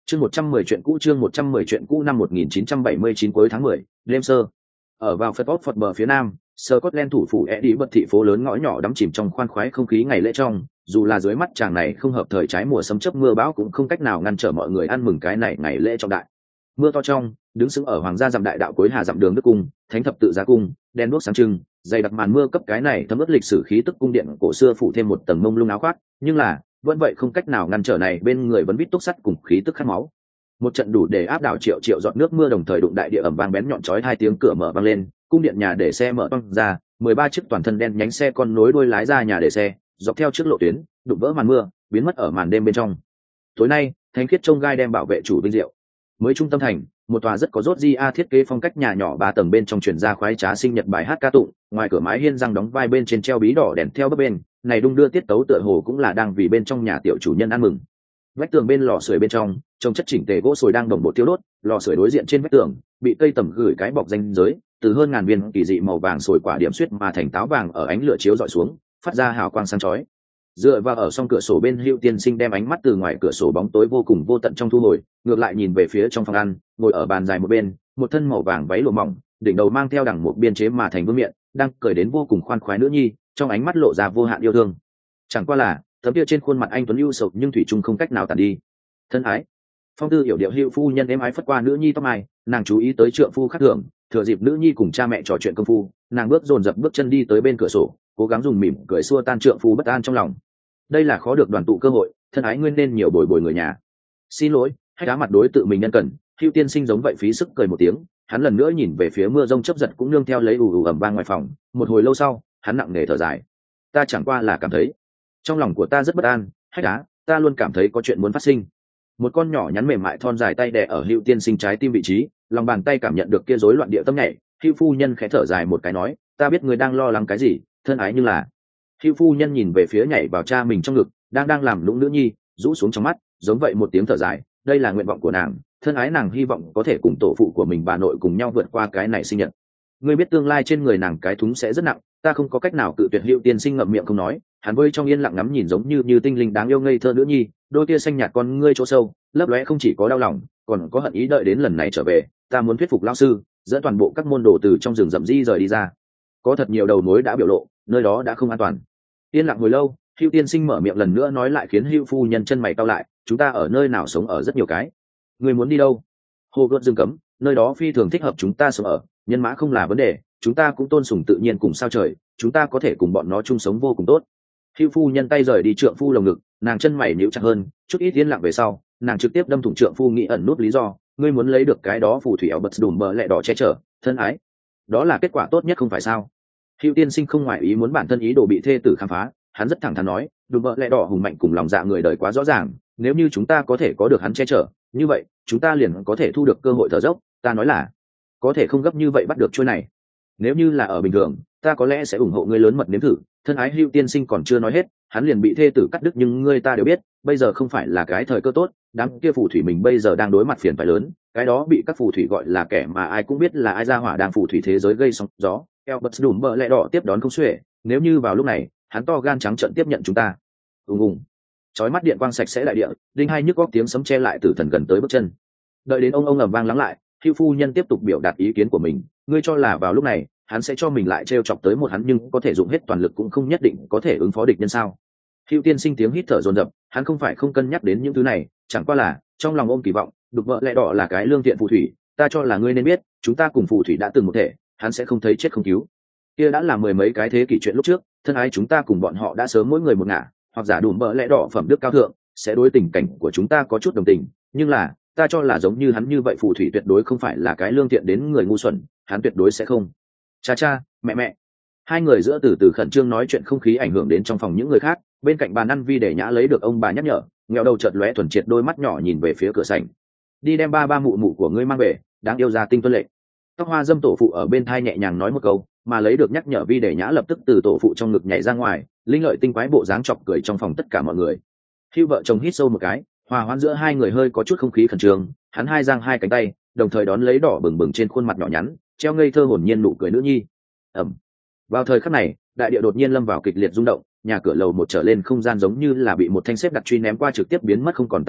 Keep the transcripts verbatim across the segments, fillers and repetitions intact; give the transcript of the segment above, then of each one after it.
Chương một trăm mười chuyện cũ chương một trăm mười chuyện cũ năm một nghìn chín trăm bảy mươi chín cuối tháng mười, đêm sơ. Ở vào Phật Phật bờ phía nam, Scotland thủ phủ Edinburgh thị phố lớn ngõ nhỏ đắm chìm trong khoan khoái không khí ngày lễ trong, dù là dưới mắt chàng này không hợp thời trái mùa sấm chớp mưa bão cũng không cách nào ngăn trở mọi người ăn mừng cái này ngày lễ trọng đại. Mưa to trong, đứng sững ở hoàng gia dặm đại đạo cuối hà dặm đường đức cung, thánh thập tự giá cung, đen đuốc sáng trưng, dày đặc màn mưa cấp cái này thấm ướt lịch sử khí tức cung điện cổ xưa phủ thêm một tầng mông lung áo khoác, nhưng là vẫn vậy không cách nào ngăn trở này bên người vẫn vít túc sắt cùng khí tức khát máu. Một trận đủ để áp đảo triệu triệu giọt nước mưa đồng thời đụng đại địa ẩm vang bén nhọn chói hai tiếng cửa mở vang lên, cung điện nhà để xe mở toang ra, mười ba chiếc toàn thân đen nhánh xe con nối đuôi lái ra nhà để xe, dọc theo trước lộ tuyến, đụng vỡ màn mưa, biến mất ở màn đêm bên trong. Tối nay, thánh khiết trông gai đem bảo vệ chủ vinh diệu. Mới trung tâm thành, một tòa rất có rốt di a thiết kế phong cách nhà nhỏ ba tầng bên trong truyền ra khoái trá sinh nhật bài hát ca tụng, ngoài cửa mái hiên răng đóng vai bên trên treo bí đỏ đèn theo bấp bên, này đung đưa tiết tấu tựa hồ cũng là đang vì bên trong nhà tiểu chủ nhân ăn mừng. Vách tường bên lò sưởi bên trong, trông chất chỉnh tề gỗ sồi đang đồng bộ tiêu đốt, lò sưởi đối diện trên vách tường, bị cây tầm gửi cái bọc danh giới, từ hơn ngàn viên kỳ dị màu vàng sồi quả điểm xuyết mà thành táo vàng ở ánh lửa chiếu dọi xuống, phát ra hào quang sáng chói. Dựa vào ở song cửa sổ bên Hữu Tiên Sinh đem ánh mắt từ ngoài cửa sổ bóng tối vô cùng vô tận trong thu hồi, ngược lại nhìn về phía trong phòng ăn, ngồi ở bàn dài một bên, một thân màu vàng váy lụa mỏng, đỉnh đầu mang theo đằng một biên chế mà thành vương miện, đang cười đến vô cùng khoan khoái nữ nhi, trong ánh mắt lộ ra vô hạn yêu thương. Chẳng qua là, tấm kia trên khuôn mặt anh tuấn ưu sầu nhưng thủy chung không cách nào tàn đi. Thân ái. Phong tư hiểu điệu Hữu phu nhân êm ái phất qua nữ nhi tóc mai, nàng chú ý tới trượng phu khác thường, thừa dịp nữ nhi cùng cha mẹ trò chuyện công phu, nàng bước dồn dập bước chân đi tới bên cửa sổ, cố gắng dùng mỉm cười xua tan trượng phu bất an trong lòng. Đây là khó được đoàn tụ cơ hội, thân ái nguyên nên nhiều bồi bồi người nhà. Xin lỗi, hay đá mặt đối tự mình nhân cần. Hữu Tiên Sinh giống vậy phí sức cười một tiếng, hắn lần nữa nhìn về phía mưa rông chớp giật cũng nương theo lấy ù ù ầm vang ngoài phòng, một hồi lâu sau, hắn nặng nề thở dài. Ta chẳng qua là cảm thấy, trong lòng của ta rất bất an, hay đá, ta luôn cảm thấy có chuyện muốn phát sinh. Một con nhỏ nhắn mềm mại thon dài tay đè ở Hữu Tiên Sinh trái tim vị trí, lòng bàn tay cảm nhận được kia rối loạn địa tâm nhảy. Hữu phu nhân khẽ thở dài một cái nói, ta biết người đang lo lắng cái gì, thân ái, nhưng là Hữu phu nhân nhìn về phía nhảy vào cha mình trong ngực, đang đang làm lũng nữ nhi, rũ xuống trong mắt, giống vậy một tiếng thở dài, đây là nguyện vọng của nàng, thân ái nàng hy vọng có thể cùng tổ phụ của mình bà nội cùng nhau vượt qua cái này sinh nhật. Ngươi biết tương lai trên người nàng cái thúng sẽ rất nặng, ta không có cách nào cự tuyệt. Hữu Tiên Sinh ngậm miệng không nói, hắn vơi trong yên lặng ngắm nhìn giống như như tinh linh đáng yêu ngây thơ nữ nhi, đôi kia xanh nhạt con ngươi chỗ sâu, lấp lóe không chỉ có đau lòng, còn có hận ý đợi đến lần này trở về, ta muốn thuyết phục lão sư, dẫn toàn bộ các môn đồ từ trong rừng rậm di rời đi ra. Có thật nhiều đầu mối đã biểu lộ, nơi đó đã không an toàn. Yên lặng hồi lâu, Hữu Tiên Sinh mở miệng lần nữa nói lại khiến Hữu phu nhân chân mày cau lại, chúng ta ở nơi nào sống ở rất nhiều cái. Người muốn đi đâu? Hồ gợt rừng cấm, nơi đó phi thường thích hợp chúng ta sống ở, nhân mã không là vấn đề, chúng ta cũng tôn sùng tự nhiên cùng sao trời, chúng ta có thể cùng bọn nó chung sống vô cùng tốt. Hữu phu nhân tay rời đi trượng phu lồng ngực, nàng chân mày nhíu chặt hơn, chút ít yên lặng về sau, nàng trực tiếp đâm thủng trượng phu nghĩ ẩn nút lý do, ngươi muốn lấy được cái đó phù thủy ảo bật đùm bờ lẹ đỏ che chở, thân ái. Đó là kết quả tốt nhất không phải sao? Hữu Tiên Sinh không ngoại ý muốn bản thân ý đồ bị thê tử khám phá, hắn rất thẳng thắn nói, đùm bờ lẹ đỏ hùng mạnh cùng lòng dạ người đời quá rõ ràng, nếu như chúng ta có thể có được hắn che chở, như vậy chúng ta liền có thể thu được cơ hội thở dốc, ta nói là có thể không gấp như vậy bắt được chuôi này. Nếu như là ở bình thường, ta có lẽ sẽ ủng hộ ngươi lớn mật nếm thử. Thân ái. Hữu Tiên Sinh còn chưa nói hết, hắn liền bị thê tử cắt đứt, nhưng ngươi ta đều biết, bây giờ không phải là cái thời cơ tốt, đám kia phù thủy mình bây giờ đang đối mặt phiền phải lớn, cái đó bị các phù thủy gọi là kẻ mà ai cũng biết là ai ra hỏa đang phù thủy thế giới gây sóng gió. Albert đùm bờ lẹ đỏ tiếp đón không xuể, nếu như vào lúc này hắn to gan trắng trợn tiếp nhận chúng ta. ùng ùng chói mắt điện quang sạch sẽ đại địa, đinh hai nhức góc tiếng sấm che lại tử thần gần tới bước chân. Đợi đến ông ông ầm vang lắng lại, Hữu phu nhân tiếp tục biểu đạt ý kiến của mình, ngươi cho là vào lúc này hắn sẽ cho mình lại trêu chọc tới một hắn nhưng có thể dùng hết toàn lực cũng không nhất định có thể ứng phó địch nhân sao? Hữu Tiên Sinh tiếng hít thở dồn dập, hắn không phải không cân nhắc đến những thứ này, chẳng qua là trong lòng ôm kỳ vọng, đục vợ lẽ đỏ là cái lương thiện phù thủy, ta cho là ngươi nên biết, chúng ta cùng phù thủy đã từng một thể, hắn sẽ không thấy chết không cứu. Kia đã là mười mấy cái thế kỷ chuyện lúc trước, thân ái, chúng ta cùng bọn họ đã sớm mỗi người một ngả, hoặc giả đùm bợ lẽ đỏ phẩm đức cao thượng, sẽ đối tình cảnh của chúng ta có chút đồng tình, nhưng là ta cho là giống như hắn như vậy phù thủy tuyệt đối không phải là cái lương thiện đến người ngu xuẩn, hắn tuyệt đối sẽ không. Cha cha, mẹ mẹ. Hai người giữa từ từ khẩn trương nói chuyện không khí ảnh hưởng đến trong phòng những người khác, bên cạnh bàn ăn Vi để nhã lấy được ông bà nhắc nhở, nghèo đầu chợt lóe thuần triệt đôi mắt nhỏ nhìn về phía cửa sảnh. Đi đem ba ba mụ mụ của ngươi mang về, đáng yêu ra tinh tuân lệ. Tóc hoa dâm tổ phụ ở bên thai nhẹ nhàng nói một câu, mà lấy được nhắc nhở Vi để nhã lập tức từ tổ phụ trong ngực nhảy ra ngoài, linh lợi tinh quái bộ dáng chọc cười trong phòng tất cả mọi người. Hữu vợ chồng hít sâu một cái, hòa hoãn giữa hai người hơi có chút không khí khẩn trương, hắn hai giang hai cánh tay, đồng thời đón lấy đỏ bừng bừng trên khuôn mặt nhỏ nhắn, treo ngây thơ hồn nhiên nụ cười nữ nhi. Ẩm. Vào thời khắc này, đại địa đột nhiên lâm vào kịch liệt rung động, nhà cửa lầu một trở lên không gian giống như là bị một thanh xếp đặt truy ném qua trực tiếp biến mất không còn tăm hơi,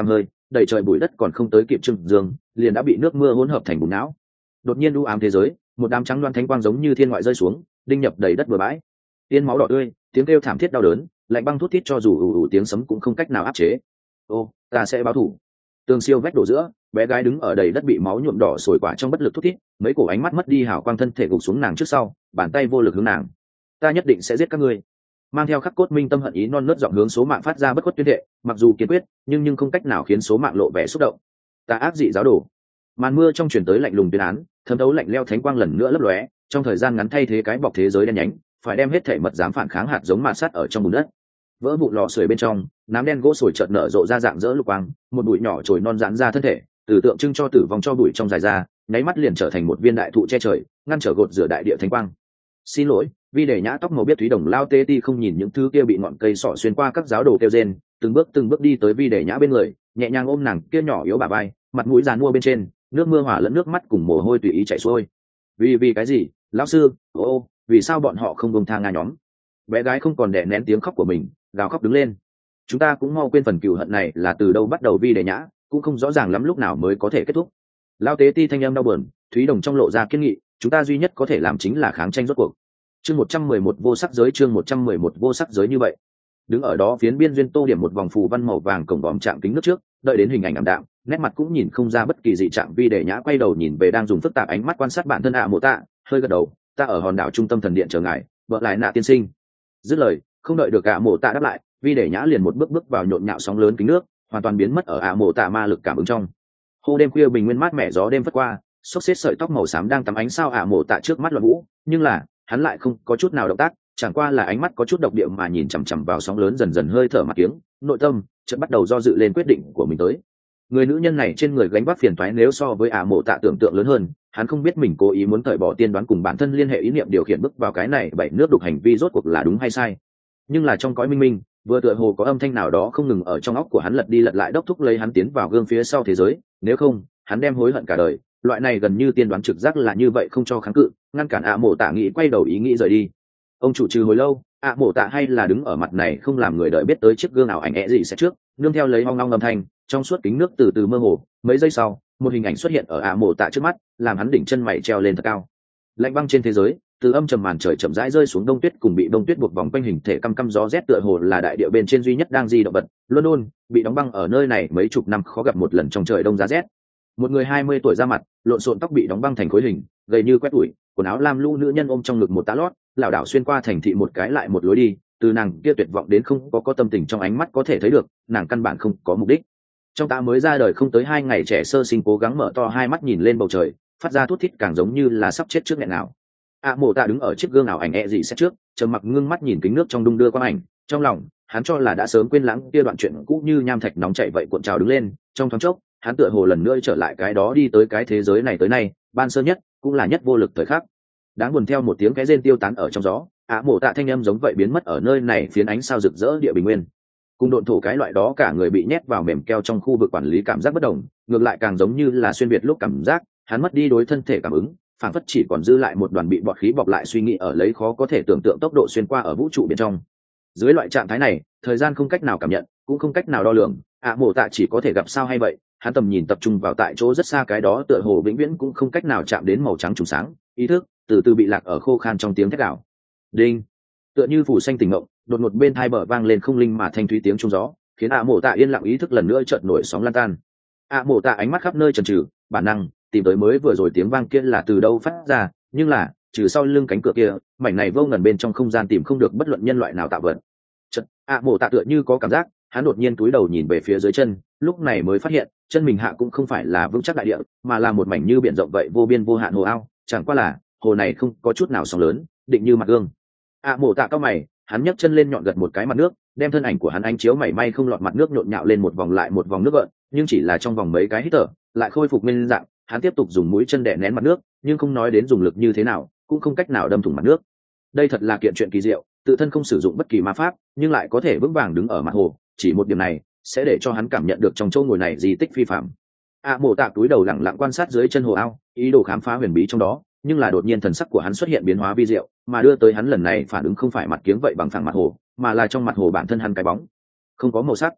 đầy trời bụi đất còn không tới kịp trưng dương liền đã bị nước mưa hỗn hợp thành bùn não. Đột nhiên u ám thế giới, một đám trắng loan thánh quang giống như thiên ngoại rơi xuống, đinh nhập đầy đất bừa bãi. Tiên máu đỏ tươi, tiếng kêu thảm thiết đau đớn, lạnh băng thút thít cho dù ù ù tiếng sấm cũng không cách nào áp chế. Ô, ta sẽ báo thủ. Tường siêu vách đổ giữa, bé gái đứng ở đầy đất bị máu nhuộm đỏ sồi quả trong bất lực thút thít, mấy cổ ánh mắt mất đi hào quang, thân thể gục xuống nàng trước sau, bàn tay vô lực hướng nàng. Ta nhất định sẽ giết các ngươi. Mang theo khắc cốt minh tâm hận ý non nớt giọng hướng số mạng phát ra bất khuất tuyên thệ, mặc dù kiên quyết, nhưng nhưng không cách nào khiến số mạng lộ vẻ xúc động. Ta ác dị giáo đồ. Màn mưa trong truyền tới lạnh lùng tuyên án, thấm thấu lạnh leo thánh quang lần nữa lấp lóe, trong thời gian ngắn thay thế cái bọc thế giới đen nhánh, phải đem hết thể mật dám phản kháng hạt giống mạt sắt ở trong bùn đất. Vỡ vụn lò sưởi bên trong, nám đen gỗ sồi chợt nở rộ ra dạng dỡ lục quang, một bụi nhỏ trồi non giãn ra thân thể, từ tượng trưng cho tử vong cho bụi trong dài ra, nháy mắt liền trở thành một viên đại thụ che trời, ngăn trở gột rửa đại địa thánh quang. Xin lỗi, Vi Để Nhã tóc màu biết thúy đồng lao tê ti không nhìn những thứ kia bị ngọn cây sọ xuyên qua các giáo đồ kêu rên, từng bước từng bước đi tới Vi Để Nhã bên người, nhẹ nhàng ôm nàng kia nhỏ yếu bà vai, mặt mũi giàn mua bên trên, nước mưa hòa lẫn nước mắt cùng mồ hôi tùy ý chảy xuôi. Vì vì cái gì, lão sư? Ô, vì sao bọn họ không buông tha nga nhóm? Bé gái không còn đè nén tiếng khóc của mình, gào khóc đứng lên. Chúng ta cũng mau quên phần cừu hận này là từ đâu bắt đầu. Vi Để Nhã cũng không rõ ràng lắm lúc nào mới có thể kết thúc. Lao tế ti thanh âm đau buồn, thúy đồng trong lộ ra kiên nghị, chúng ta duy nhất có thể làm chính là kháng tranh rốt cuộc. Chương một trăm mười một vô sắc giới, chương một trăm mười một vô sắc giới. Như vậy, đứng ở đó phiến biên duyên tô điểm một vòng phù văn màu vàng cổng vòm chạm kính nước trước, đợi đến hình ảnh ảm đạm, nét mặt cũng nhìn không ra bất kỳ dị trạng. Vi Để Nhã quay đầu nhìn về đang dùng phức tạp ánh mắt quan sát bản thân ạ Mộ Tạ, hơi gật đầu, ta ở hòn đảo trung tâm thần điện chờ ngài, vợ lại nạ tiên sinh. Dứt lời, không đợi được ạ Mộ Tạ đáp lại, Vi Để Nhã liền một bước bước vào nhộn nhạo sóng lớn kính nước, hoàn toàn biến mất ở ạ Mộ Tạ ma lực cảm ứng trong. Hồ đêm khuya bình nguyên mát mẻ, gió đêm phất qua, xốc xếp sợi tóc màu xám đang tắm ánh sao ạ Mộ Tạ trước mắt loạn vũ, nhưng là hắn lại không có chút nào động tác, chẳng qua là ánh mắt có chút độc địa mà nhìn chằm chằm vào sóng lớn dần dần hơi thở mặt tiếng, nội tâm chợt bắt đầu do dự lên quyết định của mình tới. Người nữ nhân này trên người gánh vác phiền toái nếu so với ả Mộ Tạ tưởng tượng lớn hơn, hắn không biết mình cố ý muốn cởi bỏ tiên đoán cùng bản thân liên hệ ý niệm điều khiển bước vào cái này bảy nước đục hành vi rốt cuộc là đúng hay sai. Nhưng là trong cõi minh minh, vừa tựa hồ có âm thanh nào đó không ngừng ở trong óc của hắn lật đi lật lại đốc thúc lấy hắn tiến vào gương phía sau thế giới, nếu không, hắn đem hối hận cả đời. Loại này gần như tiên đoán trực giác là như vậy, không cho kháng cự, ngăn cản ả Mộ Tạ nghĩ quay đầu ý nghĩ rời đi. Ông chủ trừ hồi lâu, ả Mộ Tạ hay là đứng ở mặt này không làm người đợi biết tới chiếc gương ảo ảnh ẹ gì sẽ trước, nương theo lấy hoang long âm thanh, trong suốt kính nước từ từ mơ hồ, mấy giây sau, một hình ảnh xuất hiện ở ả Mộ Tạ trước mắt, làm hắn đỉnh chân mày treo lên thật cao. Lạnh băng trên thế giới, từ âm trầm màn trời chậm rãi rơi xuống đông tuyết cùng bị đông tuyết buộc vòng quanh hình thể căm căm gió rét tựa hồ là đại địa bên trên duy nhất đang di động vật. London bị đóng băng ở nơi này mấy chục năm khó gặp một lần trong trời đông giá rét. Một người hai mươi tuổi ra mặt, lộn xộn tóc bị đóng băng thành khối hình, gầy như quét tủi, quần áo lam lũ nữ nhân ôm trong ngực một tá lót, lảo đảo xuyên qua thành thị một cái lại một lối đi, từ nàng kia tuyệt vọng đến không có có tâm tình trong ánh mắt có thể thấy được, nàng căn bản không có mục đích. Trong tá mới ra đời không tới hai ngày trẻ sơ sinh cố gắng mở to hai mắt nhìn lên bầu trời, phát ra thút thít càng giống như là sắp chết trước nghẹn nào. ả Mộ Tạ đứng ở chiếc gương ảo ảnh ẹ gì xét trước, trầm mặc ngưng mắt nhìn kính nước trong đung đưa quang ảnh, trong lòng hắn cho là đã sớm quên lãng kia đoạn chuyện cũ như nham thạch nóng chảy vậy cuộn trào đứng lên, trong thoáng chốc hắn tựa hồ lần nữa trở lại cái đó đi tới cái thế giới này tới nay, ban sơ nhất cũng là nhất vô lực thời khắc. Đáng buồn theo một tiếng cái rên tiêu tán ở trong gió, ả Mộ Tạ thanh âm giống vậy biến mất ở nơi này phiến ánh sao rực rỡ địa bình nguyên. Cùng độn thổ cái loại đó cả người bị nhét vào mềm keo trong khu vực quản lý cảm giác bất đồng, ngược lại càng giống như là xuyên biệt lúc cảm giác, hắn mất đi đối thân thể cảm ứng, phản phất chỉ còn dư lại một đoàn bị bọt khí bọc lại suy nghĩ ở lấy khó có thể tưởng tượng tốc độ xuyên qua ở vũ trụ bên trong. Dưới loại trạng thái này, thời gian không cách nào cảm nhận, cũng không cách nào đo lường, ả Mộ Tạ chỉ có thể gặp sao hay vậy. Hắn tầm nhìn tập trung vào tại chỗ rất xa cái đó tựa hồ vĩnh viễn cũng không cách nào chạm đến màu trắng trùng sáng, ý thức từ từ bị lạc ở khô khan trong tiếng thét gào. Đinh, tựa như phủ xanh tỉnh ngộng, đột ngột bên tai bờ vang lên không linh mà thanh thúy tiếng trung gió, khiến ả Mộ Tạ yên lặng ý thức lần nữa chợt nổi sóng lan tan. ả Mộ Tạ ánh mắt khắp nơi chần chừ, bản năng tìm tới mới vừa rồi tiếng vang kia là từ đâu phát ra, nhưng là trừ sau lưng cánh cửa kia, mảnh này vô ngần bên trong không gian tìm không được bất luận nhân loại nào tạo vật. Chợt ả Mộ Tạ tựa như có cảm giác, hắn đột nhiên cúi đầu nhìn về phía dưới chân, lúc này mới phát hiện chân mình hạ cũng không phải là vững chắc đại địa, mà là một mảnh như biển rộng vậy vô biên vô hạn hồ ao, chẳng qua là hồ này không có chút nào sóng lớn, định như mặt gương. ả Mộ Tạ cao mày, hắn nhấc chân lên nhọn gật một cái mặt nước, đem thân ảnh của hắn ánh chiếu mảy may không lọt mặt nước nhộn nhạo lên một vòng lại một vòng nước gợn, nhưng chỉ là trong vòng mấy cái hít thở, lại khôi phục nguyên dạng. Hắn tiếp tục dùng mũi chân đè nén mặt nước, nhưng không nói đến dùng lực như thế nào, cũng không cách nào đâm thủng mặt nước. Đây thật là kiện chuyện kỳ diệu, tự thân không sử dụng bất kỳ ma pháp, nhưng lại có thể vững vàng đứng ở mặt hồ, chỉ một điểm này sẽ để cho hắn cảm nhận được trong chỗ ngồi này di tích phi phạm. ả Mộ Tạ túi đầu lẳng lặng quan sát dưới chân hồ ao, ý đồ khám phá huyền bí trong đó, nhưng là đột nhiên thần sắc của hắn xuất hiện biến hóa vi diệu, mà đưa tới hắn lần này phản ứng không phải mặt kiếng vậy bằng phẳng mặt hồ, mà là trong mặt hồ bản thân hắn cái bóng không có màu sắc.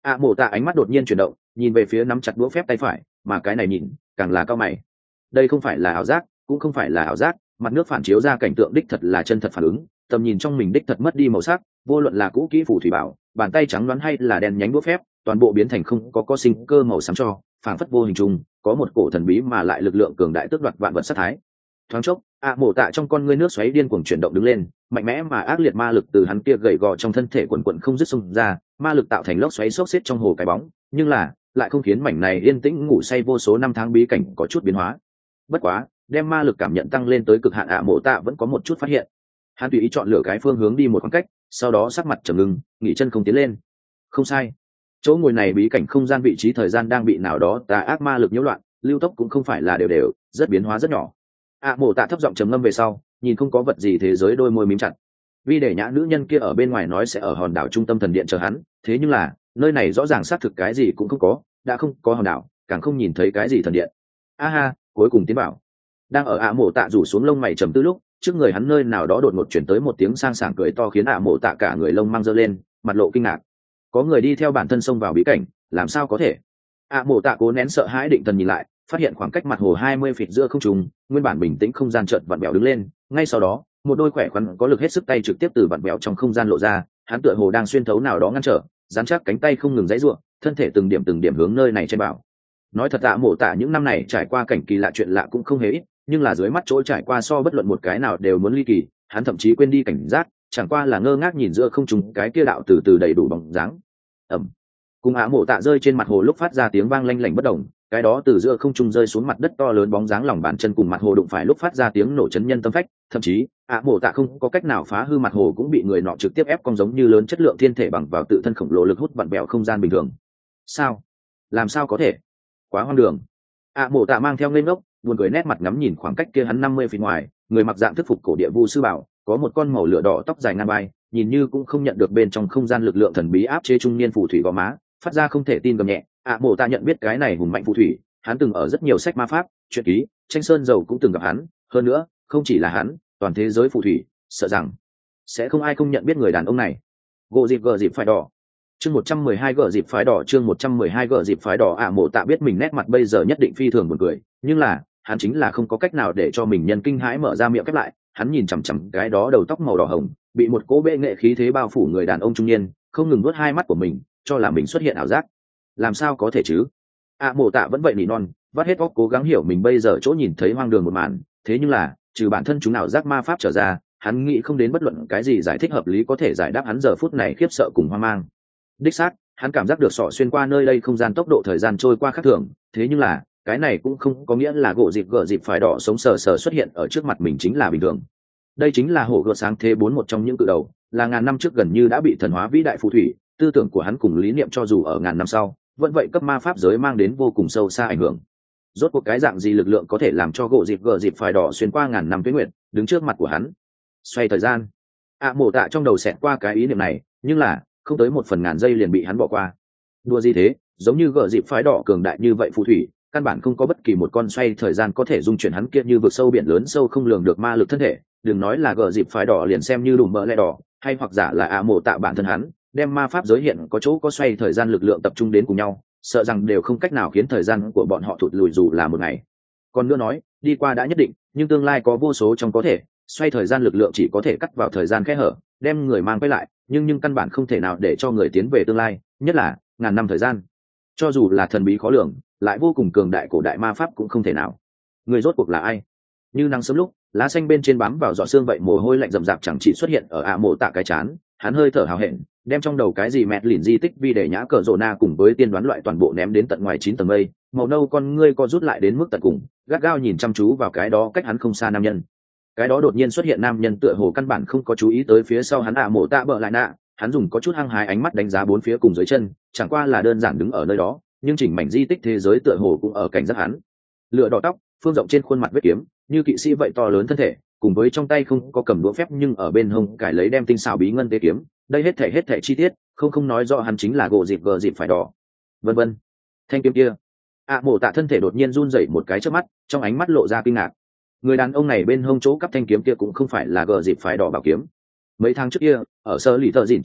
ạ mộ tạ ánh mắt đột nhiên chuyển động, nhìn về phía nắm chặt đũa phép tay phải, mà cái này nhìn càng là cao mày. Đây không phải là ảo giác, cũng không phải là ảo giác, mặt nước phản chiếu ra cảnh tượng đích thật là chân thật phản ứng, tầm nhìn trong mình đích thật mất đi màu sắc, vô luận là cũ kỹ phù thủy bảo, bàn tay trắng đoán hay là đèn nhánh đũa phép, toàn bộ biến thành không có có sinh cơ màu xám cho, phảng phất vô hình trùng, có một cổ thần bí mà lại lực lượng cường đại tước đoạt vạn vật sát thái. Thoáng chốc, ạ mộ tạ trong con ngươi nước xoáy điên cuồng chuyển động đứng lên, mạnh mẽ mà ác liệt ma lực từ hắn kia gầy gò trong thân thể quần quần không dứt xông ra, ma lực tạo thành lốc xoáy xốc xếp trong hồ cái bóng, nhưng là lại không khiến mảnh này yên tĩnh ngủ say vô số năm tháng bí cảnh có chút biến hóa. Bất quá, đem ma lực cảm nhận tăng lên tới cực hạn ạ mộ tạ vẫn có một chút phát hiện. Hắn tùy ý chọn lựa cái phương hướng đi một khoảng cách, sau đó sắc mặt trầm ngưng, nghỉ chân không tiến lên. Không sai, chỗ ngồi này bí cảnh không gian vị trí thời gian đang bị nào đó tà ác ma lực nhiễu loạn, lưu tốc cũng không phải là đều đều, rất biến hóa rất nhỏ. ạ mộ tạ thấp giọng trầm ngâm về sau, nhìn không có vật gì thế giới, đôi môi mím chặt. Vì để nhã nữ nhân kia ở bên ngoài nói sẽ ở hòn đảo trung tâm thần điện chờ hắn, thế nhưng là nơi này rõ ràng xác thực cái gì cũng không có, đã không có hòn đảo, càng không nhìn thấy cái gì thần điện. A ha, cuối cùng tiến bảo. Đang ở ạ mộ tạ rủ xuống lông mày trầm tư lúc, trước người hắn nơi nào đó đột ngột chuyển tới một tiếng sang sảng cười to khiến ạ mộ tạ cả người lông mang giơ lên, mặt lộ kinh ngạc. Có người đi theo bản thân xông vào bí cảnh, làm sao có thể? ạ mộ tạ cố nén sợ hãi định thần nhìn lại, phát hiện khoảng cách mặt hồ hai mươi feet giữa không trung, nguyên bản bình tĩnh không gian chợt vặn bèo đứng lên, ngay sau đó, một đôi khỏe khoắn có lực hết sức tay trực tiếp từ vặn bèo trong không gian lộ ra, hắn tựa hồ đang xuyên thấu nào đó ngăn trở, dán chắc cánh tay không ngừng giãy giụa, thân thể từng điểm từng điểm hướng nơi này trên bảo. Nói thật ạ mộ tạ những năm này trải qua cảnh kỳ lạ chuyện lạ cũng không hề ít, nhưng là dưới mắt chỗ trải qua so bất luận một cái nào đều muốn ly kỳ, hắn thậm chí quên đi cảnh giác, chẳng qua là ngơ ngác nhìn giữa không trung cái kia đạo từ từ đầy đủ bóng dáng. Ầm. Cùng ạ mộ tạ rơi trên mặt hồ lúc phát ra tiếng vang lanh lảnh bất động, cái đó từ giữa không trung rơi xuống mặt đất to lớn bóng dáng lòng bàn chân cùng mặt hồ đụng phải lúc phát ra tiếng nổ chấn nhân tâm phách, thậm chí ạ mộ tạ không có cách nào phá hư mặt hồ cũng bị người nọ trực tiếp ép cong giống như lớn chất lượng thiên thể bằng vào tự thân khổng lồ lực hút vặn bèo không gian bình thường. Sao? Làm sao có thể? Quá hoang đường. ạ mộ tạ mang theo ngây ngốc, buồn cười nét mặt ngắm nhìn khoảng cách kia hắn năm mươi feet ngoài, người mặc dạng thức phục cổ địa vu sư bảo, có một con màu lửa đỏ tóc dài ngang vai, nhìn như cũng không nhận được bên trong không gian lực lượng thần bí áp chế trung niên phù thủy gò má, phát ra không thể tin gầm nhẹ. ạ mộ tạ nhận biết cái này hùng mạnh phù thủy, hắn từng ở rất nhiều sách ma pháp, truyện ký, tranh sơn dầu cũng từng gặp hắn, hơn nữa, không chỉ là hắn, toàn thế giới phù thủy, sợ rằng sẽ không ai không nhận biết người đàn ông này. Gỗ dịp gờ dịp phải đỏ. Chương một trăm mười hai gờ dịp phái đỏ, chương một trăm mười hai gờ dịp phái đỏ. ạ mộ tạ biết mình nét mặt bây giờ nhất định phi thường buồn cười, nhưng là, hắn chính là không có cách nào để cho mình nhân kinh hãi mở ra miệng khép lại, hắn nhìn chằm chằm cái đó đầu tóc màu đỏ hồng, bị một cỗ bệ nghệ khí thế bao phủ người đàn ông trung niên, không ngừng nuốt hai mắt của mình, cho là mình xuất hiện ảo giác. Làm sao có thể chứ? ạ mộ tạ vẫn vậy nỉ non, vắt hết óc cố gắng hiểu mình bây giờ chỗ nhìn thấy hoang đường một màn, thế nhưng là, trừ bản thân chúng nào giác ma pháp trở ra, hắn nghĩ không đến bất luận cái gì giải thích hợp lý có thể giải đáp hắn giờ phút này khiếp sợ cùng hoang mang. Đích xác, hắn cảm giác được sọ xuyên qua nơi đây không gian tốc độ thời gian trôi qua khác thường, thế nhưng là, cái này cũng không có nghĩa là gỗ dịp gở dịp phải đỏ sống sờ sờ xuất hiện ở trước mặt mình chính là bình thường. Đây chính là hổ gợt sáng thế bốn một trong những cự đầu, là ngàn năm trước gần như đã bị thần hóa vĩ đại phù thủy, tư tưởng của hắn cùng lý niệm cho dù ở ngàn năm sau, vẫn vậy cấp ma pháp giới mang đến vô cùng sâu xa ảnh hưởng. Rốt cuộc cái dạng gì lực lượng có thể làm cho gỗ dịp gở dịp phải đỏ xuyên qua ngàn năm tuế nguyệt, đứng trước mặt của hắn. Xoay thời gian. ạ mộ tạ trong đầu xẹt qua cái ý niệm này, nhưng là không tới một phần ngàn giây liền bị hắn bỏ qua. Đùa gì thế, giống như gở dịp phái đỏ cường đại như vậy phù thủy, căn bản không có bất kỳ một con xoay thời gian có thể dung chuyển hắn kia như vực sâu biển lớn sâu không lường được ma lực thân thể, đừng nói là gở dịp phái đỏ liền xem như đùm mỡ lẽ đỏ, hay hoặc giả là ạ mộ tạ bản thân hắn, đem ma pháp giới hiện có chỗ có xoay thời gian lực lượng tập trung đến cùng nhau, sợ rằng đều không cách nào khiến thời gian của bọn họ thụt lùi dù là một ngày. Còn nữa nói, đi qua đã nhất định, nhưng tương lai có vô số trong có thể, xoay thời gian lực lượng chỉ có thể cắt vào thời gian kẽ hở, đem người mang quay lại, nhưng nhưng căn bản không thể nào để cho người tiến về tương lai, nhất là ngàn năm thời gian. Cho dù là thần bí khó lường, lại vô cùng cường đại cổ đại ma pháp cũng không thể nào. Người rốt cuộc là ai? Như nắng sớm lúc, lá xanh bên trên bám vào giọt sương vậy, mồ hôi lạnh rầm rạp chẳng chỉ xuất hiện ở ạ mộ tạ cái chán, hắn hơi thở hào hẹn, đem trong đầu cái gì mẹt lìn di tích vi để nhã cờ rồ na cùng với tiên đoán loại toàn bộ ném đến tận ngoài chín tầng mây, màu nâu con ngươi co rút lại đến mức tận cùng, gắt gao nhìn chăm chú vào cái đó cách hắn không xa nam nhân. Cái đó đột nhiên xuất hiện nam nhân tựa hồ căn bản không có chú ý tới phía sau hắn ạ mộ tạ bợ lại nạ, hắn dùng có chút hăng hái ánh mắt đánh giá bốn phía cùng dưới chân, chẳng qua là đơn giản đứng ở nơi đó, nhưng chỉnh mảnh di tích thế giới tựa hồ cũng ở cảnh giác hắn. Lửa đỏ tóc, phương rộng trên khuôn mặt vết kiếm, như kỵ sĩ vậy to lớn thân thể, cùng với trong tay không có cầm đũa phép nhưng ở bên hông cải lấy đem tinh xảo bí ngân tế kiếm, đây hết thể hết thể chi tiết, không không nói rõ hắn chính là gỗ dịp gờ dịp phải đỏ. Vân vân. Thanh kiếm kia, ạ mộ tạ thân thể đột nhiên run rẩy một cái trước mắt, trong ánh mắt lộ ra kinh ngạc. Người đàn ông này bên hông chỗ cắp thanh kiếm kia cũng không phải là gờ dịp phải đỏ bảo kiếm. Mấy tháng trước kia, ở sơ lì thợ dịn trong mật thất,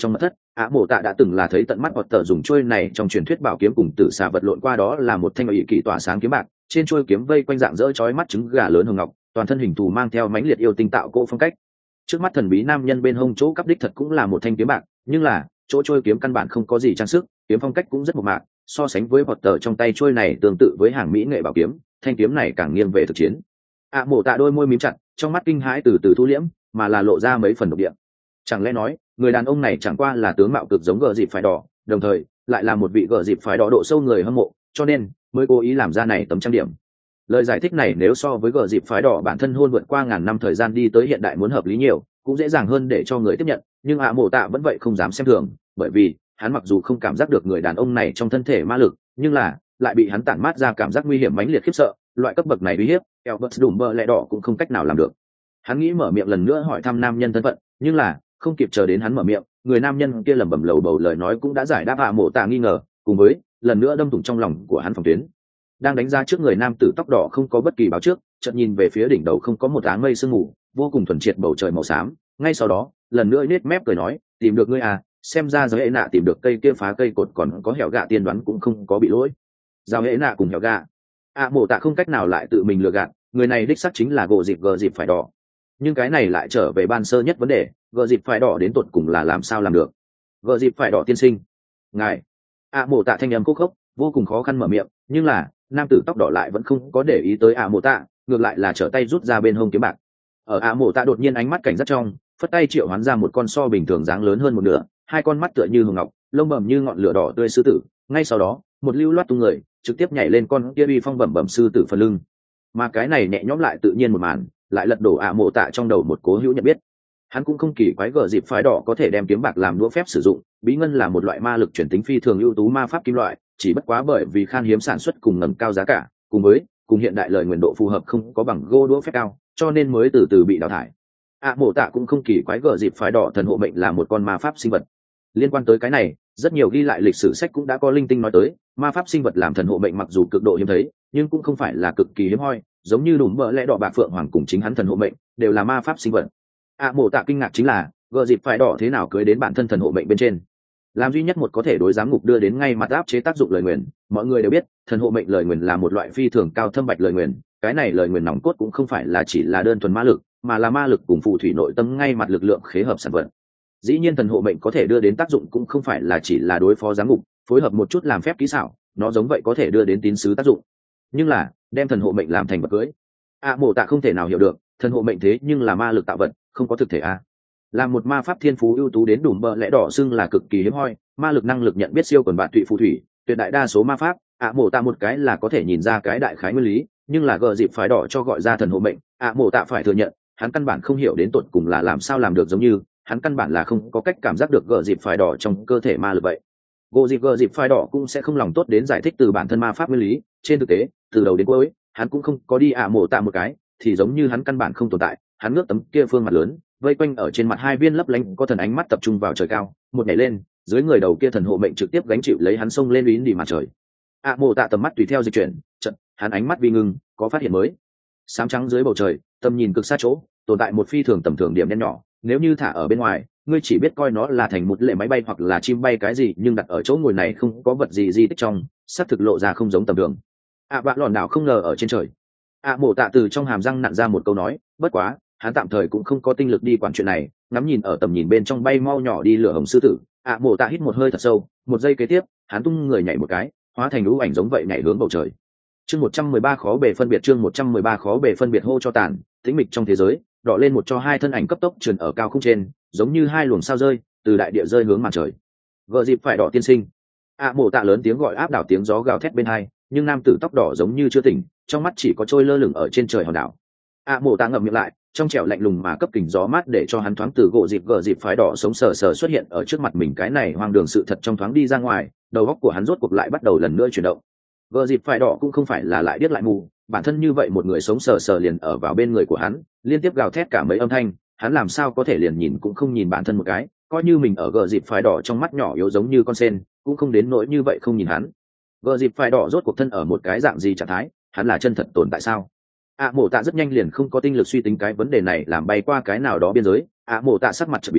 ạ mộ tạ đã từng là thấy tận mắt Potter dùng chuôi này trong truyền thuyết bảo kiếm cùng tử xà vật lộn qua, đó là một thanh ủy kỳ tỏa sáng kiếm bạc, trên chuôi kiếm vây quanh dạng dỡ chói mắt trứng gà lớn hồng ngọc, toàn thân hình thù mang theo mãnh liệt yêu tinh tạo cỗ phong cách. Trước mắt thần bí nam nhân bên hông chỗ cắp đích thật cũng là một thanh kiếm bạc, nhưng là chỗ chuôi kiếm căn bản không có gì trang sức, kiếm phong cách cũng rất mộc mạc, so sánh với Potter trong tay chuôi này tương tự với hàng mỹ nghệ bảo kiếm, thanh kiếm này càng nghiêng về thực chiến. ạ mộ tạ đôi môi mím chặt, trong mắt kinh hãi từ từ thu liễm, mà là lộ ra mấy phần độc địa. Chẳng lẽ nói người đàn ông này chẳng qua là tướng mạo cực giống gờ dịp phải đỏ, đồng thời lại là một vị gờ dịp phải đỏ độ sâu người hâm mộ, cho nên mới cố ý làm ra này tấm trang điểm. Lời giải thích này nếu so với gờ dịp phái đỏ bản thân hôn vượt qua ngàn năm thời gian đi tới hiện đại muốn hợp lý nhiều, cũng dễ dàng hơn để cho người tiếp nhận, nhưng ạ mộ tạ vẫn vậy không dám xem thường, bởi vì hắn mặc dù không cảm giác được người đàn ông này trong thân thể ma lực, nhưng là lại bị hắn tản mát ra cảm giác nguy hiểm mãnh liệt khiếp sợ, loại cấp bậc này uy hiếp Albert đùm bơ lẹ đỏ cũng không cách nào làm được. Hắn nghĩ mở miệng lần nữa hỏi thăm nam nhân thân phận, nhưng là không kịp chờ đến hắn mở miệng, người nam nhân kia lẩm bẩm lầu bầu lời nói cũng đã giải đáp ạ mộ tạ nghi ngờ, cùng với lần nữa đâm thủng trong lòng của hắn phòng tuyến. Đang đánh giá trước người nam tử tóc đỏ không có bất kỳ báo trước, chợt nhìn về phía đỉnh đầu không có một áng mây sương mù, vô cùng thuần triệt bầu trời màu xám, ngay sau đó lần nữa nết mép cười nói, tìm được ngươi à, xem ra giới hệ nạ tìm được cây kia phá cây cột còn có hẻo gạ tiên đoán cũng không có bị lỗi. Giao hệ nạ cùng hẻo gạ, ạ mộ tạ không cách nào lại tự mình lừa gạt, người này đích xác chính là gỗ dịp gờ dịp phải đỏ, nhưng cái này lại trở về ban sơ nhất vấn đề, gờ dịp phải đỏ đến tột cùng là làm sao làm được. Gờ dịp phải đỏ tiên sinh, ngài, ạ mộ tạ thanh âm khúc khốc vô cùng khó khăn mở miệng, nhưng là nam tử tóc đỏ lại vẫn không có để ý tới ạ mộ tạ, ngược lại là trở tay rút ra bên hông kiếm bạc. Ở ạ mộ tạ đột nhiên ánh mắt cảnh giác trong, phất tay triệu hoán ra một con so bình thường dáng lớn hơn một nửa, hai con mắt tựa như hồng ngọc, lông bẩm như ngọn lửa đỏ tươi sư tử, ngay sau đó một lưu loát tung người trực tiếp nhảy lên con kia uy phong bẩm bẩm sư tử phần lưng. Mà cái này nhẹ nhõm lại tự nhiên một màn lại lật đổ ạ mộ tạ trong đầu một cố hữu nhận biết. Hắn cũng không kỳ quái gờ dịp phái đỏ có thể đem kiếm bạc làm đũa phép sử dụng, bí ngân là một loại ma lực chuyển tính phi thường ưu tú ma pháp kim loại, chỉ bất quá bởi vì khan hiếm sản xuất cùng ngầm cao giá cả, cùng với cùng hiện đại lời nguyền độ phù hợp không có bằng gô đũa phép cao, cho nên mới từ từ bị đào thải. ạ mộ tạ cũng không kỳ quái gờ dịp phái đỏ thần hộ mệnh là một con ma pháp sinh vật. Liên quan tới cái này, rất nhiều ghi lại lịch sử sách cũng đã có linh tinh nói tới, ma pháp sinh vật làm thần hộ mệnh mặc dù cực độ hiếm thấy, nhưng cũng không phải là cực kỳ hiếm hoi, giống như đùm bờ lẽ đỏ bạc phượng hoàng cùng chính hắn thần hộ mệnh đều là ma pháp sinh vật. ạ mộ tạ kinh ngạc chính là gờ dịp phái đỏ thế nào cưới đến bản thân thần hộ mệnh bên trên, làm duy nhất một có thể đối giám ngục đưa đến ngay mặt áp chế tác dụng lời nguyền. Mọi người đều biết thần hộ mệnh lời nguyền là một loại phi thường cao thâm bạch lời nguyền, cái này lời nguyền nòng cốt cũng không phải là chỉ là đơn thuần ma lực, mà là ma lực cùng phù thủy nội tâm ngay mặt lực lượng khế hợp sản vật. Dĩ nhiên thần hộ mệnh có thể đưa đến tác dụng cũng không phải là chỉ là đối phó giám ngục, phối hợp một chút làm phép kỹ xảo, nó giống vậy có thể đưa đến tín sứ tác dụng. Nhưng là đem thần hộ mệnh làm thành vật cưới, ạ mộ tạ không thể nào hiểu được, thần hộ mệnh thế nhưng là ma lực tạo vật, không có thực thể a. Là một ma pháp thiên phú ưu tú đến đùm bờ lẽ đỏ xưng là cực kỳ hiếm hoi, ma lực năng lực nhận biết siêu quần bạn tụy phù thủy, tuyệt đại đa số ma pháp ạ mộ tạ một cái là có thể nhìn ra cái đại khái nguyên lý, nhưng là gờ dịp phái đỏ cho gọi ra thần hộ mệnh, ạ mộ tạ phải thừa nhận hắn căn bản không hiểu đến tột cùng là làm sao làm được, giống như hắn căn bản là không có cách cảm giác được gờ dịp phái đỏ trong cơ thể ma lực vậy. Gờ dịp gờ dịp phái đỏ cũng sẽ không lòng tốt đến giải thích từ bản thân ma pháp nguyên lý, trên thực tế từ đầu đến cuối hắn cũng không có đi ạ mộ tạ một cái thì giống như hắn căn bản không tồn tại. Hắn ngước tấm kia phương mặt lớn vây quanh ở trên mặt hai viên lấp lánh có thần ánh mắt tập trung vào trời cao, một nhảy lên dưới người đầu kia thần hộ mệnh trực tiếp gánh chịu lấy hắn xông lên uýn đi mặt trời. ạ mộ tạ tầm mắt tùy theo dịch chuyển, chợt hắn ánh mắt vi ngưng, có phát hiện mới. Sáng trắng dưới bầu trời, tầm nhìn cực xa chỗ tồn tại một phi thường tầm thường điểm đen nhỏ, nếu như thả ở bên ngoài ngươi chỉ biết coi nó là thành một lệ máy bay hoặc là chim bay cái gì, nhưng đặt ở chỗ ngồi này không có vật gì di tích trong, sắp thực lộ ra không giống tầm thường. ạ bạn lòn đảo không ngờ ở trên trời. ạ mộ tạ từ trong hàm răng nặn ra một câu nói, bất quá hắn tạm thời cũng không có tinh lực đi quản chuyện này, ngắm nhìn ở tầm nhìn bên trong bay mau nhỏ đi lửa hồng sư tử. ạ mộ tạ hít một hơi thật sâu, một giây kế tiếp hắn tung người nhảy một cái, hóa thành lũ ảnh giống vậy nhảy hướng bầu trời. Chương một trăm mười ba khó bề phân biệt, chương một trăm mười ba khó bề phân biệt hô cho tàn, tĩnh mịch trong thế giới, đọ lên một cho hai thân ảnh cấp tốc trườn ở cao không trên, giống như hai luồng sao rơi, từ đại địa rơi hướng màn trời. Vợ dịp phải đỏ tiên sinh. ạ mộ tạ lớn tiếng gọi áp đảo tiếng gió gào thét bên hai, nhưng nam tử tóc đỏ giống như chưa tỉnh, trong mắt chỉ có trôi lơ lửng ở trên trời hòn đảo. ạ mộ tạ ngậm miệng lại, trong trẻo lạnh lùng mà cấp kình gió mát để cho hắn thoáng từ gỗ dịp gờ dịp phái đỏ sống sờ sờ xuất hiện ở trước mặt mình, cái này hoang đường sự thật trong thoáng đi ra ngoài, đầu óc của hắn rốt cuộc lại bắt đầu lần nữa chuyển động. Gờ dịp phái đỏ cũng không phải là lại điếc lại mù, bản thân như vậy một người sống sờ sờ liền ở vào bên người của hắn, liên tiếp gào thét cả mấy âm thanh, hắn làm sao có thể liền nhìn cũng không nhìn bản thân một cái, coi như mình ở gờ dịp phái đỏ trong mắt nhỏ yếu giống như con sen, cũng không đến nỗi như vậy không nhìn hắn. Gờ dịp phái đỏ rốt cuộc thân ở một cái dạng gì trạng thái, hắn là chân thật tồn tại sao? ạ à, mộ tạ rất nhanh liền không có tinh lực suy tính cái vấn đề này, làm bay qua cái nào đó biên giới. ạ à, mộ tạ sắc mặt trở biến,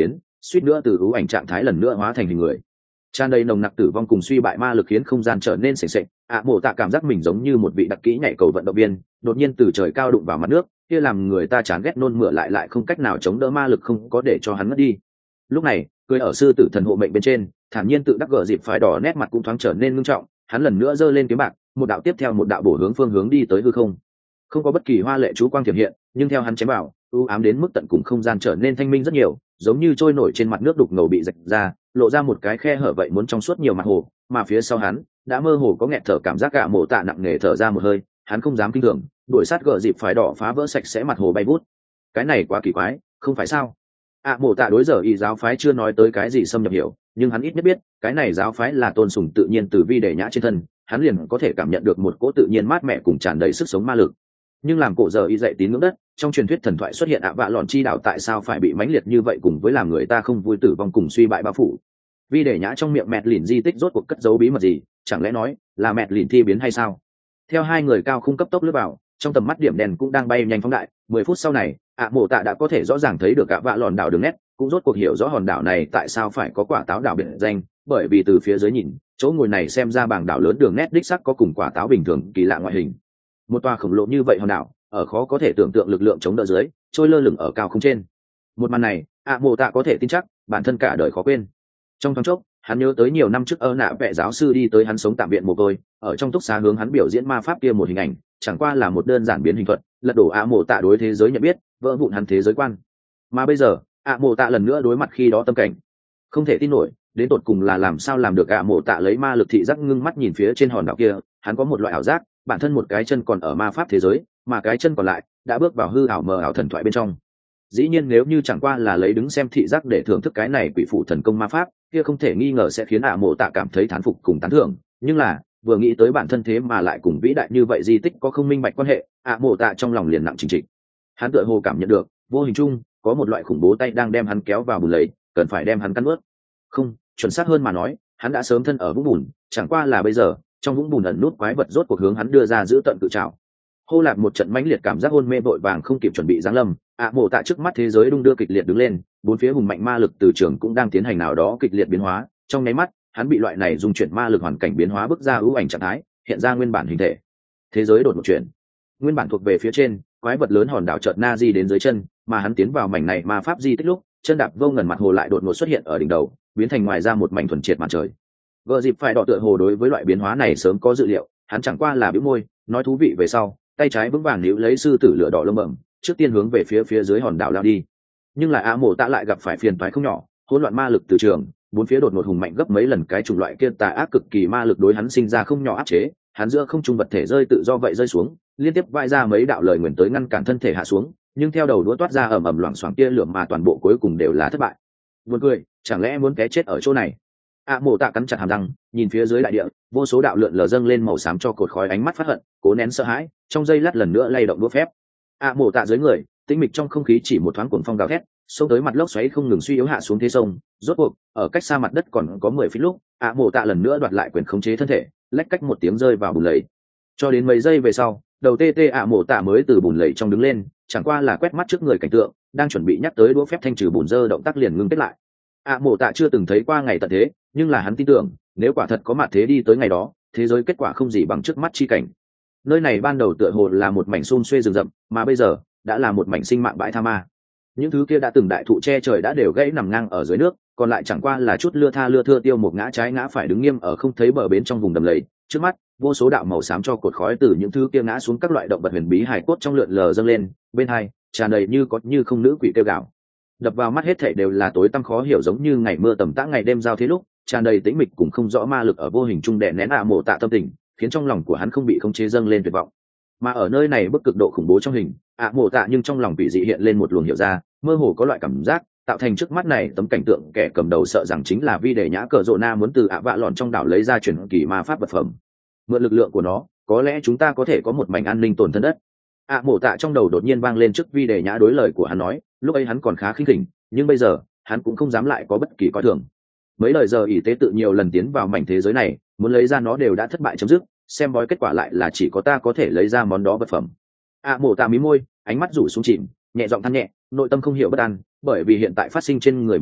suýt nữa từ ưu ảnh trạng thái lần nữa hóa thành hình người. Tràn đầy nồng nặc tử vong cùng suy bại ma lực khiến không gian trở nên sền sệt. ạ mộ tạ cảm giác mình giống như một vị đặc kỹ nhảy cầu vận động viên đột nhiên từ trời cao đụng vào mặt nước, kia làm người ta chán ghét nôn mửa lại lại không cách nào chống đỡ ma lực không có để cho hắn ngất đi. Lúc này cười ở sư tử thần hộ mệnh bên trên thản nhiên tự đắc gở dịp phải đỏ, nét mặt cũng thoáng trở nên ngưng trọng. Hắn lần nữa giơ lên kiếm bạc, một đạo tiếp theo một đạo bổ hướng phương hướng đi tới hư không. Không có bất kỳ hoa lệ chú quang tiềm hiện, nhưng theo hắn chém vào, u ám đến mức tận cùng không gian trở nên thanh minh rất nhiều, giống như trôi nổi trên mặt nước đục ngầu bị rạch ra, lộ ra một cái khe hở vậy muốn trong suốt nhiều mặt hồ. Mà phía sau hắn đã mơ hồ có nghẹt thở cảm giác, gạ mộ tạ nặng nề thở ra một hơi, hắn không dám kinh thường, đuổi sát gở dịp phải đỏ phá vỡ sạch sẽ mặt hồ bay bút. Cái này quá kỳ quái, không phải sao? ạ mộ tạ đối giờ y giáo phái chưa nói tới cái gì xâm nhập hiểu, nhưng hắn ít nhất biết cái này giáo phái là tôn sùng tự nhiên từ vi để nhã trên thân, hắn liền có thể cảm nhận được một cỗ tự nhiên mát mẻ cùng tràn đầy sức sống ma lực. Nhưng làm cổ giờ y dạy tín ngưỡng đất, trong truyền thuyết thần thoại xuất hiện ạ vạ lòn chi đạo tại sao phải bị mãnh liệt như vậy, cùng với làm người ta không vui tử vong cùng suy bại bao phủ. Vi để nhã trong miệng mẹt lìn di tích rốt cuộc cất giấu bí mật gì, chẳng lẽ nói là mẹt lìn thi biến hay sao? Theo hai người cao khung cấp tốc lướt vào, trong tầm mắt điểm đèn cũng đang bay nhanh phóng đại. Mười phút sau này, ạ mộ tạ đã có thể rõ ràng thấy được cả vạ lòn đảo đường nét, cũng rốt cuộc hiểu rõ hòn đảo này tại sao phải có quả táo đảo biệt danh, bởi vì từ phía dưới nhìn, chỗ ngồi này xem ra bảng đảo lớn đường nét đích sắc có cùng quả táo bình thường kỳ lạ ngoại hình. Một tòa khổng lồ như vậy hòn đảo, ở khó có thể tưởng tượng lực lượng chống đỡ dưới, trôi lơ lửng ở cao không trên. Một màn này, ạ mộ tạ có thể tin chắc, bản thân cả đời khó quên. Trong thoáng chốc, hắn nhớ tới nhiều năm trước ơ nạ vệ giáo sư đi tới hắn sống tạm viện mồ côi, ở trong túc xá hướng hắn biểu diễn ma pháp kia một hình ảnh, chẳng qua là một đơn giản biến hình thuật, lật đổ ạ mộ tạ đối thế giới nhận biết, vỡ vụn hắn thế giới quan. Mà bây giờ, ạ mộ tạ lần nữa đối mặt khi đó tâm cảnh, không thể tin nổi, đến tột cùng là làm sao làm được. ạ mộ tạ lấy ma lực thị giác ngưng mắt nhìn phía trên hòn đảo kia, hắn có một loại ảo giác, bản thân một cái chân còn ở ma pháp thế giới, mà cái chân còn lại đã bước vào hư ảo mờ ảo thần thoại bên trong. Dĩ nhiên nếu như chẳng qua là lấy đứng xem thị giác để thưởng thức cái này quỷ phụ thần công ma pháp, kia không thể nghi ngờ sẽ khiến ạ mộ tạ cảm thấy thán phục cùng tán thưởng. Nhưng là vừa nghĩ tới bản thân thế mà lại cùng vĩ đại như vậy di tích có không minh bạch quan hệ, ạ mộ tạ trong lòng liền nặng chỉnh trịch. Hắn tựa hồ cảm nhận được vô hình chung có một loại khủng bố tay đang đem hắn kéo vào bùn lầy, cần phải đem hắn cắn ướt. Không, chuẩn xác hơn mà nói, hắn đã sớm thân ở vũng bùn, chẳng qua là bây giờ trong vũng bùn ẩn nút quái vật rốt cuộc hướng hắn đưa ra giữ tận cự trảo. Hô lạc một trận mãnh liệt cảm giác hôn mê vội vàng không kịp chuẩn bị giáng lâm, ạ mộ tạ trước mắt thế giới đung đưa kịch liệt đứng lên, bốn phía hùng mạnh ma lực từ trường cũng đang tiến hành nào đó kịch liệt biến hóa. Trong nháy mắt, hắn bị loại này dung chuyển ma lực hoàn cảnh biến hóa bức ra ưu ảnh trạng thái, hiện ra nguyên bản hình thể. Thế giới đột một chuyển, nguyên bản thuộc về phía trên, quái vật lớn hòn đảo chợt na di đến dưới chân, mà hắn tiến vào mảnh này ma pháp di tích lúc, chân đạp vô ngần mặt hồ lại đột ngột xuất hiện ở đỉnh đầu, biến thành ngoài ra một mảnh thuần triệt mặt trời. Gờ dịp phải đỏ tựa hồ đối với loại biến hóa này sớm có dự liệu, hắn chẳng qua là bĩu môi, nói thú vị về sau, tay trái vững vàng níu lấy sư tử lửa đỏ lông bẩm, trước tiên hướng về phía phía dưới hòn đảo lao đi. Nhưng là ạ mộ tạ lại gặp phải phiền toái không nhỏ, hỗn loạn ma lực từ trường, bốn phía đột ngột hùng mạnh gấp mấy lần cái chủng loại kia tà ác cực kỳ ma lực đối hắn sinh ra không nhỏ áp chế, hắn giữa không trung vật thể rơi tự do vậy rơi xuống, liên tiếp vãi ra mấy đạo lời nguyền tới ngăn cản thân thể hạ xuống, nhưng theo đầu đũa toát ra ầm ầm loảng xoảng kia lượm mà toàn bộ cuối cùng đều là thất bại. Buồn cười, chẳng lẽ muốn té chết ở chỗ này? ạ mộ tạ cắn chặt hàm răng, nhìn phía dưới đại địa, vô số đạo lượn lờ dâng lên màu xám cho cột khói, ánh mắt phát hận, cố nén sợ hãi, trong giây lát lần nữa lay động đũa phép. ạ mộ tạ dưới người, tĩnh mịch trong không khí chỉ một thoáng cuồng phong gào thét, xông tới mặt lốc xoáy không ngừng suy yếu hạ xuống thế sông. Rốt cuộc ở cách xa mặt đất còn có mười feet lúc, ạ mộ tạ lần nữa đoạt lại quyền khống chế thân thể, lách cách một tiếng rơi vào bùn lầy. Cho đến mấy giây về sau, đầu tê tê ạ mộ tạ mới từ bùn lầy trong đứng lên, chẳng qua là quét mắt trước người cảnh tượng, đang chuẩn bị nhắc tới đũa phép thanh trừ bùn dơ, động tác liền ngưng kết lại. ạ mộ tạ chưa từng thấy qua ngày tận thế, nhưng là hắn tin tưởng, nếu quả thật có mặt thế đi tới ngày đó, thế giới kết quả không gì bằng trước mắt chi cảnh. Nơi này ban đầu tựa hồ là một mảnh xôn xuê rừng rậm, mà bây giờ đã là một mảnh sinh mạng bãi tha ma. Những thứ kia đã từng đại thụ che trời đã đều gãy nằm ngang ở dưới nước, còn lại chẳng qua là chút lưa tha lưa thưa tiêu một ngã trái ngã phải đứng nghiêm ở không thấy bờ bến trong vùng đầm lầy. Trước mắt, vô số đạo màu xám cho cột khói từ những thứ kia ngã xuống các loại động vật huyền bí hài cốt trong lượn lờ dâng lên, bên hai tràn đầy như có như không nữ quỷ kêu gào. Đập vào mắt hết thảy đều là tối tăm khó hiểu, giống như ngày mưa tầm tã ngày đêm giao thế lúc, tràn đầy tĩnh mịch cùng không rõ ma lực ở vô hình trung đè nén ạ mộ tạ tâm tình, khiến trong lòng của hắn không bị khống chế dâng lên tuyệt vọng. Mà ở nơi này bức cực độ khủng bố trong hình ạ mộ tạ, nhưng trong lòng bị dị hiện lên một luồng hiểu ra, mơ hồ có loại cảm giác tạo thành trước mắt này tấm cảnh tượng, kẻ cầm đầu sợ rằng chính là vi để nhã cờ rộ na muốn từ ạ vạ lọn trong đảo lấy ra truyền kỳ ma pháp vật phẩm. Mượn lực lượng của nó, có lẽ chúng ta có thể có một mảnh an ninh tồn thân đất. ạ mộ tạ trong đầu đột nhiên vang lên trước vi để nhã đối lời của hắn nói, lúc ấy hắn còn khá khinh khỉnh, nhưng bây giờ hắn cũng không dám lại có bất kỳ coi thường. Mấy lời giờ ỷ tế tự nhiều lần tiến vào mảnh thế giới này, muốn lấy ra nó đều đã thất bại chấm dứt, xem bói kết quả lại là chỉ có ta có thể lấy ra món đó vật phẩm. ạ mộ tạ mí môi, ánh mắt rủ xuống chìm, nhẹ giọng than nhẹ, nội tâm không hiểu bất an, bởi vì hiện tại phát sinh trên người mình chuyện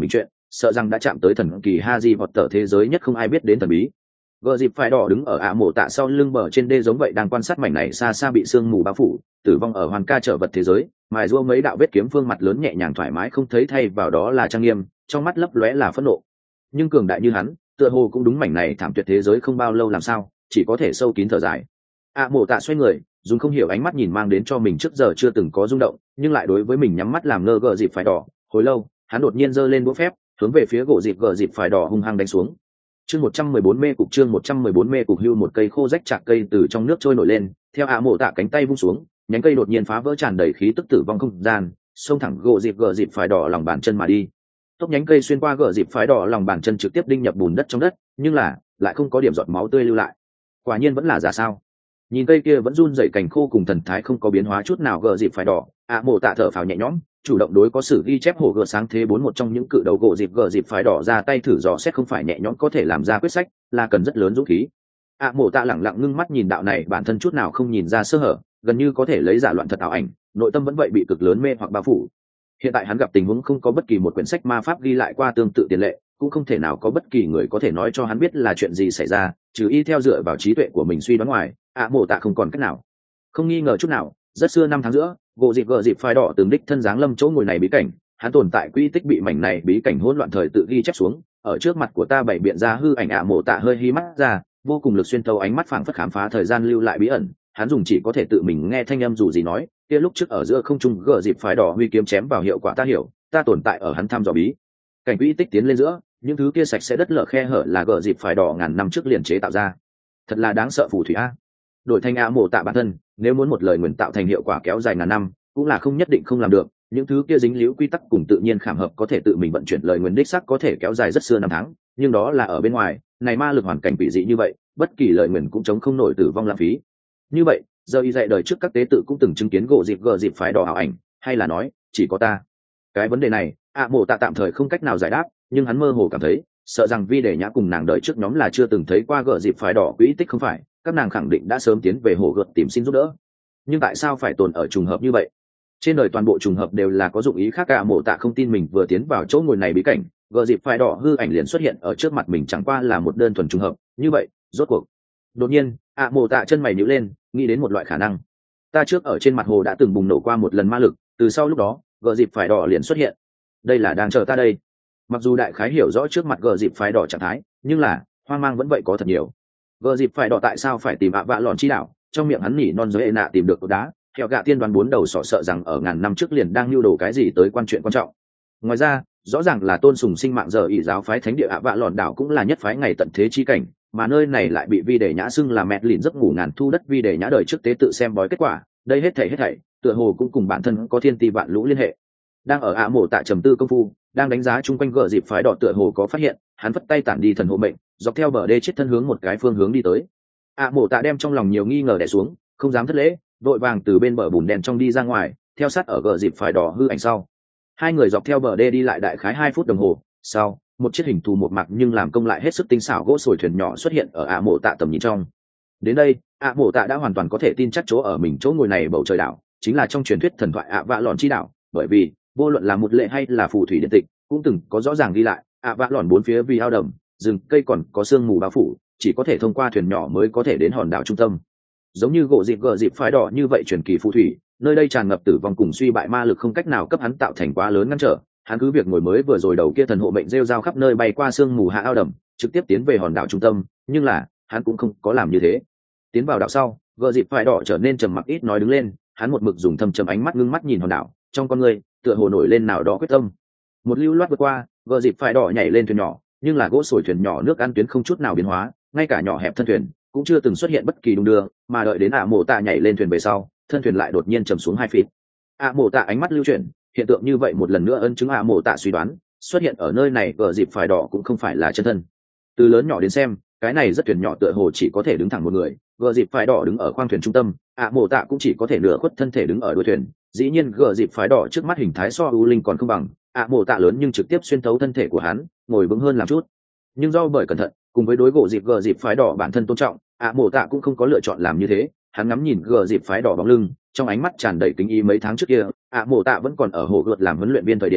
sợ rằng đã chạm tới thần kỳ Harry Potter thế giới nhất không ai biết đến thần bí. Gờ dịp phải đỏ đứng ở ạ mộ tạ sau lưng bờ trên đê giống vậy đang quan sát mảnh này xa xa bị sương mù bao phủ, tử vong ở hoàn ca trở vật thế giới, mài rua mấy đạo vết kiếm phương mặt lớn nhẹ nhàng thoải mái không thấy thay vào đó là trang nghiêm, trong mắt lấp lóe là phẫn nộ. Nhưng cường đại như hắn, tựa hồ cũng đúng mảnh này thảm tuyệt thế giới không bao lâu làm sao, chỉ có thể sâu kín thở dài. ạ mộ tạ xoay người, dùng không hiểu ánh mắt nhìn mang đến cho mình trước giờ chưa từng có rung động, nhưng lại đối với mình nhắm mắt làm ngơ gờ dịp phải đỏ. Hồi lâu, hắn đột nhiên giơ lên đũa phép, hướng về phía gỗ dịp gờ dịp phải đỏ hung hăng đánh xuống. Chương một trăm mười bốn mê cục chương một trăm mười bốn mê cục hưu một cây khô rách chạc cây từ trong nước trôi nổi lên, theo ạ mộ tạ cánh tay vung xuống, nhánh cây đột nhiên phá vỡ tràn đầy khí tức tử vong không gian, xông thẳng gỗ dịp gờ dịp phải đỏ lòng bàn chân mà đi. Tốc nhánh cây xuyên qua gờ dịp phải đỏ lòng bàn chân trực tiếp đinh nhập bùn đất trong đất, nhưng là lại không có điểm giọt máu tươi lưu lại. Quả nhiên vẫn là giả sao? Nhìn cây kia vẫn run rẩy cành khô cùng thần thái không có biến hóa chút nào gờ dịp phải đỏ, ạ mộ tạ thở phào nhẹ nhõm, chủ động đối có sử ghi chép hổ gợt sáng thế bốn một trong những cự đầu gỗ dịp gờ dịp phải đỏ ra tay thử dò xét không phải nhẹ nhõm có thể làm ra quyết sách, là cần rất lớn dũng khí. ạ mộ tạ lẳng lặng ngưng mắt nhìn đạo này bản thân chút nào không nhìn ra sơ hở, gần như có thể lấy giả loạn thật ảo ảnh, nội tâm vẫn vậy bị cực lớn mê hoặc bao phủ. Hiện tại hắn gặp tình huống không có bất kỳ một quyển sách ma pháp ghi lại qua tương tự tiền lệ, cũng không thể nào có bất kỳ người có thể nói cho hắn biết là chuyện gì xảy ra, trừ y theo dựa vào trí tuệ của mình suy đoán ngoài, ạ mộ tạ không còn cách nào. Không nghi ngờ chút nào, rất xưa năm tháng giữa, gỗ dịp gờ dịp phai đỏ từng đích thân dáng lâm chỗ ngồi này bí cảnh, hắn tồn tại quy tích bị mảnh này bí cảnh hỗn loạn thời tự ghi chép xuống, ở trước mặt của ta bảy biện ra hư ảnh ạ mộ tạ hơi hí mắt ra, vô cùng lực xuyên thấu ánh mắt phảng phất khám phá thời gian lưu lại bí ẩn, hắn dùng chỉ có thể tự mình nghe thanh âm dù gì nói, kia lúc trước ở giữa không trung gờ dịp phai đỏ huy kiếm chém vào hiệu quả ta hiểu, ta tồn tại ở hắn thăm dò bí cảnh quy tích tiến lên giữa, những thứ kia sạch sẽ đất lở khe hở là gờ dịp phai đỏ ngàn năm trước liền chế tạo ra. Thật là đáng sợ phù thủy a. Đổi thành ạ mộ tạ bản thân, nếu muốn một lời nguyền tạo thành hiệu quả kéo dài ngàn năm, cũng là không nhất định không làm được. Những thứ kia dính líu quy tắc cùng tự nhiên khảm hợp có thể tự mình vận chuyển lời nguyền đích sắc có thể kéo dài rất xưa năm tháng, nhưng đó là ở bên ngoài, này ma lực hoàn cảnh bị dị như vậy, bất kỳ lời nguyền cũng chống không nổi tử vong lãng phí. Như vậy, giờ y dạy đời trước các tế tự cũng từng chứng kiến gỗ dịp gờ dịp phái đỏ ảo ảnh, hay là nói chỉ có ta? Cái vấn đề này, ạ mộ tạ tạm thời không cách nào giải đáp, nhưng hắn mơ hồ cảm thấy, sợ rằng vi để nhã cùng nàng đời trước nhóm là chưa từng thấy qua gờ dịp phái đỏ quỹ tích không phải, các nàng khẳng định đã sớm tiến về hồ gợt tìm xin giúp đỡ. Nhưng tại sao phải tồn ở trùng hợp như vậy? Trên đời toàn bộ trùng hợp đều là có dụng ý khác. Cả mộ tạ không tin mình vừa tiến vào chỗ ngồi này bí cảnh, gờ dịp phái đỏ hư ảnh liền xuất hiện ở trước mặt mình chẳng qua là một đơn thuần trùng hợp. Như vậy, rốt cuộc. Đột nhiên, ạ mộ tạ chân mày nhíu lên, nghĩ đến một loại khả năng. Ta trước ở trên mặt hồ đã từng bùng nổ qua một lần ma lực, từ sau lúc đó, gờ dịp phái đỏ liền xuất hiện. Đây là đang chờ ta đây. Mặc dù đại khái hiểu rõ trước mặt gờ dịp phái đỏ trạng thái, nhưng là hoang mang vẫn vậy có thật nhiều. Gờ dịp phải đỏ tại sao phải tìm ạ vạ lòn chi đảo, trong miệng hắn nỉ non giới ệ nạ tìm được cột đá, theo gạ tiên đoán bốn đầu sọ sợ rằng ở ngàn năm trước liền đang lưu đồ cái gì tới quan chuyện quan trọng. Ngoài ra, rõ ràng là tôn sùng sinh mạng giờ ỷ giáo phái thánh địa ạ vạ lòn đảo cũng là nhất phái ngày tận thế chi cảnh, mà nơi này lại bị vi để nhã xưng là mẹt lìn giấc ngủ ngàn thu đất vi để nhã đời trước tế tự xem bói kết quả, đây hết thảy hết thảy, tựa hồ cũng cùng bản thân có thiên ti vạn lũ liên hệ. Đang ở ạ mộ tạ trầm tư công phu, đang đánh giá chung quanh gờ dịp phái đỏ tựa hồ có phát hiện, hắn vất tay tản đi thần hộ mệnh, dọc theo bờ đê chết thân hướng một cái phương hướng đi tới. ạ mộ tạ đem trong lòng nhiều nghi ngờ đè xuống, không dám thất lễ, vội vàng từ bên bờ bùn đen trong đi ra ngoài, theo sát ở gờ dịp phái đỏ hư ảnh sau. Hai người dọc theo bờ đê đi lại đại khái hai phút đồng hồ, sau một chiếc hình thù một mặt nhưng làm công lại hết sức tinh xảo gỗ sồi thuyền nhỏ xuất hiện ở ạ mộ tạ tầm nhìn trong. Đến đây, ạ mộ tạ đã hoàn toàn có thể tin chắc chỗ ở mình chỗ ngồi này bầu trời đảo chính là trong truyền thuyết thần thoại ạ vạ lòn chi đảo, bởi vì vô luận là một lệ hay là phù thủy điện tịch cũng từng có rõ ràng ghi lại ạ vạ lòn bốn phía vì ao đầm rừng cây còn có sương mù bao phủ, chỉ có thể thông qua thuyền nhỏ mới có thể đến hòn đảo trung tâm. Giống như gỗ dịp gờ dịp phái đỏ như vậy truyền kỳ phù thủy, nơi đây tràn ngập tử vong cùng suy bại ma lực không cách nào cấp hắn tạo thành quá lớn ngăn trở, hắn cứ việc ngồi mới vừa rồi đầu kia thần hộ mệnh rêu rao khắp nơi bay qua sương mù hạ ao đầm trực tiếp tiến về hòn đảo trung tâm, nhưng là hắn cũng không có làm như thế. Tiến vào đảo sau, gờ dịp phái đỏ trở nên trầm mặc ít nói đứng lên, hắn một mực dùng thâm trầm ánh mắt ngưng mắt nhìn hòn đảo, trong con người tựa hồ nổi lên nào đó quyết tâm. Một lưu loát vượt qua, gờ dịp phái đỏ nhảy lên thuyền nhỏ, nhưng là gỗ sồi thuyền nhỏ nước ăn tuyến không chút nào biến hóa, ngay cả nhỏ hẹp thân thuyền cũng chưa từng xuất hiện bất kỳ đung đưa, mà đợi đến ạ mộ tạ nhảy lên thuyền về sau, thân thuyền lại đột nhiên trầm xuống hai feet. ạ mộ tạ ánh mắt lưu chuyển, hiện tượng như vậy một lần nữa ân chứng ạ mộ tạ suy đoán, xuất hiện ở nơi này gờ dịp phái đỏ cũng không phải là chân thân. Từ lớn nhỏ đến xem, cái này rất thuyền nhỏ tựa hồ chỉ có thể đứng thẳng một người, gờ dịp phái đỏ đứng ở khoang thuyền trung tâm, ạ mộ tạ cũng chỉ có thể nửa khuất thân thể đứng ở đuôi thuyền. Dĩ nhiên gờ dịp phái đỏ trước mắt hình thái so u linh còn không bằng ạ mộ tạ lớn, nhưng trực tiếp xuyên thấu thân thể của hắn, ngồi vững hơn làm chút. Nhưng do bởi cẩn thận cùng với đối gỗ dịp gờ dịp phái đỏ bản thân tôn trọng, ạ mộ tạ cũng không có lựa chọn làm như thế. Hắn ngắm nhìn gờ dịp phái đỏ bóng lưng, trong ánh mắt tràn đầy kính ý. Mấy tháng trước kia, ạ mộ tạ vẫn còn ở hồ gợt làm huấn luyện viên thời điểm,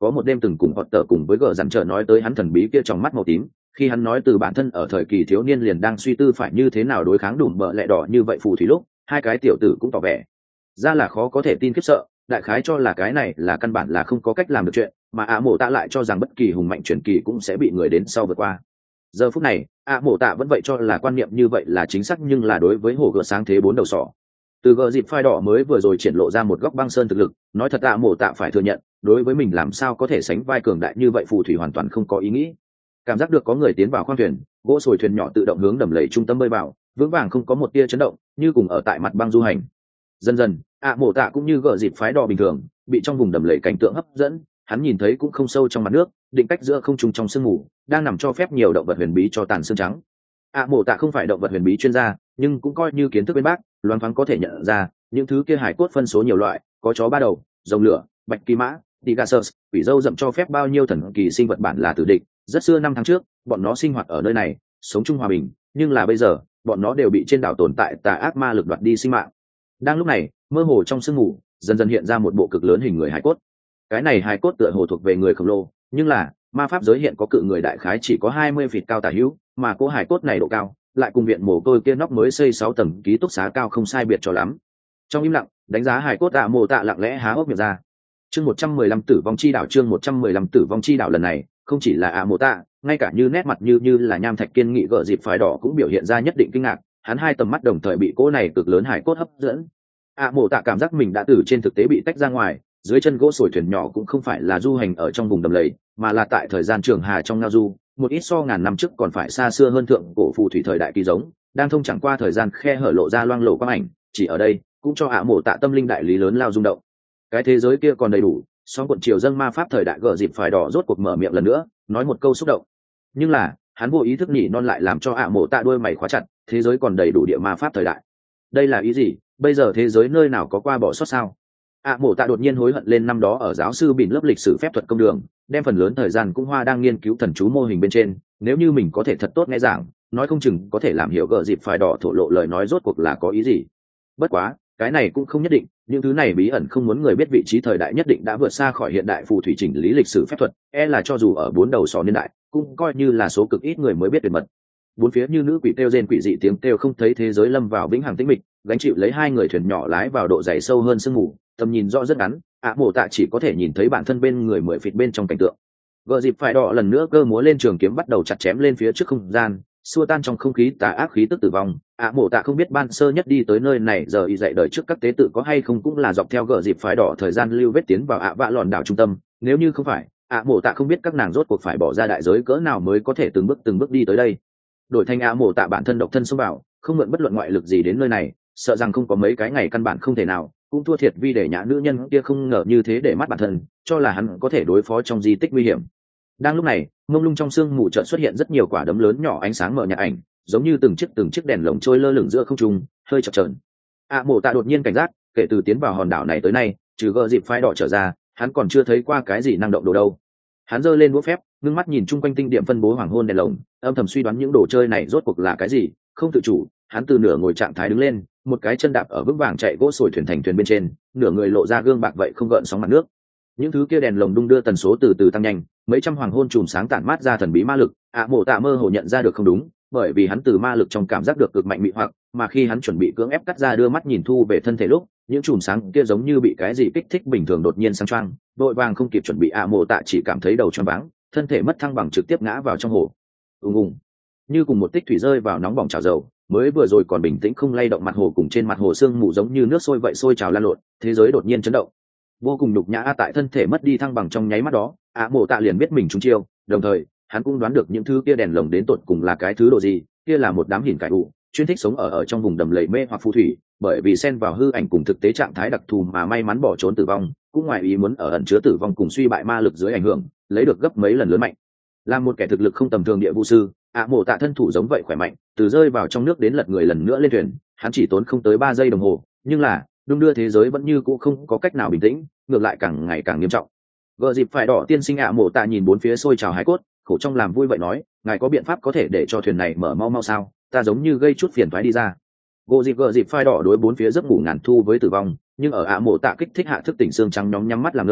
có một đêm từng cùng họ tờ cùng với gờ dằn trở nói tới hắn thần bí kia trong mắt màu tím, khi hắn nói từ bản thân ở thời kỳ thiếu niên liền đang suy tư phải như thế nào đối kháng đùm bợ lẹ đỏ như vậy phù thủy lúc, hai cái tiểu tử cũng tỏ vẻ ra là khó có thể tin khiếp sợ, đại khái cho là cái này là căn bản là không có cách làm được chuyện, mà ạ mổ tạ lại cho rằng bất kỳ hùng mạnh truyền kỳ cũng sẽ bị người đến sau vượt qua. Giờ phút này ạ mổ tạ vẫn vậy cho là quan niệm như vậy là chính xác, nhưng là đối với hồ gợt sáng thế bốn đầu sỏ từ gờ dịp phai đỏ mới vừa rồi triển lộ ra một góc băng sơn thực lực, nói thật ạ mổ tạ phải thừa nhận đối với mình làm sao có thể sánh vai cường đại như vậy phù thủy hoàn toàn không có ý nghĩ. Cảm giác được có người tiến vào khoang thuyền, gỗ sồi thuyền nhỏ tự động hướng đầm lầy trung tâm bơi vào, vững vàng không có một tia chấn động, như cùng ở tại mặt băng du hành. Dần dần ạ mổ tạ cũng như gờ dịp phái đỏ bình thường bị trong vùng đầm lầy cảnh tượng hấp dẫn, hắn nhìn thấy cũng không sâu trong mặt nước, định cách giữa không trung trong sương mù đang nằm cho phép nhiều động vật huyền bí cho tàn xương trắng. ạ mổ tạ không phải động vật huyền bí chuyên gia, nhưng cũng coi như kiến thức bên bác, loáng thoáng có thể nhận ra những thứ kia hải cốt phân số nhiều loại, có chó ba đầu, rồng lửa, bạch kỳ mã, Pegasus, quỷ dâu dậm cho phép bao nhiêu thần kỳ sinh vật bản là tử địch. Rất xưa năm tháng trước bọn nó sinh hoạt ở nơi này, sống chung hòa bình, nhưng là bây giờ bọn nó đều bị trên đảo tồn tại tà ác ma lực đoạt đi sinh mạng. Đang lúc này mơ hồ trong sương mù dần dần hiện ra một bộ cực lớn hình người hải cốt. Cái này hải cốt tựa hồ thuộc về người khổng lồ, nhưng là ma pháp giới hiện có cự người đại khái chỉ có hai mươi feet cao tả hữu, mà cỗ hải cốt này độ cao lại cùng viện mồ côi kia nóc mới xây sáu tầng ký túc xá cao không sai biệt cho lắm. Trong im lặng đánh giá hải cốt tạ mồ tạ lặng lẽ há hốc miệng ra. Chương một trăm mười lăm tử vong chi đảo, chương một trăm mười lăm tử vong chi đảo lần này không chỉ là ạ mồ tạ, ngay cả như nét mặt như như là nham thạch kiên nghị gợ dịp phải đỏ cũng biểu hiện ra nhất định kinh ngạc, hắn hai tầm mắt đồng thời bị cỗ này cực lớn hải cốt hấp dẫn. ạ mồ tạ cảm giác mình đã từ trên thực tế bị tách ra ngoài, dưới chân gỗ sồi thuyền nhỏ cũng không phải là du hành ở trong vùng đầm lầy, mà là tại thời gian trường hà trong ngao du, một ít so ngàn năm trước còn phải xa xưa hơn thượng cổ phù thủy thời đại kỳ giống, đang thông chẳng qua thời gian khe hở lộ ra loang lổ quang ảnh, chỉ ở đây cũng cho ạ mồ tạ tâm linh đại lý lớn lao rung động. Cái thế giới kia còn đầy đủ, song cuộn chiều dâng ma pháp thời đại gờ dịp phải đỏ rốt cuộc mở miệng lần nữa, nói một câu xúc động. Nhưng là hắn vô ý thức nhỉ non lại làm cho ạ mồ tạ đuôi mày khóa chặt, thế giới còn đầy đủ địa ma pháp thời đại, đây là ý gì? Bây giờ thế giới nơi nào có qua bỏ sót sao? ạ mồ tạ đột nhiên hối hận lên năm đó ở giáo sư bỉn lớp lịch sử phép thuật công đường, đem phần lớn thời gian cũng hoa đang nghiên cứu thần chú mô hình bên trên, nếu như mình có thể thật tốt nghe giảng, nói không chừng có thể làm hiểu gờ dịp phải đỏ thổ lộ lời nói rốt cuộc là có ý gì. Bất quá cái này cũng không nhất định, những thứ này bí ẩn không muốn người biết vị trí thời đại nhất định đã vượt xa khỏi hiện đại phù thủy chỉnh lý lịch sử phép thuật, e là cho dù ở bốn đầu sò niên đại cũng coi như là số cực ít người mới biết tuyệt mật. Bốn phía như nữ quỷ kêu rên quỷ dị tiếng kêu không thấy, thế giới lâm vào vĩnh hằng tĩnh mịch, gánh chịu lấy hai người thuyền nhỏ lái vào độ dày sâu hơn sương mù, tầm nhìn rõ rất ngắn, ạ mồ tạ chỉ có thể nhìn thấy bản thân bên người mười feet bên trong cảnh tượng. Gợ dịp phải đỏ lần nữa cơ múa lên trường kiếm bắt đầu chặt chém lên phía trước không gian, xua tan trong không khí tà ác khí tức tử vong. ạ mồ tạ không biết ban sơ nhất đi tới nơi này giờ y dạy đời trước các tế tự có hay không cũng là dọc theo gợ dịp phải đỏ thời gian lưu vết tiến vào ạ vạ lòn đảo trung tâm, nếu như không phải, ạ mồ tạ không biết các nàng rốt cuộc phải bỏ ra đại giới cỡ nào mới có thể từng bước từng bước đi tới đây. Đổi thành ạ mồ tạ bản thân độc thân xông vào, không mượn bất luận ngoại lực gì đến nơi này, sợ rằng không có mấy cái ngày căn bản không thể nào, cũng thua thiệt vì để nhã nữ nhân kia không ngờ như thế để mắt bản thân, cho là hắn có thể đối phó trong di tích nguy hiểm. Đang lúc này mông lung trong sương mù chợt xuất hiện rất nhiều quả đấm lớn nhỏ ánh sáng mờ nhạt ảnh, giống như từng chiếc từng chiếc đèn lồng trôi lơ lửng giữa không trung, hơi chập chờn. ạ mồ tạ đột nhiên cảnh giác, kể từ tiến vào hòn đảo này tới nay, trừ gờ dịp phái đỏ trở ra, hắn còn chưa thấy qua cái gì năng động đồ đâu. Hắn giơ lên đũa phép, ngưng mắt nhìn chung quanh tinh điểm phân bố hoàng hôn đèn lồng, âm thầm suy đoán những đồ chơi này rốt cuộc là cái gì. Không tự chủ, hắn từ nửa ngồi trạng thái đứng lên, một cái chân đạp ở vững vàng chạy gỗ sồi thuyền thành thuyền bên trên, nửa người lộ ra gương bạc vậy không gợn sóng mặt nước. Những thứ kia đèn lồng đung đưa tần số từ từ tăng nhanh, mấy trăm hoàng hôn chùm sáng tản mát ra thần bí ma lực. ạ mồ tạ mơ hồ nhận ra được không đúng, bởi vì hắn từ ma lực trong cảm giác được cực mạnh mị hoặc, mà khi hắn chuẩn bị cưỡng ép cắt ra đưa mắt nhìn thu về thân thể lúc, những chùm sáng kia giống như bị cái gì kích thích bình thường đột nhiên sáng choang, vội vàng không kịp chuẩn bị, ạ mồ tạ chỉ cảm thấy đầu choáng váng, thân thể mất thăng bằng trực tiếp ngã vào trong hồ. ùng ùng, như cùng một tích thủy rơi vào nóng bỏng chảo dầu, mới vừa rồi còn bình tĩnh không lay động mặt hồ cùng trên mặt hồ sương mù giống như nước sôi vậy sôi trào lan lộn, thế giới đột nhiên chấn động, vô cùng nhục nhã. Tại thân thể mất đi thăng bằng trong nháy mắt đó, ạ mồ tạ liền biết mình trúng chiêu, đồng thời hắn cũng đoán được những thứ kia đèn lồng đến tột cùng là cái thứ độ gì. Kia là một đám hiển cải ụ, chuyên thích sống ở ở trong vùng đầm lầy mê hoặc phù thủy, bởi vì xen vào hư ảnh cùng thực tế trạng thái đặc thù mà may mắn bỏ trốn tử vong, cũng ngoài ý muốn ở ẩn chứa tử vong cùng suy bại ma lực dưới ảnh hưởng, lấy được gấp mấy lần lớn mạnh. Là một kẻ thực lực không tầm thường địa vu sư, ạ mồ tạ thân thủ giống vậy khỏe mạnh, từ rơi vào trong nước đến lật người lần nữa lên thuyền, hắn chỉ tốn không tới ba giây đồng hồ, nhưng là đung đưa thế giới vẫn như cũ không có cách nào bình tĩnh, ngược lại càng ngày càng nghiêm trọng. Gợ dịp phải đỏ tiên sinh, ạ mồ tạ nhìn bốn phía sôi trào hái cốt, khổ trong làm vui vậy nói, ngài có biện pháp có thể để cho thuyền này mở mau mau sao, ta giống như gây chút phiền toái đi ra. Gợ dịp gợ dịp phai đỏ đối bốn phía giấc ngủ ngàn thu với tử vong, nhưng ở ạ mồ tạ kích thích hạ thức tỉnh xương trắng nhóm nhắm mắt làm ngơ,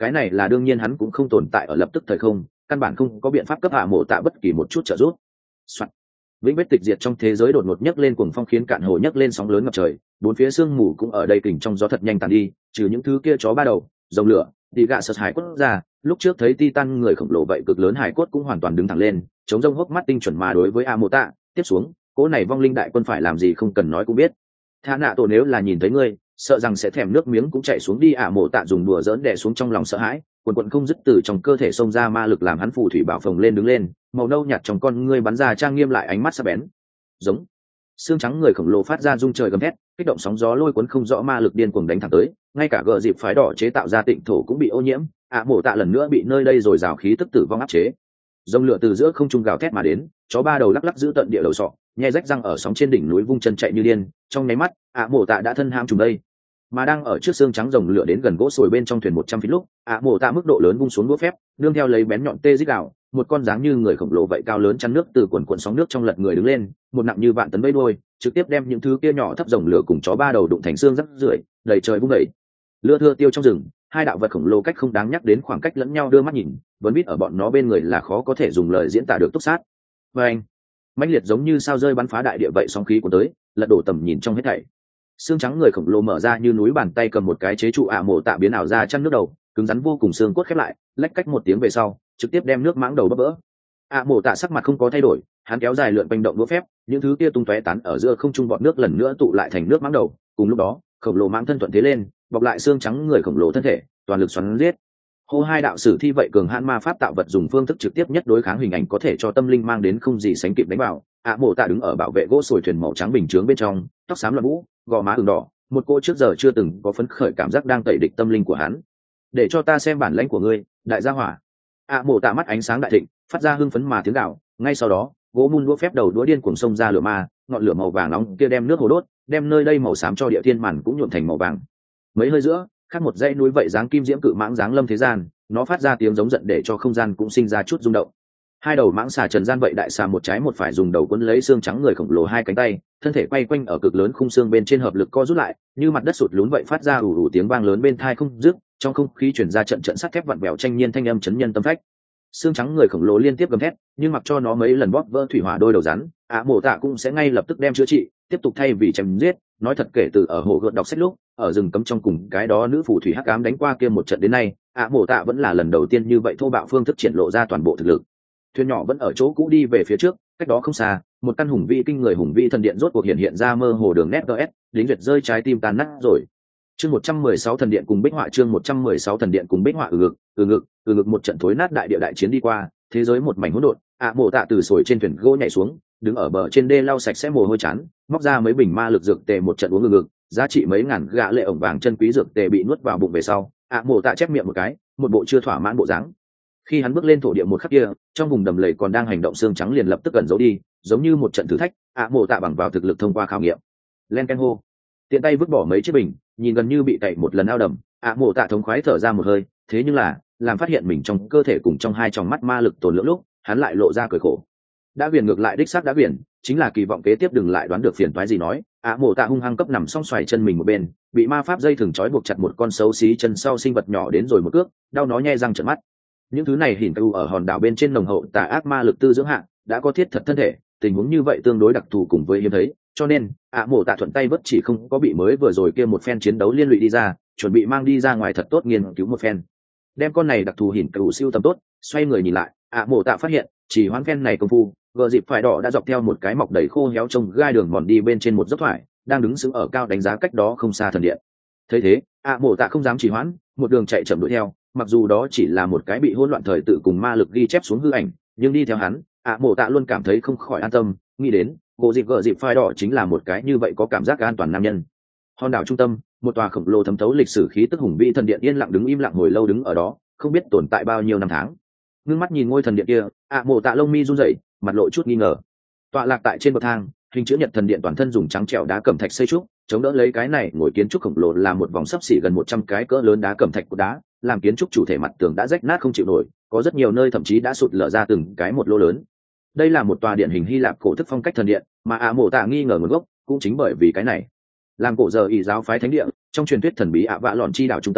cái này là đương nhiên, hắn cũng không tồn tại ở lập tức thời không, căn bản không có biện pháp cấp hạ mộ tạ bất kỳ một chút trợ giúp. Soạn. Vĩnh vết tịch diệt trong thế giới đột ngột nhấc lên cuồng phong, khiến cạn hồ nhấc lên sóng lớn ngập trời, bốn phía sương mù cũng ở đây kình trong gió thật nhanh tàn đi, trừ những thứ kia chó ba đầu, rồng lửa, đi gạ sật hải cốt ra, lúc trước thấy Titan người khổng lồ vậy cực lớn hải cốt cũng hoàn toàn đứng thẳng lên, chống rông hốc mắt tinh chuẩn mà đối với A Mộ Tạ, tiếp xuống, cỗ này vong linh đại quân phải làm gì không cần nói cũng biết. Tha nạ tổ nếu là nhìn thấy ngươi, sợ rằng sẽ thèm nước miếng cũng chạy xuống đi. A Mộ Tạ dùng đùa giỡn đè xuống trong lòng sợ hãi, quần quần không dứt từ trong cơ thể xông ra ma lực làm hắn phù thủy bảo phồng lên đứng lên, màu nâu nhạt trong con ngươi bắn ra trang nghiêm lại ánh mắt sắc bén. Giống. Xương trắng người khổng lồ phát ra rung trời gầm thét, kích động sóng gió lôi cuốn không rõ ma lực điên cuồng đánh thẳng tới, ngay cả gờ dịp phái đỏ chế tạo ra tịnh thổ cũng bị ô nhiễm. ạ Mộ Tạ lần nữa bị nơi đây rồi rào khí tức tử vong áp chế. Dòng lửa từ giữa không trung gào thét mà đến, chó ba đầu lắc lắc giữ tận địa đầu sọ, nhe rách răng ở sóng trên đỉnh núi vung chân chạy như điên, trong nháy mắt ạ Mộ Tạ đã thân ham trùng đây. Mà đang ở trước xương trắng rồng lửa đến gần gỗ sồi bên trong thuyền một trăm feet lúc, ạ Mộ Tạ mức độ lớn vung xuống đũa phép, nương theo lấy bén nhọn tê rít gạo, một con dáng như người khổng lồ vậy cao lớn chắn nước từ cuộn cuộn sóng nước trong lật người đứng lên, một nặng như vạn tấn bấy đuôi, trực tiếp đem những thứ kia nhỏ thấp rồng lửa cùng chó ba đầu đụng thành xương rắc rưởi, đầy trời vung đẩy. Lưa thưa tiêu trong rừng, hai đạo vật khổng lồ cách không đáng nhắc đến khoảng cách lẫn nhau đưa mắt nhìn, vẫn biết ở bọn nó bên người là khó có thể dùng lời diễn tả được túc sát. Và anh, mãnh liệt giống như sao rơi bắn phá đại địa vậy, sóng khí của tới, lật đổ tầm nhìn trong hết thảy. Xương trắng người khổng lồ mở ra như núi bàn tay cầm một cái chế trụ ạ Mộ Tạ biến ảo ra chăn nước đầu, cứng rắn vô cùng, xương cốt khép lại, lách cách một tiếng về sau, trực tiếp đem nước mãng đầu bấp vỡ. ạ Mộ Tạ sắc mặt không có thay đổi, hắn kéo dài lượn quanh động đũa phép, những thứ kia tung tóe tán ở giữa không trung bọt nước lần nữa tụ lại thành nước mãng đầu. Cùng lúc đó, khổng lồ mãng thân thuận thế lên, bọc lại xương trắng người khổng lồ thân thể, toàn lực xoắn giết. Hô hai đạo sử thi vậy cường hãn ma pháp tạo vật dùng phương thức trực tiếp nhất đối kháng hình ảnh có thể cho tâm linh mang đến không gì sánh kịp đánh vào. ạ Mộ Tạ đứng ở bảo vệ gỗ sồi thuyền màu trắng bình chướng bên trong, tóc xám loạn vũ, gò má ửng đỏ, một cô trước giờ chưa từng có phấn khởi cảm giác đang tẩy địch tâm linh của hắn. Để cho ta xem bản lãnh của ngươi, đại gia hỏa. ạ Mộ Tạ mắt ánh sáng đại thịnh, phát ra hưng phấn mà tiếng gào. Ngay sau đó, gỗ mun đũa phép đầu đũa điên cuồng xông ra lửa ma, ngọn lửa màu vàng nóng kia đem nước hồ đốt, đem nơi đây màu xám cho địa thiên màn cũng nhuộm thành màu vàng. Mấy hơi giữa, khác một dãy núi vậy dáng kim diễm cự mãng dáng lâm thế gian, nó phát ra tiếng giống giận để cho không gian cũng sinh ra chút rung động. Hai đầu mãng xà trần gian vậy đại xà một trái một phải dùng đầu quấn lấy xương trắng người khổng lồ hai cánh tay, thân thể quay quanh ở cực lớn khung xương bên trên, hợp lực co rút lại, như mặt đất sụt lún vậy, phát ra ù ù tiếng vang lớn bên tai không dứt, trong không khí truyền ra trận trận sắt thép vặn vẹo tranh nhiên thanh âm chấn nhân tâm phách. Xương trắng người khổng lồ liên tiếp gầm thét, nhưng mặc cho nó mấy lần bóp vỡ thủy hỏa đôi đầu rắn, ạ Mộ Tạ cũng sẽ ngay lập tức đem chữa trị, tiếp tục thay vì chém giết. Nói thật, kể từ ở hồ gợt đọc sách lúc, ở rừng cấm trong cùng cái đó nữ phù thủy hắc ám đánh qua kia một trận đến nay, ạ Mộ Tạ vẫn là lần đầu tiên như vậy thô bạo phương thức triển lộ ra toàn bộ thực lực. Thuyền nhỏ vẫn ở chỗ cũ đi về phía trước, cách đó không xa, một căn hùng vĩ kinh người hùng vĩ thần điện rốt cuộc hiện hiện ra mơ hồ đường nét gs, lính duyệt rơi trái tim tan nát rồi. Chương một trăm mười sáu thần điện cùng bích họa, chương một trăm mười sáu thần điện cùng bích họa. Ừ ngực, ừ ngực, ừ ngực, một trận thối nát đại địa đại chiến đi qua, thế giới một mảnh hỗn độn. ạ Mộ Tạ từ sồi trên thuyền gỗ nhảy xuống, đứng ở bờ trên đê lau sạch sẽ mồ hôi chán, móc ra mấy bình ma lực dược tề một trận uống. Ngực ngực, giá trị mấy ngàn gạ lệ ổng vàng chân quý dược tề bị nuốt vào bụng về sau, ạ Mộ Tạ chép miệng một cái, một bộ chưa thỏa mãn bộ dáng. Khi hắn bước lên thổ địa một khắc kia, trong vùng đầm lầy còn đang hành động xương trắng liền lập tức gần giấu đi, giống như một trận thử thách. ạ Mộ Tạ bằng vào thực lực thông qua khảo nghiệm. Len ken hô, tiện tay vứt bỏ mấy chiếc bình, nhìn gần như bị cậy một lần ao đầm, ạ Mộ Tạ thống khoái thở ra một hơi. Thế nhưng là, làm phát hiện mình trong cơ thể cùng trong hai tròng mắt ma lực tồn lượng lúc, hắn lại lộ ra cười khổ. Đã viền ngược lại đích xác đã viền, chính là kỳ vọng kế tiếp đừng lại đoán được phiền toái gì. Nói, ạ Mộ Tạ hung hăng cấp nằm song xoài chân mình một bên, bị ma pháp dây thừng trói buộc chặt một con xấu xí chân sau sinh vật nhỏ đến rồi một cước, đau nó nhe răng trợn mắt. Những thứ này hiển tu ở hòn đảo bên trên nồng hậu tà ác ma lực tư dưỡng hạ, đã có thiết thật thân thể, tình huống như vậy tương đối đặc thù cùng với hiếm thấy, cho nên ạ Mộ Tạ thuận tay vất chỉ không có bị mới vừa rồi kia một phen chiến đấu liên lụy đi ra, chuẩn bị mang đi ra ngoài thật tốt nghiên cứu một phen. Đem con này đặc thù hiển tu siêu tầm tốt, xoay người nhìn lại, ạ Mộ Tạ phát hiện chỉ hoán phen này công phu, gờ dịp phải đỏ đã dọc theo một cái mọc đầy khô héo trông gai đường mòn đi bên trên một dốc thoải, đang đứng sững ở cao đánh giá cách đó không xa thần điện. Thấy thế, ạ Mộ Tạ không dám trì hoãn, một đường chạy chậm đuổi theo. Mặc dù đó chỉ là một cái bị hỗn loạn thời tự cùng ma lực ghi chép xuống hư ảnh, nhưng đi theo hắn, ạ Mộ Tạ luôn cảm thấy không khỏi an tâm, nghĩ đến gỗ dịp gờ dịp phai đỏ chính là một cái như vậy có cảm giác an toàn nam nhân. Hòn đảo trung tâm, một tòa khổng lồ thấm thấu lịch sử khí tức hùng vĩ thần điện yên lặng đứng im lặng hồi lâu đứng ở đó, không biết tồn tại bao nhiêu năm tháng. Ngưng mắt nhìn ngôi thần điện kia, ạ Mộ Tạ lông mi run rẩy, mặt lộ chút nghi ngờ. Tọa lạc tại trên bậc thang, hình chữ nhật thần điện toàn thân dùng trắng trẻo đá cẩm thạch xây trúc, chống đỡ lấy cái này ngồi kiến trúc khổng lồ là một vòng sấp xỉ gần một trăm cái cỡ lớn đá cẩm thạch của đá, làm kiến trúc chủ thể mặt tường đã rách nát không chịu nổi, có rất nhiều nơi thậm chí đã sụt lở ra từng cái một lỗ lớn. Đây là một tòa điện hình Hy Lạp cổ thức phong cách thần điện, mà ạ Mộ Tạ nghi ngờ nguồn gốc cũng chính bởi vì cái này. Làm cổ giờ ỷ giáo phái thánh địa, trong truyền thuyết thần bí ạ Vạ Lọn chi đảo trung tâm,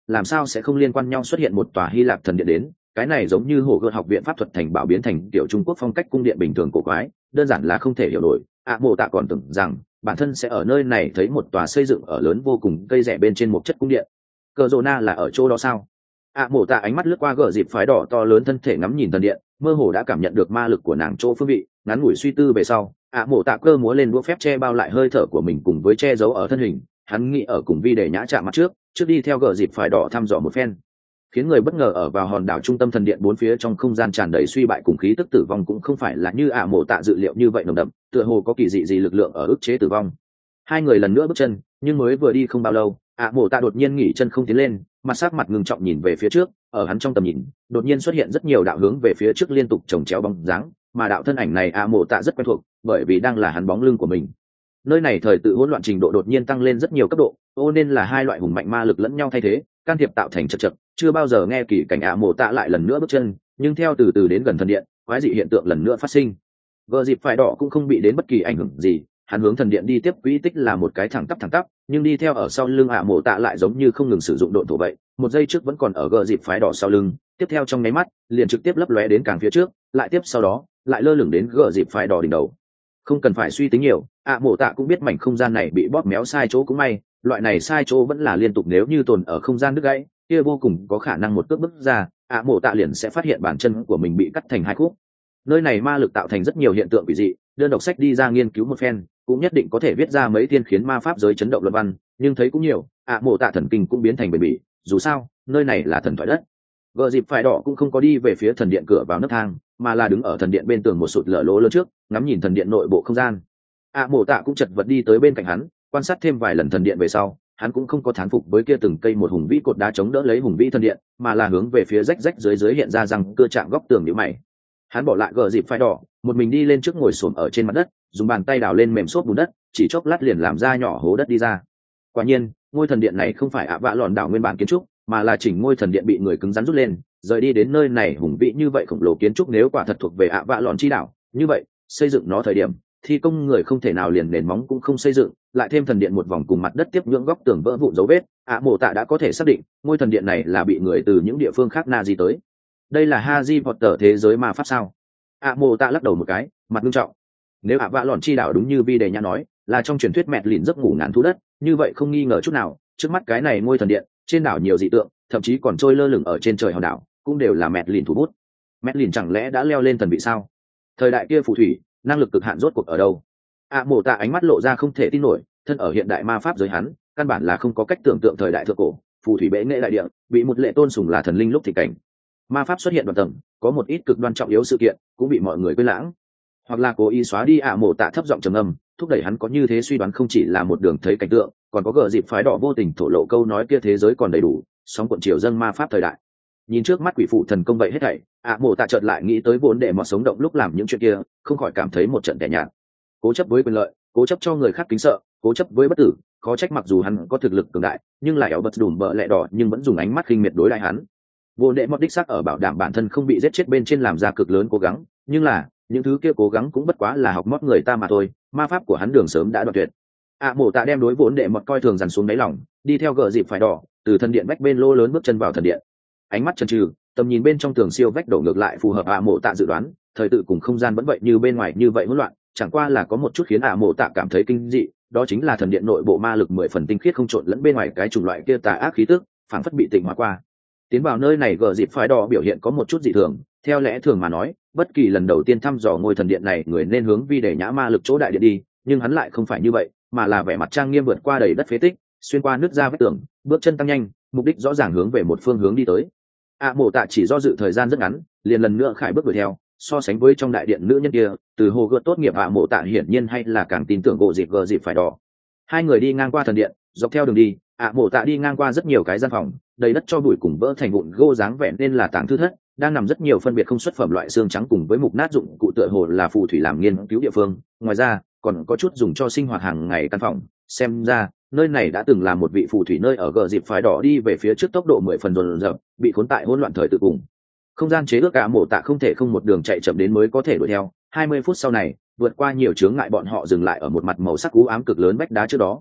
làm sao sẽ không liên quan nhau xuất hiện một tòa Hy Lạp thần điện đến. Cái này giống như hồ gươm học viện pháp thuật thành bảo biến thành kiểu Trung Quốc phong cách cung điện bình thường cổ quái, đơn giản là không thể hiểu nổi. ạ mộ tạ còn tưởng rằng bản thân sẽ ở nơi này thấy một tòa xây dựng ở lớn vô cùng cây rẻ bên trên một chất cung điện. Cờ rồ na là ở chỗ đó sao? ạ mộ tạ ánh mắt lướt qua gờ dịp phái đỏ to lớn thân thể ngắm nhìn thần điện, mơ hồ đã cảm nhận được ma lực của nàng chỗ phương vị. Ngắn ngủi suy tư về sau, ạ mộ tạ cơ múa lên đũa phép che bao lại hơi thở của mình cùng với che giấu ở thân hình. Hắn nghĩ ở cùng vi để nhã chạm mặt trước trước đi theo gờ dịp phái đỏ thăm dò một phen. Khiến người bất ngờ ở vào hòn đảo trung tâm thần điện bốn phía trong không gian tràn đầy suy bại cùng khí tức tử vong cũng không phải là như ạ mộ tạ dự liệu như vậy nồng đậm, tựa hồ có kỳ dị gì lực lượng ở ức chế tử vong. Hai người lần nữa bước chân, nhưng mới vừa đi không bao lâu, ạ mộ tạ đột nhiên nghỉ chân không tiến lên, mặt sắc mặt ngưng trọng nhìn về phía trước. Ở hắn trong tầm nhìn đột nhiên xuất hiện rất nhiều đạo hướng về phía trước liên tục chồng chéo bóng dáng, mà đạo thân ảnh này ạ mộ tạ rất quen thuộc, bởi vì đang là hắn bóng lưng của mình. Nơi này thời tự hỗn loạn trình độ đột nhiên tăng lên rất nhiều cấp độ, ô nên là hai loại hùng mạnh ma lực lẫn nhau thay thế, can thiệp tạo thành chật chật. Chưa bao giờ nghe kỳ cảnh ạ mộ tạ lại lần nữa bước chân, nhưng theo từ từ đến gần thần điện, quái dị hiện tượng lần nữa phát sinh. Gờ dịp phải đỏ cũng không bị đến bất kỳ ảnh hưởng gì, hắn hướng thần điện đi tiếp, quỹ tích là một cái thẳng tắp thẳng tắp, nhưng đi theo ở sau lưng ạ mộ tạ lại giống như không ngừng sử dụng độn thổ vậy. Một giây trước vẫn còn ở gờ dịp phái đỏ sau lưng, tiếp theo trong nháy mắt liền trực tiếp lấp lóe đến càng phía trước, lại tiếp sau đó lại lơ lửng đến gờ dịp phái đỏ đỉnh đầu. Không cần phải suy tính nhiều, ạ mộ tạ cũng biết mảnh không gian này bị bóp méo sai chỗ cũng may, loại này sai chỗ vẫn là liên tục, nếu như tồn ở không gian đứt gãy kia vô cùng có khả năng một cước bước ra, ạ mộ tạ liền sẽ phát hiện bàn chân của mình bị cắt thành hai khúc. Nơi này ma lực tạo thành rất nhiều hiện tượng quỷ dị, đơn độc sách đi ra nghiên cứu một phen cũng nhất định có thể viết ra mấy tiên khiến ma pháp giới chấn động luận văn, nhưng thấy cũng nhiều, ạ mộ tạ thần kinh cũng biến thành bền bỉ. Dù sao nơi này là thần thoại đất. Gờ dịp phải đỏ cũng không có đi về phía thần điện cửa vào nấc thang, mà là đứng ở thần điện bên tường một sụt lở lỗ lớn trước, ngắm nhìn thần điện nội bộ không gian. ạ mộ tạ cũng chật vật đi tới bên cạnh hắn, quan sát thêm vài lần thần điện về sau, hắn cũng không có thán phục với kia từng cây một hùng vĩ cột đá chống đỡ lấy hùng vĩ thần điện, mà là hướng về phía rách rách dưới dưới hiện ra rằng cưa chạm góc tường nhíu mày. Hắn bỏ lại gờ dịp phải đỏ, một mình đi lên trước ngồi xổm ở trên mặt đất, dùng bàn tay đào lên mềm xốp bùn đất, chỉ chốc lát liền làm ra nhỏ hố đất đi ra. Quả nhiên ngôi thần điện này không phải ạ vạ lòn đảo nguyên bản kiến trúc, mà là chỉnh ngôi thần điện bị người cứng rắn rút lên rời đi đến nơi này hùng vĩ như vậy khổng lồ kiến trúc. Nếu quả thật thuộc về ạ vạ lòn chi đảo, như vậy xây dựng nó thời điểm thi công người không thể nào liền nền móng cũng không xây dựng, lại thêm thần điện một vòng cùng mặt đất tiếp nhưỡng góc tường vỡ vụn dấu vết, ạ mộ tạ đã có thể xác định ngôi thần điện này là bị người từ những địa phương khác na di tới. Đây là Harry Potter thế giới ma pháp sao? ạ mộ tạ lắc đầu một cái, mặt nghiêm trọng. Nếu ạ vạ lòn chi đảo đúng như vi đề nhã nói là trong truyền thuyết mẹt lìn giấc ngủ ngàn thú đất, như vậy không nghi ngờ chút nào trước mắt cái này ngôi thần điện trên đảo nhiều dị tượng, thậm chí còn trôi lơ lửng ở trên trời hòn đảo cũng đều là mẹt lìn thủ bút. Mẹt lìn chẳng lẽ đã leo lên thần vị sao? Thời đại kia phù thủy năng lực cực hạn rốt cuộc ở đâu? ạ mộ tạ ánh mắt lộ ra không thể tin nổi, thân ở hiện đại ma pháp giới hắn căn bản là không có cách tưởng tượng thời đại thượng cổ phù thủy bệ nghệ đại địa bị một lệ tôn sùng là thần linh lúc thì cảnh ma pháp xuất hiện đoạn tầng, có một ít cực đoan trọng yếu sự kiện cũng bị mọi người quên lãng, hoặc là cố ý xóa đi. ạ mộ tạ thấp giọng trầm âm, thúc đẩy hắn có như thế suy đoán không chỉ là một đường thấy cảnh tượng, còn có gờ dịp phái đỏ vô tình thổ lộ câu nói kia thế giới còn đầy đủ sóng cuộn chiều dâng ma pháp thời đại. Nhìn trước mắt quỷ phụ thần công vậy hết thảy, ạ mộ tạ chợt lại nghĩ tới vốn để mọt sống động lúc làm những chuyện kia, không khỏi cảm thấy một trận tẻ nhạt. Cố chấp với quyền lợi, cố chấp cho người khác kính sợ, cố chấp với bất tử, khó trách mặc dù hắn có thực lực cường đại nhưng lại éo bật đùm bợ lẹ đỏ nhưng vẫn dùng ánh mắt khinh miệt đối lại hắn. Vô đệ mọt đích xác ở bảo đảm bản thân không bị giết chết bên trên làm ra cực lớn cố gắng, nhưng là những thứ kia cố gắng cũng bất quá là học mót người ta mà thôi, ma pháp của hắn đường sớm đã đoạn tuyệt. ạ mộ tạ đem đối vốn đệ mọt coi thường dằn xuống đáy lòng, đi theo gờ dịp phải đỏ từ thần điện vách bên lô lớn bước chân vào thần điện. Ánh mắt chần chừ, tầm nhìn bên trong tường siêu vách đổ ngược lại phù hợp ạ mộ tạ dự đoán, thời tự cùng không gian vẫn vậy như bên ngoài như vậy hỗn loạn, chẳng qua là có một chút khiến ạ mộ tạ cảm thấy kinh dị, đó chính là thần điện nội bộ ma lực mười phần tinh khiết không trộn lẫn bên ngoài cái chủng loại kia tà ác khí tức, phảng phất bị tịnh hóa qua. Tiến vào nơi này gờ dịp phái đỏ biểu hiện có một chút dị thường, theo lẽ thường mà nói bất kỳ lần đầu tiên thăm dò ngôi thần điện này người nên hướng vi để nhã ma lực chỗ đại điện đi, nhưng hắn lại không phải như vậy, mà là vẻ mặt trang nghiêm vượt qua đầy đất phế tích, xuyên qua nứt ra vách tường, bước chân tăng nhanh, mục đích rõ ràng hướng về một phương hướng đi tới. ạ mộ tạ chỉ do dự thời gian rất ngắn liền lần nữa khải bước đuổi theo. So sánh với trong đại điện nữ nhân kia, từ hồ gợt tốt nghiệp ạ mộ tạ hiển nhiên hay là càng tin tưởng gỗ dịp gờ dịp phải đỏ. Hai người đi ngang qua thần điện, dọc theo đường đi ạ mộ tạ đi ngang qua rất nhiều cái gian phòng đầy đất cho bụi cùng vỡ thành vụn gỗ dáng vẻ nên là tàng thư thất, đang nằm rất nhiều phân biệt không xuất phẩm loại xương trắng cùng với mục nát dụng cụ tựa hồ là phù thủy làm nghiên cứu địa phương. Ngoài ra còn có chút dùng cho sinh hoạt hàng ngày căn phòng, xem ra nơi này đã từng là một vị phù thủy nơi ở. Gờ dịp phái đỏ đi về phía trước tốc độ mười phần dồn dập, bị khốn tại hỗn loạn thời tự cùng không gian chế ước. ạ mộ tạ không thể không một đường chạy chậm đến mới có thể đuổi theo. Hai mươi phút sau này vượt qua nhiều chướng ngại bọn họ dừng lại ở một mặt màu sắc u ám cực lớn vách đá trước đó.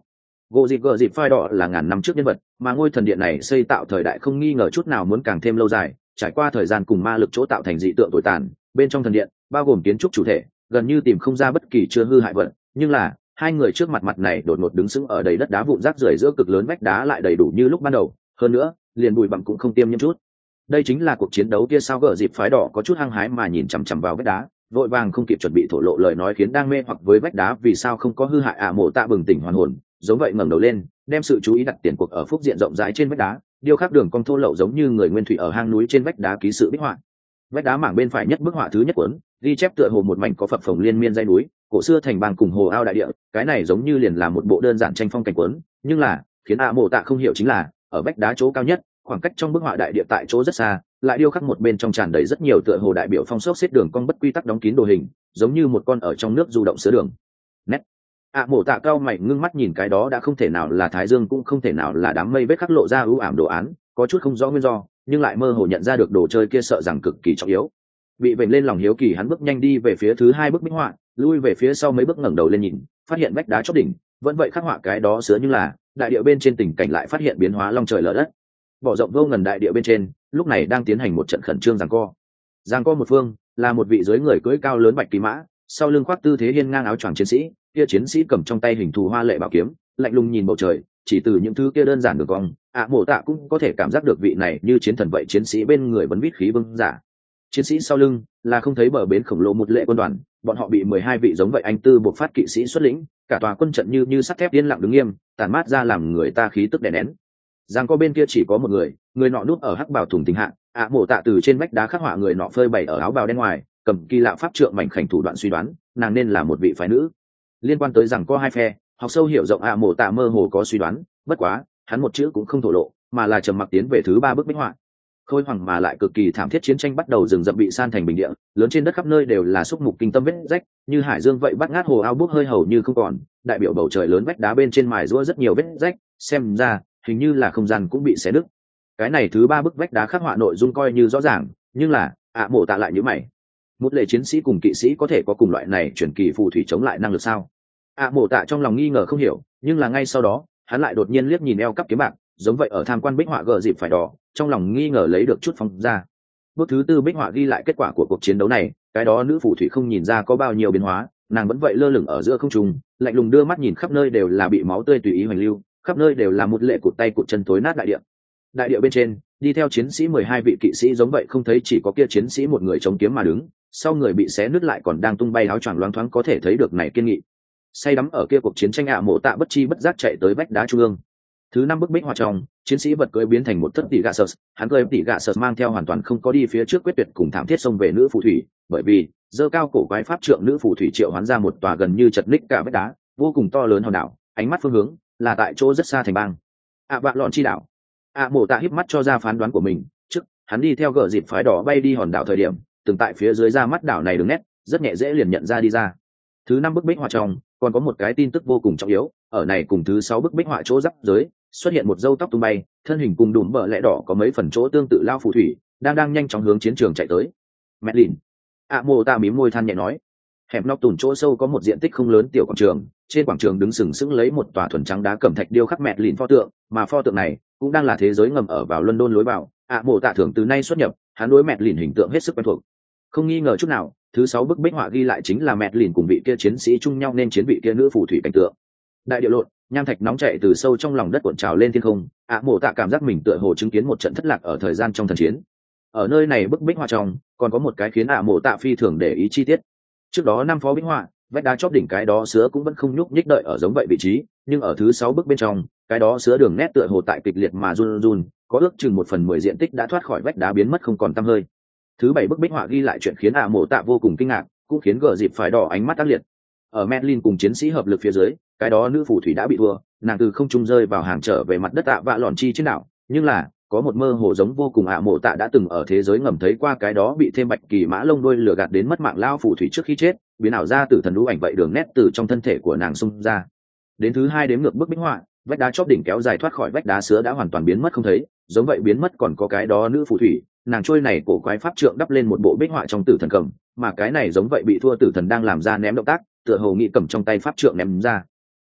gỗ dịp gờ dịp phai đỏ là ngàn năm trước nhân vật, mà ngôi thần điện này xây tạo thời đại không nghi ngờ chút nào muốn càng thêm lâu dài, trải qua thời gian cùng ma lực chỗ tạo thành dị tượng tồi tàn. Bên trong thần điện bao gồm kiến trúc chủ thể gần như tìm không ra bất kỳ chưa hư hại vật, nhưng là hai người trước mặt mặt này đột ngột đứng sững ở đầy đất đá vụn rác rưởi giữa cực lớn vách đá lại đầy đủ như lúc ban đầu, hơn nữa liền bụi bặm cũng không tiêm nhiễm chút. Đây chính là cuộc chiến đấu kia sao? Gở dịp phái đỏ có chút hăng hái mà nhìn chằm chằm vào vách đá, vội vàng không kịp chuẩn bị thổ lộ lời nói khiến đang mê hoặc với vách đá vì sao không có hư hại. ạ mộ tạ bừng tỉnh hoàn hồn, giống vậy ngẩng đầu lên, đem sự chú ý đặt tiền cuộc ở phúc diện rộng rãi trên vách đá, điêu khắc đường cong thô lậu giống như người nguyên thủy ở hang núi trên vách đá ký sự bích họa. Vách đá mảng bên phải nhất bức họa thứ nhất cuốn ghi chép tựa hồ một mảnh có phập phồng liên miên dãy núi cổ xưa thành bang cùng hồ ao đại địa, cái này giống như liền là một bộ đơn giản tranh phong cảnh cuốn, nhưng là khiến ạ mộ tạ không hiểu chính là ở vách đá chỗ cao nhất, khoảng cách trong bức họa đại địa tại chỗ rất xa, lại điêu khắc một bên trong tràn đầy rất nhiều tựa hồ đại biểu phong sốc xếp đường cong bất quy tắc đóng kín đồ hình, giống như một con ở trong nước du động sữa đường nét. ạ mộ tạ cao mày ngưng mắt nhìn cái đó đã không thể nào là thái dương cũng không thể nào là đám mây vết khắc lộ ra ưu ảm đồ án, có chút không rõ nguyên do nhưng lại mơ hồ nhận ra được đồ chơi kia sợ rằng cực kỳ trọng yếu. Bị vểnh lên lòng hiếu kỳ, hắn bước nhanh đi về phía thứ hai bức minh họa, lui về phía sau mấy bước ngẩng đầu lên nhìn, phát hiện vách đá chóp đỉnh vẫn vậy khắc họa cái đó sứa, nhưng là đại địa bên trên tình cảnh lại phát hiện biến hóa long trời lở đất. Bỏ rộng vô ngần đại địa bên trên lúc này đang tiến hành một trận khẩn trương giằng co. Giằng co một phương là một vị dưới người cưỡi cao lớn bạch kỳ mã, sau lưng khoác tư thế hiên ngang áo choàng chiến sĩ, kia chiến sĩ cầm trong tay hình thù hoa lệ bảo kiếm, lạnh lùng nhìn bầu trời. Chỉ từ những thứ kia đơn giản được cong, ạ mộ tạ cũng có thể cảm giác được vị này như chiến thần vậy chiến sĩ bên người vấn vít khí vương giả. Chiến sĩ sau lưng là không thấy bờ bến khổng lồ một lệ quân đoàn, bọn họ bị mười hai vị giống vậy anh tư buộc phát kỵ sĩ xuất lĩnh, cả tòa quân trận như như sắt thép yên lặng đứng nghiêm, tàn mát ra làm người ta khí tức đè nén. Giang có bên kia chỉ có một người, người nọ núp ở hắc bào thùng tình hạ, ạ mộ tạ từ trên vách đá khắc họa người nọ phơi bày ở áo bào đen ngoài, cầm kỳ lạ pháp trượng mảnh khảnh thủ đoạn suy đoán, nàng nên là một vị phái nữ. Liên quan tới rằng có hai phe, học sâu hiểu rộng ạ mộ tạ mơ hồ có suy đoán, bất quá hắn một chữ cũng không thổ lộ, mà là trầm mặc tiến về thứ ba bức bích họa. Khôi hoàng mà lại cực kỳ thảm thiết chiến tranh bắt đầu, rừng rậm bị san thành bình địa, lớn trên đất khắp nơi đều là xúc mục kinh tâm vết rách, như hải dương vậy bắt ngát hồ ao bốc hơi hầu như không còn, đại biểu bầu trời lớn vách đá bên trên mài rũa rất nhiều vết rách, xem ra hình như là không gian cũng bị xé nứt. Cái này thứ ba bức vách đá khắc họa nội dung coi như rõ ràng, nhưng là ạ mộ tạ lại nhíu mày. Một lệ chiến sĩ cùng kỵ sĩ có thể có cùng loại này chuyển kỳ phù thủy chống lại năng lực sao? ạ mộ tạ trong lòng nghi ngờ không hiểu, nhưng là ngay sau đó hắn lại đột nhiên liếc nhìn eo cắp kiếm bạc, giống vậy ở tham quan bích họa gờ dịp phải đỏ, trong lòng nghi ngờ lấy được chút phóng ra. Bước thứ tư bích họa ghi lại kết quả của cuộc chiến đấu này, cái đó nữ phù thủy không nhìn ra có bao nhiêu biến hóa, nàng vẫn vậy lơ lửng ở giữa không trung, lạnh lùng đưa mắt nhìn khắp nơi đều là bị máu tươi tùy ý hoành lưu, khắp nơi đều là một lệ cụt tay cụt chân tối nát đại địa. Đại địa bên trên đi theo chiến sĩ mười hai vị kỵ sĩ giống vậy không thấy, chỉ có kia chiến sĩ một người chống kiếm mà đứng, sau người bị xé nứt lại còn đang tung bay áo choàng loáng thoáng có thể thấy được này kiên nghị. Say đắm ở kia cuộc chiến tranh, ạ mộ tạ bất chi bất giác chạy tới vách đá trung ương. Thứ năm bức bích họa trong, chiến sĩ vật cưỡi biến thành một thất tỷ gạ sờ, hắn cưỡi tỷ gạ sờ mang theo hoàn toàn không có đi phía trước quyết tuyệt cùng thảm thiết xông về nữ phù thủy, bởi vì dơ cao cổ quái pháp trượng nữ phù thủy triệu hoán ra một tòa gần như chật ních cả vách đá, vô cùng to lớn hòn đảo, ánh mắt phương hướng là tại chỗ rất xa thành bang ạ vạn lọn chi đảo. ạ mộ tạ híp mắt cho ra phán đoán của mình, trước hắn đi theo gờ dịp phái đỏ bay đi hòn đảo thời điểm, từng tại phía dưới ra mắt đảo này đường nét rất nhẹ dễ liền nhận ra đi ra. Thứ năm bức bích họa trong còn có một cái tin tức vô cùng trọng yếu, ở này cùng thứ sáu bức bích họa chỗ giáp giới xuất hiện một râu tóc tung bay, thân hình cùng đùm bờ lẽ đỏ có mấy phần chỗ tương tự lao phù thủy, đang đang nhanh chóng hướng chiến trường chạy tới. Mẹ lìn, ạ mộ tạ mím môi than nhẹ nói. Hẻm nóc tùn chỗ sâu có một diện tích không lớn tiểu quảng trường, trên quảng trường đứng sừng sững lấy một tòa thuần trắng đá cẩm thạch điêu khắc mẹ lìn pho tượng, mà pho tượng này cũng đang là thế giới ngầm ở vào London lối vào. ạ mộ tạ thường từ nay xuất nhập, hắn đối mẹ lìn hình tượng hết sức quen thuộc. Không nghi ngờ chút nào, thứ sáu bức bích họa ghi lại chính là mẹ lìn cùng vị kia chiến sĩ chung nhau nên chiến vị kia nữ phù thủy cảnh tượng. Đại địa lộn, nham thạch nóng chạy từ sâu trong lòng đất cuộn trào lên thiên không, ạ mộ tạ cảm giác mình tựa hồ chứng kiến một trận thất lạc ở thời gian trong thần chiến. Ở nơi này bức bích họa trong còn có một cái khiến ạ mộ tạ phi thường để ý chi tiết. Trước đó năm phó bích họa, vách đá chóp đỉnh cái đó sứa cũng vẫn không nhúc nhích đợi ở giống vậy vị trí, nhưng ở thứ sáu bức bên trong, cái đó sứa đường nét tựa hồ tại kịch liệt mà run run, có ước chừng một phần mười diện tích đã thoát khỏi vách đá biến mất không còn tăm hơi. Thứ bảy bức bích họa ghi lại chuyện khiến ạ mộ tạ vô cùng kinh ngạc, cũng khiến gờ dịp phải đỏ ánh mắt tác liệt. Ở Medlin cùng chiến sĩ hợp lực phía dưới, cái đó nữ phù thủy đã bị thua, nàng từ không trung rơi vào hàng trở về mặt đất ạ vạ lòn chi trên đảo, nhưng là có một mơ hồ giống vô cùng ạ mộ tạ đã từng ở thế giới ngầm thấy qua cái đó bị thêm bạch kỳ mã lông đuôi lừa gạt đến mất mạng lao phù thủy trước khi chết, biến ảo ra từ thần lũ ảnh vậy đường nét từ trong thân thể của nàng xung ra. Đến thứ hai đếm ngược bức bích họa, vách đá chóp đỉnh kéo dài thoát khỏi vách đá sứa đã hoàn toàn biến mất không thấy, giống vậy biến mất còn có cái đó nữ phù thủy, nàng trôi này cổ quái pháp trượng đắp lên một bộ bích họa trong tử thần cầm, mà cái này giống vậy bị thua tử thần đang làm ra ném động tác, tựa hồ nghĩ cầm trong tay pháp trượng ném ra.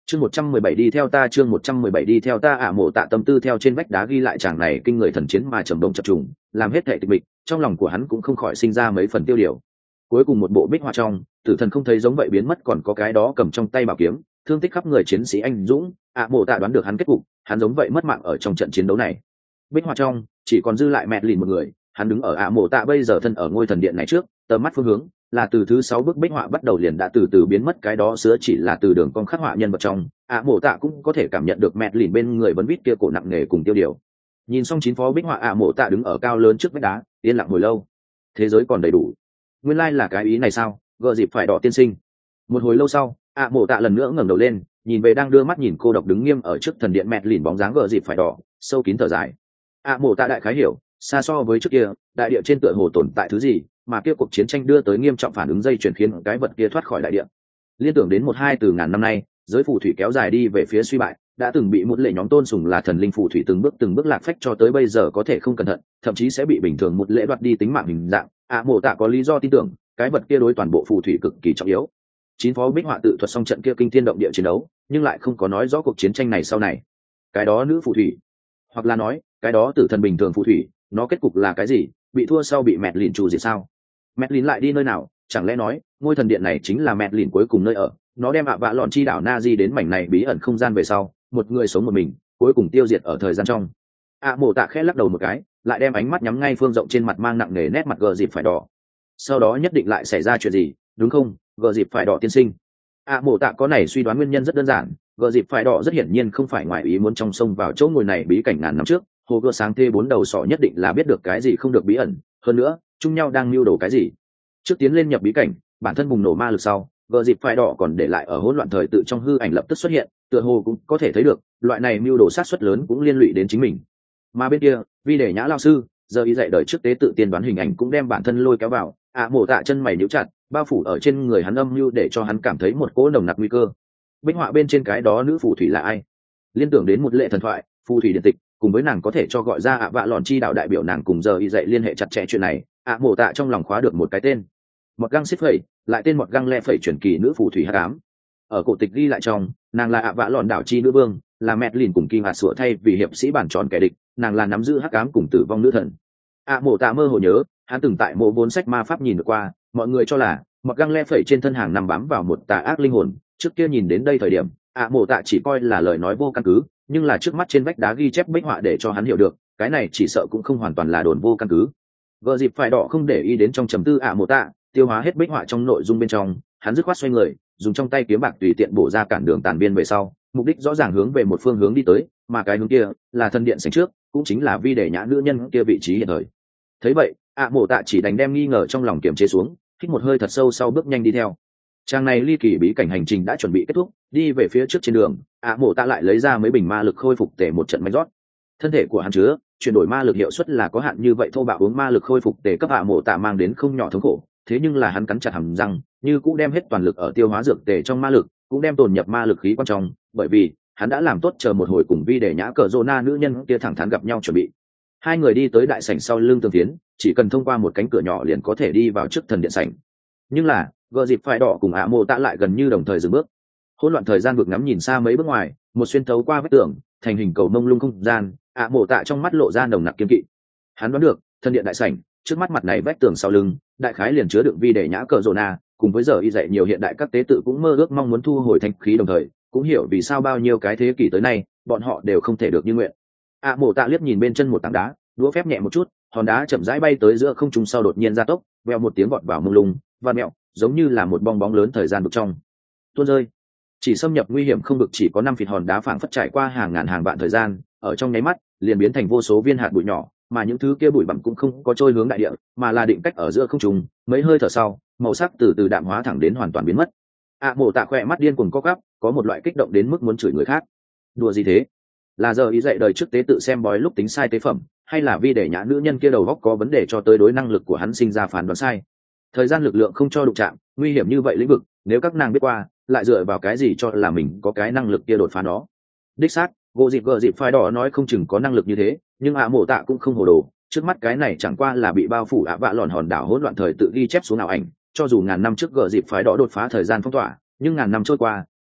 Chương một trăm mười bảy đi theo ta, chương một trăm mười bảy đi theo ta. ạ Mộ Tạ tâm tư theo trên vách đá ghi lại chàng này kinh người thần chiến mà trầm động chập trùng, làm hết thệ tịch mịch, trong lòng của hắn cũng không khỏi sinh ra mấy phần tiêu điều. Cuối cùng một bộ bích họa trong, tử thần không thấy giống vậy biến mất, còn có cái đó cầm trong tay bảo kiếm, thương tích khắp người chiến sĩ anh dũng. ạ Mộ Tạ đoán được hắn kết cục, hắn giống vậy mất mạng ở trong trận chiến đấu này. Bích họa trong chỉ còn dư lại mẹ lìn một người, hắn đứng ở ạ Mộ Tạ bây giờ thân ở ngôi thần điện này trước, tầm mắt phương hướng là từ thứ sáu bức bích họa bắt đầu liền đã từ từ biến mất, cái đó sứa chỉ là từ đường cong khắc họa nhân vật trong. ạ Mộ Tạ cũng có thể cảm nhận được mẹ lìn bên người vấn vít kia cổ nặng nề cùng tiêu điều. Nhìn xong chín phó bích họa, ạ Mộ Tạ đứng ở cao lớn trước vách đá, yên lặng hồi lâu. Thế giới còn đầy đủ, nguyên lai là cái ý này sao? Gợ dịp phải đỏ tiên sinh. Một hồi lâu sau, ạ Mộ Tạ lần nữa ngẩng đầu lên, nhìn về đang đưa mắt nhìn cô độc đứng nghiêm ở trước thần điện mẹ lìn bóng dáng gợ dịp phải đỏ, sâu kín thở dài. ạ Mộ Tạ đại khái hiểu, xa so với trước kia, đại địa trên tựa hồ tồn tại thứ gì, mà kia cuộc chiến tranh đưa tới nghiêm trọng phản ứng dây chuyển khiến cái vật kia thoát khỏi đại địa. Liên tưởng đến một hai từ ngàn năm nay, giới phù thủy kéo dài đi về phía suy bại, đã từng bị một lệ nhóm tôn sùng là thần linh phù thủy từng bước từng bước lạc phách cho tới bây giờ có thể không cẩn thận, thậm chí sẽ bị bình thường một lễ đoạt đi tính mạng hình dạng. ạ Mộ Tạ có lý do tin tưởng, cái vật kia đối toàn bộ phù thủy cực kỳ trọng yếu. Chín phó bích họa tự thuật xong trận kia kinh thiên động địa chiến đấu, nhưng lại không có nói rõ cuộc chiến tranh này sau này. Cái đó nữ phù thủy, hoặc là nói, cái đó tử thần bình thường phù thủy, nó kết cục là cái gì? Bị thua sau bị mẹ lìn trù diệt sao? Mẹ lìn lại đi nơi nào? Chẳng lẽ nói ngôi thần điện này chính là mẹ lìn cuối cùng nơi ở? Nó đem ạ vạ lọn chi đảo Na Di đến mảnh này bí ẩn không gian về sau, một người sống một mình, cuối cùng tiêu diệt ở thời gian trong. ạ Mộ Tạ khẽ lắc đầu một cái, lại đem ánh mắt nhắm ngay phương rộng trên mặt mang nặng nề nét mặt gờ dịp phải đỏ. Sau đó nhất định lại xảy ra chuyện gì, đúng không, gờ dịp phải đỏ tiên sinh? ạ Mộ Tạ có này suy đoán nguyên nhân rất đơn giản, gờ dịp phải đỏ rất hiển nhiên không phải ngoài ý muốn trong sông vào chỗ ngồi này bí cảnh ngàn năm trước. Hồ Gươm sáng thê bốn đầu sọ nhất định là biết được cái gì không được bí ẩn, hơn nữa chung nhau đang mưu đồ cái gì. Trước tiến lên nhập bí cảnh, bản thân bùng nổ ma lực sau, gờ dịp phải đỏ còn để lại ở hỗn loạn thời tự trong hư ảnh lập tức xuất hiện, tựa hồ cũng có thể thấy được loại này mưu đồ sát suất lớn cũng liên lụy đến chính mình. Mà bên kia, Vi Để Nhã lao sư giờ ý dạy đời trước tế tự tiên đoán hình ảnh cũng đem bản thân lôi kéo vào. ạ Mộ Tạ chân mày nhíu chặt, bao phủ ở trên người hắn âm mưu để cho hắn cảm thấy một cỗ nồng nặc nguy cơ. Bích họa bên trên cái đó nữ phù thủy là ai? Liên tưởng đến một lệ thần thoại, phù thủy điện tịch, cùng với nàng có thể cho gọi ra ạ vạ lòn chi đạo đại biểu nàng cùng giờ y dạy liên hệ chặt chẽ chuyện này, ạ Mộ Tạ trong lòng khóa được một cái tên. Một găng xích phẩy, lại tên một găng le phẩy truyền kỳ nữ phù thủy hắc ám. Ở cổ tịch ghi lại trong, nàng là ạ vạ lòn đảo chi nữ vương, là mẹ lìn cùng kim hạt sủa thay vì hiệp sĩ bản tròn kẻ địch, nàng là nắm giữ hắc ám cùng tử vong nữ thần. ạ Mộ Tạ mơ hồ nhớ, hắn từng tại mộ vốn sách ma pháp nhìn được qua, mọi người cho là một găng le phẩy trên thân hàng nằm bám vào một tà ác linh hồn. Trước kia nhìn đến đây thời điểm, ạ Mộ Tạ chỉ coi là lời nói vô căn cứ, nhưng là trước mắt trên vách đá ghi chép bích họa để cho hắn hiểu được, cái này chỉ sợ cũng không hoàn toàn là đồn vô căn cứ. Vợ dịp phải đỏ không để ý đến trong trầm tư ạ Mộ Tạ, tiêu hóa hết bích họa trong nội dung bên trong, hắn dứt khoát xoay người, dùng trong tay kiếm bạc tùy tiện bổ ra cản đường tàn biên về sau, mục đích rõ ràng hướng về một phương hướng đi tới, mà cái hướng kia là thần điện sảnh trước, cũng chính là Vi Để Nhã nữ nhân kia vị trí hiện thời. Thấy vậy, ạ Mộ Tạ chỉ đành đem nghi ngờ trong lòng kiềm chế xuống, hít một hơi thật sâu sau bước nhanh đi theo. Trang này ly kỳ bí cảnh hành trình đã chuẩn bị kết thúc, đi về phía trước trên đường, ạ Mộ Tạ lại lấy ra mấy bình ma lực khôi phục tể một trận mạnh rót. Thân thể của hắn chứa chuyển đổi ma lực hiệu suất là có hạn như vậy, thô bạo uống ma lực khôi phục tể cấp ạ Mộ Tạ mang đến không nhỏ thống khổ, thế nhưng là hắn cắn chặt hàm răng, như cũng đem hết toàn lực ở tiêu hóa dược tể trong ma lực, cũng đem tồn nhập ma lực khí quan trọng, bởi vì hắn đã làm tốt chờ một hồi cùng Vi Để Nhã cờ Zona nữ nhân kia thẳng thắn gặp nhau chuẩn bị. Hai người đi tới đại sảnh sau lưng tường tiến, chỉ cần thông qua một cánh cửa nhỏ liền có thể đi vào trước thần điện sảnh. Nhưng là gợ dịp phải đỏ cùng ạ Mộ Tạ lại gần như đồng thời dừng bước. Hỗn loạn thời gian vực ngắm nhìn xa mấy bước ngoài, một xuyên thấu qua vách tường thành hình cầu mông lung không gian, ạ Mộ Tạ trong mắt lộ ra nồng nặc kiên kỵ. Hắn đoán được thần điện đại sảnh trước mắt mặt này vách tường sau lưng đại khái liền chứa đựng Vi Để Nhã cờ Zona, cùng với giờ y dạy nhiều hiện đại các tế tự cũng mơ ước mong muốn thu hồi thanh khí, đồng thời cũng hiểu vì sao bao nhiêu cái thế kỷ tới nay bọn họ đều không thể được như nguyện. ạ Mộ Tạ liếc nhìn bên chân một tảng đá, đũa phép nhẹ một chút, hòn đá chậm rãi bay tới giữa không trung sau đột nhiên gia tốc, vèo một tiếng vọt vào mông lung và mẹo, giống như là một bong bóng lớn thời gian vực trong tuôn rơi. Chỉ xâm nhập nguy hiểm không vực chỉ có năm phịt hòn đá phảng phất trải qua hàng ngàn hàng vạn thời gian, ở trong nháy mắt liền biến thành vô số viên hạt bụi nhỏ, mà những thứ kia bụi bặm cũng không có trôi hướng đại địa, mà là định cách ở giữa không trung, mấy hơi thở sau, màu sắc từ từ đạm hóa thẳng đến hoàn toàn biến mất. ạ Mộ Tạ khỏe mắt điên cuồng co quắp, có một loại kích động đến mức muốn chửi người khác. Đùa gì thế? Là giờ ý dạy đời trước tế tự xem bói lúc tính sai tế phẩm, hay là Vi Để Nhã nữ nhân kia đầu góc có vấn đề cho tới đối năng lực của hắn sinh ra phán đoán sai? Thời gian lực lượng không cho đụng chạm, nguy hiểm như vậy lĩnh vực, nếu các nàng biết qua, lại dựa vào cái gì cho là mình có cái năng lực kia đột phá nó? Đích xác, gỗ dịp gờ dịp phai đỏ nói không chừng có năng lực như thế, nhưng ạ Mộ Tạ cũng không hồ đồ, trước mắt cái này chẳng qua là bị bao phủ ạ vạ lòn hòn đảo hỗn loạn thời tự ghi chép xuống ảo ảnh, cho dù ngàn năm trước gờ dịp phái đỏ đột phá thời gian phong tỏa, nhưng ngàn năm trôi qua,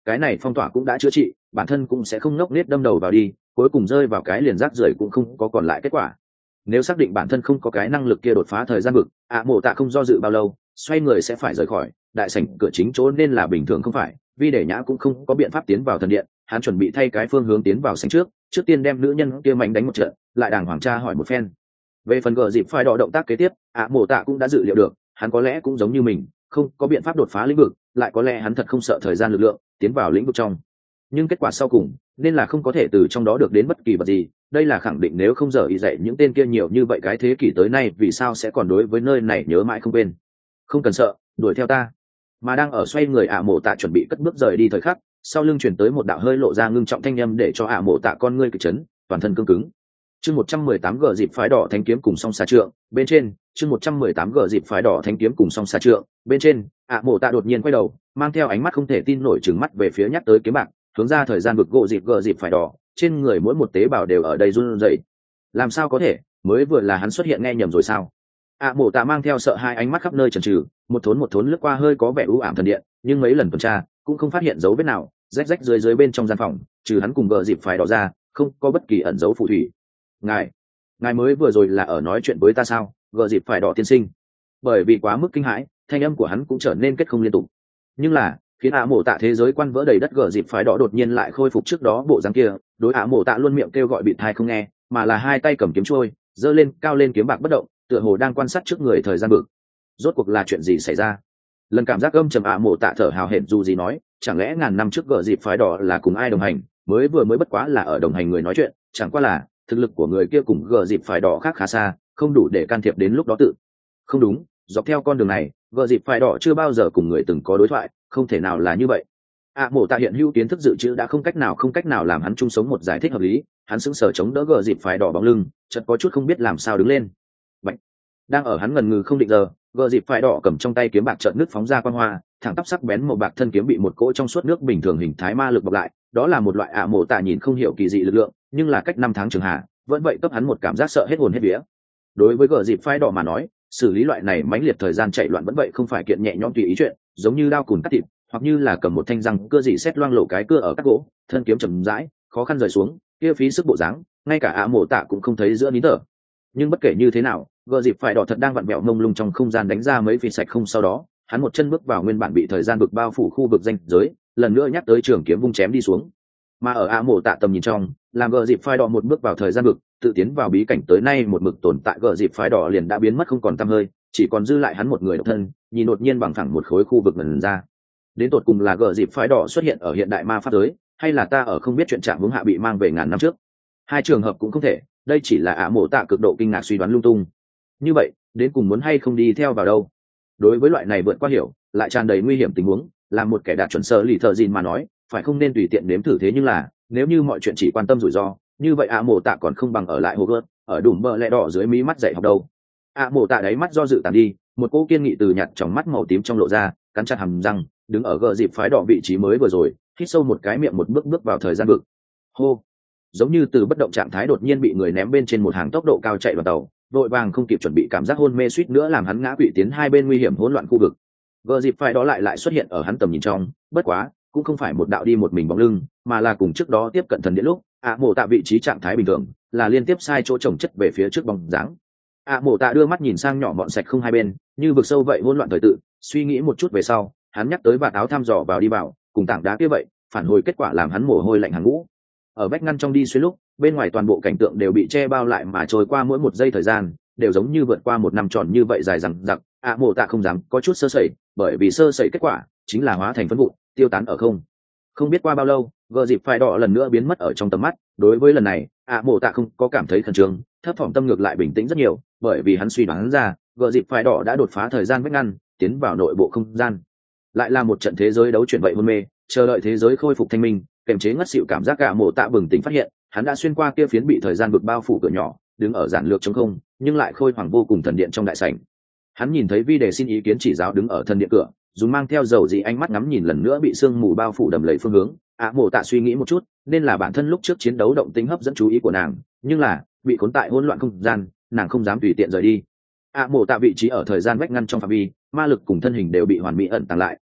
cái này phong tỏa cũng đã chữa trị, bản thân cũng sẽ không ngốc nghếch đâm đầu vào đi, cuối cùng rơi vào cái liền rác rưởi cũng không có còn lại kết quả. Nếu xác định bản thân không có cái năng lực kia đột phá thời gian vực, ạ mộ tạ không do dự bao lâu, xoay người sẽ phải rời khỏi đại sảnh cửa chính chỗ, nên là bình thường không phải, vì để nhã cũng không có biện pháp tiến vào thần điện, hắn chuẩn bị thay cái phương hướng tiến vào sảnh trước, trước tiên đem nữ nhân kia mạnh đánh một trận, lại đàng hoàng tra hỏi một phen. Về phần gờ dịp phải đọ động tác kế tiếp, ạ mộ tạ cũng đã dự liệu được, hắn có lẽ cũng giống như mình, không có biện pháp đột phá lĩnh vực, lại có lẽ hắn thật không sợ thời gian lực lượng tiến vào lĩnh vực trong, nhưng kết quả sau cùng nên là không có thể từ trong đó được đến bất kỳ vật gì. Đây là khẳng định, nếu không giờ ý dạy những tên kia nhiều như vậy cái thế kỷ tới nay vì sao sẽ còn đối với nơi này nhớ mãi không quên. Không cần sợ, đuổi theo ta. Mà đang ở xoay người ạ mộ tạ chuẩn bị cất bước rời đi thời khắc, sau lưng chuyển tới một đạo hơi lộ ra ngưng trọng thanh âm, để cho ạ mộ tạ con ngươi kịch chấn, toàn thân cứng cứng. Chương một trăm mười tám gờ dịp phái đỏ thánh kiếm cùng song xà trượng bên trên. Chương một trăm mười tám gờ dịp phái đỏ thánh kiếm cùng song xà trượng bên trên. ạ mộ tạ đột nhiên quay đầu, mang theo ánh mắt không thể tin nổi trừng mắt về phía nhắc tới kiếm bạc, hướng ra thời gian vực gỗ dịp gờ dịp phải đỏ, trên người mỗi một tế bào đều ở đây run rẩy. Làm sao có thể, mới vừa là hắn xuất hiện nghe nhầm rồi sao? ạ mộ tạ mang theo sợ hai ánh mắt khắp nơi chần chừ, một thốn một thốn lướt qua hơi có vẻ u ảm thần điện, nhưng mấy lần tuần tra cũng không phát hiện dấu vết nào, rách rách dưới dưới bên trong gian phòng, trừ hắn cùng gờ dịp phải đỏ ra, không có bất kỳ ẩn dấu phù thủy. Ngài, ngài mới vừa rồi là ở nói chuyện với ta sao? Gờ dịp phải đỏ tiên sinh. Bởi vì quá mức kinh hãi, thanh âm của hắn cũng trở nên kết không liên tục. Nhưng là khiến ả mộ tạ thế giới quan vỡ đầy đất, gờ dịp phái đỏ đột nhiên lại khôi phục trước đó bộ dáng kia, đối ả mộ tạ luôn miệng kêu gọi bịt tai không nghe, mà là hai tay cầm kiếm trôi giơ lên cao lên, kiếm bạc bất động, tựa hồ đang quan sát trước người thời gian bực. Rốt cuộc là chuyện gì xảy ra? Lần cảm giác âm trầm ả mộ tạ thở hào hển dù gì nói, chẳng lẽ ngàn năm trước gờ dịp phái đỏ là cùng ai đồng hành, mới vừa mới bất quá là ở đồng hành người nói chuyện, chẳng qua là thực lực của người kia cùng gờ dịp phái đỏ khác khá xa, không đủ để can thiệp đến lúc đó tự. Không đúng, dọc theo con đường này gờ dịp phái đỏ chưa bao giờ cùng người từng có đối thoại, không thể nào là như vậy. ạ mộ tạ hiện hữu kiến thức dự trữ đã không cách nào không cách nào làm hắn chung sống một giải thích hợp lý, hắn sững sờ chống đỡ gờ dịp phái đỏ bóng lưng, chợt có chút không biết làm sao đứng lên. Bạch. Đang ở hắn ngần ngừ không định giờ, gờ dịp phái đỏ cầm trong tay kiếm bạc chợt nước phóng ra quan hoa, thẳng tắp sắc bén màu bạc thân kiếm bị một cỗ trong suốt nước bình thường hình thái ma lực bọc lại, đó là một loại ạ mộ tạ nhìn không hiểu kỳ dị lực lượng, nhưng là cách năm tháng trường hạ vẫn vậy cấp hắn một cảm giác sợ hết hồn hết vía. Đối với gờ dịp phái đỏ mà nói, xử lý loại này mãnh liệt thời gian chạy loạn vẫn vậy không phải kiện nhẹ nhõm tùy ý chuyện, giống như đao cùn cắt thịt, hoặc như là cầm một thanh răng cưa dị xét loang lộ cái cưa ở cắt gỗ, thân kiếm chầm rãi khó khăn rời xuống, kia phí sức bộ dáng, ngay cả ạ mộ tạ cũng không thấy giữa nín thở. Nhưng bất kể như thế nào, gờ dịp phải đỏ thật đang vặn vẹo mông lung trong không gian đánh ra mấy phi sạch không, sau đó hắn một chân bước vào nguyên bản bị thời gian vực bao phủ khu vực danh giới, lần nữa nhắc tới trường kiếm vung chém đi xuống. Mà ở ạ mộ tạ tầm nhìn trong, làm gờ dịp phái đỏ một bước vào thời gian vực, tự tiến vào bí cảnh tới nay một mực tồn tại gờ dịp phái đỏ liền đã biến mất không còn tăm hơi, chỉ còn dư lại hắn một người độc thân, nhìn đột nhiên bằng phẳng một khối khu vực lần ra. Đến tột cùng là gờ dịp phái đỏ xuất hiện ở hiện đại ma pháp giới, hay là ta ở không biết chuyện trạng hướng hạ bị mang về ngàn năm trước? Hai trường hợp cũng không thể, đây chỉ là ạ mộ tạ cực độ kinh ngạc suy đoán lung tung. Như vậy, đến cùng muốn hay không đi theo vào đâu? Đối với loại này vượt qua hiểu, lại tràn đầy nguy hiểm tình huống, là một kẻ đạt chuẩn sơ lì thợ gìn mà nói, phải không nên tùy tiện nếm thử. Thế nhưng là, nếu như mọi chuyện chỉ quan tâm rủi ro, như vậy ạ mộ tạ còn không bằng ở lại hồ gợt, ở đùm bờ lẹ đỏ dưới mí mắt dạy học đâu. ạ mộ tạ đáy mắt do dự tàn đi, một cô kiên nghị từ nhạt trong mắt màu tím trong lộ ra, cắn chặt hàm răng, đứng ở gờ dịp phái đỏ vị trí mới vừa rồi, hít sâu một cái miệng, một bước bước vào thời gian vực. Hô, giống như từ bất động trạng thái đột nhiên bị người ném bên trên một hàng tốc độ cao chạy vào tàu, vội vàng không kịp chuẩn bị, cảm giác hôn mê suýt nữa làm hắn ngã quỵ tiến hai bên nguy hiểm hỗn loạn khu vực. Gờ dịp phái đó lại lại xuất hiện ở hắn tầm nhìn trong, bất quá cũng không phải một đạo đi một mình bóng lưng, mà là cùng trước đó tiếp cận thần điện lúc ạ mộ tạ vị trí trạng thái bình thường, là liên tiếp sai chỗ trồng chất về phía trước bóng dáng. ạ mộ tạ đưa mắt nhìn sang nhỏ bọn sạch không hai bên, như vực sâu vậy hỗn loạn thời tự, suy nghĩ một chút về sau, hắn nhắc tới vạt áo thăm dò vào đi vào, cùng tảng đá kia vậy, phản hồi kết quả làm hắn mồ hôi lạnh hàng ngũ. Ở vách ngăn trong đi xuyên lúc, bên ngoài toàn bộ cảnh tượng đều bị che bao lại, mà trôi qua mỗi một giây thời gian đều giống như vượt qua một năm tròn như vậy dài dằng dặc. ạ mộ tạ không dám có chút sơ sẩy, bởi vì sơ sẩy kết quả chính là hóa thành phấn vụ, tiêu tán ở không. Không biết qua bao lâu, gờ dịp phái đỏ lần nữa biến mất ở trong tầm mắt. Đối với lần này, ạ mộ tạ không có cảm thấy khẩn trương, thấp thỏm tâm ngược lại bình tĩnh rất nhiều, bởi vì hắn suy đoán ra gờ dịp phái đỏ đã đột phá thời gian vách ngăn, tiến vào nội bộ không gian. Lại là một trận thế giới đấu chuyển vậy hôn mê, chờ đợi thế giới khôi phục thanh minh, kềm chế ngất xỉu cảm giác. ạ mộ tạ bừng tỉnh phát hiện hắn đã xuyên qua kia phiến bị thời gian vực bao phủ cửa nhỏ, đứng ở giản lược trống không nhưng lại khôi hoàng vô cùng thần điện trong đại sảnh. Hắn nhìn thấy vi đề xin ý kiến chỉ giáo đứng ở thần điện cửa, dùng mang theo dầu dị ánh mắt ngắm nhìn lần nữa bị sương mù bao phủ đầm lầy phương hướng. ạ mộ tạ suy nghĩ một chút, nên là bản thân lúc trước chiến đấu động tính hấp dẫn chú ý của nàng, nhưng là bị khốn tại hỗn loạn không gian, nàng không dám tùy tiện rời đi. ạ mộ tạ vị trí ở thời gian vách ngăn trong phạm vi, ma lực cùng thân hình đều bị hoàn mỹ ẩn tàng lại,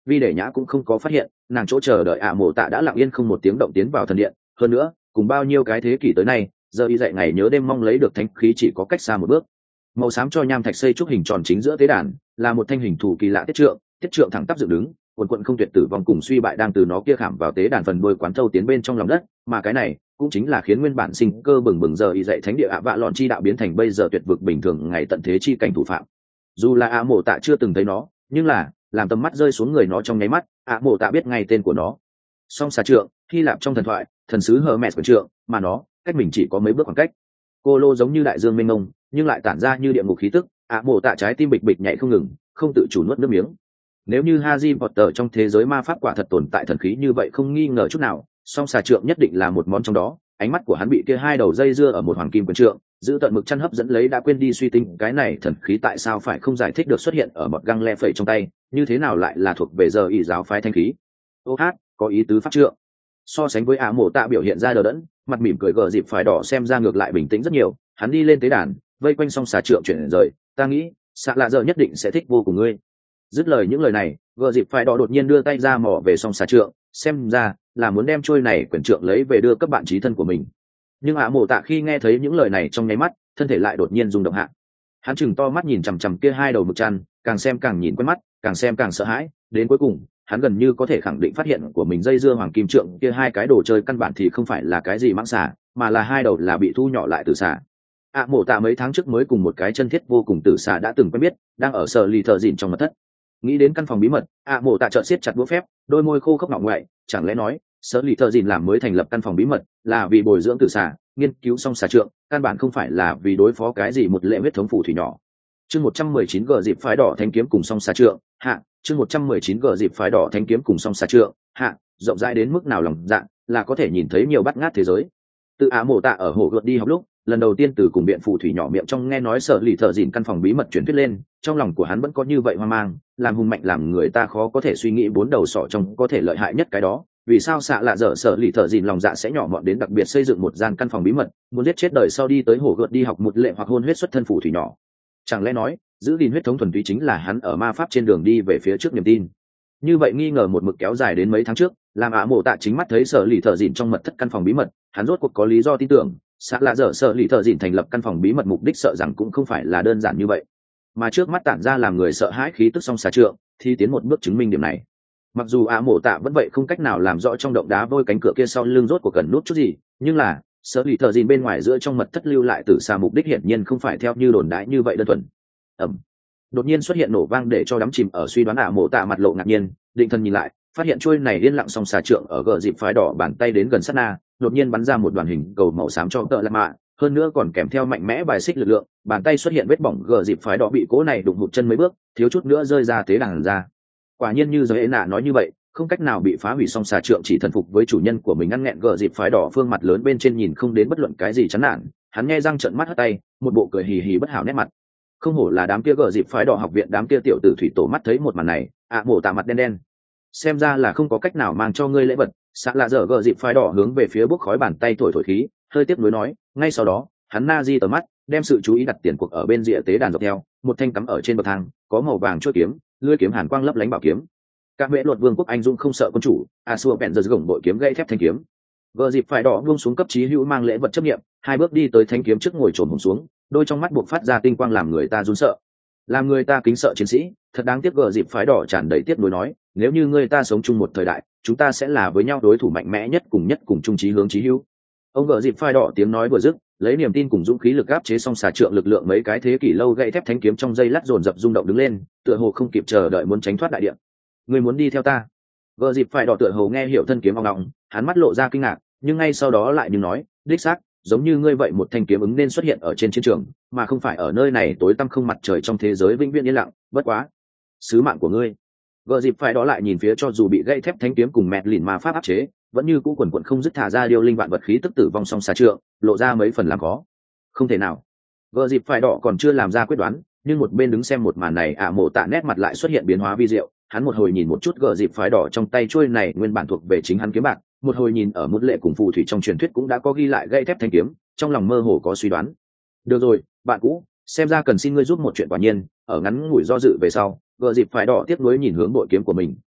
vì để nhã cũng không có phát hiện nàng chỗ chờ đợi ạ mộ tạ đã lặng yên không một tiếng động tiến vào thần điện. Hơn nữa cùng bao nhiêu cái thế kỷ tới nay, giờ y dậy ngày nhớ đêm mong lấy được thánh khí chỉ có cách xa một bước. Màu xám cho nham thạch xây trúc hình tròn chính giữa tế đàn là một thanh hình thủ kỳ lạ tiết trượng, tiết trượng thẳng tắp dựng đứng, quần quận không tuyệt tử vong cùng suy bại đang từ nó kia khảm vào tế đàn phần đuôi quán thâu tiến bên trong lòng đất, mà cái này cũng chính là khiến nguyên bản sinh cơ bừng bừng giờ y dậy thánh địa ạ vạ lọn chi đạo biến thành bây giờ tuyệt vực bình thường ngày tận thế chi cảnh thủ phạm. Dù là ạ mộ tạ chưa từng thấy nó, nhưng là làm tầm mắt rơi xuống người nó trong nháy mắt, ạ mộ tạ biết ngay tên của nó. Song xà trượng, Hy Lạp trong thần thoại thần sứ Hermes quyền trượng, mà nó cách mình chỉ có mấy bước khoảng cách. Cô lô giống như đại dương mênh mông, nhưng lại tản ra như địa ngục khí tức. ạ mộ tạ trái tim bịch bịch nhảy không ngừng, không tự chủ nuốt nước miếng. Nếu như Harry Potter trong thế giới ma pháp quả thật tồn tại thần khí như vậy không nghi ngờ chút nào, song xà trượng nhất định là một món trong đó. Ánh mắt của hắn bị kia hai đầu dây dưa ở một hoàng kim quyền trượng giữ tận mực chăn hấp dẫn lấy, đã quên đi suy tính cái này thần khí tại sao phải không giải thích được xuất hiện ở một găng le phẩy trong tay, như thế nào lại là thuộc về giờ y giáo phái thanh khí. Ô hát, có ý tứ pháp trượng. So sánh với ả mộ tạ biểu hiện ra đờ đẫn, mặt mỉm cười gờ dịp phải đỏ xem ra ngược lại bình tĩnh rất nhiều. Hắn đi lên tế đàn, vây quanh song xà trượng chuyển rời. Ta nghĩ xạ lạ giờ nhất định sẽ thích vô cùng ngươi. Dứt lời những lời này, gờ dịp phải đỏ đột nhiên đưa tay ra mò về song xà trượng, xem ra là muốn đem trôi này quyển trượng lấy về đưa cấp bạn trí thân của mình. Nhưng ả mộ tạ khi nghe thấy những lời này trong nháy mắt, thân thể lại đột nhiên rung động hạ. Hắn chừng to mắt nhìn chằm chằm kia hai đầu mực chăn, càng xem càng nhìn quen mắt, càng xem càng sợ hãi. Đến cuối cùng hắn gần như có thể khẳng định phát hiện của mình dây dưa hoàng kim trượng kia hai cái đồ chơi căn bản thì không phải là cái gì mãng xà, mà là hai đầu là bị thu nhỏ lại từ xà. ả mộ tạ mấy tháng trước mới cùng một cái chân thiết vô cùng tử xà đã từng quen biết, đang ở sở lì thợ dịn trong mật thất. Nghĩ đến căn phòng bí mật, ả mộ tạ trợn siết chặt búa phép, đôi môi khô khốc ngọng ngoại. Chẳng lẽ nói sở lì thợ dịn làm mới thành lập căn phòng bí mật là vì bồi dưỡng tử xà, nghiên cứu xong xà trượng, căn bản không phải là vì đối phó cái gì một lệ huyết thống phù thủy nhỏ. Chương một trăm mười chín gờ dịp phái đỏ thanh kiếm cùng song xà trượng hạ. Chương một trăm mười chín gờ dịp phái đỏ thanh kiếm cùng song xà trượng hạ. Rộng rãi đến mức nào lòng dạ là có thể nhìn thấy nhiều bắt ngát thế giới. Từ ả mộ tạ ở hồ gợt đi học lúc, lần đầu tiên từ cùng biện phù thủy nhỏ miệng trong nghe nói sở lì thợ dịn căn phòng bí mật truyền thuyết lên, trong lòng của hắn vẫn có như vậy hoang mang, làm hùng mạnh làm người ta khó có thể suy nghĩ bốn đầu sọ trong có thể lợi hại nhất cái đó. Vì sao xạ lạ dở sở lì thợ dịn lòng dạ sẽ nhỏ mọn đến đặc biệt xây dựng một gian căn phòng bí mật, muốn giết chết đời sau đi tới hồ gợt đi học một lệ hoặc hôn huyết xuất thân phù thủy nhỏ? Chẳng lẽ nói giữ gìn huyết thống thuần túy chính là hắn ở ma pháp trên đường đi về phía trước niềm tin? Như vậy nghi ngờ một mực kéo dài đến mấy tháng trước, làm ả mộ tạ chính mắt thấy sở lì thợ dịn trong mật thất căn phòng bí mật, hắn rốt cuộc có lý do tin tưởng xạ lạ dở sở lì thợ dịn thành lập căn phòng bí mật mục đích sợ rằng cũng không phải là đơn giản như vậy. Mà trước mắt tản ra làm người sợ hãi khí tức song xà trượng thì tiến một bước chứng minh điểm này. Mặc dù ả mộ tạ vẫn vậy không cách nào làm rõ trong động đá vôi cánh cửa kia sau lưng rốt cuộc cần nút chút gì, nhưng là sở lì thợ dịn bên ngoài giữa trong mật thất lưu lại từ xa mục đích hiển nhiên không phải theo như đồn đãi như vậy đơn thuần. Ẩm. Đột nhiên xuất hiện nổ vang để cho đắm chìm ở suy đoán ả mộ tạ mặt lộ ngạc nhiên, định thần nhìn lại, phát hiện chuôi này yên lặng song xà trượng ở gờ dịp phái đỏ bàn tay đến gần sát na, đột nhiên bắn ra một đoàn hình cầu màu xám cho tợ lạ mạ, hơn nữa còn kèm theo mạnh mẽ bài xích lực lượng, bàn tay xuất hiện vết bỏng, gờ dịp phái đỏ bị cố này đụng hụt chân mấy bước, thiếu chút nữa rơi ra tế đàn ra. Quả nhiên như giới nạ nói như vậy, không cách nào bị phá hủy song xà trượng chỉ thần phục với chủ nhân của mình. Ngăn nghẹn gờ dịp phái đỏ phương mặt lớn bên trên nhìn không đến bất luận cái gì chán nản, hắn nghe răng trợn mắt hất tay, một bộ cười hì hì bất hảo nét mặt. Không hổ là đám kia gờ dịp phái đỏ học viện, đám kia tiểu tử thủy tổ mắt thấy một màn này, ạ mộ tạ mặt đen đen. Xem ra là không có cách nào mang cho ngươi lễ vật. Xạ lạ dở gờ dịp phái đỏ hướng về phía bốc khói bàn tay thổi thổi khí, hơi tiếp nối nói. Ngay sau đó hắn na di tầm mắt, đem sự chú ý đặt tiền cuộc ở bên rìa tế đàn dọc theo một thanh cắm ở trên bậc thang, có màu vàng chuôi kiếm, lưỡi kiếm hàn quang lấp lánh bảo kiếm. Các mẹ luật vương quốc anh dũng không sợ quân chủ, a xua bèn giật gồng bội kiếm gãy thép thanh kiếm. Gờ dịp phái đỏ buông xuống cấp chí hữu mang lễ vật chấp nghiệm, hai bước đi tới thanh kiếm trước, ngồi trồn hổm xuống, đôi trong mắt buộc phát ra tinh quang làm người ta run sợ, làm người ta kính sợ chiến sĩ. Thật đáng tiếc, gờ dịp phái đỏ tràn đầy tiếc nuối nói, nếu như người ta sống chung một thời đại, chúng ta sẽ là với nhau đối thủ mạnh mẽ nhất, cùng nhất cùng chung chí hướng chí hữu. Ông gờ dịp phái đỏ tiếng nói vừa dứt, lấy niềm tin cùng dũng khí lực áp chế song xà trượng lực lượng mấy cái thế kỷ lâu gãy thép thanh kiếm trong dây lát dồn dập rung động đứng lên, tựa hồ không kịp chờ đợi muốn tránh thoát đại địa. Người muốn đi theo ta? Gờ dịp phái đỏ tựa hồ nghe hiểu thân kiếm vòng lòng, hắn mắt lộ ra kinh ngạc, nhưng ngay sau đó lại như nói, đích xác, giống như ngươi vậy một thanh kiếm ứng nên xuất hiện ở trên chiến trường, mà không phải ở nơi này tối tăm không mặt trời trong thế giới vĩnh viễn yên lặng. Bất quá sứ mạng của ngươi. Gờ dịp phải đó lại nhìn phía cho dù bị gãy thép thanh kiếm cùng mẹt lìn ma pháp áp chế, vẫn như cũ quần quần không dứt thả ra điều linh vạn vật khí tức tử vong song xà trượng, lộ ra mấy phần làm khó. Không thể nào. Gờ dịp phải đỏ còn chưa làm ra quyết đoán, nhưng một bên đứng xem một màn này ả mộ tạ nét mặt lại xuất hiện biến hóa vi diệu. Hắn một hồi nhìn một chút gờ dịp phải đỏ trong tay chuôi này nguyên bản thuộc về chính hắn kiếm bạc, một hồi nhìn ở một lệ cùng phù thủy trong truyền thuyết cũng đã có ghi lại gãy thép thanh kiếm, trong lòng mơ hồ có suy đoán. Được rồi, bạn cũ, xem ra cần xin ngươi giúp một chuyện. Quả nhiên ở ngắn ngủi do dự về sau, gờ dịp phải đỏ tiếp nối nhìn hướng bội kiếm của mình.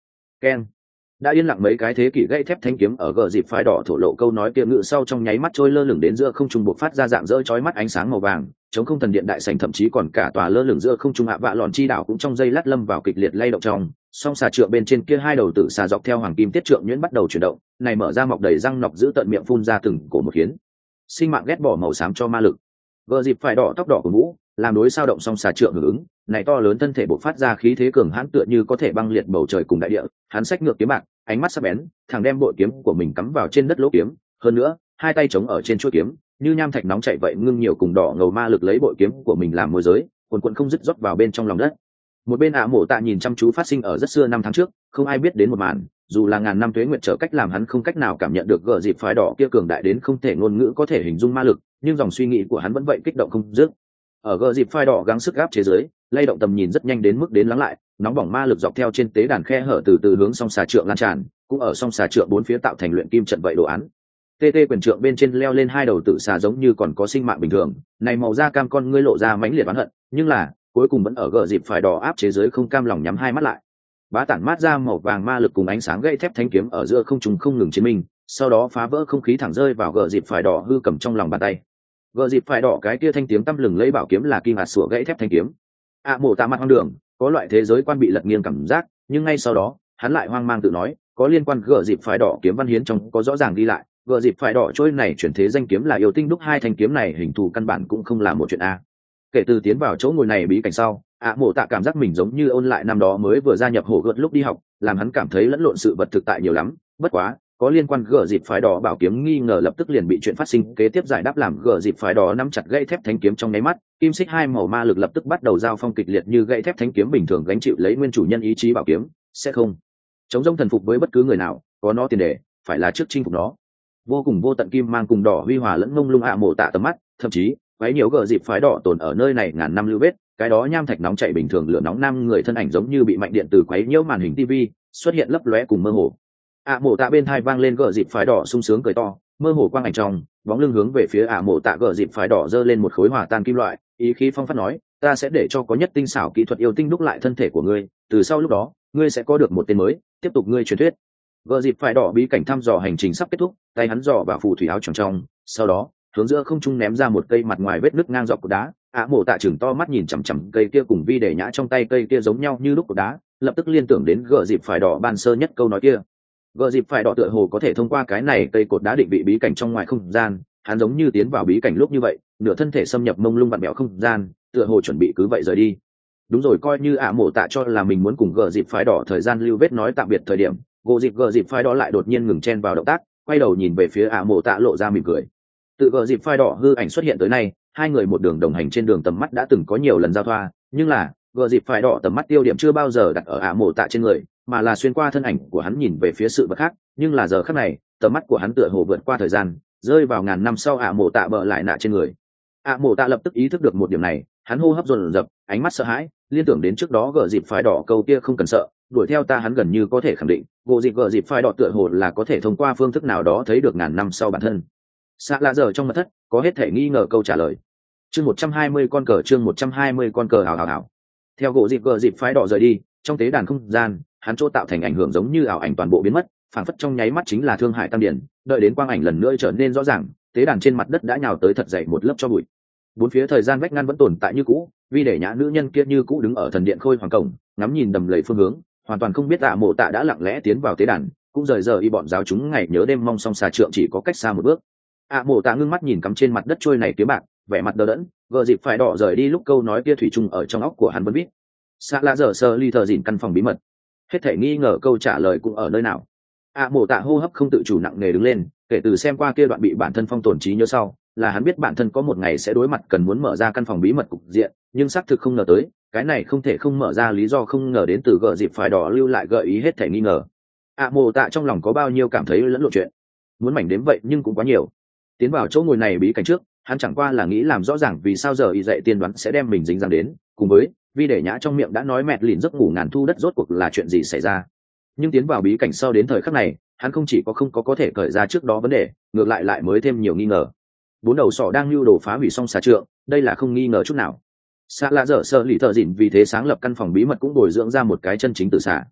keng. Đã yên lặng mấy cái thế kỷ gãy thép thanh kiếm ở gờ dịp phái đỏ thổ lộ câu nói kia ngự sau trong nháy mắt trôi lơ lửng đến giữa không trung buộc phát ra dạng dỡ chói mắt ánh sáng màu vàng, chống không thần điện đại sảnh thậm chí còn cả tòa lơ lửng giữa không trung hạ vạ lọn chi đảo cũng trong giây lát lâm vào kịch liệt lay động trong, song xà trượng bên trên kia hai đầu tử xà dọc theo hoàng kim tiết trượng nhuyễn bắt đầu chuyển động, này mở ra mọc đầy răng nọc giữ tận miệng phun ra từng cổ một khiến sinh mạng ghét bỏ màu xám cho ma lực. Gờ dịp phải đỏ tóc đỏ của mũ làm đối sao động song xà trượng hưởng ứng, này to lớn thân thể bộc phát ra khí thế cường hãn tựa như có thể băng liệt bầu trời cùng đại địa, hắn xách ngược kiếm bạc, ánh mắt sắc bén, thẳng đem bội kiếm của mình cắm vào trên đất lỗ kiếm, hơn nữa, hai tay chống ở trên chuôi kiếm, như nham thạch nóng chảy vậy ngưng nhiều cùng đỏ ngầu ma lực lấy bội kiếm của mình làm môi giới, cuồn cuộn không dứt rót vào bên trong lòng đất. Một bên ạ mộ tạ nhìn chăm chú phát sinh ở rất xưa năm tháng trước, không ai biết đến một màn, dù là ngàn năm tuế nguyệt trở cách làm hắn không cách nào cảm nhận được gở dịp phái đỏ kia cường đại đến không thể ngôn ngữ có thể hình dung ma lực, nhưng dòng suy nghĩ của hắn vẫn vậy kích động không dứt. Ở gờ dịp phai đỏ gắng sức gáp chế giới, lay động tầm nhìn rất nhanh đến mức đến lắng lại, nóng bỏng ma lực dọc theo trên tế đàn khe hở từ từ hướng song xà trượng lan tràn, cũng ở song xà trượng bốn phía tạo thành luyện kim trận vậy đồ án. tê tê quyền trượng bên trên leo lên hai đầu tử xà giống như còn có sinh mạng bình thường, này màu da cam con ngươi lộ ra mãnh liệt oán hận, nhưng là cuối cùng vẫn ở gờ dịp phai đỏ áp chế giới không cam lòng nhắm hai mắt lại. Bá tản mát ra màu vàng ma lực cùng ánh sáng gậy thép thanh kiếm ở giữa không trung không ngừng chiến minh, sau đó phá vỡ không khí thẳng rơi vào gờ dịp phai đỏ hư cầm trong lòng bàn tay. Gờ dịp phải đỏ cái kia thanh tiếng tăm lừng lấy bảo kiếm là kim hạt sủa gãy thép thanh kiếm. ạ à, mổ tạ mặt hoang đường, có loại thế giới quan bị lật nghiêng cảm giác, nhưng ngay sau đó hắn lại hoang mang tự nói, có liên quan gờ dịp phải đỏ kiếm văn hiến trong có rõ ràng ghi lại, gờ dịp phải đỏ trôi này chuyển thế danh kiếm là yêu tinh đúc hai thanh kiếm này hình thù căn bản cũng không là một chuyện a. Kể từ tiến vào chỗ ngồi này bí cảnh sau, ạ à, mổ tạ cảm giác mình giống như ôn lại năm đó mới vừa gia nhập hổ gợt lúc đi học, làm hắn cảm thấy lẫn lộn sự vật thực tại nhiều lắm. Bất quá có liên quan gờ dịp phái đỏ bảo kiếm nghi ngờ lập tức liền bị chuyện phát sinh kế tiếp giải đáp làm gờ dịp phái đỏ nắm chặt gãy thép thánh kiếm trong nháy mắt, kim xích hai màu ma lực lập tức bắt đầu giao phong kịch liệt như gãy thép thánh kiếm bình thường gánh chịu lấy nguyên chủ nhân ý chí bảo kiếm sẽ không chống rông thần phục với bất cứ người nào, có nó tiền đề phải là trước chinh phục nó. Vô cùng vô tận kim mang cùng đỏ huy hòa lẫn mông lung ạ mổ tạ tầm mắt, thậm chí váy nhiều gờ dịp phái đỏ tồn ở nơi này ngàn năm lưu vết, cái đó nham thạch nóng chảy bình thường lửa nóng nam người thân ảnh giống như bị mạnh điện từ quấy nhiễu màn hình tivi xuất hiện lấp lóe cùng mơ hồ. ạ à, mổ tạ bên thai vang lên gờ dịp phái đỏ sung sướng cười to, mơ hồ quang ảnh trong bóng lưng hướng về phía ạ à, mổ tạ gờ dịp phái đỏ giơ lên một khối hòa tan kim loại, ý khí phong phát nói, ta sẽ để cho có nhất tinh xảo kỹ thuật yêu tinh đúc lại thân thể của ngươi, từ sau lúc đó ngươi sẽ có được một tên mới, tiếp tục ngươi truyền thuyết. Gờ dịp phái đỏ bí cảnh thăm dò hành trình sắp kết thúc, tay hắn dò vào phù thủy áo trong trong, sau đó hướng giữa không trung ném ra một cây mặt ngoài vết nứt ngang dọc của đá. ạ à, mổ tạ chừng to mắt nhìn chằm chằm cây kia cùng vi để nhã trong tay cây kia giống nhau như lúc của đá, lập tức liên tưởng đến gờ dịp phái đỏ ban sơ nhất câu nói kia. Gờ dịp phải đỏ tựa hồ có thể thông qua cái này cây cột đá định vị bí cảnh trong ngoài không gian, hắn giống như tiến vào bí cảnh lúc như vậy, nửa thân thể xâm nhập mông lung vặn bẹo không gian, tựa hồ chuẩn bị cứ vậy rời đi. Đúng rồi, coi như ạ à mổ tạ cho là mình muốn cùng gờ dịp phái đỏ thời gian lưu vết nói tạm biệt thời điểm, gờ dịp gờ dịp phái đỏ lại đột nhiên ngừng chen vào động tác, quay đầu nhìn về phía ạ à mổ tạ lộ ra mỉm cười. Tự gờ dịp phái đỏ hư ảnh xuất hiện tới nay, hai người một đường đồng hành trên đường tầm mắt đã từng có nhiều lần giao thoa, nhưng là gờ dịp phái đỏ tầm mắt tiêu điểm chưa bao giờ đặt ở ạ à mổ tạ trên người, mà là xuyên qua thân ảnh của hắn nhìn về phía sự vật khác, nhưng là giờ khắc này tầm mắt của hắn tựa hồ vượt qua thời gian, rơi vào ngàn năm sau ạ à mổ tạ bợ lại nạ trên người. ạ à mổ tạ lập tức ý thức được một điểm này, hắn hô hấp dồn dập, ánh mắt sợ hãi, liên tưởng đến trước đó gờ dịp phái đỏ câu kia không cần sợ, đuổi theo ta, hắn gần như có thể khẳng định gỗ dịp gờ dịp phái đỏ tựa hồ là có thể thông qua phương thức nào đó thấy được ngàn năm sau bản thân. Xạ lạ giờ trong mật thất có hết thể nghi ngờ câu trả lời. Chương một trăm hai mươi con cờ, chương một trăm hai mươi con cờ ảo ảo ảo. Theo gỗ dịp gờ dịp phái đỏ rời đi, trong tế đàn không gian hắn chỗ tạo thành ảnh hưởng giống như ảo ảnh toàn bộ biến mất, phảng phất trong nháy mắt chính là thương hại tăng điển, đợi đến quang ảnh lần nữa trở nên rõ ràng, tế đàn trên mặt đất đã nhào tới thật dày một lớp cho bụi. Bốn phía thời gian vách ngăn vẫn tồn tại như cũ, vì để nhã nữ nhân kia như cũ đứng ở thần điện khôi hoàng cổng, ngắm nhìn đầm lầy phương hướng, hoàn toàn không biết tạ mộ tạ đã lặng lẽ tiến vào tế đàn, cũng rời giờ y bọn giáo chúng ngày nhớ đêm mong song xà trượng chỉ có cách xa một bước. ạ mộ tạ ngưng mắt nhìn cắm trên mặt đất trôi này kiếm bạc, vẻ mặt đờ đẫn, gờ dịp phải đỏ rời đi lúc câu nói kia thủy chung ở trong óc của hắn vẫn biết. Xạ lạ giờ sơ ly thờ dỉn căn phòng bí mật, hết thể nghi ngờ câu trả lời cũng ở nơi nào. ạ mộ tạ hô hấp không tự chủ nặng nề đứng lên, kể từ xem qua kia đoạn bị bản thân phong tổn trí nhớ sau, là hắn biết bản thân có một ngày sẽ đối mặt cần muốn mở ra căn phòng bí mật cục diện, nhưng xác thực không ngờ tới, cái này không thể không mở ra lý do không ngờ đến từ gờ dịp phải đỏ lưu lại gợi ý hết thể nghi ngờ. ạ mộ tạ trong lòng có bao nhiêu cảm thấy lẫn lộn chuyện, muốn mảnh đến vậy nhưng cũng quá nhiều. Tiến vào chỗ ngồi này bí cảnh trước, hắn chẳng qua là nghĩ làm rõ ràng vì sao giờ y dạy tiên đoán sẽ đem mình dính dáng đến, cùng với vì để nhã trong miệng đã nói mẹt lìn giấc ngủ ngàn thu đất rốt cuộc là chuyện gì xảy ra. Nhưng tiến vào bí cảnh sau đến thời khắc này, hắn không chỉ có không có có thể cởi ra trước đó vấn đề, ngược lại lại mới thêm nhiều nghi ngờ. Bốn đầu sọ đang lưu đồ phá hủy xong xà trượng, đây là không nghi ngờ chút nào. Xạ lạ dở sợ lì thợ dịn vì thế sáng lập căn phòng bí mật cũng bồi dưỡng ra một cái chân chính tử xà.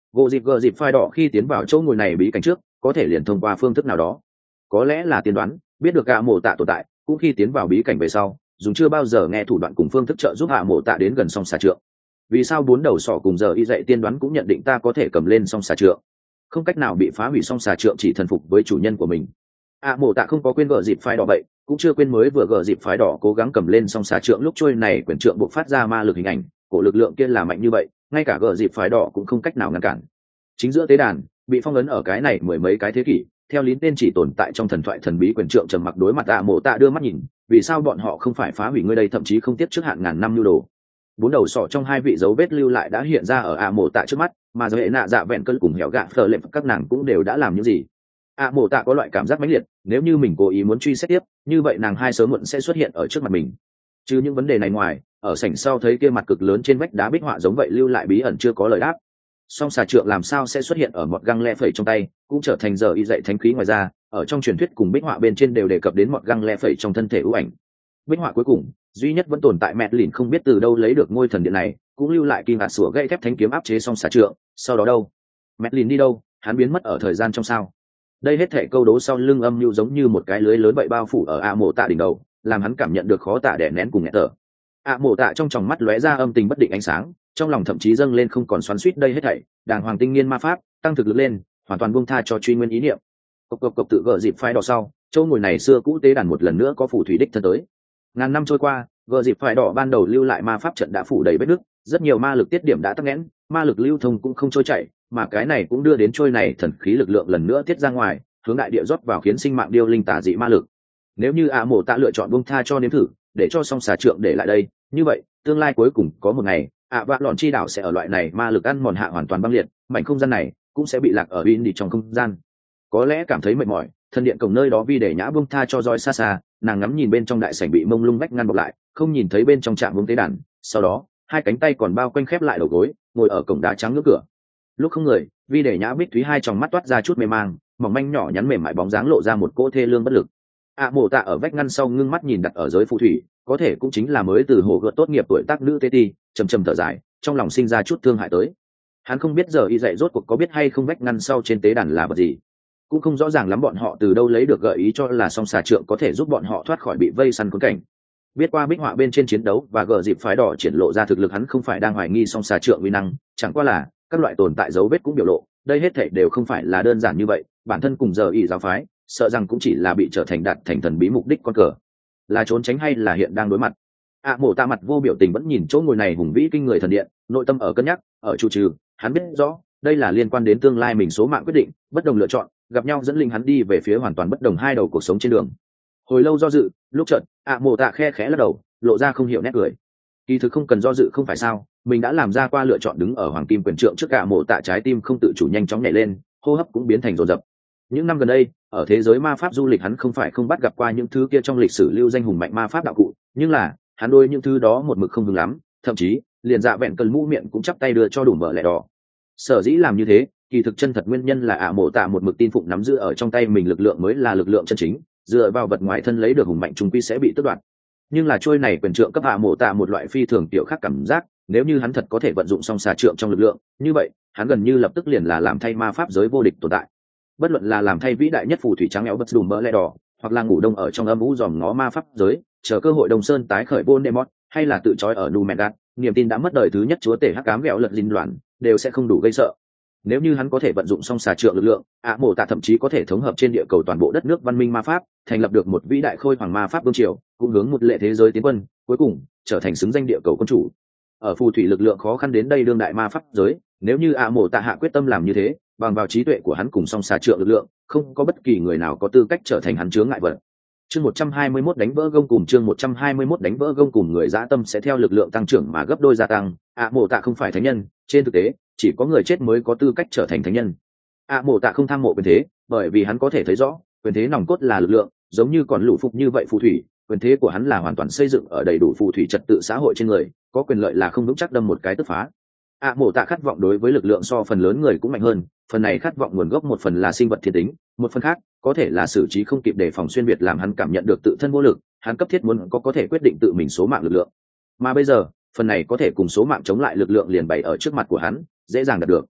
gỗ dịp gờ dịp phai đỏ khi tiến vào chỗ ngồi này bí cảnh trước có thể liền thông qua phương thức nào đó, có lẽ là tiên đoán biết được ạ mộ tạ tồn tại, cũng khi tiến vào bí cảnh về sau dùng chưa bao giờ nghe thủ đoạn cùng phương thức trợ giúp ạ mộ tạ đến gần song xà trượng. Vì sao bốn đầu sỏ cùng giờ y dạy tiên đoán cũng nhận định ta có thể cầm lên song xà trượng, không cách nào bị phá hủy song xà trượng, chỉ thần phục với chủ nhân của mình. ạ mộ tạ không có quên gờ dịp phai đỏ vậy, cũng chưa quên mới vừa gờ dịp phái đỏ cố gắng cầm lên song xà trượng lúc trôi này quyển trượng buộc phát ra ma lực hình ảnh, cổ lực lượng kia là mạnh như vậy ngay cả gờ dịp phái đỏ cũng không cách nào ngăn cản. Chính giữa tế đàn bị phong ấn ở cái này mười mấy cái thế kỷ, theo lý tên chỉ tồn tại trong thần thoại thần bí quyển trượng trầm mặc đối mặt ạ mộ tạ đưa mắt nhìn, vì sao bọn họ không phải phá hủy ngươi đây, thậm chí không tiếp trước hạn ngàn năm lưu đồ. Bốn đầu sọ trong hai vị dấu vết lưu lại đã hiện ra ở ạ mộ tạ trước mắt, mà giới hệ nạ dạ vẹn cơn cùng hẻo gạ phờ lệm các nàng cũng đều đã làm những gì. ạ mộ tạ có loại cảm giác mãnh liệt, nếu như mình cố ý muốn truy xét tiếp, như vậy nàng hai sớm muộn sẽ xuất hiện ở trước mặt mình. Chứ những vấn đề này ngoài, ở sảnh sau thấy kia mặt cực lớn trên vách đá bích họa giống vậy lưu lại bí ẩn chưa có lời đáp. Song xà trượng làm sao sẽ xuất hiện ở một găng le phẩy trong tay, cũng trở thành giờ y dạy thánh khí. Ngoài ra, ở trong truyền thuyết cùng bích họa bên trên đều đề cập đến một găng le phẩy trong thân thể ưu ảnh. Bích họa cuối cùng, duy nhất vẫn tồn tại mẹ lìn không biết từ đâu lấy được ngôi thần điện này, cũng lưu lại kim hạt sủa gây thép thánh kiếm áp chế song xà trượng. Sau đó đâu? Mẹ lìn đi đâu? Hắn biến mất ở thời gian trong sao? Đây hết thể câu đố sau lưng âm mưu giống như một cái lưới lớn vậy bao phủ ở ạ mộ tạ đỉnh đầu, làm hắn cảm nhận được khó tả đè nén cùng nghẹt thở. ạ mộ tạ trong tròng mắt lóe ra âm tình bất định ánh sáng, trong lòng thậm chí dâng lên không còn xoắn xuýt đây hết thảy, đàng hoàng tinh nghiên ma pháp, tăng thực lực lên, hoàn toàn buông tha cho truy nguyên ý niệm. Cộc cộc cộc tự gỡ dịp phái đỏ sau, chỗ ngồi này xưa cũ tế đàn một lần nữa có phủ thủy đích thân tới. Ngàn năm trôi qua, gỡ dịp phái đỏ ban đầu lưu lại ma pháp trận đã phủ đầy vết nứt, rất nhiều ma lực tiết điểm đã tắc nghẽn, ma lực lưu thông cũng không trôi chảy, mà cái này cũng đưa đến trôi này thần khí lực lượng lần nữa tiết ra ngoài, hướng đại địa rót vào khiến sinh mạng điêu linh tà dị ma lực. Nếu như ạ mộ tạ lựa chọn buông tha cho nếm thử, để cho song xà trượng để lại đây, như vậy tương lai cuối cùng có một ngày ạ vạ lọn chi đảo sẽ ở loại này ma lực ăn mòn hạ hoàn toàn băng liệt, mảnh không gian này cũng sẽ bị lạc ở in đi trong không gian. Có lẽ cảm thấy mệt mỏi, thần điện cổng nơi đó vi để nhã buông tha cho roi xa xa, nàng ngắm nhìn bên trong đại sảnh bị mông lung vách ngăn bọc lại, không nhìn thấy bên trong trạm vương tế đàn. Sau đó hai cánh tay còn bao quanh khép lại đầu gối, ngồi ở cổng đá trắng ngưỡng cửa. Lúc không người, vi để nhã bích thúy hai tròng mắt toát ra chút mê mang, mỏng manh nhỏ nhắn mềm mại bóng dáng lộ ra một cỗ thê lương bất lực. ạ mộ tạ ở vách ngăn sau ngưng mắt nhìn đặt ở giới phù thủy, có thể cũng chính là mới từ hồ gợt tốt nghiệp tuổi tác nữ tê ti, trầm trầm thở dài, trong lòng sinh ra chút thương hại tới. Hắn không biết giờ y dạy rốt cuộc có biết hay không vách ngăn sau trên tế đàn là vật gì, cũng không rõ ràng lắm bọn họ từ đâu lấy được gợi ý cho là song xà trượng có thể giúp bọn họ thoát khỏi bị vây săn khốn cảnh. Biết qua bích họa bên trên chiến đấu và gờ dịp phái đỏ triển lộ ra thực lực, hắn không phải đang hoài nghi song xà trượng uy năng, chẳng qua là các loại tồn tại dấu vết cũng biểu lộ đây hết thảy đều không phải là đơn giản như vậy. Bản thân cùng giờ y giáo phái sợ rằng cũng chỉ là bị trở thành đạt thành thần bí mục đích con cờ, là trốn tránh hay là hiện đang đối mặt. ạ mộ tạ mặt vô biểu tình vẫn nhìn chỗ ngồi này hùng vĩ kinh người thần điện, nội tâm ở cân nhắc, ở chủ trừ. Hắn biết rõ đây là liên quan đến tương lai mình số mạng quyết định, bất đồng lựa chọn gặp nhau dẫn linh hắn đi về phía hoàn toàn bất đồng hai đầu cuộc sống trên đường. Hồi lâu do dự, lúc chợt ạ mộ tạ khe khẽ lắc đầu, lộ ra không hiểu nét cười. Kỳ thực không cần do dự không phải sao, mình đã làm ra qua lựa chọn. Đứng ở hoàng kim quyền trượng trước ạ mộ tạ trái tim không tự chủ nhanh chóng nhảy lên, hô hấp cũng biến thành rồn rập. Những năm gần đây ở thế giới ma pháp du lịch, hắn không phải không bắt gặp qua những thứ kia trong lịch sử lưu danh hùng mạnh ma pháp đạo cụ, nhưng là hắn đôi những thứ đó một mực không hứng lắm, thậm chí liền dạ vẹn cơn mũ miệng cũng chắp tay đưa cho đủ mở lẻ đỏ. Sở dĩ làm như thế, kỳ thực chân thật nguyên nhân là ạ mộ tạ một mực tin phụng nắm giữ ở trong tay mình lực lượng mới là lực lượng chân chính, dựa vào vật ngoài thân lấy được hùng mạnh trung quy sẽ bị tước đoạt. Nhưng là trôi này quyền trượng cấp ạ mộ tạ một loại phi thường tiểu khác cảm giác, nếu như hắn thật có thể vận dụng song xà trượng trong lực lượng, như vậy hắn gần như lập tức liền là làm thay ma pháp giới vô địch tồn tại. Bất luận là làm thay vĩ đại nhất phù thủy trắng éo bất đùm mỡ lẽ đỏ, hoặc là ngủ đông ở trong âm u dòm ngó ma pháp giới chờ cơ hội Đông Sơn tái khởi Bôn Demot, hay là tự trói ở Numengat, niềm tin đã mất đời thứ nhất chúa tể hắc ám vẹo lận dinh loạn, đều sẽ không đủ gây sợ. Nếu như hắn có thể vận dụng song xà trượng lực lượng, ạ mộ tạ thậm chí có thể thống hợp trên địa cầu toàn bộ đất nước văn minh ma pháp, thành lập được một vĩ đại khôi hoàng ma pháp vương triều, cũng hướng một lệ thế giới tiến quân, cuối cùng trở thành xứng danh địa cầu quân chủ. Ở phù thủy lực lượng khó khăn đến đây đương đại ma pháp giới, nếu như ạ mộ tạ hạ quyết tâm làm như thế, bằng vào trí tuệ của hắn cùng song xà trượng lực lượng, không có bất kỳ người nào có tư cách trở thành hắn chướng ngại vật. Chương một trăm hai mươi mốt đánh vỡ gông cùm chương một trăm hai mươi mốt đánh vỡ gông cùm người dã tâm sẽ theo lực lượng tăng trưởng mà gấp đôi gia tăng. ạ mộ tạ không phải thánh nhân, trên thực tế, chỉ có người chết mới có tư cách trở thành thánh nhân. ạ mộ tạ không tham mộ quyền thế, bởi vì hắn có thể thấy rõ, quyền thế nòng cốt là lực lượng, giống như còn lũ phục như vậy phù thủy, quyền thế của hắn là hoàn toàn xây dựng ở đầy đủ phù thủy trật tự xã hội trên người, có quyền lợi là không vững chắc đâm một cái tức phá. ạ mộ tạ khát vọng đối với lực lượng so phần lớn người cũng mạnh hơn, phần này khát vọng nguồn gốc một phần là sinh vật thiên tính, một phần khác có thể là xử trí không kịp đề phòng xuyên việt làm hắn cảm nhận được tự thân vô lực, hắn cấp thiết muốn có có thể quyết định tự mình số mạng lực lượng. Mà bây giờ, phần này có thể cùng số mạng chống lại lực lượng liền bày ở trước mặt của hắn, dễ dàng đạt được.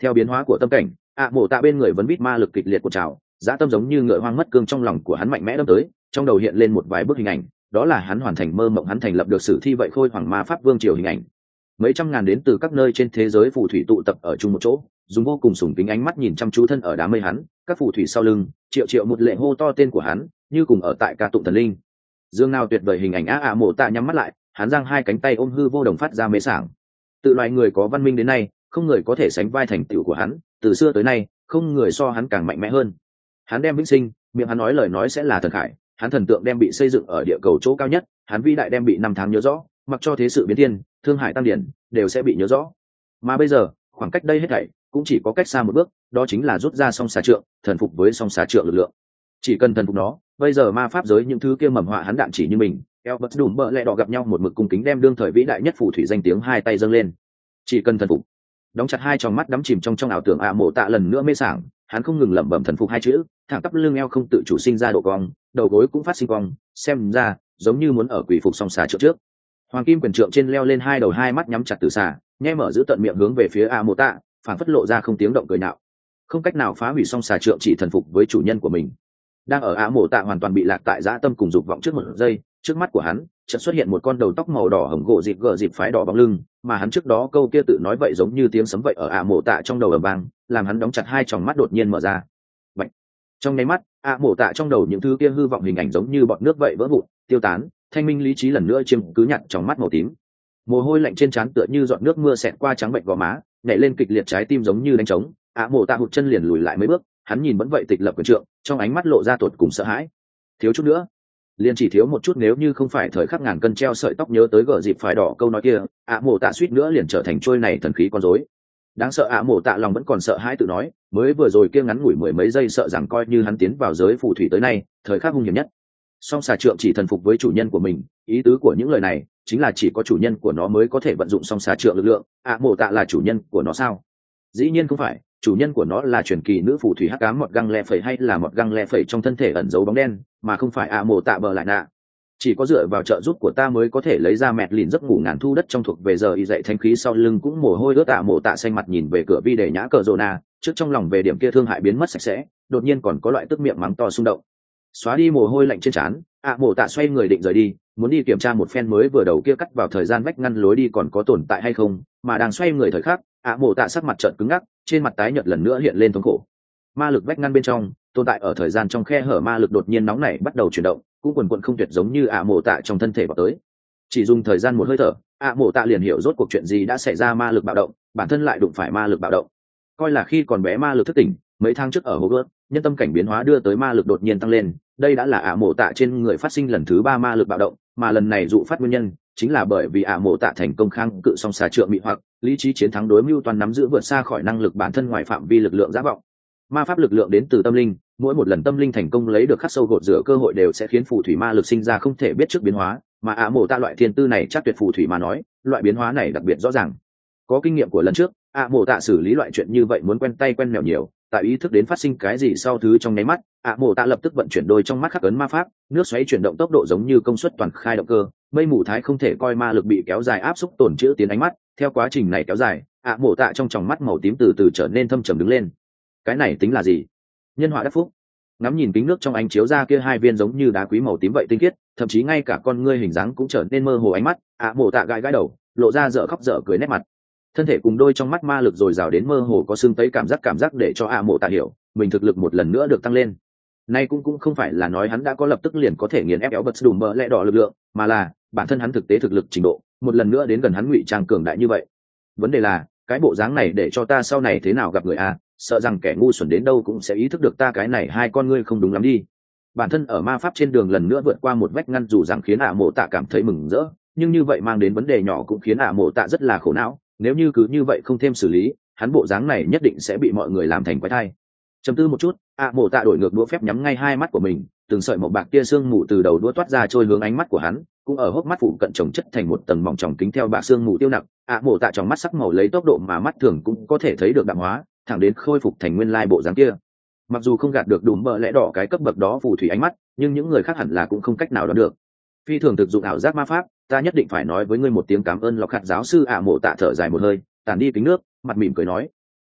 Theo biến hóa của tâm cảnh, ạ mộ tạ bên người vẫn bít ma lực kịch liệt của trào, dã tâm giống như ngựa hoang mất cương trong lòng của hắn mạnh mẽ đâm tới, trong đầu hiện lên một vài bức hình ảnh, đó là hắn hoàn thành mơ mộng, hắn thành lập được sử thi vậy khôi hoàng ma pháp vương triều hình ảnh. Mấy trăm ngàn đến từ các nơi trên thế giới phù thủy tụ tập ở chung một chỗ, dùng vô cùng sùng kính ánh mắt nhìn chăm chú thân ở đám mây hắn, các phù thủy sau lưng, triệu triệu một lệ hô to tên của hắn, như cùng ở tại ca tụng thần linh. Dương nào tuyệt vời hình ảnh á ạ mộ tạ nhắm mắt lại, hắn giang hai cánh tay ôm hư vô đồng phát ra mê sảng. Tự loài người có văn minh đến nay, không người có thể sánh vai thành tựu của hắn, từ xưa tới nay, không người so hắn càng mạnh mẽ hơn. Hắn đem vĩnh sinh, miệng hắn nói lời nói sẽ là thần khải, hắn thần tượng đem bị xây dựng ở địa cầu chỗ cao nhất, hắn vĩ đại đem bị năm tháng nhớ rõ, mặc cho thế sự biến thiên, thương hại tăng điển đều sẽ bị nhớ rõ. Mà bây giờ, khoảng cách đây hết thảy cũng chỉ có cách xa một bước, đó chính là rút ra song xà trượng, thần phục với song xà trượng lực lượng. Chỉ cần thần phục nó, bây giờ ma pháp giới những thứ kia mầm họa hắn đạn chỉ như mình. Albert đùm bợ lẹ đỏ gặp nhau một mực cung kính đem đương thời vĩ đại nhất phù thủy danh tiếng hai tay dâng lên. Chỉ cần thần phục. Đóng chặt hai tròng mắt đắm chìm trong trong ảo tưởng ạ mộ tạ lần nữa mê sảng, hắn không ngừng lẩm bẩm thần phục hai chữ, thẳng tắp lưng eo không tự chủ sinh ra độ cong, đầu gối cũng phát sinh cong, xem ra giống như muốn ở quỷ phục song xà trượng trước. Hoàng kim quyền trượng trên leo lên hai đầu hai mắt nhắm chặt từ xà, nhếch mở giữ tận miệng hướng về phía ạ mộ tạ, phản phất lộ ra không tiếng động cười nạo. Không cách nào phá hủy song xà trượng chỉ thần phục với chủ nhân của mình. Đang ở ạ mộ tạ hoàn toàn bị lạc tại dã tâm cùng dục vọng trước một giây, trước mắt của hắn chợt xuất hiện một con đầu tóc màu đỏ hồng gỗ dịp gờ dịp phái đỏ bóng lưng, mà hắn trước đó câu kia tự nói vậy giống như tiếng sấm vậy ở ạ mộ tạ trong đầu ầm vang, làm hắn đóng chặt hai tròng mắt đột nhiên mở ra. Vậy, trong nháy mắt, ạ mộ tạ trong đầu những thứ kia hư vọng hình ảnh giống như bọt nước vậy vỡ vụn, tiêu tán, thanh minh lý trí lần nữa chiếm cứ nhặt trong mắt màu tím. Mồ hôi lạnh trên trán tựa như giọt nước mưa xẹt qua trắng bệnh gò má, nhảy lên kịch liệt, trái tim giống như đánh trống. ạ mộ tạ hụt chân liền lùi lại mấy bước, hắn nhìn vẫn vậy tịch lập quyền trượng, trong ánh mắt lộ ra tột cùng sợ hãi. Thiếu chút nữa, liền chỉ thiếu một chút, nếu như không phải thời khắc ngàn cân treo sợi tóc nhớ tới gờ dịp phải đỏ câu nói kia, ạ mộ tạ suýt nữa liền trở thành trôi này thần khí con rối. Đáng sợ ạ mộ tạ lòng vẫn còn sợ hãi tự nói, mới vừa rồi kia ngắn ngủi mười mấy giây sợ rằng coi như hắn tiến vào giới phù thủy tới nay, thời khắc hung hiểm nhất. Song xà trượng chỉ thần phục với chủ nhân của mình, ý tứ của những lời này chính là chỉ có chủ nhân của nó mới có thể vận dụng song xà trượng lực lượng. ạ mộ tạ là chủ nhân của nó sao? Dĩ nhiên không phải, chủ nhân của nó là truyền kỳ nữ phù thủy hắc ám mọt găng le phẩy, hay là mọt găng le phẩy trong thân thể ẩn giấu bóng đen, mà không phải ạ mộ tạ bờ lại nạ. Chỉ có dựa vào trợ giúp của ta mới có thể lấy ra mẹt lìn giấc ngủ ngàn thu đất trong thuộc về giờ y dậy thanh khí sau lưng cũng mồ hôi ướt. ạ mộ tạ xanh mặt nhìn về cửa vi để nhã cờ rô na, trước trong lòng về điểm kia thương hại biến mất sạch sẽ, đột nhiên còn có loại tức miệng mắng to xung động. Xóa đi mồ hôi lạnh trên trán, ạ mộ tạ xoay người định rời đi, muốn đi kiểm tra một phen mới vừa đầu kia cắt vào thời gian vách ngăn lối đi còn có tồn tại hay không, mà đang xoay người thời khắc, ạ mộ tạ sắc mặt trợn cứng ngắc, trên mặt tái nhợt lần nữa hiện lên thống khổ. Ma lực vách ngăn bên trong tồn tại ở thời gian trong khe hở ma lực đột nhiên nóng nảy bắt đầu chuyển động, cũng quần quần không tuyệt giống như ạ mộ tạ trong thân thể vào tới. Chỉ dùng thời gian một hơi thở, ạ mộ tạ liền hiểu rốt cuộc chuyện gì đã xảy ra. Ma lực bạo động, bản thân lại đụng phải ma lực bạo động. Coi là khi còn bé ma lực thức tỉnh, mấy tháng trước ở Hogwarts, nhân tâm cảnh biến hóa đưa tới ma lực đột nhiên tăng lên, đây đã là ạ mộ tạ trên người phát sinh lần thứ ba ma lực bạo động, mà lần này dụ phát nguyên nhân chính là bởi vì ạ mộ tạ thành công kháng cự song xà trượng bị hoặc lý trí chiến thắng đối mưu toàn nắm giữ vượt xa khỏi năng lực bản thân ngoài phạm vi lực lượng giả vọng. Ma pháp lực lượng đến từ tâm linh, mỗi một lần tâm linh thành công lấy được khắc sâu gột rửa cơ hội đều sẽ khiến phù thủy ma lực sinh ra không thể biết trước biến hóa, mà ạ mộ tạ loại thiên tư này chắc tuyệt phù thủy mà nói, loại biến hóa này đặc biệt rõ ràng. Có kinh nghiệm của lần trước, ạ mộ tạ xử lý loại chuyện như vậy muốn quen tay quen mèo nhiều, tại ý thức đến phát sinh cái gì sau thứ trong nháy mắt, ạ mộ tạ lập tức vận chuyển đôi trong mắt khắc ấn ma pháp, nước xoáy chuyển động tốc độ giống như công suất toàn khai động cơ, mây mù thái không thể coi ma lực bị kéo dài áp xúc tổn chữ tiến ánh mắt. Theo quá trình này kéo dài, ạ mộ tạ trong tròng mắt màu tím từ từ trở nên thâm trầm đứng lên. Cái này tính là gì? Nhân họa đắc phúc. Ngắm nhìn kính nước trong ánh chiếu ra kia hai viên giống như đá quý màu tím vậy tinh khiết, thậm chí ngay cả con ngươi hình dáng cũng trở nên mơ hồ ánh mắt, ạ mộ tạ gãi gãi đầu, lộ ra dở khóc dở cười nét mặt. Thân thể cùng đôi trong mắt ma lực dồi dào đến mơ hồ có xương tấy cảm giác cảm giác để cho ạ mộ tạ hiểu mình thực lực một lần nữa được tăng lên. Nay cũng cũng không phải là nói hắn đã có lập tức liền có thể nghiền ép éo bật đùm bờ lẽ đỏ lực lượng, mà là bản thân hắn thực tế thực lực trình độ một lần nữa đến gần hắn ngụy trang cường đại như vậy. Vấn đề là cái bộ dáng này để cho ta sau này thế nào gặp người a, sợ rằng kẻ ngu xuẩn đến đâu cũng sẽ ý thức được ta cái này hai con ngươi không đúng lắm đi. Bản thân ở ma pháp trên đường lần nữa vượt qua một vách ngăn dù rằng khiến ạ mộ tạ cảm thấy mừng rỡ, nhưng như vậy mang đến vấn đề nhỏ cũng khiến ạ mộ tạ rất là khổ não. Nếu như cứ như vậy không thêm xử lý, hắn bộ dáng này nhất định sẽ bị mọi người làm thành quái thai. Chầm tư một chút, ạ mộ tạ đổi ngược đũa phép nhắm ngay hai mắt của mình, từng sợi màu bạc tia sương mù từ đầu đũa toát ra trôi hướng ánh mắt của hắn, cũng ở hốc mắt phụ cận chồng chất thành một tầng mỏng tròng kính theo bạc sương mù tiêu nặng. ạ mộ tạ trong mắt sắc màu lấy tốc độ mà mắt thường cũng có thể thấy được đạm hóa, thẳng đến khôi phục thành nguyên lai bộ dáng kia. Mặc dù không gạt được đùm bờ lẽ đỏ cái cấp bậc đó phù thủy ánh mắt, nhưng những người khác hẳn là cũng không cách nào đoán được. Phi thường thực dụng ảo giác ma pháp, ta nhất định phải nói với ngươi một tiếng cảm ơn. Lọc hạt giáo sư ạ mộ tạ thở dài một hơi, tàn đi kính nước, mặt mỉm cười nói,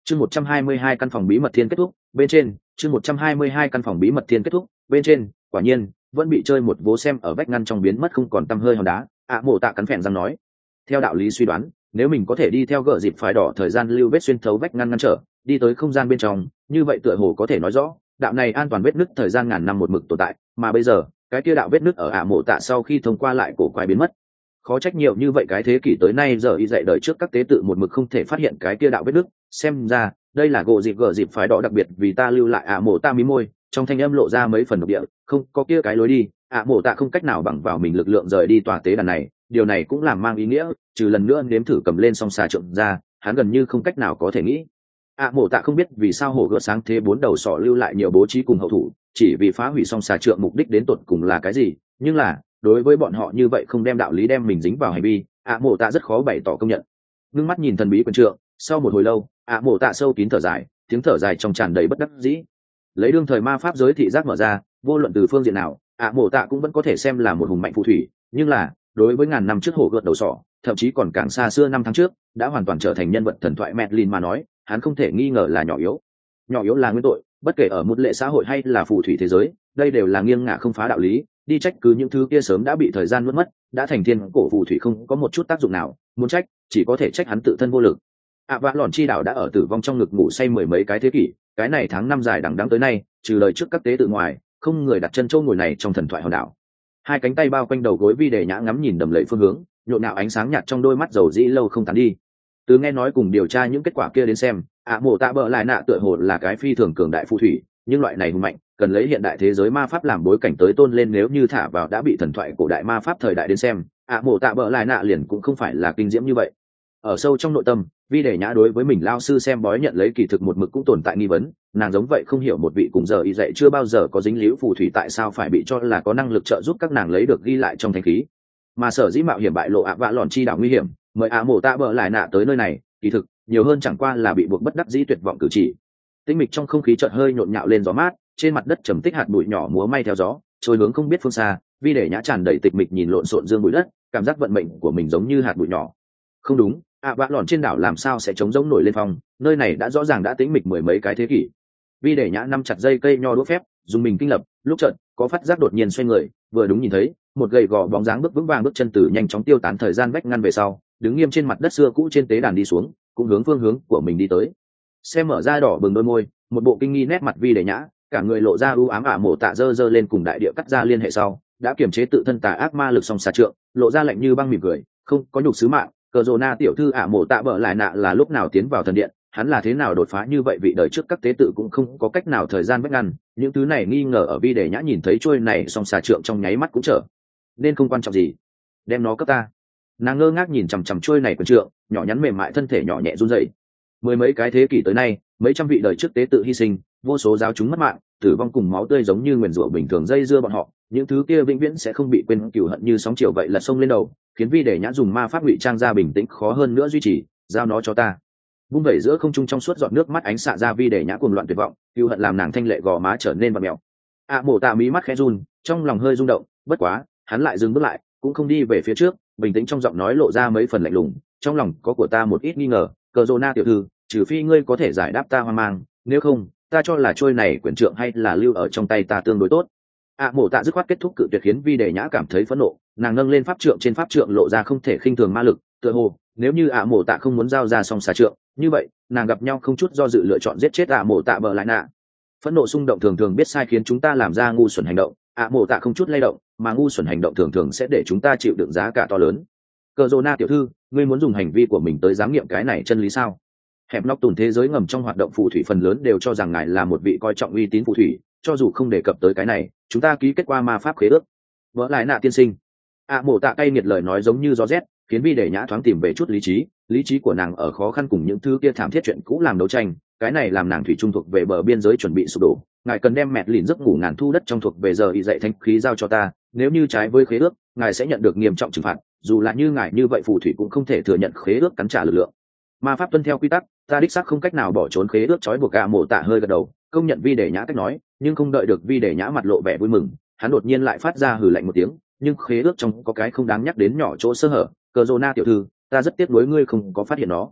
chương một trăm hai mươi hai căn phòng bí mật thiên kết thúc bên trên chương một trăm hai mươi hai căn phòng bí mật thiên kết thúc bên trên. Quả nhiên vẫn bị chơi một vố xem ở vách ngăn trong biến mất không còn tăm hơi hòn đá. ạ mộ tạ cắn phèn răng nói, theo đạo lý suy đoán, nếu mình có thể đi theo gờ dịp phải đỏ thời gian lưu vết xuyên thấu vách ngăn ngăn trở đi tới không gian bên trong, như vậy tựa hồ có thể nói rõ đạo này an toàn vết nứt thời gian ngàn năm một mực tồn tại, mà bây giờ cái kia đạo vết nứt ở ạ mộ tạ sau khi thông qua lại cổ quái biến mất. Khó trách nhiều như vậy cái thế kỷ tới nay giờ y dạy đời trước các tế tự một mực không thể phát hiện cái kia đạo vết nứt, xem ra đây là gỗ dịp gờ dịp phải đỏ đặc biệt vì ta lưu lại ạ mộ tạ mí môi, trong thanh âm lộ ra mấy phần độc địa, không có kia cái lối đi, ạ mộ tạ không cách nào bằng vào mình lực lượng rời đi tòa tế đàn này, điều này cũng làm mang ý nghĩa trừ lần nữa nếm thử cầm lên song xà trượng ra, hắn gần như không cách nào có thể nghĩ. ạ mộ tạ không biết vì sao hổ gợt sáng thế bốn đầu sọ lưu lại nhiều bố trí cùng hậu thủ, chỉ vì phá hủy song xà trượng mục đích đến tột cùng là cái gì, nhưng là đối với bọn họ như vậy không đem đạo lý đem mình dính vào hành vi, ạ mộ tạ rất khó bày tỏ công nhận. Ngưng mắt nhìn thần bí quyền trượng, sau một hồi lâu ạ mộ tạ sâu kín thở dài, tiếng thở dài trong tràn đầy bất đắc dĩ. Lấy đương thời ma pháp giới thị giác mở ra, vô luận từ phương diện nào ạ mộ tạ cũng vẫn có thể xem là một hùng mạnh phù thủy, nhưng là đối với ngàn năm trước hổ gợt đầu sọ, thậm chí còn càng xa xưa năm tháng trước đã hoàn toàn trở thành nhân vật thần thoại Merlin mà nói, hắn không thể nghi ngờ là nhỏ yếu. Nhỏ yếu là nguyên tội, bất kể ở một lệ xã hội hay là phù thủy thế giới, đây đều là nghiêng ngả không phá đạo lý, đi trách cứ những thứ kia sớm đã bị thời gian nuốt mất, đã thành thiên cổ phù thủy không có một chút tác dụng nào, muốn trách chỉ có thể trách hắn tự thân vô lực. ạ vạ lòn chi đảo đã ở tử vong trong ngực ngủ say mười mấy cái thế kỷ, cái này tháng năm dài đằng đẵng tới nay, trừ lời trước các tế tự ngoài, không người đặt chân châu ngồi này trong thần thoại hòn đảo. Hai cánh tay bao quanh đầu gối vi để nhã ngắm nhìn đầm lầy phương hướng, nhộn nhạo ánh sáng nhạt trong đôi mắt dầu dĩ lâu không tán đi. Từ nghe nói cùng điều tra những kết quả kia đến xem, ạ mộ tạ bợ lại nạ tựa hồ là cái phi thường cường đại phù thủy, nhưng loại này hùng mạnh cần lấy hiện đại thế giới ma pháp làm bối cảnh tới tôn lên, nếu như thả vào đã bị thần thoại cổ đại ma pháp thời đại đến xem, ạ mộ tạ bợ lại nạ liền cũng không phải là kinh diễm như vậy. Ở sâu trong nội tâm, vi để nhã đối với mình lao sư xem bói nhận lấy kỳ thực một mực cũng tồn tại nghi vấn, nàng giống vậy không hiểu một vị cùng giờ y dạy chưa bao giờ có dính líu phù thủy tại sao phải bị cho là có năng lực trợ giúp các nàng lấy được ghi lại trong thanh khí, mà sở dĩ mạo hiểm bại lộ ạ vạ lòn chi đảo nguy hiểm mời ạ mộ tạ bợ lại nạ tới nơi này, kỳ thực nhiều hơn chẳng qua là bị buộc bất đắc dĩ tuyệt vọng cử chỉ. Tĩnh mịch trong không khí chợt hơi nhộn nhạo lên gió mát, trên mặt đất trầm tích hạt bụi nhỏ múa may theo gió, trôi hướng không biết phương xa. Vi để nhã tràn đầy tịch mịch nhìn lộn xộn dương bụi đất, cảm giác vận mệnh của mình giống như hạt bụi nhỏ. Không đúng, ạ vạ lòn trên đảo làm sao sẽ trống rỗng nổi lên phong, nơi này đã rõ ràng đã tĩnh mịch mười mấy cái thế kỷ. Vi để nhã nắm chặt dây cây nho đũa phép, dùng mình kinh lập, lúc chợt có phát giác đột nhiên xoay người, vừa đúng nhìn thấy một gầy gò bóng dáng bước vững vàng bước chân từ nhanh chóng tiêu tán thời gian vách ngăn về sau, đứng nghiêm trên mặt đất xưa cũ trên tế đàn đi xuống, cũng hướng phương hướng của mình đi tới. Xem mở ra đỏ bừng đôi môi, một bộ kinh nghi nét mặt Vi để nhã, cả người lộ ra u ám ả mộ tạ dơ dơ lên cùng đại địa cắt ra liên hệ sau, đã kiềm chế tự thân tà ác ma lực song xà trượng, lộ ra lạnh như băng mỉm cười, không có nhục sứ mạng. Cờ rồ na tiểu thư ả mộ tạ bợ lại nạ là lúc nào tiến vào thần điện, hắn là thế nào đột phá như vậy, vị đời trước các tế tự cũng không có cách nào thời gian vách ngăn, những thứ này nghi ngờ ở Vi để nhã nhìn thấy trôi này song xà trượng trong nháy mắt cũng trở nên không quan trọng gì. Đem nó cấp ta. Nàng ngơ ngác nhìn chằm chằm trôi này quần trượng, nhỏ nhắn mềm mại thân thể nhỏ nhẹ run rẩy. Mười mấy cái thế kỷ tới nay, mấy trăm vị đời trước tế tự hy sinh, vô số giáo chúng mất mạng, tử vong cùng máu tươi giống như nguyền rủa bình thường dây dưa bọn họ, những thứ kia vĩnh viễn sẽ không bị quên, cừu hận như sóng chiều vậy lật sông lên đầu, khiến Vi để nhã dùng ma pháp ngụy trang ra bình tĩnh khó hơn nữa duy trì. Giao nó cho ta. Vung vẩy giữa không trung trong suốt giọt nước mắt ánh xạ ra Vi để nhã cuồng loạn tuyệt vọng, cừu hận làm nàng thanh lệ gò má trở nên vặn mèo. ạ mộ tạ mí mắt khẽ run, trong lòng hơi rung động, bất quá hắn lại dừng bước lại, cũng không đi về phía trước, bình tĩnh trong giọng nói lộ ra mấy phần lạnh lùng. Trong lòng có của ta một ít nghi ngờ, Cờ rồ na tiểu thư, trừ phi ngươi có thể giải đáp ta hoang mang, nếu không ta cho là trôi này quyển trượng hay là lưu ở trong tay ta tương đối tốt. ạ mộ tạ dứt khoát kết thúc cự tuyệt, khiến Vi để nhã cảm thấy phẫn nộ, nàng nâng lên pháp trượng, trên pháp trượng lộ ra không thể khinh thường ma lực, tựa hồ nếu như ạ mộ tạ không muốn giao ra song xà trượng, như vậy nàng gặp nhau không chút do dự lựa chọn giết chết ạ mộ tạ bợ lại nạ. Phẫn nộ xung động thường thường biết sai khiến chúng ta làm ra ngu xuẩn hành động, ạ mộ tạ không chút lay động, mà ngu xuẩn hành động thường thường sẽ để chúng ta chịu đựng giá cả to lớn. Cờ rồ na tiểu thư, ngươi muốn dùng hành vi của mình tới giám nghiệm cái này chân lý sao? Hẹp nóc tùn thế giới ngầm trong hoạt động phù thủy phần lớn đều cho rằng ngài là một vị coi trọng uy tín phù thủy, cho dù không đề cập tới cái này, chúng ta ký kết qua ma pháp khế ước. Vỡ lại nạ tiên sinh. ạ mộ tạ cay nghiệt lời nói giống như gió rét, khiến Vi để nhã thoáng tìm về chút lý trí. Lý trí của nàng ở khó khăn cùng những thứ kia thảm thiết chuyện cũ làm đấu tranh, cái này làm nàng thủy trung thuộc về bờ biên giới chuẩn bị sụp đổ. Ngài cần đem mẹt lìn giấc ngủ ngàn thu đất trong thuộc về giờ y dạy thanh khí giao cho ta, nếu như trái với khế ước, ngài sẽ nhận được nghiêm trọng trừng phạt, dù là như ngài như vậy phù thủy cũng không thể thừa nhận khế ước cắn trả lực lượng. Ma pháp tuân theo quy tắc, ta đích xác không cách nào bỏ trốn khế ước trói buộc. ạ mộ tạ hơi gật đầu, công nhận Vi để nhã cách nói, nhưng không đợi được Vi để nhã mặt lộ vẻ vui mừng, hắn đột nhiên lại phát ra hừ lạnh một tiếng, nhưng khế ước trong có cái không đáng nhắc đến nhỏ chỗ sơ hở. Cờ rồ na tiểu thư, ta rất tiếc nuối ngươi không có phát hiện nó.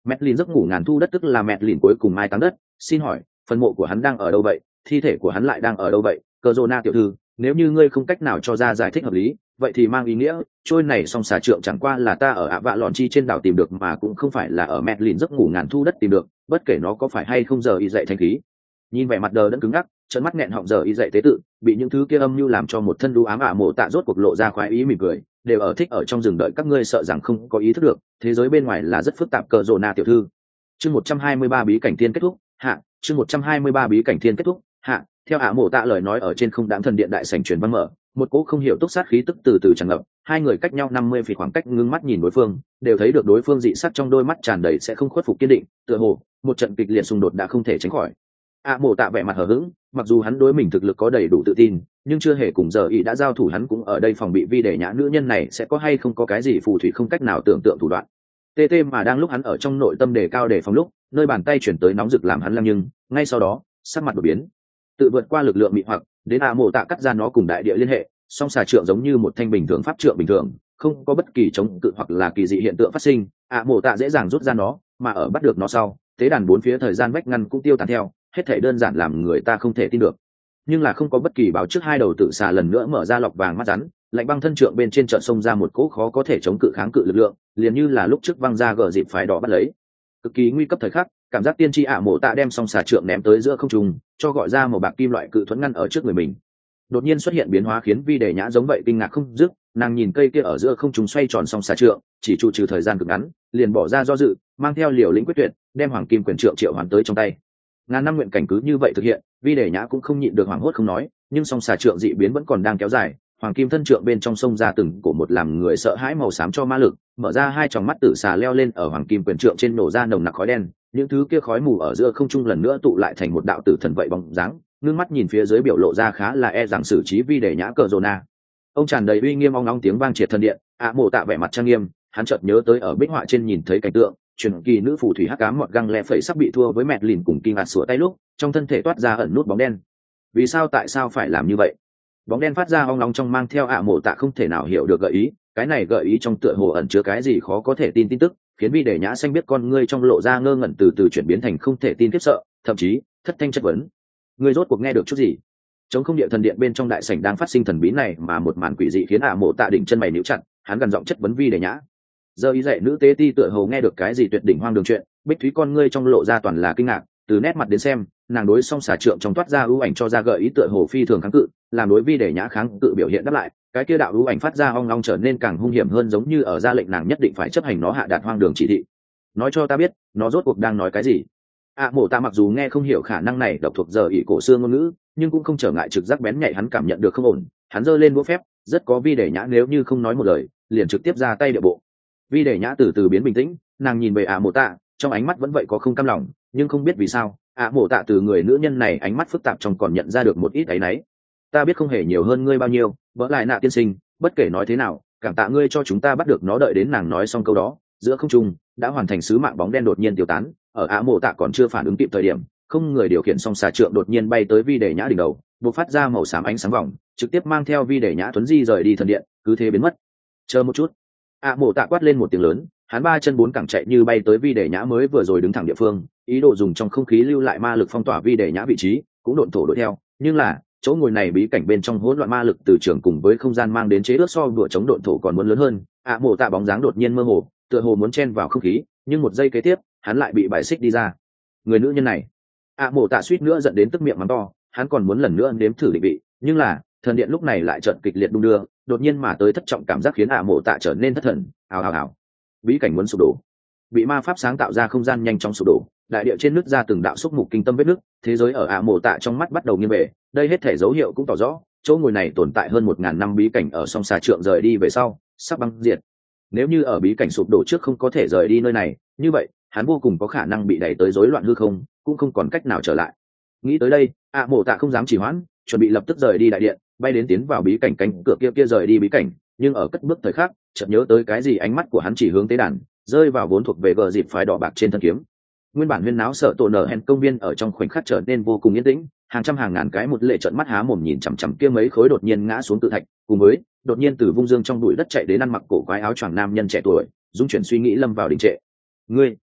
Mẹt lìn giấc ngủ ngàn thu đất tức là mẹt lìn cuối cùng mai táng đất. Xin hỏi phần mộ của hắn đang ở đâu vậy? Thi thể của hắn lại đang ở đâu vậy? Cờ Rô Na tiểu thư, nếu như ngươi không cách nào cho ra giải thích hợp lý, vậy thì mang ý nghĩa trôi này song xà trượng chẳng qua là ta ở ạ vạ lòn chi trên đảo tìm được, mà cũng không phải là ở mẹt lìn giấc ngủ ngàn thu đất tìm được, bất kể nó có phải hay không giờ y dậy thanh khí. Nhìn vẻ mặt đờ đẫn cứng ngắc, trợn mắt nghẹn họng giờ y dậy tế tự, bị những thứ kia âm mưu làm cho một thân đu ám ả mộ tạ rốt cuộc lộ ra khoái ý mỉm cười, đều ở thích ở trong rừng đợi các ngươi, sợ rằng không có ý thức được thế giới bên ngoài là rất phức tạp. Cờ Rô Na tiểu thư. Chương một trăm hai mươi ba bí cảnh thiên kết thúc hạ. Chương một trăm hai mươi ba bí cảnh thiên kết thúc hạ. Theo ả mộ tạ lời nói, ở trên không đãng thần điện đại sảnh truyền vang mở, một cỗ không hiểu túc sát khí tức từ từ tràn ngập. Hai người cách nhau năm mươi feet khoảng cách, ngưng mắt nhìn đối phương, đều thấy được đối phương dị sắc trong đôi mắt tràn đầy sẽ không khuất phục kiên định, tựa hồ một trận kịch liệt xung đột đã không thể tránh khỏi. ả mộ tạ vẻ mặt hờ hững, mặc dù hắn đối mình thực lực có đầy đủ tự tin, nhưng chưa hề cùng giờ ý đã giao thủ, hắn cũng ở đây phòng bị vi để nhã nữ nhân này sẽ có hay không có cái gì phù thủy không cách nào tưởng tượng thủ đoạn. tê tê mà đang lúc hắn ở trong nội tâm đề cao đề phòng lúc, nơi bàn tay chuyển tới nóng rực làm hắn lăng, nhưng ngay sau đó sắc mặt đột biến, tự vượt qua lực lượng mị hoặc đến ả mộ tạ cắt ra nó cùng đại địa liên hệ. Song xà trượng giống như một thanh bình thường pháp trượng bình thường, không có bất kỳ chống cự hoặc là kỳ dị hiện tượng phát sinh. ả mộ tạ dễ dàng rút ra nó, mà ở bắt được nó sau, tế đàn bốn phía thời gian vách ngăn cũng tiêu tán theo, hết thảy đơn giản làm người ta không thể tin được. Nhưng là không có bất kỳ báo trước, hai đầu tự xà lần nữa mở ra lọc vàng mắt rắn, lạnh băng thân trượng bên trên chợt xông ra một cỗ khó có thể chống cự kháng cự lực lượng, liền như là lúc trước văng ra gờ dịp phái đỏ bắt lấy. Cực kỳ nguy cấp thời khắc, cảm giác tiên tri ả mộ tạ đem song xà trượng ném tới giữa không trung, cho gọi ra một bạc kim loại cự thuẫn ngăn ở trước người mình. Đột nhiên xuất hiện biến hóa khiến vi đề nhã giống vậy kinh ngạc không dứt, nàng nhìn cây kia ở giữa không trung xoay tròn song xà trượng, chỉ trụ trừ thời gian cực ngắn, liền bỏ ra do dự, mang theo liều lĩnh quyết tuyệt, đem hoàng kim quyền trượng triệu hoàn tới trong tay. Ngàn năm nguyện cảnh cứ như vậy thực hiện, vi đề nhã cũng không nhịn được hoảng hốt không nói, nhưng song xà trượng dị biến vẫn còn đang kéo dài. Hoàng kim thân trượng bên trong sông ra từng cổ một làm người sợ hãi màu xám cho ma lực, mở ra hai tròng mắt tử xà leo lên ở hoàng kim quyền trượng trên, nổ ra nồng nặc khói đen, những thứ kia khói mù ở giữa không trung lần nữa tụ lại thành một đạo tử thần vậy bóng dáng, ngưng mắt nhìn phía dưới biểu lộ ra khá là e rằng xử trí vi để nhã. Cờ Rô Na ông tràn đầy uy nghiêm, ong ong tiếng vang triệt thân điện. ả mộ tạ vẻ mặt trang nghiêm, hắn chợt nhớ tới ở bích họa trên nhìn thấy cảnh tượng truyền kỳ nữ phù thủy hắc ám mọt găng lẹ phẩy sắp bị thua với mẹt lìn cùng kinh ngạc sửa tay lúc, trong thân thể toát ra ẩn nút bóng đen. Vì sao, tại sao phải làm như vậy? Bóng đen phát ra ong long trong, mang theo ả mộ tạ không thể nào hiểu được gợi ý, cái này gợi ý trong tựa hồ ẩn chứa cái gì khó có thể tin tin tức, khiến vi để nhã xanh biết con ngươi trong lộ ra ngơ ngẩn, từ từ chuyển biến thành không thể tin khiếp sợ, thậm chí thất thanh chất vấn. Ngươi rốt cuộc nghe được chút gì? Trong không địa thần điện bên trong đại sảnh đang phát sinh thần bí này mà một màn quỷ dị khiến ả mộ tạ đỉnh chân mày níu chặt, hắn gần giọng chất vấn vi để nhã. Giờ ý dạy nữ tế ti tựa hồ nghe được cái gì tuyệt đỉnh hoang đường chuyện, bích thúy con ngươi trong lộ ra toàn là kinh ngạc, từ nét mặt đến xem, nàng đối song xà trượng trong toát ra ưu ảnh cho ra gợi ý tựa hồ phi thường kháng cự, làm đối vi để nhã kháng cự biểu hiện đáp lại, cái kia đạo ưu ảnh phát ra ong long trở nên càng hung hiểm hơn, giống như ở ra lệnh nàng nhất định phải chấp hành nó hạ đạt hoang đường chỉ thị. Nói cho ta biết, nó rốt cuộc đang nói cái gì? ạ à, mộ ta mặc dù nghe không hiểu khả năng này độc thuộc giờ ỷ cổ xưa ngôn ngữ, nhưng cũng không trở ngại trực giác bén nhạy, hắn cảm nhận được không ổn, hắn giơ lên đũa phép, rất có vi để nhã nếu như không nói một lời, liền trực tiếp ra tay địa bộ. Vi để nhã từ từ biến bình tĩnh, nàng nhìn về ạ à mộ tạ, trong ánh mắt vẫn vậy có không cam lòng, nhưng không biết vì sao, ạ à mộ tạ từ người nữ nhân này ánh mắt phức tạp trong còn nhận ra được một ít áy náy. Ta biết không hề nhiều hơn ngươi bao nhiêu, vỡ lại nạ tiên sinh, bất kể nói thế nào, cảm tạ ngươi cho chúng ta bắt được nó. Đợi đến nàng nói xong câu đó, giữa không trung đã hoàn thành sứ mạng, bóng đen đột nhiên tiêu tán, ở ạ mộ tạ còn chưa phản ứng kịp thời điểm, không người điều khiển song xà trượng đột nhiên bay tới vi để nhã đỉnh đầu, bộc phát ra màu xám ánh sáng vòng, trực tiếp mang theo vi để nhã tuấn di rời đi thần điện, cứ thế biến mất. Chờ một chút, ạ mộ tạ quát lên một tiếng lớn, hắn ba chân bốn cẳng chạy như bay tới vi để nhã mới vừa rồi đứng thẳng địa phương, ý đồ dùng trong không khí lưu lại ma lực phong tỏa vi để nhã vị trí, cũng độn thổ đuổi theo. Nhưng là chỗ ngồi này bí cảnh bên trong hỗn loạn ma lực từ trường cùng với không gian mang đến chế ước so đùa chống độn thổ còn muốn lớn hơn. ạ mộ tạ bóng dáng đột nhiên mơ hồ, tựa hồ muốn chen vào không khí, nhưng một giây kế tiếp hắn lại bị bài xích đi ra. Người nữ nhân này, ạ mộ tạ suýt nữa giận đến tức miệng mắng to, hắn còn muốn lần nữa nếm thử định vị, nhưng là thần điện lúc này lại chợt kịch liệt đung đưa, đột nhiên mà tới thất trọng cảm giác khiến ạ mộ tạ trở nên thất thần. Ào ào ào, bí cảnh muốn sụp đổ, bị ma pháp sáng tạo ra không gian nhanh chóng sụp đổ, đại địa trên nứt ra từng đạo xúc mục kinh tâm vết nứt, thế giới ở ạ mộ tạ trong mắt bắt đầu nghiêng về. Đây hết thể dấu hiệu cũng tỏ rõ, chỗ ngồi này tồn tại hơn một ngàn năm bí cảnh ở song xà trượng rời đi về sau sắp băng diệt. Nếu như ở bí cảnh sụp đổ trước không có thể rời đi nơi này, như vậy hắn vô cùng có khả năng bị đẩy tới rối loạn hư không, cũng không còn cách nào trở lại. Nghĩ tới đây, ạ mộ tạ không dám trì hoãn, chuẩn bị lập tức rời đi đại điện, bay đến tiến vào bí cảnh cánh cửa kia kia rời đi bí cảnh. Nhưng ở cất bước thời khắc, chợt nhớ tới cái gì, ánh mắt của hắn chỉ hướng tế đàn, rơi vào vốn thuộc về gờ dịp phái đỏ bạc trên thân kiếm. Nguyên bản huyên náo sợ tổ nở hẹn công viên ở trong khoảnh khắc trở nên vô cùng yên tĩnh, hàng trăm hàng ngàn cái một lệ trợn mắt há mồm nhìn chằm chằm kia mấy khối đột nhiên ngã xuống tự thạch, cùng với đột nhiên từ vung dương trong bụi đất chạy đến ăn mặc cổ quái áo choàng nam nhân trẻ tuổi, dung chuyển suy nghĩ lâm vào đình trệ. Ngươi,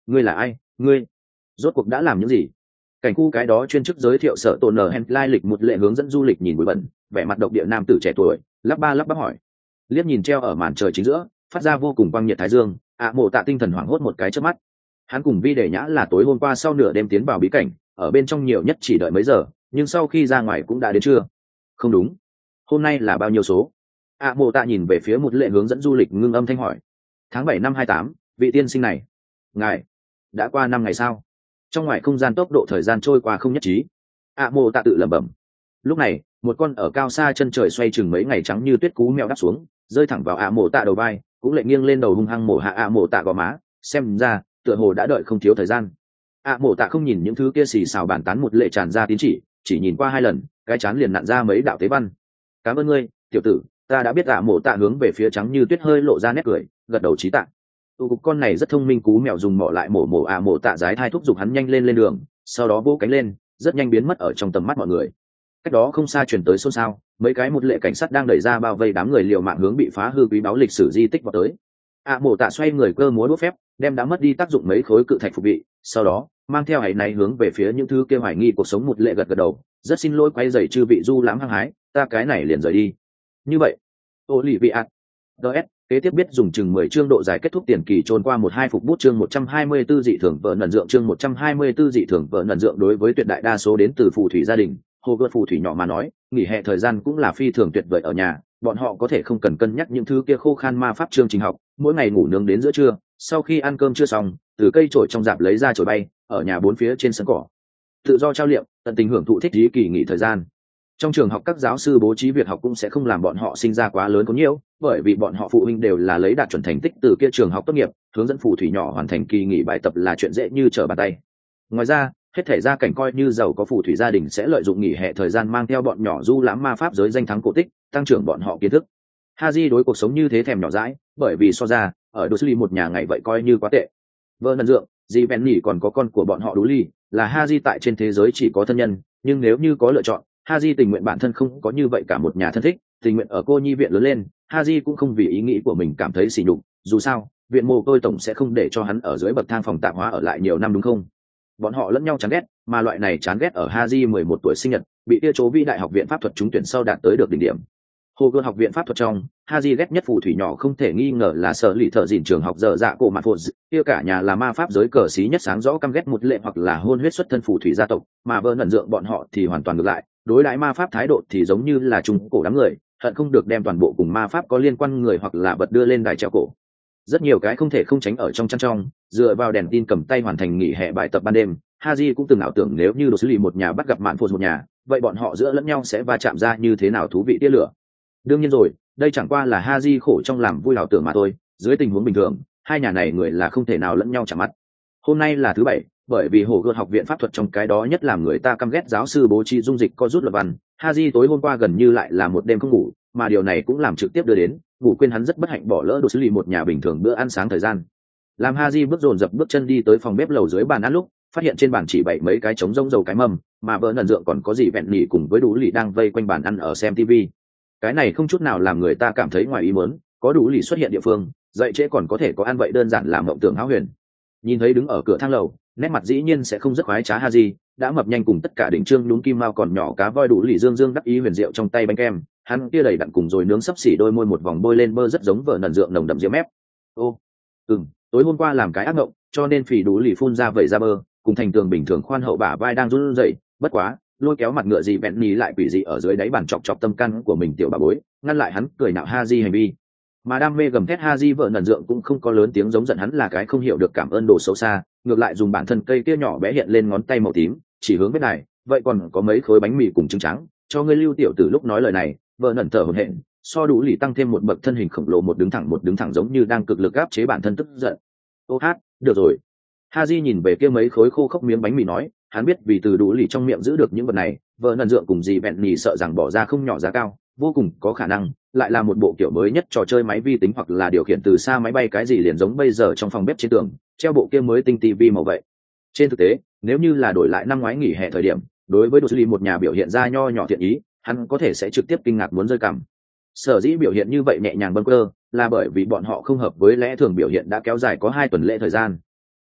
ngươi là ai, ngươi rốt cuộc đã làm những gì? Cảnh khu cái đó chuyên chức giới thiệu sở tồn nở hen lai lịch một lệ hướng dẫn du lịch nhìn bụi bẩn, vẻ mặt độc địa nam tử trẻ tuổi, lắp ba lắp bắp hỏi. Liếc nhìn treo ở màn trời chính giữa, phát ra vô cùng quang nhiệt thái dương, ạ mộ tạ tinh thần hoảng hốt một cái chớp mắt. Hắn cùng Vi Để Nhã là tối hôm qua sau nửa đêm tiến vào bí cảnh, ở bên trong nhiều nhất chỉ đợi mấy giờ, nhưng sau khi ra ngoài cũng đã đến trưa. Không đúng, hôm nay là bao nhiêu số? ạ mộ tạ nhìn về phía một lệ hướng dẫn du lịch ngưng âm thanh hỏi. Tháng bảy năm hai tám, vị tiên sinh này, ngài đã qua năm ngày sao? Trong ngoài không gian tốc độ thời gian trôi qua không nhất trí. ạ mộ tạ tự lẩm bẩm. Lúc này, một con ở cao xa chân trời xoay chừng mấy ngày trắng như tuyết cú mèo đáp xuống, rơi thẳng vào ạ mộ tạ đầu vai, cũng lại nghiêng lên đầu hung hăng mổ hạ ạ mộ tạ gò má, xem ra tựa hồ đã đợi không thiếu thời gian. ạ mộ tạ không nhìn những thứ kia xì xào bàn tán một lệ tràn ra tín chỉ, chỉ nhìn qua hai lần, cái chán liền nặn ra mấy đạo tế văn. Cảm ơn ngươi, tiểu tử, ta đã biết. ạ mộ tạ hướng về phía trắng như tuyết hơi lộ ra nét cười, gật đầu trí tạ. tụ cục con này rất thông minh, cú mèo dùng mỏ lại mổ mổ ạ mộ tạ giái thai thúc giục hắn nhanh lên lên đường, sau đó vỗ cánh lên, rất nhanh biến mất ở trong tầm mắt mọi người. Cách đó không xa truyền tới xôn xao, mấy cái một lệ cảnh sát đang đẩy ra bao vây đám người liều mạng hướng bị phá hư quý báu lịch sử di tích vào tới. ạ mộ tạ xoay người cơ múa đũa phép, đem đã mất đi tác dụng mấy khối cự thạch phục vị, sau đó mang theo hải này hướng về phía những thứ kia hoài nghi cuộc sống một lệ gật gật đầu, rất xin lỗi quay dày chư vị du lãm hăng hái, ta cái này liền rời đi. Như vậy, ô lì vị ạ ds kế tiếp biết dùng chừng mười chương độ dài kết thúc tiền kỳ trôn qua một hai phục bút. Chương một trăm hai mươi tư dị thường vợ nần dượng. Chương một trăm hai mươi tư dị thường vợ nần dượng. Đối với tuyệt đại đa số đến từ phù thủy gia đình, hồ gợt phù thủy nhỏ mà nói, nghỉ hè thời gian cũng là phi thường tuyệt vời ở nhà, bọn họ có thể không cần cân nhắc những thứ kia khô khan ma pháp chương trình học, mỗi ngày ngủ nướng đến giữa trưa, sau khi ăn cơm chưa xong, từ cây chổi trong dạp lấy ra chổi bay, ở nhà bốn phía trên sân cỏ tự do trao liệm, tận tình hưởng thụ thích trí kỳ nghỉ thời gian. Trong trường học các giáo sư bố trí việc học cũng sẽ không làm bọn họ sinh ra quá lớn có nhiễu, bởi vì bọn họ phụ huynh đều là lấy đạt chuẩn thành tích từ kia trường học tốt nghiệp, hướng dẫn phù thủy nhỏ hoàn thành kỳ nghỉ bài tập là chuyện dễ như trở bàn tay. Ngoài ra, hết thể gia cảnh coi như giàu có phù thủy gia đình sẽ lợi dụng nghỉ hè thời gian mang theo bọn nhỏ du lãm ma pháp giới danh thắng cổ tích, tăng trưởng bọn họ kiến thức. Haji đối cuộc sống như thế thèm nhỏ dãi, bởi vì so ra, ở Dursley một nhà ngày vậy coi như quá tệ. Vợ nần dượng, dì Penny còn có con của bọn họ Dudley, là Haji tại trên thế giới chỉ có thân nhân, nhưng nếu như có lựa chọn, Haji tình nguyện bản thân không có như vậy cả một nhà thân thích, tình nguyện ở cô nhi viện lớn lên. Haji cũng không vì ý nghĩ của mình cảm thấy sỉ nhục, dù sao, viện mồ côi tổng sẽ không để cho hắn ở dưới bậc thang phòng tạp hóa ở lại nhiều năm đúng không? Bọn họ lẫn nhau chán ghét, mà loại này chán ghét ở Haji mười một tuổi sinh nhật, bị tia chố vi đại học viện pháp thuật trúng tuyển sau đạt tới được đỉnh điểm. Hồ gươm học viện pháp thuật trong, Haji ghét nhất phù thủy nhỏ không thể nghi ngờ là sở lì thợ dìn trường học dở dạ cổ mạn phột, kia cả nhà là ma pháp giới cờ xí nhất sáng rõ căm ghét một lệ hoặc là hôn huyết xuất thân phù thủy gia tộc, mà vợ nần dượng bọn họ thì hoàn toàn ngược lại, đối đãi ma pháp thái độ thì giống như là trung cổ đám người, hận không được đem toàn bộ cùng ma pháp có liên quan người hoặc là bật đưa lên đài treo cổ. Rất nhiều cái không thể không tránh ở trong chăn trong, dựa vào đèn tin cầm tay hoàn thành nghỉ hè bài tập ban đêm. Haji cũng từng ảo tưởng nếu như đồ xử lý một nhà bắt gặp mạn phột một nhà, vậy bọn họ giữa lẫn nhau sẽ va chạm ra như thế nào thú vị tia lửa. Đương nhiên rồi, đây chẳng qua là Haji khổ trong làm vui ảo tưởng mà thôi, dưới tình huống bình thường, hai nhà này người là không thể nào lẫn nhau chạm mắt. Hôm nay là thứ bảy, bởi vì hồ gươm học viện pháp thuật trong cái đó nhất làm người ta căm ghét giáo sư bố trí dung dịch co rút luật văn, Haji tối hôm qua gần như lại là một đêm không ngủ, mà điều này cũng làm trực tiếp đưa đến ngủ quên hắn rất bất hạnh bỏ lỡ đồ xử lý một nhà bình thường bữa ăn sáng thời gian. Làm Haji bước dồn dập bước chân đi tới phòng bếp lầu dưới bàn ăn lúc, phát hiện trên bàn chỉ bày mấy cái trống rông dầu cái mâm, mà vợ nần dượng còn có gì vẹn nhỉ cùng với đủ lì đang vây quanh bàn ăn ở xem tivi. Cái này không chút nào làm người ta cảm thấy ngoài ý muốn, có đủ lì xuất hiện địa phương, dậy trễ còn có thể có ăn vậy đơn giản là mộng tưởng hão huyền. Nhìn thấy đứng ở cửa thang lầu, nét mặt dĩ nhiên sẽ không rất khoái trá Haji, đã mập nhanh cùng tất cả đỉnh trương nhún kim mao còn nhỏ cá voi đủ lì dương dương đắc ý huyền rượu trong tay bánh kem, hắn kia đầy đặn cùng rồi nướng sấp xỉ đôi môi một vòng bôi lên bơ rất giống vợ nần dượng nồng đậm diễm mép. Ô, ừm, tối hôm qua làm cái ác mộng, cho nên phì đủ lì phun ra vẩy ra bơ, cùng thành tường bình thường khoan hậu bả vai đang run rẩy, bất quá, lôi kéo mặt ngựa gì bẹn nhì lại quỷ dị ở dưới đáy bàn chọc chọc tâm căn của mình tiểu bà bối, ngăn lại hắn cười nạo Haji hành vi. Mà đam mê gầm thét Haji vợ nần dượng cũng không có lớn tiếng giống giận hắn là cái không hiểu được cảm ơn đồ xấu xa, ngược lại dùng bản thân cây kia nhỏ bé hiện lên ngón tay màu tím, chỉ hướng bên này, vậy còn có mấy khối bánh mì cùng trứng trắng, cho ngươi lưu tiểu từ lúc nói lời này, vợ nần thở hổn hển, so đủ lì tăng thêm một bậc thân hình khổng lồ một đứng thẳng một đứng thẳng giống như đang cực lực áp chế bản thân tức giận. Ô hát, được rồi. Haji nhìn về kia mấy khối khô khốc miếng bánh mì nói, hắn biết vì từ đủ lì trong miệng giữ được những vật này, vợ nần dượng cùng dì bẹn mì sợ rằng bỏ ra không nhỏ giá cao, vô cùng có khả năng lại là một bộ kiểu mới nhất trò chơi máy vi tính hoặc là điều khiển từ xa máy bay cái gì liền giống bây giờ trong phòng bếp trên tường treo bộ kia mới tinh tivi màu vậy. Trên thực tế, nếu như là đổi lại năm ngoái nghỉ hè thời điểm, đối với Dudley một nhà biểu hiện ra nho nhỏ thiện ý, hắn có thể sẽ trực tiếp kinh ngạc muốn rơi cằm. Sở dĩ biểu hiện như vậy nhẹ nhàng bâng quơ, là bởi vì bọn họ không hợp với lẽ thường biểu hiện đã kéo dài có hai tuần lễ thời gian.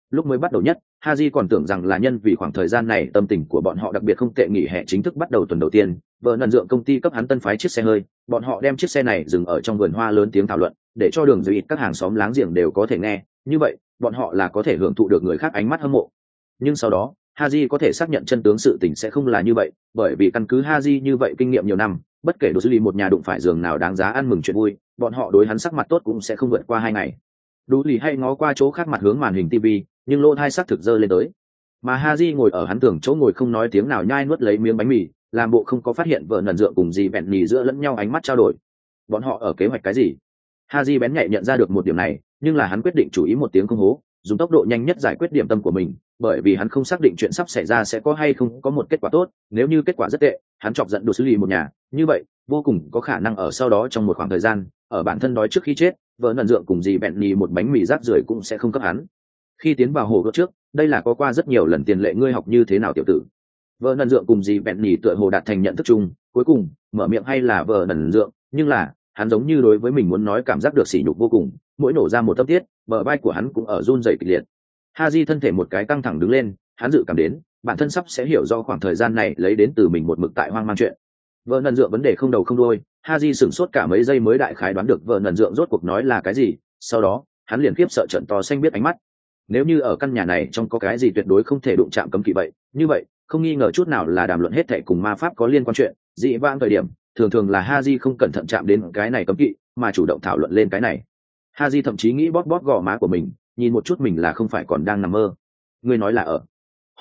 Lúc mới bắt đầu nhất, Haji còn tưởng rằng là nhân vì khoảng thời gian này tâm tình của bọn họ đặc biệt không tệ, nghỉ hè chính thức bắt đầu tuần đầu tiên, vợ nần dượng công ty cấp hắn tân phái chiếc xe hơi, bọn họ đem chiếc xe này dừng ở trong vườn hoa lớn tiếng thảo luận, để cho đường dưới các hàng xóm láng giềng đều có thể nghe, như vậy, bọn họ là có thể hưởng thụ được người khác ánh mắt hâm mộ. Nhưng sau đó, Haji có thể xác nhận chân tướng sự tình sẽ không là như vậy, bởi vì căn cứ Haji như vậy kinh nghiệm nhiều năm, bất kể đối xử một nhà đụng phải giường nào đáng giá ăn mừng chuyện vui, bọn họ đối hắn sắc mặt tốt cũng sẽ không vượt qua hai ngày. Đủ lì hay ngó qua chỗ khác mặt hướng màn hình tivi, nhưng lỗ hai sắc thực dơ lên tới. Mà Haji ngồi ở hắn tường chỗ ngồi không nói tiếng nào, nhai nuốt lấy miếng bánh mì, làm bộ không có phát hiện vợ nần dượng cùng dì bẹn nhì giữa lẫn nhau ánh mắt trao đổi. Bọn họ ở kế hoạch cái gì? Haji bén nhạy nhận ra được một điểm này, nhưng là hắn quyết định chủ ý một tiếng không hố, dùng tốc độ nhanh nhất giải quyết điểm tâm của mình, bởi vì hắn không xác định chuyện sắp xảy ra sẽ có hay không có một kết quả tốt. Nếu như kết quả rất tệ, hắn chọc giận đồ xử lý một nhà, như vậy vô cùng có khả năng ở sau đó trong một khoảng thời gian, ở bản thân đói trước khi chết, vợ nần dượng cùng dì bẹn nhì một bánh mì rác rưởi cũng sẽ không cấp hắn. Khi tiến vào hồ gợt trước, đây là có qua rất nhiều lần tiền lệ, ngươi học như thế nào tiểu tử? Vợ nần dượng cùng dì bẹn nhì tựa hồ đạt thành nhận thức chung, cuối cùng mở miệng hay là vợ nần dượng, nhưng là hắn giống như đối với mình muốn nói cảm giác được sỉ nhục vô cùng, mỗi nổ ra một tấp tiết, bờ vai của hắn cũng ở run rẩy kịch liệt. Haji thân thể một cái căng thẳng đứng lên, hắn dự cảm đến bản thân sắp sẽ hiểu do khoảng thời gian này lấy đến từ mình một mực tại hoang mang chuyện. Vợ nần dượng vấn đề không đầu không đuôi, Haji sửng sốt cả mấy giây mới đại khái đoán được vợ nần dượng rốt cuộc nói là cái gì, sau đó hắn liền khiếp sợ trợn to xanh biết ánh mắt. Nếu như ở căn nhà này trong có cái gì tuyệt đối không thể đụng chạm cấm kỵ vậy, như vậy không nghi ngờ chút nào là đàm luận hết thảy cùng ma pháp có liên quan chuyện. Dị vãng thời điểm thường thường là Haji không cẩn thận chạm đến cái này cấm kỵ, mà chủ động thảo luận lên cái này. Haji thậm chí nghĩ bóp bóp gò má của mình, nhìn một chút mình là không phải còn đang nằm mơ. Ngươi nói là ở?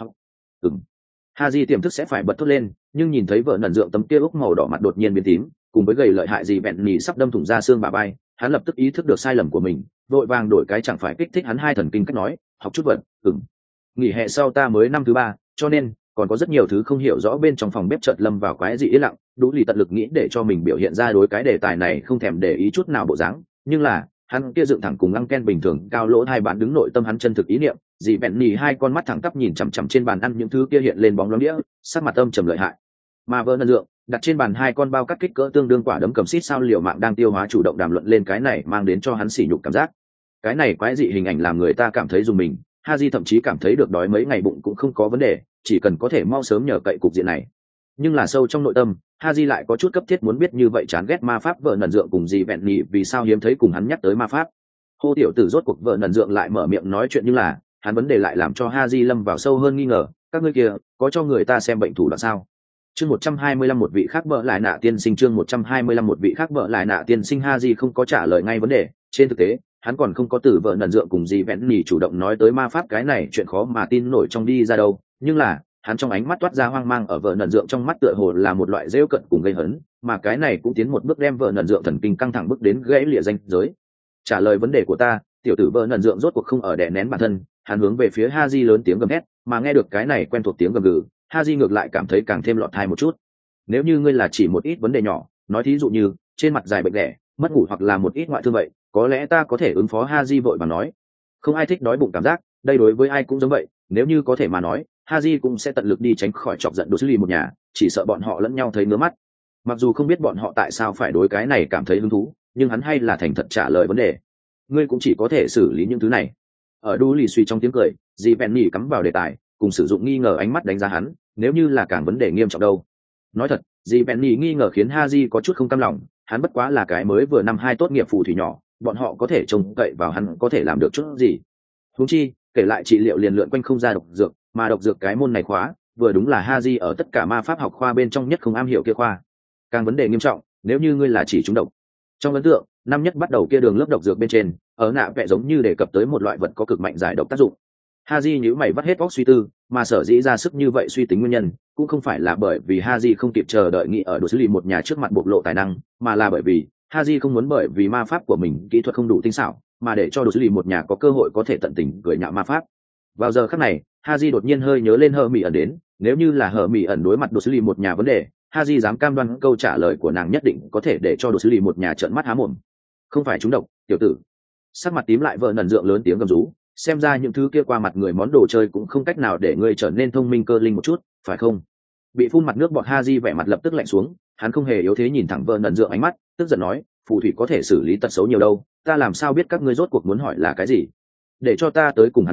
Ừm. Haji tiềm thức sẽ phải bật thốt lên, nhưng nhìn thấy vợ nần dượng tấm kia ốc màu đỏ mặt đột nhiên biến tím, cùng với gầy lợi hại gì bẹn nhì sắp đâm thủng ra xương bả vai, hắn lập tức ý thức được sai lầm của mình, vội vàng đổi cái chẳng phải kích thích hắn hai thần kinh cách nói, học chút vật. Ừm. Nghỉ hè sau ta mới năm thứ ba, cho nên còn có rất nhiều thứ không hiểu rõ. Bên trong phòng bếp chợt lâm vào quái dị yên lặng, Đỗ Lì tận lực nghĩ để cho mình biểu hiện ra đối cái đề tài này không thèm để ý chút nào bộ dáng, nhưng là hắn kia dựng thẳng cùng ngăng ken bình thường cao lỗ hai bạn đứng nội tâm hắn chân thực ý niệm. Dì bẹn nhì hai con mắt thẳng tắp nhìn chằm chằm trên bàn ăn những thứ kia hiện lên bóng loáng đĩa, sắc mặt âm trầm lợi hại. Mà vợ nần dượng đặt trên bàn hai con bao cắt kích cỡ tương đương quả đấm cầm xít sao liều mạng đang tiêu hóa, chủ động đàm luận lên cái này mang đến cho hắn sỉ nhục cảm giác. Cái này quái dị hình ảnh làm người ta cảm thấy dùng mình. Haji thậm chí cảm thấy được đói mấy ngày bụng cũng không có vấn đề, chỉ cần có thể mau sớm nhờ cậy cục diện này. Nhưng là sâu trong nội tâm, Haji lại có chút cấp thiết muốn biết như vậy chán ghét ma pháp vợ nần dượng cùng dì bẹn nhì vì sao hiếm thấy cùng hắn nhắc tới ma pháp. Hô tiểu tử rốt cuộc vợ nần dượng lại mở miệng nói chuyện, nhưng là hắn vấn đề lại làm cho Haji lâm vào sâu hơn nghi ngờ. Các ngươi kia có cho người ta xem bệnh thủ đoạn sao? Chương một trăm hai mươi lăm một vị khác vợ lại nạ tiên sinh. Chương một trăm hai mươi lăm một vị khác vợ lại nạ tiên sinh. Haji không có trả lời ngay vấn đề. Trên thực tế, hắn còn không có từ vợ nần dượng cùng dì bẹn nhì chủ động nói tới ma pháp cái này chuyện khó mà tin nổi trong đi ra đâu. Nhưng là hắn trong ánh mắt toát ra hoang mang, ở vợ nần dượng trong mắt tựa hồ là một loại rêu cận cùng gây hấn, mà cái này cũng tiến một bước đem vợ nần dượng thần kinh căng thẳng bước đến gãy lìa ranh giới. Trả lời vấn đề của ta. Tiểu tử vợ nần dượng rốt cuộc không ở đè nén bản thân, hắn hướng về phía Haji lớn tiếng gầm hét, mà nghe được cái này quen thuộc tiếng gầm gừ, Haji ngược lại cảm thấy càng thêm lọt tai một chút. Nếu như ngươi là chỉ một ít vấn đề nhỏ, nói thí dụ như trên mặt dài bệnh lẻ, mất ngủ hoặc là một ít ngoại thương vậy, có lẽ ta có thể ứng phó. Haji vội mà nói. Không ai thích đói bụng cảm giác, đây đối với ai cũng giống vậy, nếu như có thể mà nói, Haji cũng sẽ tận lực đi tránh khỏi chọc giận đồ xử lý một nhà, chỉ sợ bọn họ lẫn nhau thấy ngứa mắt. Mặc dù không biết bọn họ tại sao phải đối cái này cảm thấy hứng thú, nhưng hắn hay là thành thật trả lời vấn đề. Ngươi cũng chỉ có thể xử lý những thứ này. Ở đu lì suy trong tiếng cười, dì Penny cắm vào đề tài, cùng sử dụng nghi ngờ ánh mắt đánh giá hắn, nếu như là càng vấn đề nghiêm trọng đâu. Nói thật, dì Penny nghi ngờ khiến Haji có chút không cam lòng, hắn bất quá là cái mới vừa năm hai tốt nghiệp phù thủy nhỏ, bọn họ có thể trông cậy vào hắn có thể làm được chút gì. Huống chi, kể lại trị liệu liền lượn quanh không ra độc dược, mà độc dược cái môn này khóa, vừa đúng là Haji ở tất cả ma pháp học khoa bên trong nhất không am hiểu kia khoa. Càng vấn đề nghiêm trọng, nếu như ngươi là chỉ trúng độc. Trong ấn tượng, năm nhất bắt đầu kia đường lớp độc dược bên trên, ở nạ vẽ giống như đề cập tới một loại vật có cực mạnh giải độc tác dụng. Haji nhíu mày vắt hết óc suy tư, mà sở dĩ ra sức như vậy suy tính nguyên nhân, cũng không phải là bởi vì Haji không kịp chờ đợi nghĩ ở đồ xử lý một nhà trước mặt bộc lộ tài năng, mà là bởi vì Haji không muốn bởi vì ma pháp của mình kỹ thuật không đủ tinh xảo, mà để cho đồ xử lý một nhà có cơ hội có thể tận tình cười nhạo ma pháp. Vào giờ khắc này, Haji đột nhiên hơi nhớ lên Hờ Mị ẩn đến, nếu như là Hờ Mị ẩn đối mặt đồ xử lý một nhà vấn đề, Haji dám cam đoan câu trả lời của nàng nhất định có thể để cho đồ xử lý một nhà trợn mắt há mồm. Không phải trúng độc, tiểu tử. Sắc mặt tím lại vợ nần dượng lớn tiếng gầm rú, xem ra những thứ kia qua mặt người món đồ chơi cũng không cách nào để ngươi trở nên thông minh cơ linh một chút, phải không? Bị phun mặt nước bọt Haji vẻ mặt lập tức lạnh xuống, hắn không hề yếu thế nhìn thẳng vợ nần dượng ánh mắt, tức giận nói, phù thủy có thể xử lý tật xấu nhiều đâu, ta làm sao biết các ngươi rốt cuộc muốn hỏi là cái gì? Để cho ta tới cùng hắn nói,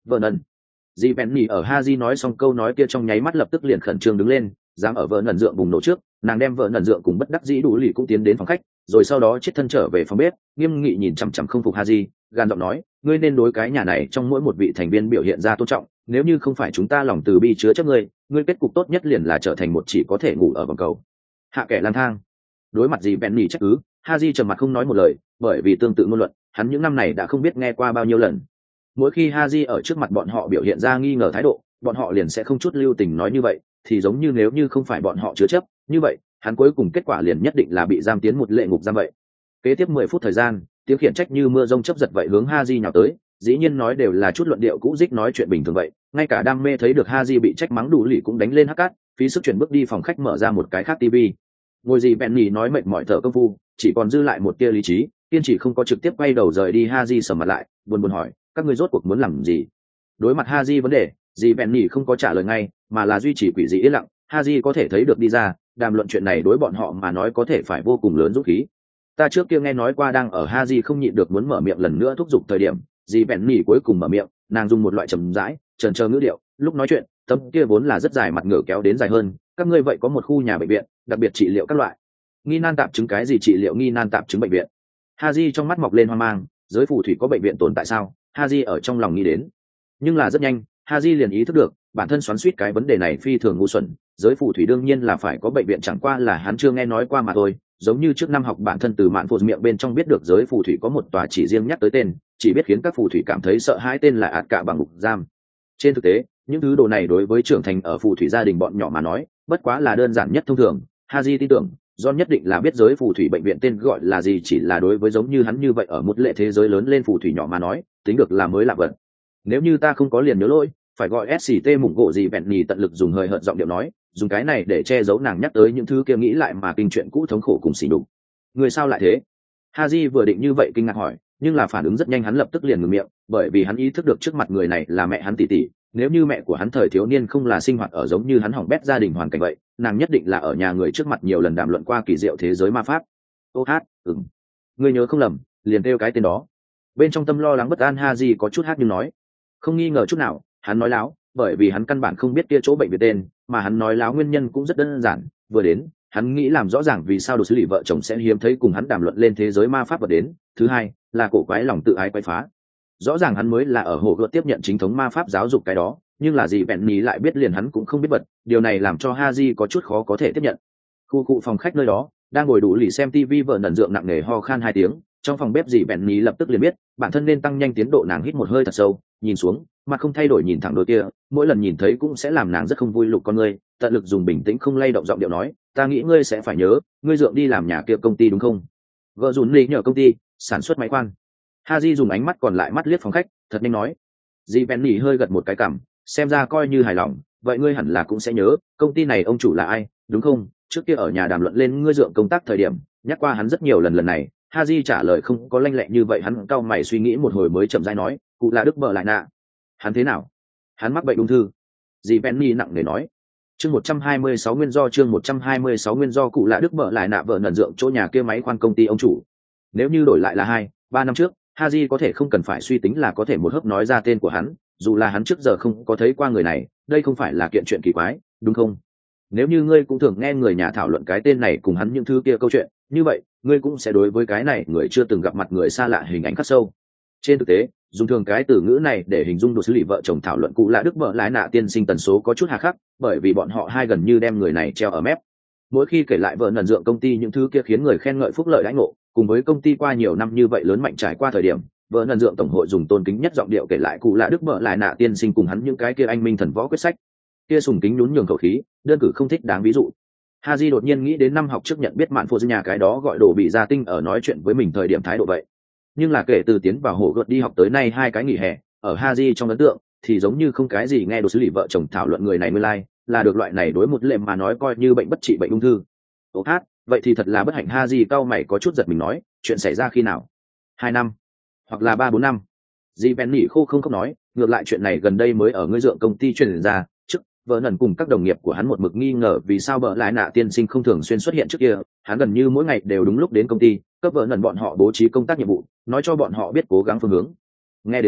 vợ nần. Dì Penny ở Haji nói xong câu nói kia trong nháy mắt lập tức liền khẩn trương đứng lên, dám ở vợ nần dượng bùng nổ trước, nàng đem vợ nần dượng cùng bất đắc dĩ đủ lì cũng tiến đến phòng khách, rồi sau đó chết thân trở về phòng bếp, nghiêm nghị nhìn chằm chằm không phục Haji, gan giọng nói, ngươi nên đối cái nhà này trong mỗi một vị thành viên biểu hiện ra tôn trọng, nếu như không phải chúng ta lòng từ bi chứa chấp ngươi, ngươi kết cục tốt nhất liền là trở thành một chỉ có thể ngủ ở vòng cầu. Hạ kẻ lang thang. Đối mặt dì Penny trách cứ, Haji trầm mặt không nói một lời, bởi vì tương tự ngôn luận, hắn những năm này đã không biết nghe qua bao nhiêu lần. Mỗi khi Haji ở trước mặt bọn họ biểu hiện ra nghi ngờ thái độ, bọn họ liền sẽ không chút lưu tình nói như vậy, thì giống như nếu như không phải bọn họ chứa chấp, như vậy, hắn cuối cùng kết quả liền nhất định là bị giam tiến một lệ ngục giam vậy. Kế tiếp mười phút thời gian, tiếng khiển trách như mưa rông chớp giật vậy hướng Haji nhào tới, dĩ nhiên nói đều là chút luận điệu cũ dích nói chuyện bình thường vậy, ngay cả đam mê thấy được Haji bị trách mắng đủ lì cũng đánh lên hắc cát, phí sức chuyển bước đi phòng khách mở ra một cái khác tivi. Ngồi gì Penny nói mệt mỏi thở công phu, chỉ còn dư lại một tia lý trí, kiên trì không có trực tiếp quay đầu rời đi. Haji sầm mặt lại, buồn buồn hỏi, các ngươi rốt cuộc muốn làm gì? Đối mặt Haji vấn đề, dì Penny không có trả lời ngay, mà là duy trì quỷ dị yên lặng. Haji có thể thấy được đi ra, đàm luận chuyện này đối bọn họ mà nói có thể phải vô cùng lớn dũng khí. Ta trước kia nghe nói qua đang ở Haji không nhịn được muốn mở miệng lần nữa thúc giục thời điểm, dì Penny cuối cùng mở miệng, nàng dùng một loại trầm rãi, chần chờ ngữ điệu, lúc nói chuyện, tấm kia vốn là rất dài mặt ngửa kéo đến dài hơn, các ngươi vậy có một khu nhà bệnh viện, đặc biệt trị liệu các loại nghi nan tạp chứng. Cái gì trị liệu nghi nan tạp chứng bệnh viện? Haji trong mắt mọc lên hoang mang, giới phù thủy có bệnh viện tồn tại sao? Haji ở trong lòng nghĩ đến, nhưng là rất nhanh, Haji liền ý thức được, bản thân xoắn xuýt cái vấn đề này phi thường ngu xuẩn, giới phù thủy đương nhiên là phải có bệnh viện, chẳng qua là hắn chưa nghe nói qua mà thôi. Giống như trước năm học bản thân từ mạn phù miệng bên trong biết được giới phù thủy có một tòa chỉ riêng nhắc tới tên, chỉ biết khiến các phù thủy cảm thấy sợ hãi, tên là ạt cả bằng ngục giam. Trên thực tế, những thứ đồ này đối với trưởng thành ở phù thủy gia đình bọn nhỏ mà nói, bất quá là đơn giản nhất thông thường. Haji tin tưởng, John nhất định là biết giới phù thủy bệnh viện tên gọi là gì, chỉ là đối với giống như hắn như vậy ở một lệ thế giới lớn lên phù thủy nhỏ mà nói, tính được là mới lạ vật. Nếu như ta không có liền nhớ lỗi, phải gọi ét xê tê mủng gỗ gì bẹn nhì tận lực dùng hơi hợt giọng điệu nói, dùng cái này để che giấu nàng nhắc tới những thứ kia nghĩ lại mà kinh chuyện cũ thống khổ cùng xỉ đục. Người sao lại thế? Haji vừa định như vậy kinh ngạc hỏi, nhưng là phản ứng rất nhanh, hắn lập tức liền ngừng miệng, bởi vì hắn ý thức được trước mặt người này là mẹ hắn tỷ tỷ. Nếu như mẹ của hắn thời thiếu niên không là sinh hoạt ở giống như hắn hỏng bét gia đình hoàn cảnh vậy, nàng nhất định là ở nhà người trước mặt nhiều lần đàm luận qua kỳ diệu thế giới ma pháp. Ô hát, ừm, ngươi nhớ không lầm, liền kêu cái tên đó. Bên trong tâm lo lắng bất an, Haji có chút hát nhưng nói, không nghi ngờ chút nào, hắn nói láo, bởi vì hắn căn bản không biết kia chỗ bệnh viện tên, mà hắn nói láo nguyên nhân cũng rất đơn giản, vừa đến, hắn nghĩ làm rõ ràng vì sao đồ xử lý vợ chồng sẽ hiếm thấy cùng hắn đàm luận lên thế giới ma pháp vật đến. Thứ hai, là cổ quái lòng tự ái quái phá. Rõ ràng hắn mới là ở hồ gợt tiếp nhận chính thống ma pháp giáo dục cái đó, nhưng là gì Penny lại biết liền hắn cũng không biết bật, điều này làm cho Haji có chút khó có thể tiếp nhận. Khu cụ phòng khách nơi đó, đang ngồi đủ lì xem tivi, vợ nần dượng nặng nề ho khan hai tiếng, trong phòng bếp gì Penny lập tức liền biết, bản thân nên tăng nhanh tiến độ. Nàng hít một hơi thật sâu, nhìn xuống, mặt không thay đổi nhìn thẳng đôi kia, mỗi lần nhìn thấy cũng sẽ làm nàng rất không vui lục con ngươi, tận lực dùng bình tĩnh không lay động giọng điệu nói, ta nghĩ ngươi sẽ phải nhớ, ngươi dượng đi làm nhà kia công ty đúng không? Vợ dùn lì nhờ công ty sản xuất máy khoan. Haji dùng ánh mắt còn lại mắt liếc phòng khách, thật nhanh nói. Dì Penny hơi gật một cái cằm, xem ra coi như hài lòng, vậy ngươi hẳn là cũng sẽ nhớ, công ty này ông chủ là ai, đúng không? Trước kia ở nhà đàm luận lên ngươi dượng công tác thời điểm, nhắc qua hắn rất nhiều lần. Lần này, Haji trả lời không có lanh lẹ như vậy, hắn cau mày suy nghĩ một hồi mới chậm rãi nói, cụ là Đức Bờ lại nạ. Hắn thế nào? Hắn mắc bệnh ung thư. Dì Penny nặng nề nói. Chương một trăm hai mươi sáu nguyên do chương một trăm hai mươi sáu nguyên do cụ là Đức Bờ lại nạ vợ nần dượng chỗ nhà kia máy khoan công ty ông chủ. Nếu như đổi lại là hai, ba năm trước, Haji có thể không cần phải suy tính là có thể một hớp nói ra tên của hắn, dù là hắn trước giờ không có thấy qua người này, đây không phải là kiện chuyện kỳ quái, đúng không? Nếu như ngươi cũng thường nghe người nhà thảo luận cái tên này cùng hắn những thứ kia câu chuyện, như vậy, ngươi cũng sẽ đối với cái này người chưa từng gặp mặt người xa lạ hình ảnh khắc sâu. Trên thực tế, dùng thường cái từ ngữ này để hình dung đồ xử lý vợ chồng thảo luận cụ là Đức Bờ lái nạ tiên sinh tần số có chút hà khắc, bởi vì bọn họ hai gần như đem người này treo ở mép. Mỗi khi kể lại vợ nần dượng công ty những thứ kia khiến người khen ngợi phúc lợi đãi ngộ, cùng với công ty qua nhiều năm như vậy lớn mạnh trải qua thời điểm, vợ nần dượng tổng hội dùng tôn kính nhất giọng điệu kể lại cụ là Đức Bờ lái nạ tiên sinh cùng hắn những cái kia anh minh thần võ quyết sách. Kia sùng kính nhún nhường khẩu khí, đơn cử không thích đáng ví dụ. Haji đột nhiên nghĩ đến năm học trước nhận biết mạn phụ nhà cái đó gọi đồ bị gia tinh ở nói chuyện với mình thời điểm thái độ vậy. Nhưng là kể từ tiến vào hồ gợt đi học tới nay hai cái nghỉ hè, ở Haji trong ấn tượng thì giống như không cái gì nghe đồ xử lý vợ chồng thảo luận người này mới lai, là được loại này đối một lệm mà nói coi như bệnh bất trị bệnh ung thư. Ô hát, vậy thì thật là bất hạnh. Haji cau mày có chút giật mình nói, chuyện xảy ra khi nào? Hai năm, hoặc là ba bốn năm. Dì Penny khô không không nói, ngược lại chuyện này gần đây mới ở ngươi dượng công ty truyền ra. Trước vợ nần cùng các đồng nghiệp của hắn một mực nghi ngờ vì sao bợ lại nạ tiên sinh không thường xuyên xuất hiện trước kia, hắn gần như mỗi ngày đều đúng lúc đến công ty, cấp vợ nần bọn họ bố trí công tác nhiệm vụ, nói cho bọn họ biết cố gắng phương hướng. Nghe đến đó,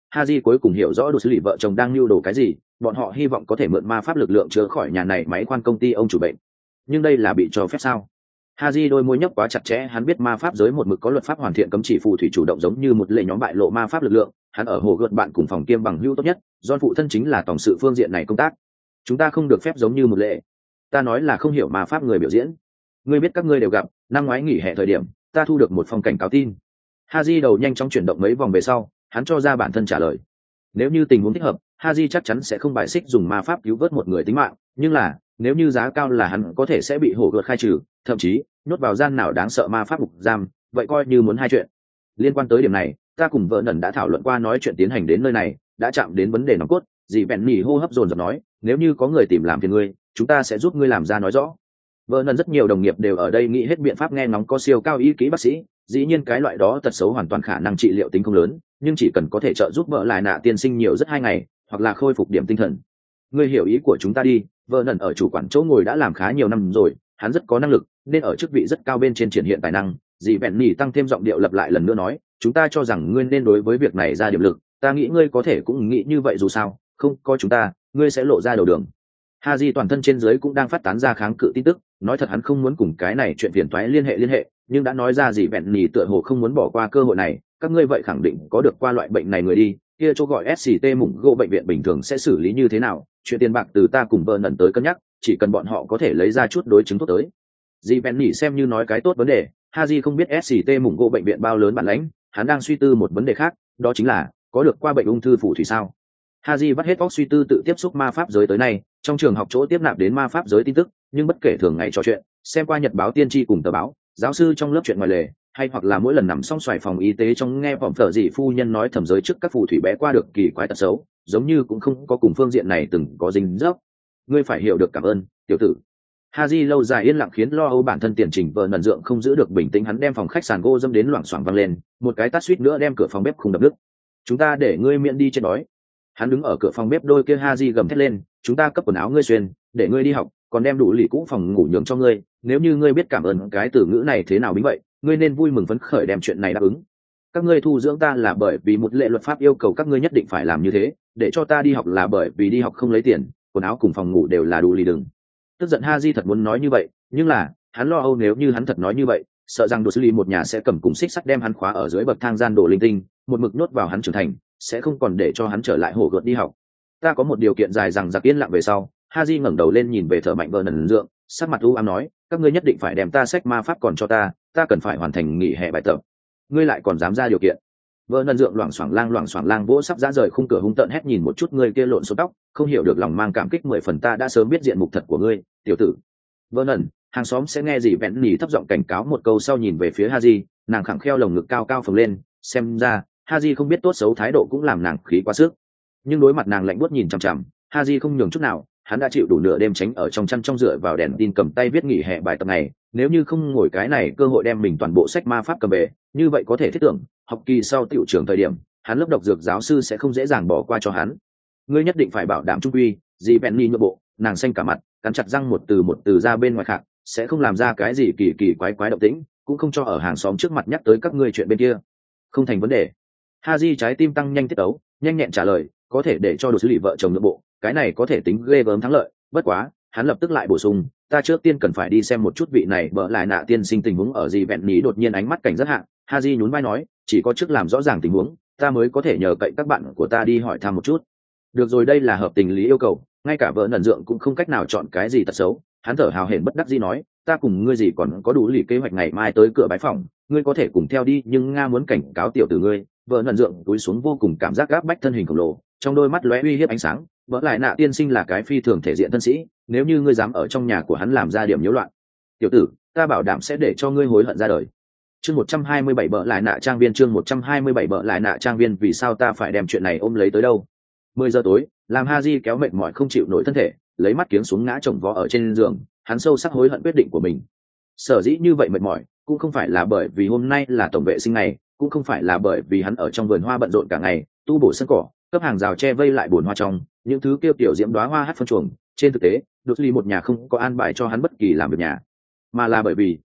Haji cuối cùng hiểu rõ đồ xử lý vợ chồng đang lưu đồ cái gì, bọn họ hy vọng có thể mượn ma pháp lực lượng chữa khỏi nhà này máy khoan công ty ông chủ bệnh. Nhưng đây là bị cho phép sao? Haji đôi môi nhấp quá chặt chẽ, hắn biết ma pháp giới một mực có luật pháp hoàn thiện cấm chỉ phù thủy chủ động giống như một lệ nhóm bại lộ ma pháp lực lượng, hắn ở hồ gợt bạn cùng phòng kiêm bằng hữu tốt nhất, John phụ thân chính là tổng sự phương diện này công tác. Chúng ta không được phép giống như một lệ. Ta nói là không hiểu ma pháp người biểu diễn. Ngươi biết các ngươi đều gặp, năm ngoái nghỉ hè thời điểm, ta thu được một phong cảnh cáo tin. Haji đầu nhanh chóng chuyển động mấy vòng về sau, hắn cho ra bản thân trả lời. Nếu như tình huống thích hợp, Haji chắc chắn sẽ không bài xích dùng ma pháp cứu vớt một người tính mạng, nhưng là, nếu như giá cao là hắn có thể sẽ bị hổ gợt khai trừ, thậm chí nhốt vào gian nào đáng sợ ma pháp ngục giam, vậy coi như muốn hai chuyện. Liên quan tới điểm này, ta cùng vợ nần đã thảo luận qua, nói chuyện tiến hành đến nơi này, đã chạm đến vấn đề nòng cốt. Dì bèn nỉ hô hấp dồn dập nói, nếu như có người tìm làm phiền ngươi, chúng ta sẽ giúp ngươi làm ra nói rõ. Vợ nần rất nhiều đồng nghiệp đều ở đây nghĩ hết biện pháp, nghe ngóng có siêu cao y kỹ bác sĩ, dĩ nhiên cái loại đó tật xấu hoàn toàn khả năng trị liệu tính không lớn, nhưng chỉ cần có thể trợ giúp vợ lại nạ tiên sinh nhiều rất hai ngày, hoặc là khôi phục điểm tinh thần. Ngươi hiểu ý của chúng ta đi. Vợ nần ở chủ quản chỗ ngồi đã làm khá nhiều năm rồi, hắn rất có năng lực, nên ở chức vị rất cao bên trên triển hiện tài năng. Dì bèn nỉ tăng thêm giọng điệu lặp lại lần nữa nói, chúng ta cho rằng ngươi nên đối với việc này ra điểm lực, ta nghĩ ngươi có thể cũng nghĩ như vậy, dù sao không có chúng ta, ngươi sẽ lộ ra đầu đường. Haji toàn thân trên dưới cũng đang phát tán ra kháng cự tin tức, nói thật hắn không muốn cùng cái này chuyện phiền toái liên hệ liên hệ, nhưng đã nói ra gì bèn nhì tựa hồ không muốn bỏ qua cơ hội này. Các ngươi vậy khẳng định có được qua loại bệnh này người đi, kia chỗ gọi ét xê tê mủng gỗ bệnh viện bình thường sẽ xử lý như thế nào? Chuyện tiền bạc từ ta cùng vợ nần tới cân nhắc, chỉ cần bọn họ có thể lấy ra chút đối chứng thuốc tới. Dì bèn nhì xem như nói cái tốt vấn đề. Haji không biết ét xê tê mủng gỗ bệnh viện bao lớn bản lãnh, hắn đang suy tư một vấn đề khác, đó chính là có được qua bệnh ung thư phù thủy sao? Haji vắt hết óc suy tư tự tiếp xúc ma pháp giới tới nay, trong trường học chỗ tiếp nạp đến ma pháp giới tin tức, nhưng bất kể thường ngày trò chuyện, xem qua nhật báo tiên tri cùng tờ báo, giáo sư trong lớp chuyện ngoài lề, hay hoặc là mỗi lần nằm xong xoài phòng y tế trong nghe vọng phở dị phu nhân nói thẩm giới trước các phù thủy bé qua được kỳ quái tật xấu, giống như cũng không có cùng phương diện này từng có dính dấp. Ngươi phải hiểu được, cảm ơn tiểu tử. Haji lâu dài yên lặng khiến lo âu bản thân tiền trình vợ nần dượng không giữ được bình tĩnh, hắn đem phòng khách sàn gỗ dâm đến loảng xoảng văng lên, một cái tát suýt nữa đem cửa phòng bếp khung đập đứt. Chúng ta để ngươi miệng đi chết đói. Hắn đứng ở cửa phòng bếp, đôi kia Haji gầm thét lên, chúng ta cấp quần áo ngươi xuyên, để ngươi đi học, còn đem đủ lì cũ phòng ngủ nhường cho ngươi. Nếu như ngươi biết cảm ơn cái từ ngữ này thế nào bính vậy, ngươi nên vui mừng phấn khởi đem chuyện này đáp ứng. Các ngươi thu dưỡng ta là bởi vì một lệ luật pháp yêu cầu các ngươi nhất định phải làm như thế, để cho ta đi học là bởi vì đi học không lấy tiền, quần áo cùng phòng ngủ đều là đủ lì đừng. Tức giận Haji thật muốn nói như vậy, nhưng là hắn lo âu nếu như hắn thật nói như vậy, sợ rằng đồ xử lý một nhà sẽ cầm cùng xích sắt đem hắn khóa ở dưới bậc thang gian đồ linh tinh, một mực nhốt vào hắn trưởng thành, sẽ không còn để cho hắn trở lại hồ gợt đi học. Ta có một điều kiện dài rằng giặc yên lặng về sau, Haji ngẩng đầu lên nhìn về thở mạnh vợ nần dượng, sắc mặt u ám nói, các ngươi nhất định phải đem ta sách ma pháp còn cho ta, ta cần phải hoàn thành nghỉ hè bài tập. Ngươi lại còn dám ra điều kiện? Vợ nần dượng loảng xoảng lang loảng xoảng lang vỗ sắp ra rời khung cửa hung tợn hét nhìn một chút người kia lộn số tóc, không hiểu được lòng mang cảm kích mười phần, ta đã sớm biết diện mục thật của ngươi, tiểu tử. Vợ nần, hàng xóm sẽ nghe gì vẹn nhỉ thấp giọng cảnh cáo một câu sau nhìn về phía Haji, nàng khẳng kheo lồng ngực cao cao phồng lên, xem ra Haji không biết tốt xấu thái độ cũng làm nàng khí quá sức. Nhưng đối mặt nàng lạnh buốt nhìn chằm chằm, Haji không nhường chút nào, hắn đã chịu đủ nửa đêm tránh ở trong chăn trong dựa vào đèn tin cầm tay viết nghỉ hè bài tập này, nếu như không ngồi cái này cơ hội đem mình toàn bộ sách ma pháp cầm về, như vậy có thể thiết tưởng, học kỳ sau tiểu trưởng thời điểm, hắn lớp độc dược giáo sư sẽ không dễ dàng bỏ qua cho hắn. Ngươi nhất định phải bảo đảm trung quy, dì Penny nhượng bộ, nàng xanh cả mặt, cắn chặt răng một từ một từ ra bên ngoài khạc, sẽ không làm ra cái gì kỳ kỳ quái quái động tĩnh, cũng không cho ở hàng xóm trước mặt nhắc tới các ngươi chuyện bên kia. Không thành vấn đề. Haji trái tim tăng nhanh tiết tấu, nhanh nhẹn trả lời, có thể để cho đồ xử lý vợ chồng nhượng bộ, cái này có thể tính ghê gớm thắng lợi, bất quá, hắn lập tức lại bổ sung, ta trước tiên cần phải đi xem một chút vị này bỡ lại nạ tiên sinh tình huống ở gì vẹn ní đột nhiên ánh mắt cảnh rất hạn. Haji nhún vai nói, chỉ có trước làm rõ ràng tình huống, ta mới có thể nhờ cậy các bạn của ta đi hỏi thăm một chút. Được rồi, đây là hợp tình lý yêu cầu, ngay cả vợ nần dượng cũng không cách nào chọn cái gì tật xấu. Hắn thở hào hển bất đắc dĩ nói, ta cùng ngươi gì còn có đủ lì kế hoạch ngày mai tới cửa bái phòng, ngươi có thể cùng theo đi, nhưng nga muốn cảnh cáo tiểu tử ngươi. Vợ nần dượng túi xuống vô cùng cảm giác gáp bách thân hình khổng lồ, trong đôi mắt lóe uy hiếp ánh sáng. Vỡ lại nạ tiên sinh là cái phi thường thể diện thân sĩ, nếu như ngươi dám ở trong nhà của hắn làm ra điểm nhiễu loạn, tiểu tử, ta bảo đảm sẽ để cho ngươi hối hận ra đời. Chương một trăm hai mươi bảy bỡ lại nạ trang viên, chương một trăm hai mươi bảy bỡ lại nạ trang viên, vì sao ta phải đem chuyện này ôm lấy tới đâu? Mười giờ tối, làm Haji kéo mệt mỏi không chịu nổi thân thể, lấy mắt kiếng xuống ngã chồng vó ở trên giường, hắn sâu sắc hối hận quyết định của mình. Sở dĩ như vậy mệt mỏi, cũng không phải là bởi vì hôm nay là tổng vệ sinh ngày, cũng không phải là bởi vì hắn ở trong vườn hoa bận rộn cả ngày, tu bổ sân cỏ, cấp hàng rào che vây lại bồn hoa trong, những thứ kêu tiểu diễm đóa hoa hát phân chuồng. Trên thực tế, đột ly một nhà không có an bài cho hắn bất kỳ làm việc nhà, mà là bởi vì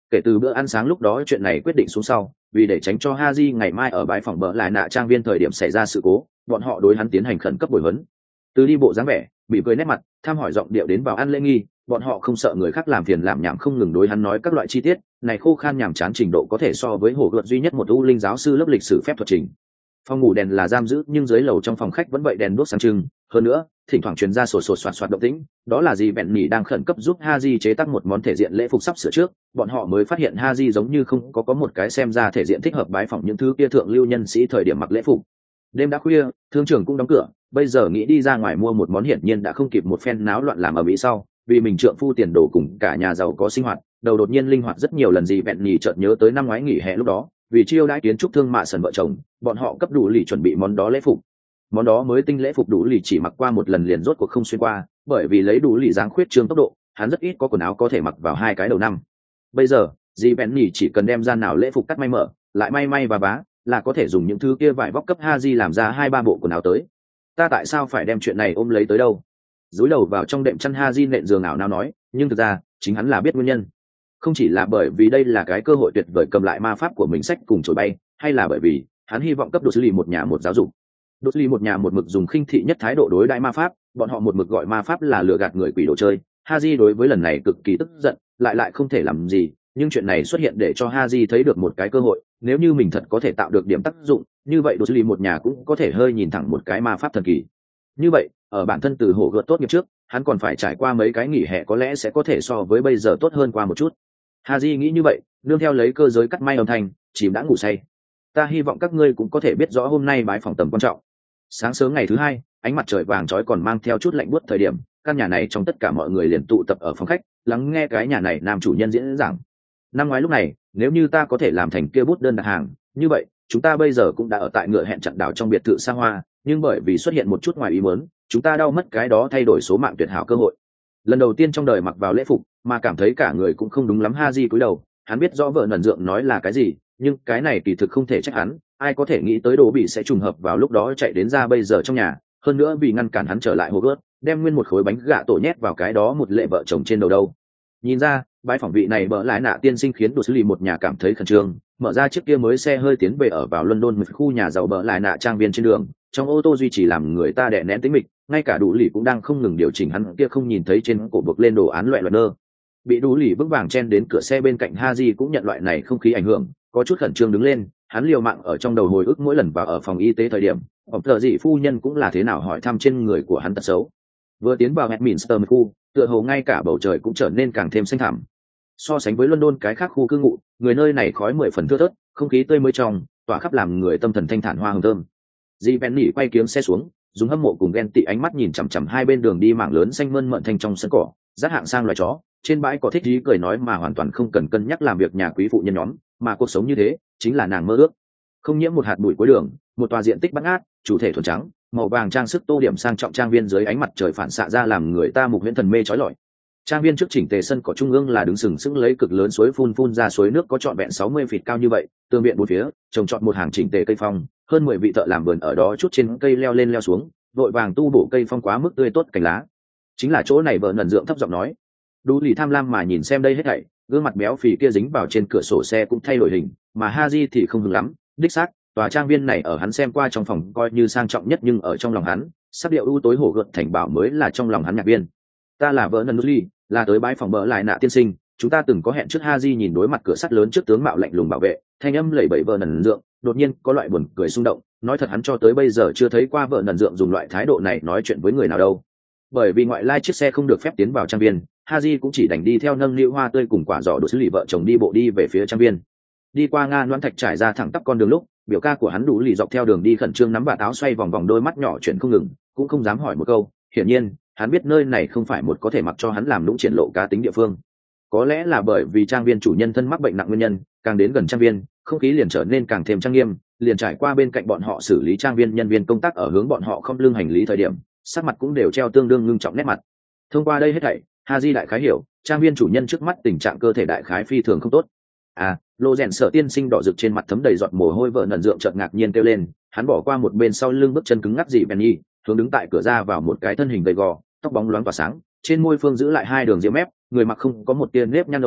Kể từ bữa ăn sáng lúc đó chuyện này quyết định xuống sau, vì để tránh cho Haji ngày mai ở bãi phòng bờ lại nạ trang viên thời điểm xảy ra sự cố, bọn họ đối hắn tiến hành khẩn cấp bồi huấn. Từ đi bộ dáng vẻ, bị cười nét mặt, tham hỏi giọng điệu đến vào ăn lễ nghi, bọn họ không sợ người khác làm phiền làm nhảm không ngừng đối hắn nói các loại chi tiết, này khô khan nhảm chán trình độ có thể so với hồ gợt duy nhất một u linh giáo sư lớp lịch sử phép thuật trình. Phòng ngủ đèn là giam giữ nhưng dưới lầu trong phòng khách vẫn vậy đèn đuốc sáng trưng, hơn nữa thỉnh thoảng truyền ra sổ sổ soạt soạt động tĩnh, đó là gì bèn nhỉ đang khẩn cấp giúp Haji chế tác một món thể diện lễ phục sắp sửa trước, bọn họ mới phát hiện Haji giống như không có có một cái xem ra thể diện thích hợp bái phỏng những thứ kia thượng lưu nhân sĩ thời điểm mặc lễ phục. Đêm đã khuya, thương trường cũng đóng cửa, bây giờ nghĩ đi ra ngoài mua một món hiển nhiên đã không kịp một phen náo loạn làm ở mỹ sau, vì mình trượng phu tiền đồ cùng cả nhà giàu có sinh hoạt, đầu đột nhiên linh hoạt rất nhiều lần gì bèn nhỉ chợt nhớ tới năm ngoái nghỉ hè lúc đó, vì chiêu đãi kiến trúc thương mạ sần vợ chồng, bọn họ cấp đủ lì chuẩn bị món đó lễ phục. Món đó mới tinh lễ phục đủ lì chỉ mặc qua một lần liền rốt cuộc không xuyên qua, bởi vì lấy đủ lì dáng khuyết trương tốc độ, hắn rất ít có quần áo có thể mặc vào hai cái đầu năm. Bây giờ, dì bèn nhỉ chỉ cần đem ra nào lễ phục cắt may mở, lại may may và vá, là có thể dùng những thứ kia vải vóc cấp Haji làm ra hai ba bộ quần áo tới. Ta tại sao phải đem chuyện này ôm lấy tới đâu? Dúi đầu vào trong đệm chăn Haji nện giường ảo nào nói, nhưng thực ra, chính hắn là biết nguyên nhân. Không chỉ là bởi vì đây là cái cơ hội tuyệt vời cầm lại ma pháp của mình sách cùng trồi bay, hay là bởi vì hắn hy vọng cấp đột lì một nhà một giáo dục. Đột lì một nhà một mực dùng khinh thị nhất thái độ đối đãi ma pháp, bọn họ một mực gọi ma pháp là lừa gạt người quỷ đồ chơi. Haji đối với lần này cực kỳ tức giận, lại lại không thể làm gì, nhưng chuyện này xuất hiện để cho Haji thấy được một cái cơ hội, nếu như mình thật có thể tạo được điểm tác dụng, như vậy đột lì một nhà cũng có thể hơi nhìn thẳng một cái ma pháp thần kỳ. Như vậy, ở bản thân từ hổ gợt tốt nghiệp trước, hắn còn phải trải qua mấy cái nghỉ hè có lẽ sẽ có thể so với bây giờ tốt hơn qua một chút. Haji nghĩ như vậy, nương theo lấy cơ giới cắt may âm thanh, chìm đã ngủ say. Ta hy vọng các ngươi cũng có thể biết rõ hôm nay bái phòng tầm quan trọng. Sáng sớm ngày thứ hai, ánh mặt trời vàng chói còn mang theo chút lạnh buốt thời điểm, căn nhà này trong tất cả mọi người liền tụ tập ở phòng khách, lắng nghe cái nhà này nam chủ nhân diễn giảng. Năm ngoái lúc này, nếu như ta có thể làm thành kia bút đơn đặt hàng, như vậy, chúng ta bây giờ cũng đã ở tại ngựa hẹn chặn đảo trong biệt thự xa hoa, nhưng bởi vì xuất hiện một chút ngoài ý muốn, chúng ta đau mất cái đó thay đổi số mạng tuyệt hảo cơ hội. Lần đầu tiên trong đời mặc vào lễ phục, mà cảm thấy cả người cũng không đúng lắm. Haji cúi đầu, hắn biết rõ vợ nần dượng nói là cái gì, nhưng cái này kỳ thực không thể trách hắn, ai có thể nghĩ tới đồ bị sẽ trùng hợp vào lúc đó chạy đến ra bây giờ trong nhà, hơn nữa vì ngăn cản hắn trở lại hồ gớt, đem nguyên một khối bánh gạ tổ nhét vào cái đó một lệ vợ chồng trên đầu đâu. Nhìn ra, bãi phỏng vị này bỡ lại nạ tiên sinh khiến đồ xử lý một nhà cảm thấy khẩn trương, mở ra chiếc kia mới xe hơi tiến về ở vào London một khu nhà giàu bỡ lại nạ trang viên trên đường, trong ô tô duy trì làm người ta đè nén tĩnh mịch, ngay cả đủ lì cũng đang không ngừng điều chỉnh hắn kia không nhìn thấy trên cổ buộc lên đồ án loại loạn nơ. Bị đủ lì vững vàng chen đến cửa xe bên cạnh Haji cũng nhận loại này không khí ảnh hưởng, có chút khẩn trương đứng lên, hắn liều mạng ở trong đầu hồi ức mỗi lần vào ở phòng y tế thời điểm, ông thợ dị phu nhân cũng là thế nào hỏi thăm trên người của hắn tật xấu. Vừa tiến vào Westminster một khu, tựa hồ ngay cả bầu trời cũng trở nên càng thêm xanh thẳm. So sánh với London cái khác khu cư ngụ, người nơi này khói mười phần thưa thớt, không khí tươi mới trong, tỏa khắp làm người tâm thần thanh thản hoa hương thơm. Dì Penny quay kiếng xe xuống, dùng hâm mộ cùng ghen tị ánh mắt nhìn chằm chằm hai bên đường đi mảng lớn xanh mơn mận thanh trong sân cỏ, dắt hạng sang loài chó, trên bãi có thích ý cười nói mà hoàn toàn không cần cân nhắc làm việc nhà quý phụ nhân nhóm, mà cuộc sống như thế chính là nàng mơ ước. Không nhiễm một hạt bụi cuối đường, một tòa diện tích bát ngát, chủ thể thuần trắng, màu vàng trang sức tô điểm sang trọng trang viên dưới ánh mặt trời phản xạ ra làm người ta mục huyễn thần mê chói lọi. Trang viên trước chỉnh tề sân cỏ trung ương là đứng sừng sững lấy cực lớn suối phun phun ra suối nước có trọn vẹn sáu mươi feet cao như vậy, tường viện bốn phía trồng trọt một hàng chỉnh tề cây phong, hơn mười vị thợ làm vườn ở đó chút trên cây leo lên leo xuống, vội vàng tu bổ cây phong quá mức tươi tốt cành lá. Chính là chỗ này vợ nần dượng thấp giọng nói. Đủ lì tham lam mà nhìn xem đây hết thảy, gương mặt béo phì kia dính vào trên cửa sổ xe cũng thay đổi hình, mà Haji thì không hứng lắm, đích xác, tòa trang viên này ở hắn xem qua trong phòng coi như sang trọng nhất nhưng ở trong lòng hắn, sắc điệu ưu tối hổ gợt thành bảo mới là trong lòng hắn nhạc viên. Ta là vợ nần Ly, là tới bái phòng bỡ lại nạ tiên sinh, chúng ta từng có hẹn trước. Haji nhìn đối mặt cửa sắt lớn trước tướng mạo lạnh lùng bảo vệ, thanh âm lẩy bẩy vợ nần dượng, đột nhiên có loại buồn cười xung động, nói thật hắn cho tới bây giờ chưa thấy qua vợ nần dượng dùng loại thái độ này nói chuyện với người nào đâu. Bởi vì ngoại lai chiếc xe không được phép tiến vào trang viên, Haji cũng chỉ đành đi theo nâng niu hoa tươi cùng quả giỏ đồ xử lý vợ chồng đi bộ đi về phía trang viên. Đi qua nga loãng thạch trải ra thẳng tắp con đường lúc, biểu ca của hắn đủ lì dọc theo đường đi khẩn trương nắm vạt áo xoay vòng vòng đôi mắt nhỏ chuyển không ngừng, cũng không dám hỏi một câu. Hiển nhiên, hắn biết nơi này không phải một có thể mặc cho hắn làm lũng triển lộ cá tính địa phương. Có lẽ là bởi vì trang viên chủ nhân thân mắc bệnh nặng nguyên nhân, càng đến gần trang viên, không khí liền trở nên càng thêm trang nghiêm, liền trải qua bên cạnh bọn họ xử lý trang viên nhân viên công tác ở hướng bọn họ không lưng hành lý thời điểm, sắc mặt cũng đều treo tương đương ngưng trọng nét mặt. Thông qua đây hết thảy, Haji đại khái hiểu, trang viên chủ nhân trước mắt tình trạng cơ thể đại khái phi thường không tốt. À, lô rèn sợ tiên sinh đỏ rực trên mặt thấm đầy giọt mồ hôi, vợ nần dượng chợt ngạc nhiên kêu lên, hắn bỏ qua một bên sau lưng bước chân cứng ngắc dị Penny, hướng đứng tại cửa ra vào một cái thân hình gầy gò, tóc bóng loáng tỏa sáng, trên môi phương giữ lại hai đường diễm mép, người mặc không có một tia nếp nhăn âu phục,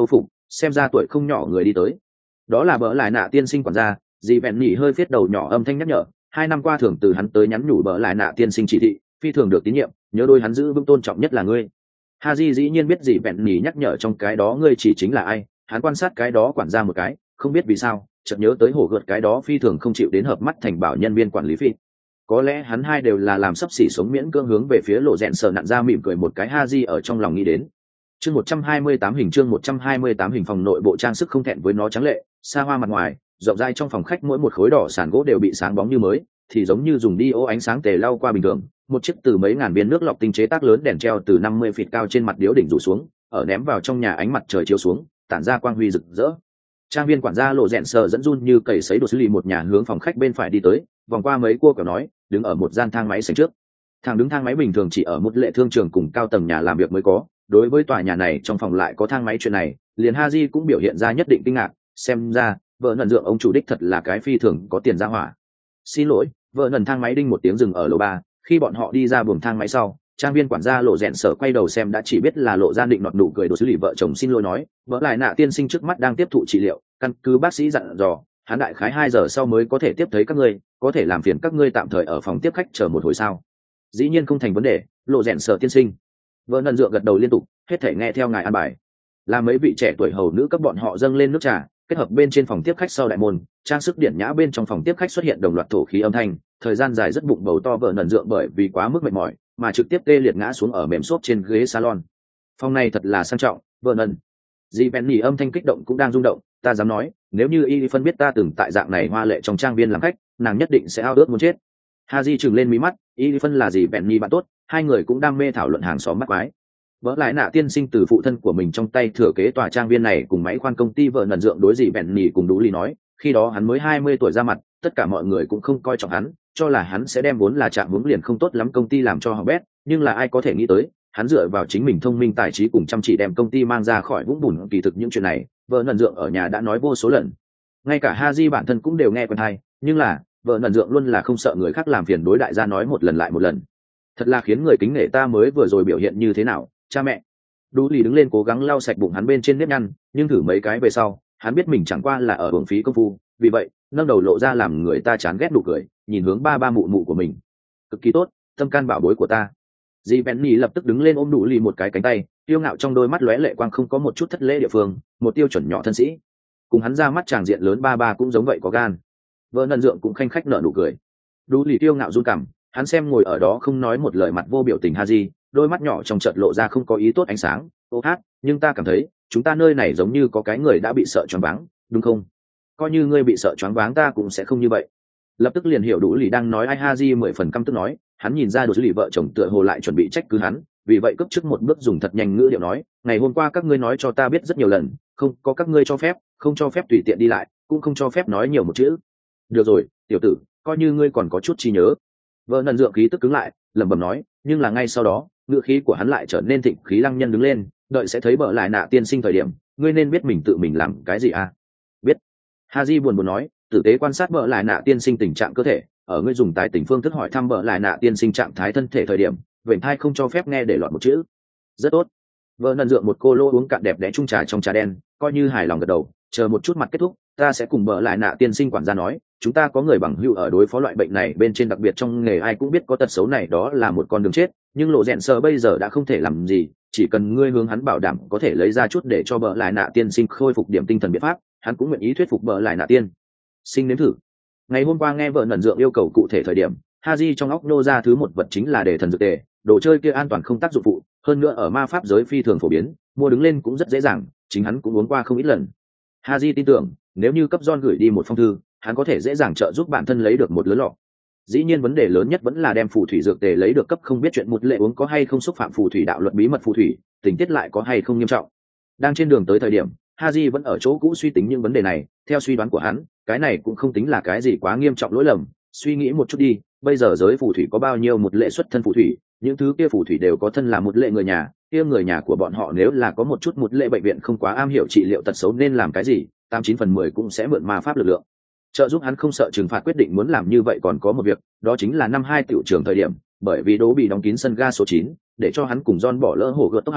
xem ra tuổi không nhỏ người đi tới. Đó là bỡ lại nạ tiên sinh quản gia, dì vẹn nhỉ hơi viết đầu nhỏ âm thanh nhắc nhở, hai năm qua thường từ hắn tới nhắn nhủ bỡ lại nạ tiên sinh chỉ thị, phi thường được tín nhiệm, nhớ đôi hắn giữ vững tôn trọng nhất là ngươi. Haji dĩ nhiên biết dì vẹn nhỉ nhắc nhở trong cái đó ngươi chỉ chính là ai, hắn quan sát cái đó quản gia một cái, không biết vì sao, chợt nhớ tới hổ gợt cái đó phi thường không chịu đến hợp mắt thành bảo nhân viên quản lý phi. Có lẽ hắn hai đều là làm sắp xỉ sống miễn cưỡng hướng về phía lộ rèn sờ nặn ra mỉm cười một cái. Haji ở trong lòng nghĩ đến. Chương một trăm hai mươi tám hình chương một trăm hai mươi tám hình phòng nội bộ trang sức không thẹn với nó trắng lệ, xa hoa mặt ngoài, rộng rãi trong phòng khách mỗi một khối đỏ sàn gỗ đều bị sáng bóng như mới, thì giống như dùng đi ô ánh sáng tề lau qua bình thường. Một chiếc từ mấy ngàn viên nước lọc tinh chế tác lớn đèn treo từ năm mươi feet cao trên mặt điếu đỉnh rủ xuống, ở ném vào trong nhà ánh mặt trời chiếu xuống, tản ra quang huy rực rỡ. Trang viên quản gia lộ rèn sờ dẫn run như cầy sấy đồ xử lý một nhà hướng phòng khách bên phải đi tới, vòng qua mấy cua kẹo nói, đứng ở một gian thang máy sảnh trước. Thang đứng thang máy bình thường chỉ ở một lệ thương trường cùng cao tầng nhà làm việc mới có, đối với tòa nhà này trong phòng lại có thang máy chuyện này, liền Haji cũng biểu hiện ra nhất định kinh ngạc, xem ra vợ nần dượng ông chủ đích thật là cái phi thường có tiền ra hỏa. Xin lỗi, vợ nần thang máy đinh một tiếng dừng ở lầu ba, khi bọn họ đi ra buồng thang máy sau, trang viên quản gia lộ rèn sở quay đầu xem đã chỉ biết là lộ ra định nọt nụ cười đồ xử lý vợ chồng xin lỗi nói, vợ lại nạ tiên sinh trước mắt đang tiếp thụ trị liệu, căn cứ bác sĩ dặn dò, hắn đại khái hai giờ sau mới có thể tiếp thấy các ngươi, có thể làm phiền các ngươi tạm thời ở phòng tiếp khách chờ một hồi sao? Dĩ nhiên không thành vấn đề, lộ rèn sở tiên sinh. Vợ nần dượng gật đầu liên tục, hết thể nghe theo ngài an bài. Là mấy vị trẻ tuổi hầu nữ cấp bọn họ dâng lên nước trà, kết hợp bên trên phòng tiếp khách sau đại môn, trang sức điển nhã bên trong phòng tiếp khách xuất hiện đồng loạt thổ khí âm thanh, thời gian dài rất bụng bầu to vợ nần dượng bởi vì quá mức mệt mỏi, mà trực tiếp tê liệt ngã xuống ở mềm xốp trên ghế salon. Phòng này thật là sang trọng, vợ nần. Dì Penny âm thanh kích động cũng đang rung động, ta dám nói, nếu như y phân biết ta từng tại dạng này hoa lệ trong trang viên làm khách, nàng nhất định sẽ ao ước muốn chết. Haji trừng lên mí mắt, y phân là gì Penny bạn tốt, hai người cũng đam mê thảo luận hàng xóm bắt quái. Vỡ lại nạ tiên sinh từ phụ thân của mình trong tay thừa kế tòa trang viên này cùng máy khoan công ty vợ nần dượng đối gì Penny cùng Đủ Lì nói, khi đó hắn mới hai mươi tuổi ra mặt, tất cả mọi người cũng không coi trọng hắn, cho là hắn sẽ đem vốn là chạm vốn liền không tốt lắm công ty làm cho hỏng bét, nhưng là ai có thể nghĩ tới, hắn dựa vào chính mình thông minh tài trí cùng chăm chỉ đem công ty mang ra khỏi vũng bùn. Kỳ thực những chuyện này, vợ nần dượng ở nhà đã nói vô số lần, ngay cả Haji bản thân cũng đều nghe quen tai, nhưng là vợ nần dượng luôn là không sợ người khác làm phiền, đối đại gia nói một lần lại một lần, thật là khiến người kính nể. Ta mới vừa rồi biểu hiện như thế nào, cha mẹ? Đủ Lì đứng lên cố gắng lau sạch bụng hắn bên trên nếp nhăn, nhưng thử mấy cái về sau, hắn biết mình chẳng qua là ở hưởng phí công phu, vì vậy nâng đầu lộ ra làm người ta chán ghét nụ cười, nhìn hướng ba ba mụ mụ của mình. Cực kỳ tốt, tâm can bảo bối của ta. Dì Penny lập tức đứng lên ôm Đủ Lì một cái cánh tay, tiêu ngạo trong đôi mắt lóe lệ quang không có một chút thất lễ địa phương, một tiêu chuẩn nhỏ thân sĩ. Cùng hắn ra mắt tràng diện lớn ba ba cũng giống vậy có gan. Vợ nần dượng cũng khanh khách nở nụ cười. Đủ Lì tiêu ngạo run cằm, hắn xem ngồi ở đó không nói một lời mặt vô biểu tình Haji, đôi mắt nhỏ trong chợt lộ ra không có ý tốt ánh sáng. Ô hát, nhưng ta cảm thấy chúng ta nơi này giống như có cái người đã bị sợ choáng váng, đúng không? Coi như ngươi bị sợ choáng váng ta cũng sẽ không như vậy. Lập tức liền hiểu Đủ Lì đang nói ai. Haji mười phần căm tức nói, hắn nhìn ra Đủ Lì vợ chồng tựa hồ lại chuẩn bị trách cứ hắn, vì vậy cấp trước một bước dùng thật nhanh ngữ điệu nói, ngày hôm qua các ngươi nói cho ta biết rất nhiều lần, không có các ngươi cho phép, không cho phép tùy tiện đi lại, cũng không cho phép nói nhiều một chữ. Được rồi, tiểu tử, coi như ngươi còn có chút trí nhớ. Vợ nần dượng khí tức cứng lại, lẩm bẩm nói, nhưng là ngay sau đó, ngữ khí của hắn lại trở nên thịnh khí lăng nhân đứng lên, đợi sẽ thấy bợ lại nạ tiên sinh thời điểm, ngươi nên biết mình tự mình làm cái gì à? Biết. Haji buồn buồn nói, tử tế quan sát bợ lại nạ tiên sinh tình trạng cơ thể, ở ngươi dùng tài tình phương thức hỏi thăm bợ lại nạ tiên sinh trạng thái thân thể thời điểm, vểnh thai không cho phép nghe để lọt một chữ. Rất tốt. Vợ nần dượng một cô lô uống cạn đẹp đẽ chung trà trong trà đen, coi như hài lòng gật đầu, chờ một chút mặt kết thúc, ta sẽ cùng bợ lại nạ tiên sinh quản gia nói, chúng ta có người bằng hữu ở đối phó loại bệnh này bên trên, đặc biệt trong nghề ai cũng biết có tật xấu này đó là một con đường chết, nhưng lộ rèn sờ bây giờ đã không thể làm gì, chỉ cần ngươi hướng hắn bảo đảm có thể lấy ra chút để cho bợ lại nạ tiên sinh khôi phục điểm tinh thần biện pháp, hắn cũng nguyện ý thuyết phục bợ lại nạ tiên sinh nếm thử. Ngày hôm qua nghe vợ nần dượng yêu cầu cụ thể thời điểm, Haji trong óc nô ra thứ một vật chính là để thần dược tề, đồ chơi kia an toàn không tác dụng phụ, hơn nữa ở ma pháp giới phi thường phổ biến, mua đứng lên cũng rất dễ dàng, chính hắn cũng uống qua không ít lần. Haji tin tưởng, nếu như cấp John gửi đi một phong thư, hắn có thể dễ dàng trợ giúp bản thân lấy được một lớn lọ. Dĩ nhiên vấn đề lớn nhất vẫn là đem phù thủy dược tề lấy được cấp không biết chuyện một lệ uống có hay không xúc phạm phù thủy đạo luật bí mật phù thủy, tình tiết lại có hay không nghiêm trọng. Đang trên đường tới thời điểm, Haji vẫn ở chỗ cũ suy tính những vấn đề này, theo suy đoán của hắn, cái này cũng không tính là cái gì quá nghiêm trọng lỗi lầm, suy nghĩ một chút đi, bây giờ giới phù thủy có bao nhiêu một lệ xuất thân phù thủy, những thứ kia phù thủy đều có thân là một lệ người nhà, kia người nhà của bọn họ nếu là có một chút một lệ bệnh viện không quá am hiểu trị liệu tật xấu nên làm cái gì, tám chín phần mười cũng sẽ mượn ma pháp lực lượng trợ giúp hắn. Không sợ trừng phạt, quyết định muốn làm như vậy còn có một việc, đó chính là năm hai tiểu trường thời điểm, bởi vì Đỗ bị đóng kín sân ga số chín, để cho hắn cùng John bỏ lỡ hổ gợt tốc hành,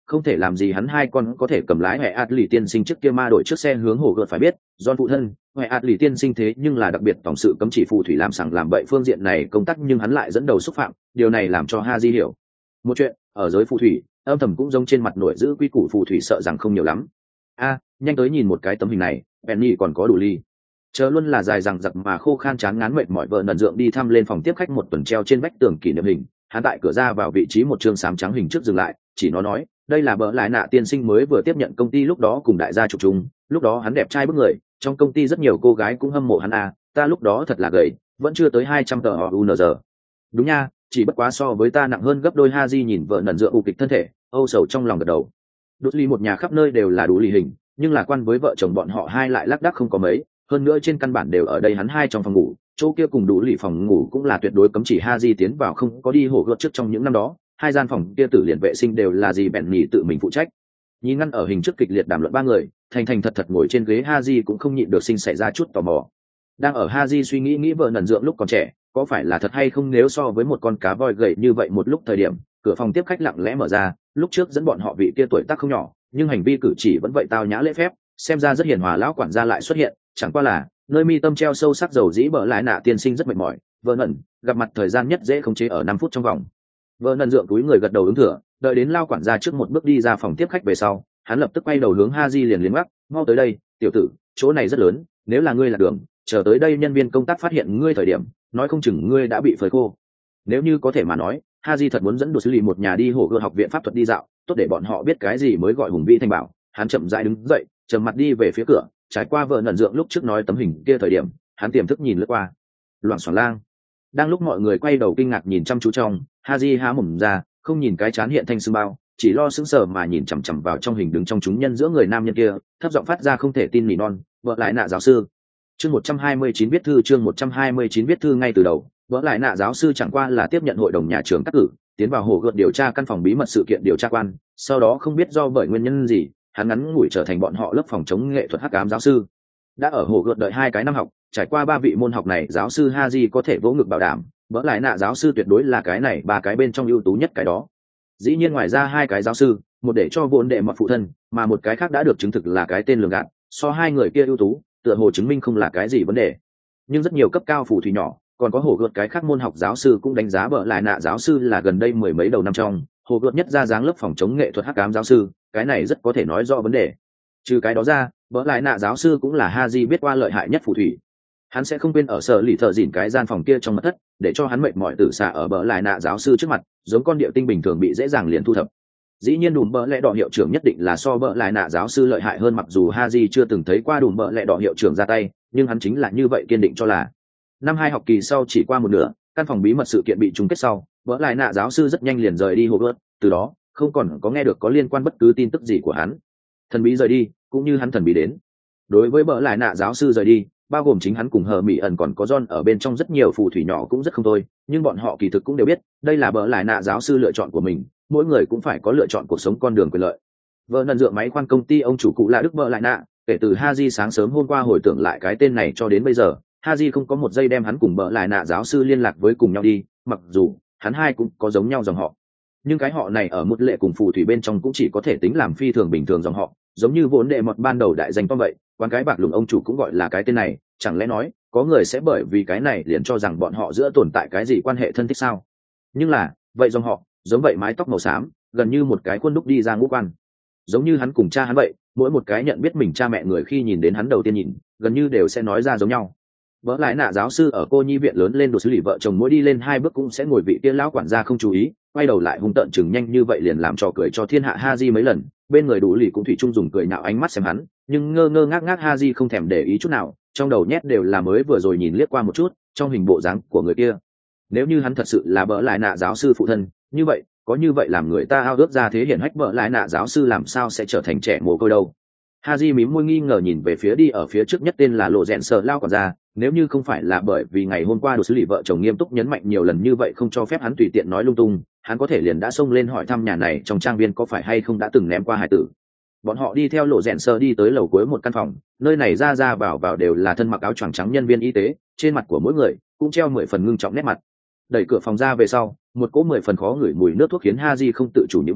không thể làm gì hắn hai con có thể cầm lái hệ ạt lì tiên sinh trước kia ma đội trước xe hướng hồ gợt phải biết John phụ thân hệ ạt lì tiên sinh thế nhưng là đặc biệt tổng sự cấm chỉ phù thủy làm sằng làm bậy phương diện này công tác, nhưng hắn lại dẫn đầu xúc phạm, điều này làm cho Haji hiểu một chuyện, ở giới phù thủy âm thầm cũng giống trên mặt nổi giữ quy củ phù thủy sợ rằng không nhiều lắm. A, nhanh tới nhìn một cái tấm hình này, Penny còn có đủ ly. Chờ luôn là dài rằng giặc mà khô khan chán ngán mệt mỏi vợ nần dượng đi thăm lên phòng tiếp khách một tuần treo trên vách tường kỷ niệm hình, hắn tại cửa ra vào vị trí một chương xám trắng hình trước dừng lại, chỉ nó nói, đây là bỡ lại nạ tiên sinh mới vừa tiếp nhận công ty lúc đó cùng đại gia chụp chung, lúc đó hắn đẹp trai bức người, trong công ty rất nhiều cô gái cũng hâm mộ hắn à, ta lúc đó thật là gầy, vẫn chưa tới hai trăm tờ o u n giờ. Đúng nha, chỉ bất quá so với ta nặng hơn gấp đôi. Haji nhìn vợ nần dượng u kịch thân thể, âu sầu trong lòng gật đầu. Đột ly một nhà khắp nơi đều là đủ lì hình, nhưng là quan với vợ chồng bọn họ hai lại lác đác không có mấy, hơn nữa trên căn bản đều ở đây hắn hai trong phòng ngủ, chỗ kia cùng đủ lì phòng ngủ cũng là tuyệt đối cấm chỉ Haji tiến vào, không có đi hổ gợt trước trong những năm đó, hai gian phòng kia tử liền vệ sinh đều là gì bèn nhì tự mình phụ trách. Nhìn ngăn ở hình trước kịch liệt đàm luận ba người, thành thành thật thật ngồi trên ghế Haji cũng không nhịn được sinh xảy ra chút tò mò. Đang ở Haji suy nghĩ nghĩ vợ nần dượng lúc còn trẻ, có phải là thật hay không nếu so với một con cá voi gầy như vậy một lúc thời điểm, cửa phòng tiếp khách lặng lẽ mở ra, lúc trước dẫn bọn họ vị kia tuổi tác không nhỏ, nhưng hành vi cử chỉ vẫn vậy tao nhã lễ phép, xem ra rất hiền hòa lão quản gia lại xuất hiện, chẳng qua là nơi mi tâm treo sâu sắc dầu dĩ bỡ lại nạ tiên sinh rất mệt mỏi, vợ nần gặp mặt thời gian nhất dễ khống chế ở năm phút trong vòng. Vợ nần dượng túi người gật đầu ứng thừa, đợi đến lao quản gia trước một bước đi ra phòng tiếp khách về sau, hắn lập tức quay đầu hướng Haji liền liếng mắt, mau tới đây, tiểu tử, chỗ này rất lớn, nếu là ngươi là đường, chờ tới đây nhân viên công tác phát hiện ngươi thời điểm, nói không chừng ngươi đã bị phơi khô. Nếu như có thể mà nói, Haji thật muốn dẫn đồ xử lý một nhà đi hổ gươm học viện pháp thuật đi dạo, tốt để bọn họ biết cái gì mới gọi hùng vĩ thành bảo. Hắn chậm rãi đứng dậy, trầm mặt đi về phía cửa, trải qua vợ nần dượng lúc trước nói tấm hình kia thời điểm, hắn tiềm thức nhìn lướt qua. Loảng xoảng lang. Đang lúc mọi người quay đầu kinh ngạc nhìn chăm chú trong, Haji há mồm ra, không nhìn cái chán hiện thanh sưng bao, chỉ lo sững sờ mà nhìn chằm chằm vào trong hình đứng trong chúng nhân giữa người nam nhân kia, thấp giọng phát ra không thể tin nỉ non, vợ lại nạ giáo sư. Chương một trăm hai mươi chín viết thư chương một trăm hai mươi chín viết thư ngay từ đầu, vợ lại nạ giáo sư chẳng qua là tiếp nhận hội đồng nhà trường cắt cử, tiến vào hồ gợt điều tra căn phòng bí mật sự kiện điều tra quan, sau đó không biết do bởi nguyên nhân gì, hắn ngắn ngủi trở thành bọn họ lớp phòng chống nghệ thuật hắc ám giáo sư. Đã ở hồ gợt đợi hai cái năm học, trải qua ba vị môn học này, giáo sư Haji có thể vỗ ngực bảo đảm, vợ lại nạ giáo sư tuyệt đối là cái này ba cái bên trong ưu tú nhất cái đó. Dĩ nhiên ngoài ra hai cái giáo sư, một để cho vốn đệ mọt phụ thân, mà một cái khác đã được chứng thực là cái tên lường gạt, so hai người kia ưu tú, tựa hồ chứng minh không là cái gì vấn đề. Nhưng rất nhiều cấp cao phù thủy nhỏ, còn có hồ gợt cái khác môn học giáo sư cũng đánh giá vợ lại nạ giáo sư là gần đây mười mấy đầu năm trong hồ gợt nhất ra dáng lớp phòng chống nghệ thuật hắc ám giáo sư, cái này rất có thể nói rõ vấn đề. Trừ cái đó ra, vợ lại nạ giáo sư cũng là Haji biết qua lợi hại nhất phù thủy. Hắn sẽ không quên ở sở lì thợ dỉn cái gian phòng kia trong mật thất, để cho hắn mệt mỏi tử xạ ở bờ lại nạ giáo sư trước mặt, giống con điệu tinh bình thường bị dễ dàng liền thu thập. Dĩ nhiên đùm bờ lẹ đỏ hiệu trưởng nhất định là so bờ lại nạ giáo sư lợi hại hơn, mặc dù Haji chưa từng thấy qua đùm bờ lẹ đỏ hiệu trưởng ra tay, nhưng hắn chính là như vậy kiên định cho là. Năm hai học kỳ sau chỉ qua một nửa, căn phòng bí mật sự kiện bị chung kết sau, bờ lại nạ giáo sư rất nhanh liền rời đi Hogwarts, từ đó không còn có nghe được có liên quan bất cứ tin tức gì của hắn. Thần bí rời đi, cũng như hắn thần bí đến. Đối với bờ lại nạ giáo sư rời đi, bao gồm chính hắn cùng hờ mỹ ẩn còn có John ở bên trong rất nhiều phù thủy nhỏ cũng rất không thôi, nhưng bọn họ kỳ thực cũng đều biết đây là bờ lại nạ giáo sư lựa chọn của mình, mỗi người cũng phải có lựa chọn cuộc sống con đường quyền lợi. Vợ nần dựa máy khoan công ty ông chủ cụ là Đức bờ lại nạ, kể từ Haji sáng sớm hôm qua hồi tưởng lại cái tên này cho đến bây giờ, Haji không có một giây đem hắn cùng bờ lại nạ giáo sư liên lạc với cùng nhau đi, mặc dù hắn hai cũng có giống nhau dòng họ, nhưng cái họ này ở một lệ cùng phù thủy bên trong cũng chỉ có thể tính làm phi thường bình thường dòng họ, giống như vốn đệ mọt ban đầu đại danh to vậy, quán cái bạc lùng ông chủ cũng gọi là cái tên này, chẳng lẽ nói có người sẽ bởi vì cái này liền cho rằng bọn họ giữa tồn tại cái gì quan hệ thân thích sao? Nhưng là vậy dòng họ, giống vậy mái tóc màu xám, gần như một cái khuôn đúc đi ra ngũ quan, giống như hắn cùng cha hắn vậy, mỗi một cái nhận biết mình cha mẹ người khi nhìn đến hắn đầu tiên nhìn, gần như đều sẽ nói ra giống nhau. Vỡ lại nạ giáo sư ở cô nhi viện lớn lên đồ xử lý vợ chồng mỗi đi lên hai bước cũng sẽ ngồi vị kia lão quản gia không chú ý, quay đầu lại hung tợn chừng nhanh như vậy liền làm trò cười cho thiên hạ Haji mấy lần, bên người đủ lì cũng thủy chung dùng cười nhạo ánh mắt xem hắn, nhưng ngơ ngơ ngác ngác Haji không thèm để ý chút nào, trong đầu nhét đều là mới vừa rồi nhìn liếc qua một chút trong hình bộ dáng của người kia. Nếu như hắn thật sự là bỡ lại nạ giáo sư phụ thân, như vậy có như vậy làm người ta ao ước ra thế hiển hách bỡ lại nạ giáo sư làm sao sẽ trở thành trẻ mồ côi đâu. Haji mím môi nghi ngờ nhìn về phía đi ở phía trước nhất tên là lộ rèn sợ lao còn ra, nếu như không phải là bởi vì ngày hôm qua đồ xử lý vợ chồng nghiêm túc nhấn mạnh nhiều lần như vậy không cho phép hắn tùy tiện nói lung tung, hắn có thể liền đã xông lên hỏi thăm nhà này trong trang viên có phải hay không đã từng ném qua hải tử. Bọn họ đi theo lộ rèn sơ đi tới lầu cuối một căn phòng, nơi này ra ra vào vào đều là thân mặc áo choàng trắng nhân viên y tế, trên mặt của mỗi người cũng treo mười phần ngưng trọng nét mặt. Đẩy cửa phòng ra về sau, một cỗ mười phần khó ngửi mùi nước thuốc khiến Haji không tự chủ nhíu mày,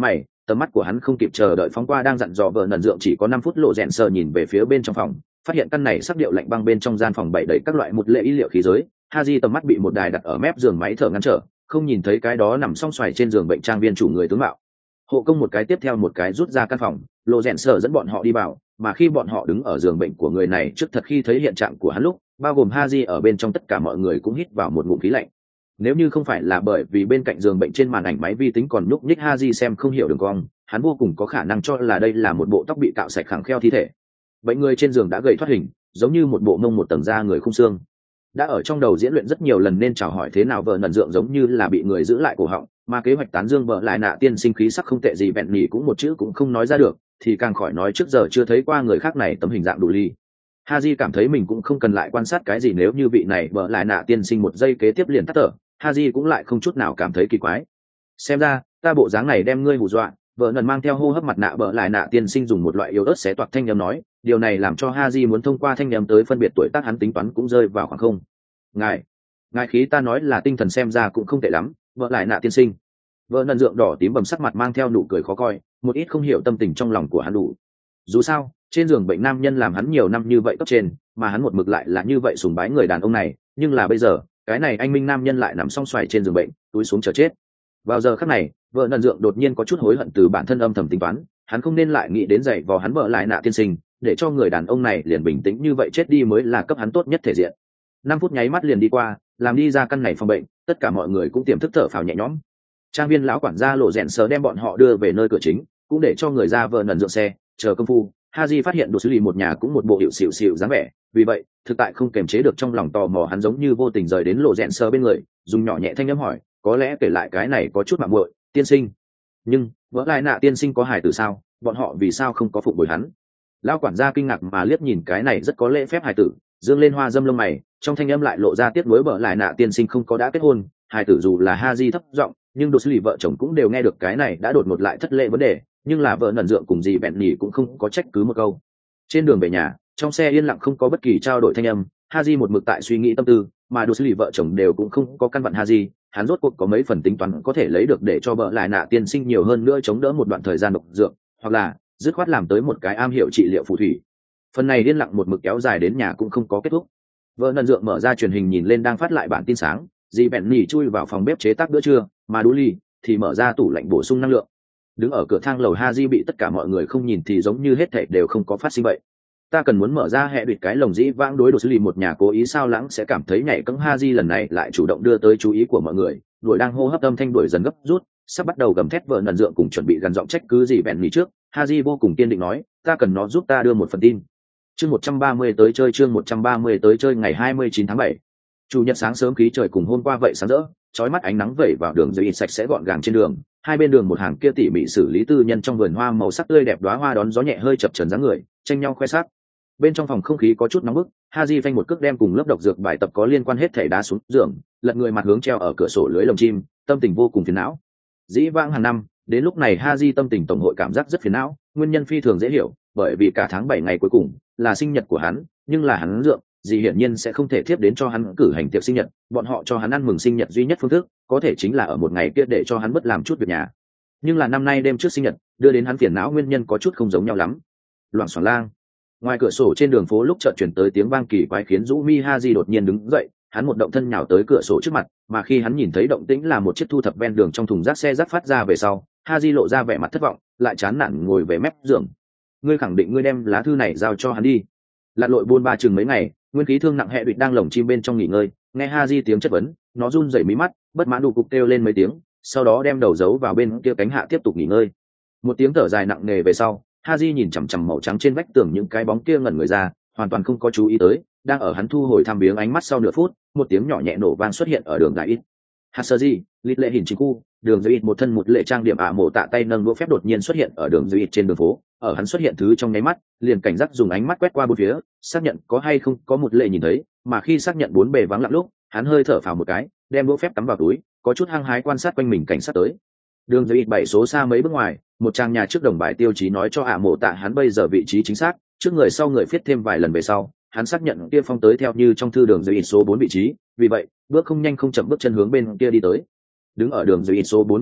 tầm mắt của hắn không kịp chờ đợi phóng qua đang dặn dò vợ nần dượng chỉ có năm phút lộ rẽn sờ nhìn về phía bên trong phòng, phát hiện căn này sắc điệu lạnh băng bên trong gian phòng bày đầy các loại một lệ y liệu khí giới. Haji tầm mắt bị một đài đặt ở mép giường máy thở ngăn trở, không nhìn thấy cái đó nằm song xoài trên giường bệnh trang viên chủ người tướng mạo. Hộ công một cái tiếp theo một cái rút ra căn phòng, lộ rẽn sờ dẫn bọn họ đi vào, mà khi bọn họ đứng ở giường bệnh của người này trước thật khi thấy hiện trạng của hắn lúc, bao gồm Haji ở bên trong tất cả mọi người cũng hít vào một ngụm khí lạnh. Nếu như không phải là bởi vì bên cạnh giường bệnh trên màn ảnh máy vi tính còn nhúc nhích Haji xem không hiểu đường cong, hắn vô cùng có khả năng cho là đây là một bộ tóc bị cạo sạch khẳng kheo thi thể. Bệnh người trên giường đã gầy thoát hình, giống như một bộ mông một tầng da người khung xương. Đã ở trong đầu diễn luyện rất nhiều lần nên chào hỏi thế nào vợ nần dượng giống như là bị người giữ lại cổ họng, mà kế hoạch tán dương vợ lại nạ tiên sinh khí sắc không tệ gì bẹn nhỉ cũng một chữ cũng không nói ra được, thì càng khỏi nói trước giờ chưa thấy qua người khác này tấm hình dạng đủ ly. Haji cảm thấy mình cũng không cần lại quan sát cái gì, nếu như vị này vợ lại nạ tiên sinh một giây kế tiếp liền tắt thở, Haji cũng lại không chút nào cảm thấy kỳ quái. Xem ra ta bộ dáng này đem ngươi hù dọa. Vợ nần mang theo hô hấp mặt nạ bợ lại nạ tiên sinh dùng một loại yếu ớt xé toạc thanh âm nói, điều này làm cho Haji muốn thông qua thanh âm tới phân biệt tuổi tác hắn tính toán cũng rơi vào khoảng không. Ngài, ngài khí ta nói là tinh thần xem ra cũng không tệ lắm, vợ lại nạ tiên sinh. Vợ nần dượng đỏ tím bầm sắc mặt mang theo nụ cười khó coi, một ít không hiểu tâm tình trong lòng của hắn đủ. Dù sao, trên giường bệnh nam nhân làm hắn nhiều năm như vậy cấp trên, mà hắn một mực lại là như vậy sùng bái người đàn ông này, nhưng là bây giờ, cái này anh minh nam nhân lại nằm song xoài trên giường bệnh, túi xuống chờ chết. Vào giờ khắc này, vợ nần dượng đột nhiên có chút hối hận từ bản thân âm thầm tính toán, hắn không nên lại nghĩ đến dạy vò hắn vợ lại nạ tiên sinh, để cho người đàn ông này liền bình tĩnh như vậy chết đi mới là cấp hắn tốt nhất thể diện. Năm phút nháy mắt liền đi qua, làm đi ra căn này phòng bệnh, tất cả mọi người cũng tiềm thức thở phào nhẹ nhõm. Trang viên lão quản gia lộ rèn sờ đem bọn họ đưa về nơi cửa chính, cũng để cho người ra vợ nần dượng xe chờ công phu. Haji phát hiện đồ xử lý một nhà cũng một bộ hiệu xịu xịu dáng vẻ, vì vậy thực tại không kềm chế được trong lòng tò mò, hắn giống như vô tình rời đến lộ rèn sờ bên người, dùng nhỏ nhẹ thanh âm hỏi, có lẽ kể lại cái này có chút mạo muội, tiên sinh. Nhưng vỡ lại nạ tiên sinh có hài tử sao, bọn họ vì sao không có phụng bồi hắn? Lão quản gia kinh ngạc mà liếc nhìn cái này rất có lễ phép hài tử, dương lên hoa dâm lông mày, trong thanh âm lại lộ ra tiếc nuối, vỡ lại nạ tiên sinh không có đã kết hôn. Hài tử dù là Haji thấp giọng, nhưng đồ xử lý vợ chồng cũng đều nghe được cái này đã đột ngột lại thất lễ vấn đề, nhưng là vợ nần dượng cùng gì bẹn nhỉ cũng không có trách cứ một câu. Trên đường về nhà, trong xe yên lặng không có bất kỳ trao đổi thanh âm, Haji một mực tại suy nghĩ tâm tư, mà đồ xử lý vợ chồng đều cũng không có căn vặn Haji, hắn rốt cuộc có mấy phần tính toán có thể lấy được để cho vợ lại nạ tiên sinh nhiều hơn nữa chống đỡ một đoạn thời gian độc dược, hoặc là dứt khoát làm tới một cái am hiểu trị liệu phù thủy. Phần này yên lặng một mực kéo dài đến nhà cũng không có kết thúc. Vợ nần dượng mở ra truyền hình nhìn lên đang phát lại bản tin sáng, dì bẹn nhỉ chui vào phòng bếp chế tác bữa trưa, mà đu ly thì mở ra tủ lạnh bổ sung năng lượng. Đứng ở cửa thang lầu Haji bị tất cả mọi người không nhìn thì giống như hết thảy đều không có phát sinh vậy. Ta cần muốn mở ra hệ đuyệt cái lồng dĩ vãng đối đồ xử lý một nhà cố ý sao lãng sẽ cảm thấy nhảy cẫng. Haji lần này lại chủ động đưa tới chú ý của mọi người, đuổi đang hô hấp âm thanh đuổi dần gấp rút, sắp bắt đầu gầm thét. Vợ nần dượng cùng chuẩn bị gần giọng trách cứ gì bẹn nhỉ trước, Haji vô cùng kiên định nói, ta cần nó giúp ta đưa một phần tin. Chương một trăm ba mươi tới chơi chương một trăm ba mươi tới chơi ngày hai mươi chín tháng bảy. Chủ nhật sáng sớm khí trời cùng hôm qua vậy sáng rỡ, chói mắt ánh nắng vẩy vào đường dưới sạch sẽ gọn gàng trên đường, hai bên đường một hàng kia tỉ mỉ xử lý tư nhân trong vườn hoa màu sắc tươi đẹp, đóa hoa đón gió nhẹ hơi chập chờn dáng người, tranh nhau khoe sắc. Bên trong phòng không khí có chút nóng bức, Haji phanh một cước đem cùng lớp độc dược bài tập có liên quan hết thảy đá xuống giường, lật người mặt hướng treo ở cửa sổ lưới lồng chim, tâm tình vô cùng phiền não. Dĩ vãng hàng năm, đến lúc này Haji tâm tình tổng hội cảm giác rất phiền não, nguyên nhân phi thường dễ hiểu, bởi vì cả tháng bảy ngày cuối cùng là sinh nhật của hắn, nhưng là hắn dượng gì hiển nhiên sẽ không thể tiếp đến cho hắn cử hành tiệc sinh nhật, bọn họ cho hắn ăn mừng sinh nhật duy nhất phương thức có thể chính là ở một ngày kia để cho hắn bất làm chút việc nhà. Nhưng là năm nay đêm trước sinh nhật đưa đến hắn phiền não nguyên nhân có chút không giống nhau lắm. Loảng xoảng lang, ngoài cửa sổ trên đường phố lúc chợt chuyển tới tiếng vang kỳ quái khiến Dũ Mi Haji đột nhiên đứng dậy, hắn một động thân nhào tới cửa sổ trước mặt, mà khi hắn nhìn thấy động tĩnh là một chiếc thu thập ven đường trong thùng rác xe rác phát ra về sau, Haji lộ ra vẻ mặt thất vọng, lại chán nản ngồi về mép giường. Ngươi khẳng định ngươi đem lá thư này giao cho hắn đi? Lặn lội buôn ba chừng mấy ngày, nguyên khí thương nặng hệ đụy đang lồng chim bên trong nghỉ ngơi, nghe Haji tiếng chất vấn, nó run rẩy mí mắt, bất mãn đủ cục kêu lên mấy tiếng, sau đó đem đầu giấu vào bên kia cánh hạ tiếp tục nghỉ ngơi. Một tiếng thở dài nặng nề về sau, Haji nhìn chằm chằm màu trắng trên vách tường những cái bóng kia ngẩn người ra, hoàn toàn không có chú ý tới, đang ở hắn thu hồi tham biếng ánh mắt sau nửa phút, một tiếng nhỏ nhẹ nổ vang xuất hiện ở đường dài ít. Hasaji, lít lệ hình chính khu, đường dưới ít một thân một lệ trang điểm ả mộ tạ tay nâng đũa phép đột nhiên xuất hiện ở đường dưới ít trên đường phố, ở hắn xuất hiện thứ trong nháy mắt, liền cảnh giác dùng ánh mắt quét qua bốn phía, xác nhận có hay không có một lệ nhìn thấy, mà khi xác nhận bốn bề vắng lặng lúc, hắn hơi thở phào một cái, đem đũa phép cắm vào túi, có chút hăng hái quan sát quanh mình cảnh sát tới. Đường dưới ít bảy số xa mấy bước ngoài, một trang nhà trước đồng bài tiêu chí nói cho ả mộ tạ hắn bây giờ vị trí chính xác, trước người sau người viết thêm vài lần về sau, hắn xác nhận kia phong tới theo như trong thư đường dưới ít số bốn vị trí, vì vậy bước không nhanh không chậm bước chân hướng bên kia đi tới. Đứng ở đường dưới ít số bốn nhà trước,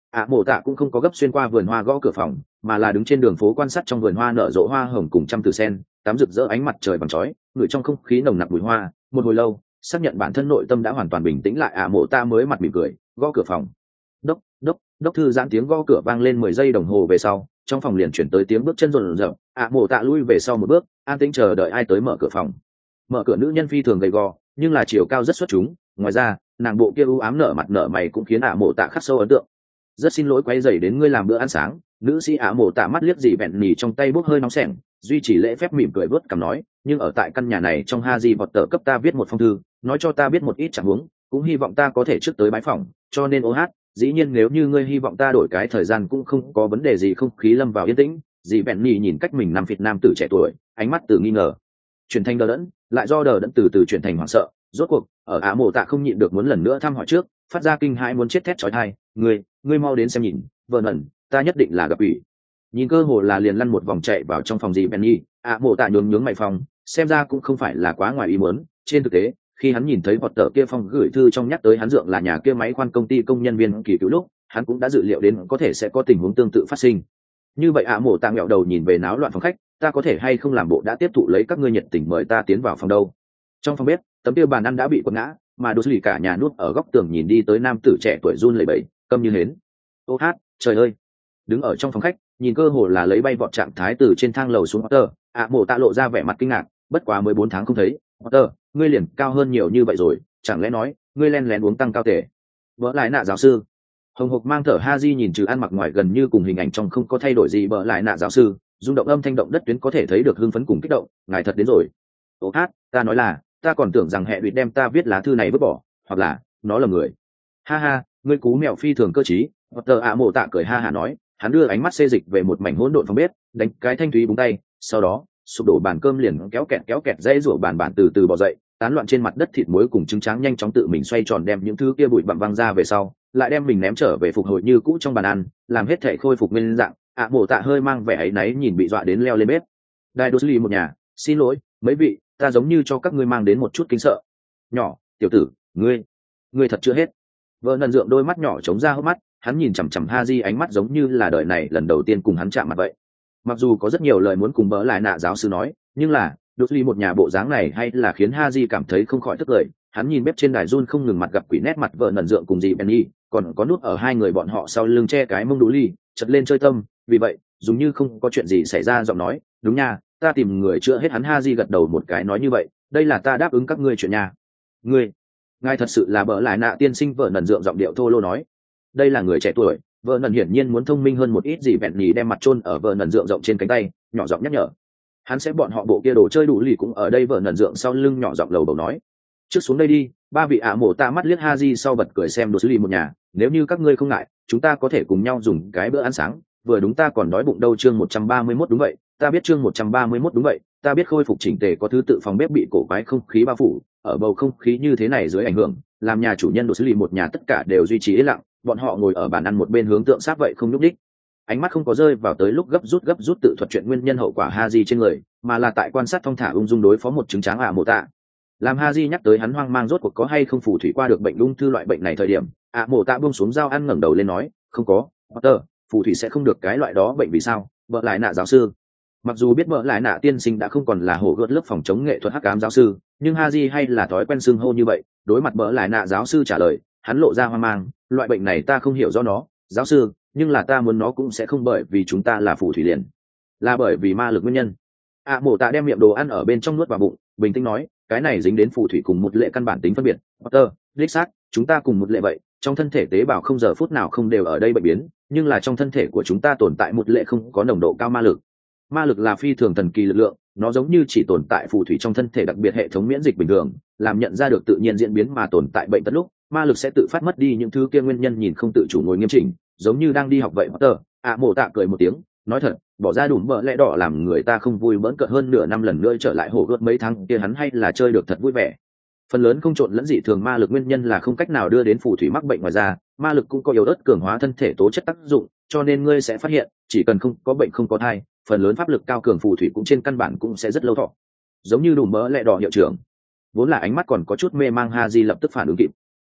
ạ mộ tạ cũng không có gấp xuyên qua vườn hoa gõ cửa phòng, mà là đứng trên đường phố quan sát trong vườn hoa nở rộ hoa hồng cùng trăm tử sen tắm rực rỡ ánh mặt trời bằng chói, ngửi trong không khí nồng nặc mùi hoa. Một hồi lâu, xác nhận bản thân nội tâm đã hoàn toàn bình tĩnh lại, ạ mộ tạ mới mặt mỉm cười gõ cửa phòng. Đốc đốc đốc. Thư giãn tiếng gõ cửa vang lên mười giây đồng hồ về sau, trong phòng liền chuyển tới tiếng bước chân rộn rợn. ạ mộ tạ lui về sau một bước, an tĩnh chờ đợi ai tới mở cửa phòng. Mở cửa nữ nhân phi thường gầy gò, nhưng là chiều cao rất xuất chúng. Ngoài ra, nàng bộ kia u ám nở mặt nở mày cũng khiến ạ mộ tạ khắc sâu ấn tượng. Rất xin lỗi quấy rầy đến ngươi làm bữa ăn sáng. Nữ sĩ ạ mộ tạ mắt liếc gì bẹn nỉ trong tay bốc hơi nóng sẻng, duy trì lễ phép mỉm cười vớt cằm nói, nhưng ở tại căn nhà này trong Haji vọt tờ cấp ta viết một phong thư, nói cho ta biết một ít trạng huống, cũng hy vọng ta có thể trước tới bái phỏng, cho nên ô hát, dĩ nhiên nếu như ngươi hy vọng ta đổi cái thời gian cũng không có vấn đề gì. Không khí lâm vào yên tĩnh, dì bẹn nỉ nhìn cách mình nằm phịt nam tử trẻ tuổi, ánh mắt từ nghi ngờ chuyển thành đờ đẫn, lại do đờ đẫn từ từ chuyển thành hoảng sợ. Rốt cuộc ở ạ mộ tạ không nhịn được muốn lần nữa thăm hỏi trước, phát ra kinh hãi muốn chết thét chói tai, ngươi ngươi mau đến xem nhìn, vợ ẩn, ta nhất định là gặp ủy. Nhìn cơ hồ là liền lăn một vòng chạy vào trong phòng dì Benny, ạ mộ tạ nhướng nhướng mày phòng, xem ra cũng không phải là quá ngoài ý muốn. Trên thực tế, khi hắn nhìn thấy vọt tờ kia phong gửi thư trong nhắc tới hắn dượng là nhà kia máy khoan công ty công nhân viên kỳ cứu lúc, hắn cũng đã dự liệu đến có thể sẽ có tình huống tương tự phát sinh. Như vậy ạ mộ tạ ngẹo đầu nhìn về náo loạn phòng khách, ta có thể hay không làm bộ đã tiếp thụ lấy các ngươi nhiệt tình mời ta tiến vào phòng đâu. Trong phòng bếp, tấm tiêu bàn ăn đã bị quật ngã, mà đôi lì cả nhà nuốt ở góc tường nhìn đi tới nam tử trẻ tuổi run lẩy bẩy, câm như hến. Ô hát, trời ơi! Đứng ở trong phòng khách, nhìn cơ hồ là lấy bay vọt trạng thái từ trên thang lầu xuống Potter, ạ mộ tạ lộ ra vẻ mặt kinh ngạc, bất quá mới bốn tháng không thấy, Potter, ngươi liền cao hơn nhiều như vậy rồi, chẳng lẽ nói, ngươi len lén uống tăng cao thể? Vỡ lại nạ giáo sư. Hồng Hộc mang thở Haji nhìn trừ ăn mặc ngoài gần như cùng hình ảnh trong không có thay đổi gì, bỡ lại nạ giáo sư, rung động âm thanh động đất tuyến có thể thấy được hưng phấn cùng kích động, ngài thật đến rồi. Ô hát, ta nói là, ta còn tưởng rằng hệ bị đem ta viết lá thư này vứt bỏ, hoặc là nó là người. Ha ha, ngươi cú mèo phi thường cơ trí. Potter ạ mộ tạ cười ha hả nói, hắn đưa ánh mắt xê dịch về một mảnh hỗn độn phòng bếp, đánh cái thanh thúy búng tay, sau đó sụp đổ bàn cơm liền kéo kẹt kéo kẹt dãy rủa bàn bàn từ từ bò dậy, tán loạn trên mặt đất thịt muối cùng trứng tráng nhanh chóng tự mình xoay tròn đem những thứ kia bụi bặm văng ra về sau, lại đem mình ném trở về phục hồi như cũ trong bàn ăn, làm hết thể khôi phục nguyên dạng. ạ mộ tạ hơi mang vẻ áy náy nhìn bị dọa đến leo lên bếp. Đại đô lý một nhà, xin lỗi mấy vị, ta giống như cho các ngươi mang đến một chút kính sợ. Nhỏ tiểu tử, ngươi ngươi thật chưa hết. Vợ nần dượng đôi mắt nhỏ trống ra hốc mắt, hắn nhìn chằm chằm Haji ánh mắt giống như là đời này lần đầu tiên cùng hắn chạm mặt vậy. Mặc dù có rất nhiều lời muốn cùng bỡ lại nạ giáo sư nói, nhưng là đột ly một nhà bộ dáng này hay là khiến Haji cảm thấy không khỏi tức cười. Hắn nhìn bếp trên đài run không ngừng mặt gặp quỷ nét mặt vợ nần dượng cùng dì Benny, còn có nút ở hai người bọn họ sau lưng che cái mông đú ly, chật lên chơi tâm. Vì vậy, dùng như không có chuyện gì xảy ra giọng nói, đúng nha, ta tìm người chữa hết hắn. Haji gật đầu một cái nói như vậy, đây là ta đáp ứng các ngươi chuyện nhà. Ngươi, ngài thật sự là bỡ lại nạ tiên sinh. Vợ nần dượng giọng điệu thô lô nói, đây là người trẻ tuổi. Vợ nần hiển nhiên muốn thông minh hơn một ít. Gì bẹn nhì đem mặt chôn ở vợ nần dượng rộng trên cánh tay, nhỏ giọng nhắc nhở, hắn sẽ bọn họ bộ kia đồ chơi đủ lì cũng ở đây. Vợ nần dượng sau lưng nhỏ giọng lầu bầu nói, trước xuống đây đi. Ba vị ạ mổ ta mắt liếc Haji sau bật cười xem đồ xử lý một nhà, nếu như các ngươi không ngại, chúng ta có thể cùng nhau dùng cái bữa ăn sáng, vừa đúng ta còn đói bụng đâu. Chương một trăm ba mươi mốt đúng vậy, ta biết. Chương một trăm ba mươi mốt đúng vậy, ta biết. Khôi phục chỉnh tề có thứ tự phòng bếp bị cổ quái không khí bao phủ, ở bầu không khí như thế này dưới ảnh hưởng, làm nhà chủ nhân đồ xử lý một nhà tất cả đều duy trì yên lặng, bọn họ ngồi ở bàn ăn một bên hướng tượng sát vậy không nhúc đích. Ánh mắt không có rơi vào tới lúc gấp rút gấp rút tự thuật chuyện nguyên nhân hậu quả Haji trên người, mà là tại quan sát thong thả ung dung đối phó một chứng tráng ạ mộ tạ. Làm Haji nhắc tới hắn hoang mang rốt cuộc có hay không phù thủy qua được bệnh ung thư loại bệnh này thời điểm, ạ mộ tạ buông xuống dao ăn ngẩng đầu lên nói, không có, Potter, phù thủy sẽ không được cái loại đó bệnh. Vì sao? Vợ lại nạ giáo sư. Mặc dù biết vợ lại nạ tiên sinh đã không còn là hổ gợt lớp phòng chống nghệ thuật hắc ám giáo sư, nhưng Haji hay là thói quen xưng hô như vậy. Đối mặt vợ lại nạ giáo sư trả lời, hắn lộ ra hoang mang, loại bệnh này ta không hiểu do nó, giáo sư, nhưng là ta muốn nó cũng sẽ không bởi vì chúng ta là phù thủy liền, là bởi vì ma lực nguyên nhân. ạ mộ tạ đem miệng đồ ăn ở bên trong nuốt vào bụng, bình tĩnh nói, cái này dính đến phù thủy cùng một lệ căn bản tính phân biệt. Potter, đích xác, chúng ta cùng một lệ vậy, trong thân thể tế bào không giờ phút nào không đều ở đây bệnh biến, nhưng là trong thân thể của chúng ta tồn tại một lệ không có nồng độ cao ma lực. Ma lực là phi thường thần kỳ lực lượng, nó giống như chỉ tồn tại phù thủy trong thân thể đặc biệt hệ thống miễn dịch bình thường, làm nhận ra được tự nhiên diễn biến mà tồn tại bệnh tật lúc, ma lực sẽ tự phát mất đi những thứ kia nguyên nhân nhìn không tự chủ ngồi nghiêm chỉnh, giống như đang đi học vậy. Potter, ạ mộ tạ cười một tiếng, nói thật, bỏ ra đủ bợ lẽ đỏ làm người ta không vui bỡn cợt hơn nửa năm lần nữa trở lại hổ gợt mấy tháng kia hắn hay là chơi được thật vui vẻ. Phần lớn không trộn lẫn dị thường ma lực nguyên nhân là không cách nào đưa đến phù thủy mắc bệnh, ngoài ra ma lực cũng có yếu ớt cường hóa thân thể tố chất tác dụng, cho nên ngươi sẽ phát hiện chỉ cần không có bệnh không có thai, phần lớn pháp lực cao cường phù thủy cũng trên căn bản cũng sẽ rất lâu thọ. Giống như đủ bợ lẽ đỏ hiệu trưởng. Vốn là ánh mắt còn có chút mê mang Haji lập tức phản ứng kịp.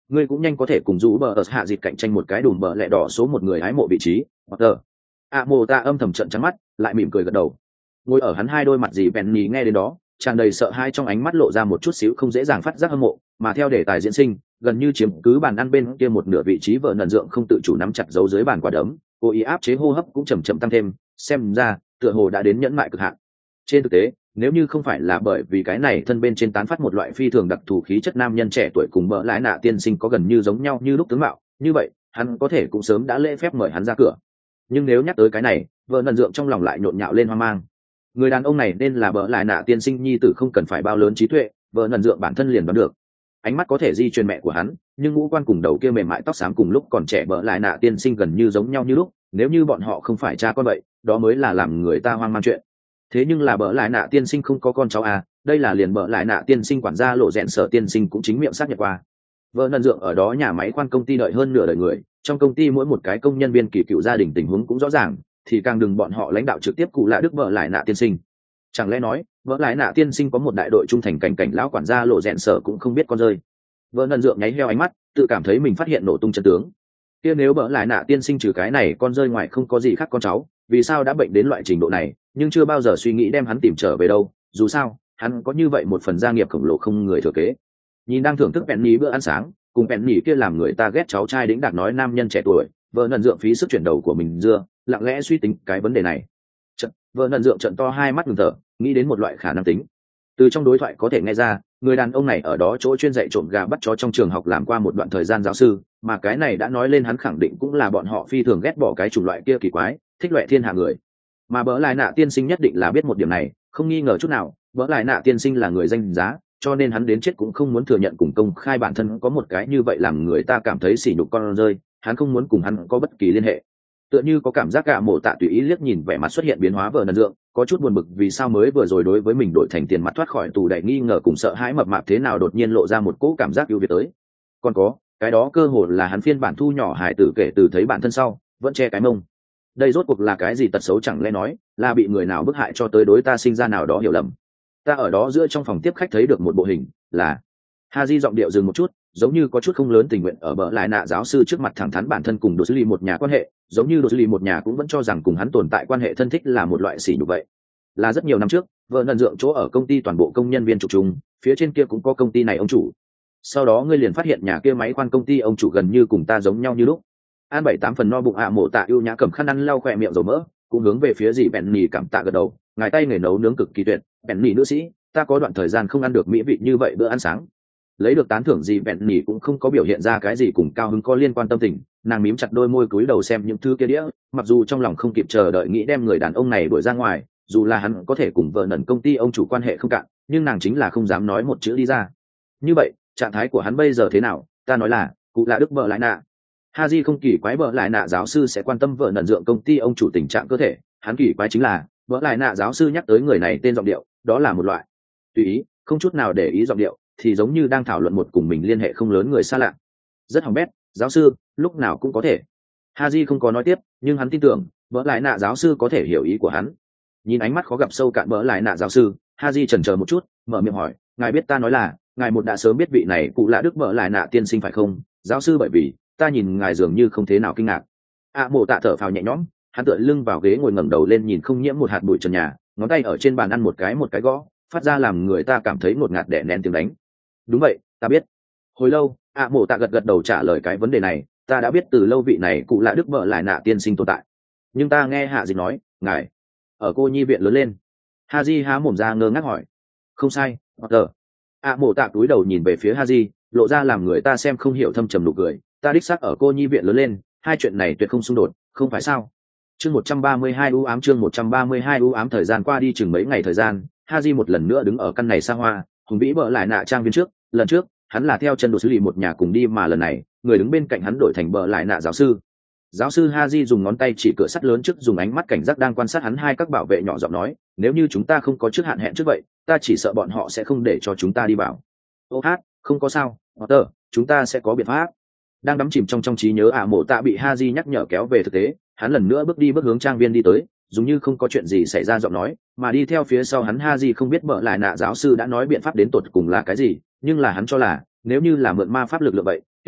ngươi cũng nhanh có thể cùng rũ bờ ở hạ dịt cạnh tranh một cái đùm bờ lẹ đỏ số một người hái mộ vị trí. Potter. ạ mộ tạ âm thầm trận trắng mắt, lại mỉm cười gật đầu. Ngồi ở hắn hai đôi mặt gì Penny nghe đến đó, tràn đầy sợ hãi, trong ánh mắt lộ ra một chút xíu không dễ dàng phát giác hâm mộ, mà theo đề tài diễn sinh, gần như chiếm cứ bàn ăn bên kia một nửa vị trí vợ nần dượng không tự chủ nắm chặt giấu dưới bàn quả đấm, cố ý áp chế hô hấp cũng chậm chậm tăng thêm, xem ra tựa hồ đã đến nhẫn mại cực hạn. Trên thực tế, nếu như không phải là bởi vì cái này thân bên trên tán phát một loại phi thường đặc thù khí chất nam nhân trẻ tuổi cùng bợ lái nạ tiên sinh có gần như giống nhau như lúc tướng mạo, như vậy hắn có thể cũng sớm đã lễ phép mời hắn ra cửa. Nhưng nếu nhắc tới cái này, vợ nần dượng trong lòng lại nhộn nhạo lên hoang mang. Người đàn ông này nên là bợ lái nạ tiên sinh nhi tử không cần phải bao lớn trí tuệ, vợ nần dượng bản thân liền đoán được. Ánh mắt có thể di truyền mẹ của hắn, nhưng ngũ quan cùng đầu kia mềm mại tóc xám cùng lúc còn trẻ bợ lái nạ tiên sinh gần như giống nhau như lúc, nếu như bọn họ không phải cha con vậy, đó mới là làm người ta hoang mang chuyện. Thế nhưng là bợ lại nạ tiên sinh không có con cháu à, đây là liền bợ lại nạ tiên sinh quản gia lộ rẽn sở tiên sinh cũng chính miệng xác nhận qua. Vợ nần dượng ở đó nhà máy khoan công ty đợi hơn nửa đời người, trong công ty mỗi một cái công nhân viên kỳ cựu gia đình tình huống cũng rõ ràng, thì càng đừng bọn họ lãnh đạo trực tiếp cụ lạ đức vợ lại nạ tiên sinh. Chẳng lẽ nói vợ lại nạ tiên sinh có một đại đội trung thành cảnh cảnh lão quản gia lộ rẽn sở cũng không biết con rơi. Vợ nần dượng nháy heo ánh mắt, tự cảm thấy mình phát hiện nổ tung chân tướng. Kia nếu bợ lại nạ tiên sinh trừ cái này con rơi ngoài không có gì khác con cháu, vì sao đã bệnh đến loại trình độ này, nhưng chưa bao giờ suy nghĩ đem hắn tìm trở về đâu, dù sao hắn có như vậy một phần gia nghiệp khổng lồ không người thừa kế. Nhìn đang thưởng thức Penny bữa ăn sáng, cùng Penny kia làm người ta ghét cháu trai đĩnh đạc nói nam nhân trẻ tuổi, vợ nần dượng phí sức chuyển đầu của mình dưa, lặng lẽ suy tính cái vấn đề này. Trận, vợ nần dượng trận to hai mắt ngừng thở, nghĩ đến một loại khả năng tính. Từ trong đối thoại có thể nghe ra, người đàn ông này ở đó chỗ chuyên dạy trộm gà bắt chó trong trường học làm qua một đoạn thời gian giáo sư, mà cái này đã nói lên hắn khẳng định cũng là bọn họ phi thường ghét bỏ cái chủng loại kia kỳ quái, thích loại thiên hạ người. Mà bỡ lại nạ tiên sinh nhất định là biết một điểm này, không nghi ngờ chút nào, bỡ lại nạ tiên sinh là người danh giá, cho nên hắn đến chết cũng không muốn thừa nhận cùng công khai bản thân có một cái như vậy làm người ta cảm thấy sỉ nhục con rơi, hắn không muốn cùng hắn có bất kỳ liên hệ. Tựa như có cảm giác gạ mộ tạ tùy ý liếc nhìn vẻ mặt xuất hiện biến hóa vợ nần dượng, có chút buồn bực vì sao mới vừa rồi đối với mình đổi thành tiền mặt thoát khỏi tù đầy nghi ngờ cùng sợ hãi mập mạp thế nào đột nhiên lộ ra một cỗ cảm giác ưu việt tới. Còn có cái đó cơ hồ là hắn phiên bản thu nhỏ hải tử kể từ thấy bản thân sau vẫn che cái mông. Đây rốt cuộc là cái gì tật xấu, chẳng lẽ nói là bị người nào bức hại cho tới đối ta sinh ra nào đó hiểu lầm. Ta ở đó giữa trong phòng tiếp khách thấy được một bộ hình là Haji giọng điệu dừng một chút, giống như có chút không lớn tình nguyện ở bờ lại nạ giáo sư trước mặt thẳng thắn bản thân cùng đồ xử lý một nhà quan hệ, giống như đồ xử lý một nhà cũng vẫn cho rằng cùng hắn tồn tại quan hệ thân thích là một loại sỉ nhục vậy. Là rất nhiều năm trước, vợ nần dượng chỗ ở công ty toàn bộ công nhân viên trục chung, phía trên kia cũng có công ty này ông chủ. Sau đó ngươi liền phát hiện nhà kia máy khoan công ty ông chủ gần như cùng ta giống nhau như lúc. An bảy tám phần no bụng ạ mộ tạ ưu nhã cầm khăn ăn lau khỏe miệng dầu mỡ, cũng hướng về phía dì Penny cảm tạ gật đầu, ngài tay nghề nấu nướng cực kỳ tuyệt, Penny nữ sĩ, ta có đoạn thời gian không ăn được mỹ vị như vậy bữa ăn sáng. Lấy được tán thưởng gì Penny cũng không có biểu hiện ra cái gì cùng cao hứng có liên quan tâm tình, nàng mím chặt đôi môi cúi đầu xem những thứ kia đĩa, mặc dù trong lòng không kịp chờ đợi nghĩ đem người đàn ông này đuổi ra ngoài, dù là hắn có thể cùng vợ nần công ty ông chủ quan hệ không cạn, nhưng nàng chính là không dám nói một chữ đi ra. Như vậy trạng thái của hắn bây giờ thế nào? Ta nói là cụ là đức vợ lại nạ. Haji không kỳ quái vợ lại nạ giáo sư sẽ quan tâm vợ nần dượng công ty ông chủ tình trạng cơ thể, hắn kỳ quái chính là vợ lại nạ giáo sư nhắc tới người này tên giọng điệu, đó là một loại tùy ý, không chút nào để ý giọng điệu, thì giống như đang thảo luận một cùng mình liên hệ không lớn người xa lạ. Rất hỏng bét, giáo sư, lúc nào cũng có thể. Haji không có nói tiếp, nhưng hắn tin tưởng vợ lại nạ giáo sư có thể hiểu ý của hắn. Nhìn ánh mắt khó gặp sâu cạn vợ lại nạ giáo sư, Haji chần chờ một chút, mở miệng hỏi, ngài biết ta nói là ngài một đã sớm biết vị này cụ lạ đức vợ lại nạ tiên sinh phải không, giáo sư? Bởi vì ta nhìn ngài dường như không thế nào kinh ngạc. ạ à, mộ tạ thở phào nhẹ nhõm, hắn tựa lưng vào ghế ngồi ngẩng đầu lên nhìn không nhiễm một hạt bụi trần nhà, ngón tay ở trên bàn ăn một cái một cái gõ, phát ra làm người ta cảm thấy ngột ngạt đè nén tiếng đánh. Đúng vậy, ta biết. Hồi lâu, ạ à, mộ tạ gật gật đầu trả lời cái vấn đề này, ta đã biết từ lâu vị này cụ lạ đức vợ lại nạ tiên sinh tồn tại, nhưng ta nghe hạ dịch nói ngài ở cô nhi viện lớn lên. Haji há mồm ra ngơ ngác hỏi. Không sai, Potter. ạ à, mộ tạ cúi đầu nhìn về phía Haji, lộ ra làm người ta xem không hiểu thâm trầm nụ cười, ta đích xác ở cô nhi viện lớn lên, hai chuyện này tuyệt không xung đột, không phải sao? Chương một trăm ba mươi hai u ám chương một trăm ba mươi hai u ám thời gian qua đi chừng mấy ngày thời gian, Haji một lần nữa đứng ở căn này xa hoa, hùng vĩ bợ lại nạ trang viên trước, lần trước, hắn là theo chân đồ xử lý một nhà cùng đi mà lần này, người đứng bên cạnh hắn đổi thành bợ lại nạ giáo sư. Giáo sư Haji dùng ngón tay chỉ cửa sắt lớn trước, dùng ánh mắt cảnh giác đang quan sát hắn hai các bảo vệ nhỏ giọng nói, nếu như chúng ta không có trước hạn hẹn trước vậy, ta chỉ sợ bọn họ sẽ không để cho chúng ta đi vào. Ô hát, không có sao, Potter, chúng ta sẽ có biện pháp. Đang đắm chìm trong trong trí nhớ ả à, mộ tạ bị Haji nhắc nhở kéo về thực tế, hắn lần nữa bước đi bước hướng trang viên đi tới, giống như không có chuyện gì xảy ra giọng nói, mà đi theo phía sau hắn Haji không biết bợ lại nạ giáo sư đã nói biện pháp đến tột cùng là cái gì, nhưng là hắn cho là nếu như là mượn ma pháp lực lượng vậy,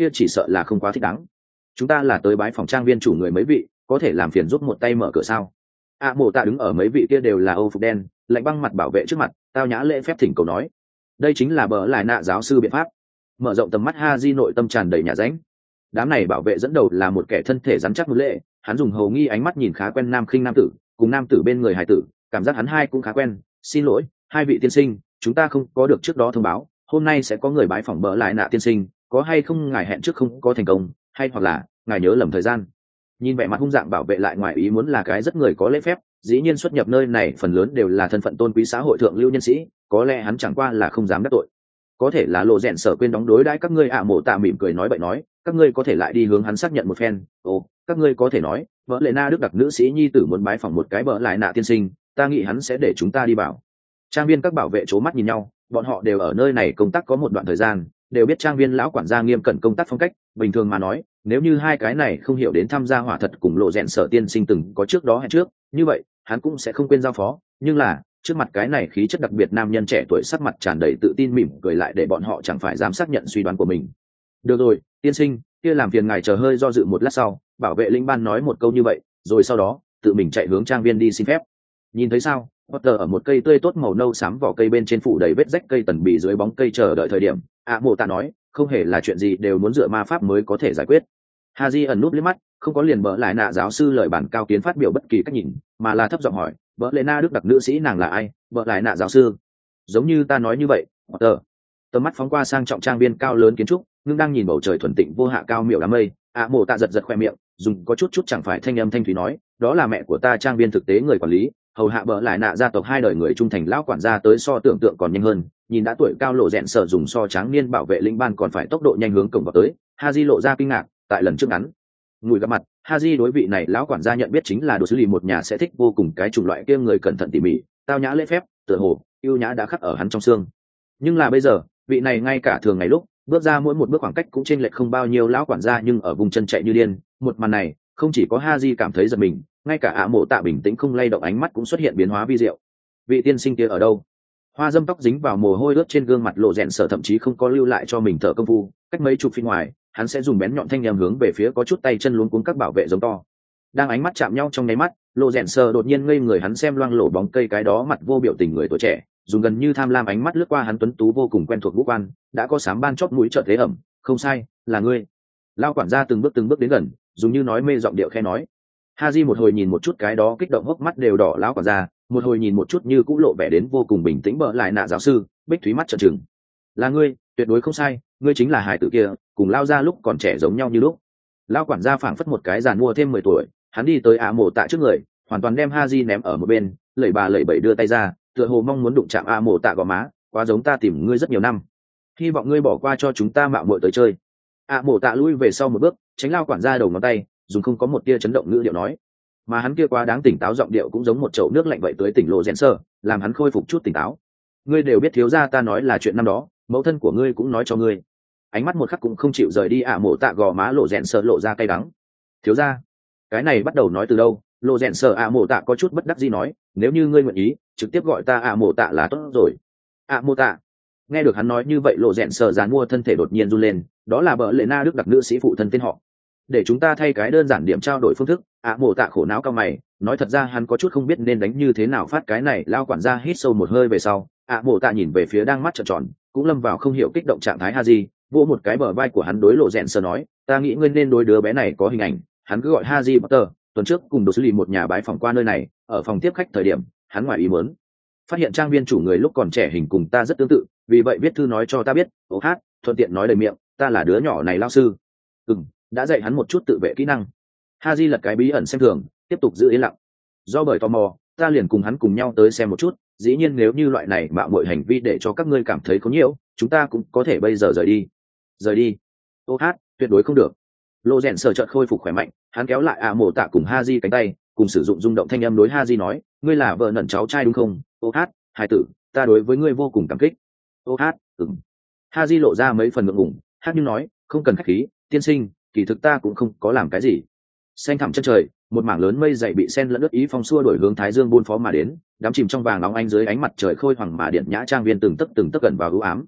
kia chỉ sợ là không quá thích đáng. Chúng ta là tới bái phòng trang viên chủ người mấy vị, có thể làm phiền giúp một tay mở cửa sao? ạ mộ tạ đứng ở mấy vị kia đều là âu phục đen, lạnh băng mặt bảo vệ trước mặt, tao nhã lễ phép thỉnh cầu nói. Đây chính là bờ lại nạ giáo sư biện pháp. Mở rộng tầm mắt Haji nội tâm tràn đầy nhà ránh. Đám này bảo vệ dẫn đầu là một kẻ thân thể rắn chắc một lệ, hắn dùng hầu nghi ánh mắt nhìn khá quen nam khinh nam tử, cùng nam tử bên người hải tử, cảm giác hắn hai cũng khá quen. Xin lỗi, hai vị tiên sinh, chúng ta không có được trước đó thông báo, hôm nay sẽ có người bái phỏng bờ lại nạ tiên sinh, có hay không ngài hẹn trước không có thành công, hay hoặc là ngài nhớ lầm thời gian. Nhìn vẻ mặt hung dạng bảo vệ lại ngoài ý muốn là cái rất người có lễ phép, dĩ nhiên xuất nhập nơi này phần lớn đều là thân phận tôn quý xã hội thượng lưu nhân sĩ, có lẽ hắn chẳng qua là không dám đắc tội. Có thể là lộ rèn sở quên đóng đối đãi các ngươi. ạ mộ tạ mỉm cười nói bậy nói, các ngươi có thể lại đi hướng hắn xác nhận một phen. Ồ, các ngươi có thể nói vợ lệ na đức đặc nữ sĩ nhi tử muốn bái phỏng một cái bờ lại nạ tiên sinh, ta nghĩ hắn sẽ để chúng ta đi bảo. Trang viên các bảo vệ c mắt nhìn nhau, bọn họ đều ở nơi này công tác có một đoạn thời gian, đều biết trang viên lão quản gia nghiêm cẩn công tác phong cách. Bình thường mà nói, nếu như hai cái này không hiểu đến tham gia hỏa thật cùng lộ rèn sở tiên sinh từng có trước đó hay trước, như vậy hắn cũng sẽ không quên giao phó. Nhưng là trước mặt cái này khí chất đặc biệt nam nhân trẻ tuổi sắc mặt tràn đầy tự tin mỉm cười lại để bọn họ chẳng phải dám xác nhận suy đoán của mình. Được rồi, tiên sinh, kia làm phiền ngài chờ hơi do dự một lát sau, bảo vệ linh ban nói một câu như vậy, rồi sau đó tự mình chạy hướng trang viên đi xin phép. Nhìn thấy sao? Potter ở một cây tươi tốt màu nâu xám vỏ cây bên trên phủ đầy vết rách cây tần bì dưới bóng cây chờ đợi thời điểm, ạ mộ tạ nói, không hề là chuyện gì đều muốn dựa ma pháp mới có thể giải quyết. Haji ẩn núp liếc mắt, không có liền bỡ lại nạ giáo sư lời bản cao kiến phát biểu bất kỳ cách nhìn, mà là thấp giọng hỏi, bỡ lệ na đức đặc nữ sĩ nàng là ai? Bỡ lại nạ giáo sư? Giống như ta nói như vậy, Potter. Tầm mắt phóng qua sang trọng trang viên cao lớn kiến trúc, nhưng đang nhìn bầu trời thuần tịnh vô hạ cao miểu đám mây, ạ mộ tạ giật giật khoe miệng, dùng có chút chút chẳng phải thanh âm thanh thúy nói, đó là mẹ của ta trang viên thực tế người quản lý, hầu hạ bỡ lại nạ gia tộc hai đời người trung thành lão quản gia tới so tưởng tượng còn nhanh hơn. Nhìn đã tuổi cao lộ rèn sở dùng so tráng niên bảo vệ linh ban còn phải tốc độ nhanh hướng cổng vào tới. Haji lộ ra kinh ngạc, tại lần trước ngắn ngủi gặp mặt, Haji đối vị này lão quản gia nhận biết chính là đồ xử lý một nhà sẽ thích vô cùng cái chủng loại kia người cẩn thận tỉ mỉ, tao nhã lễ phép, tựa hồ yêu nhã đã khắc ở hắn trong xương. Nhưng là bây giờ, vị này ngay cả thường ngày lúc bước ra mỗi một bước khoảng cách cũng chênh lệch không bao nhiêu lão quản gia nhưng ở vùng chân chạy như điên. Một màn này không chỉ có Haji cảm thấy giật mình, ngay cả ạ mộ tạ bình tĩnh không lay động ánh mắt cũng xuất hiện biến hóa vi diệu. Vị tiên sinh kia ở đâu? Hoa dâm tóc dính vào mồ hôi ướt trên gương mặt lộ rèn sở thậm chí không có lưu lại cho mình thở công phu, cách mấy chục feet ngoài hắn sẽ dùng bén nhọn thanh nhầm hướng về phía có chút tay chân luống cuống các bảo vệ giống to. Đang ánh mắt chạm nhau trong nháy mắt, lộ rèn sở đột nhiên ngây người, hắn xem loang lổ bóng cây cái đó mặt vô biểu tình người tuổi trẻ, dùng gần như tham lam ánh mắt lướt qua hắn tuấn tú vô cùng quen thuộc ngũ quan, đã có sám ban chót mũi chợt thế ẩm, không sai, là ngươi. Lao quản gia từng bước từng bước đến gần, dùng như nói mê giọng điệu khe nói. Haji một hồi nhìn một chút cái đó kích động hốc mắt đều đỏ lão quản gia, một hồi nhìn một chút như cũng lộ vẻ đến vô cùng bình tĩnh bỡ lại nạ giáo sư, bích thúy mắt trợn trừng. Là ngươi, tuyệt đối không sai, ngươi chính là hải tử kia, cùng lao ra lúc còn trẻ giống nhau như lúc. Lao quản gia phảng phất một cái giàn mua thêm mười tuổi, hắn đi tới ạ mộ tạ trước người, hoàn toàn đem Haji ném ở một bên, lẩy bà lẩy bẩy đưa tay ra, tựa hồ mong muốn đụng chạm ạ mộ tạ gò má, quá giống ta tìm ngươi rất nhiều năm, hy vọng ngươi bỏ qua cho chúng ta mạo muội tới chơi. ạ mộ tạ lui về sau một bước, tránh lao quản gia đầu ngón tay, dùng không có một tia chấn động ngữ điệu nói, mà hắn kia quá đáng tỉnh táo giọng điệu cũng giống một chậu nước lạnh vậy tới tỉnh lộ rèn sơ, làm hắn khôi phục chút tỉnh táo. Ngươi đều biết thiếu gia ta nói là chuyện năm đó, mẫu thân của ngươi cũng nói cho ngươi. Ánh mắt một khắc cũng không chịu rời đi ạ mộ tạ gò má lộ rèn sơ lộ ra cay đắng. Thiếu gia, cái này bắt đầu nói từ đâu? Lộ rèn sơ ạ mộ tạ có chút bất đắc dĩ nói, nếu như ngươi nguyện ý trực tiếp gọi ta ạ mộ tạ là tốt rồi. ạ mộ tạ. Nghe được hắn nói như vậy, lộ rèn sơ giàn mua thân thể đột nhiên run lên, đó là bợ lệ na đức đặc nữ sĩ phụ thân tên họ. Để chúng ta thay cái đơn giản điểm trao đổi phương thức. ạ mộ tạ khổ não cao mày, nói thật ra hắn có chút không biết nên đánh như thế nào phát cái này. Lao quản gia hít sâu một hơi về sau, ạ mộ tạ nhìn về phía đang mắt trợn tròn cũng lâm vào không hiểu kích động trạng thái Haji, vỗ một cái bờ vai của hắn đối lộ rèn sơ nói, ta nghĩ ngươi nên đối đứa bé này có hình ảnh. Hắn cứ gọi Haji Potter, tuần trước cùng đồ xử lý một nhà bái phòng qua nơi này, ở phòng tiếp khách thời điểm hắn ngoài ý muốn phát hiện trang viên chủ người lúc còn trẻ hình cùng ta rất tương tự, vì vậy viết thư nói cho ta biết. Ô hát, thuận tiện nói đầy miệng, ta là đứa nhỏ này lao sư. Ừm, đã dạy hắn một chút tự vệ kỹ năng. Haji lật cái bí ẩn xem thường, tiếp tục giữ yên lặng. Do bởi tò mò, ta liền cùng hắn cùng nhau tới xem một chút, dĩ nhiên nếu như loại này mạo muội hành vi để cho các ngươi cảm thấy có nhiễu, chúng ta cũng có thể bây giờ rời đi. Rời đi? Ô hát, tuyệt đối không được. Lô rèn sở chợt khôi phục khỏe mạnh, hắn kéo lại ạ mộ tạ cùng Haji cánh tay, cùng sử dụng rung động thanh âm đối Haji nói, ngươi là vợ nẩn cháu trai đúng không? Ô hát, hài tử, ta đối với ngươi vô cùng cảm kích. Ô hát, ừm. Haji lộ ra mấy phần ngượng ngùng, hát nhưng nói, không cần khách khí, tiên sinh, kỳ thực ta cũng không có làm cái gì. Xanh thẳm chân trời, một mảng lớn mây dày bị sen lẫn ướt ý phong xua đổi hướng thái dương buôn phó mà đến, đắm chìm trong vàng nóng ánh dưới ánh mặt trời khôi hoàng mà điện nhã trang viên từng tấc từng tấc gần vào u ám.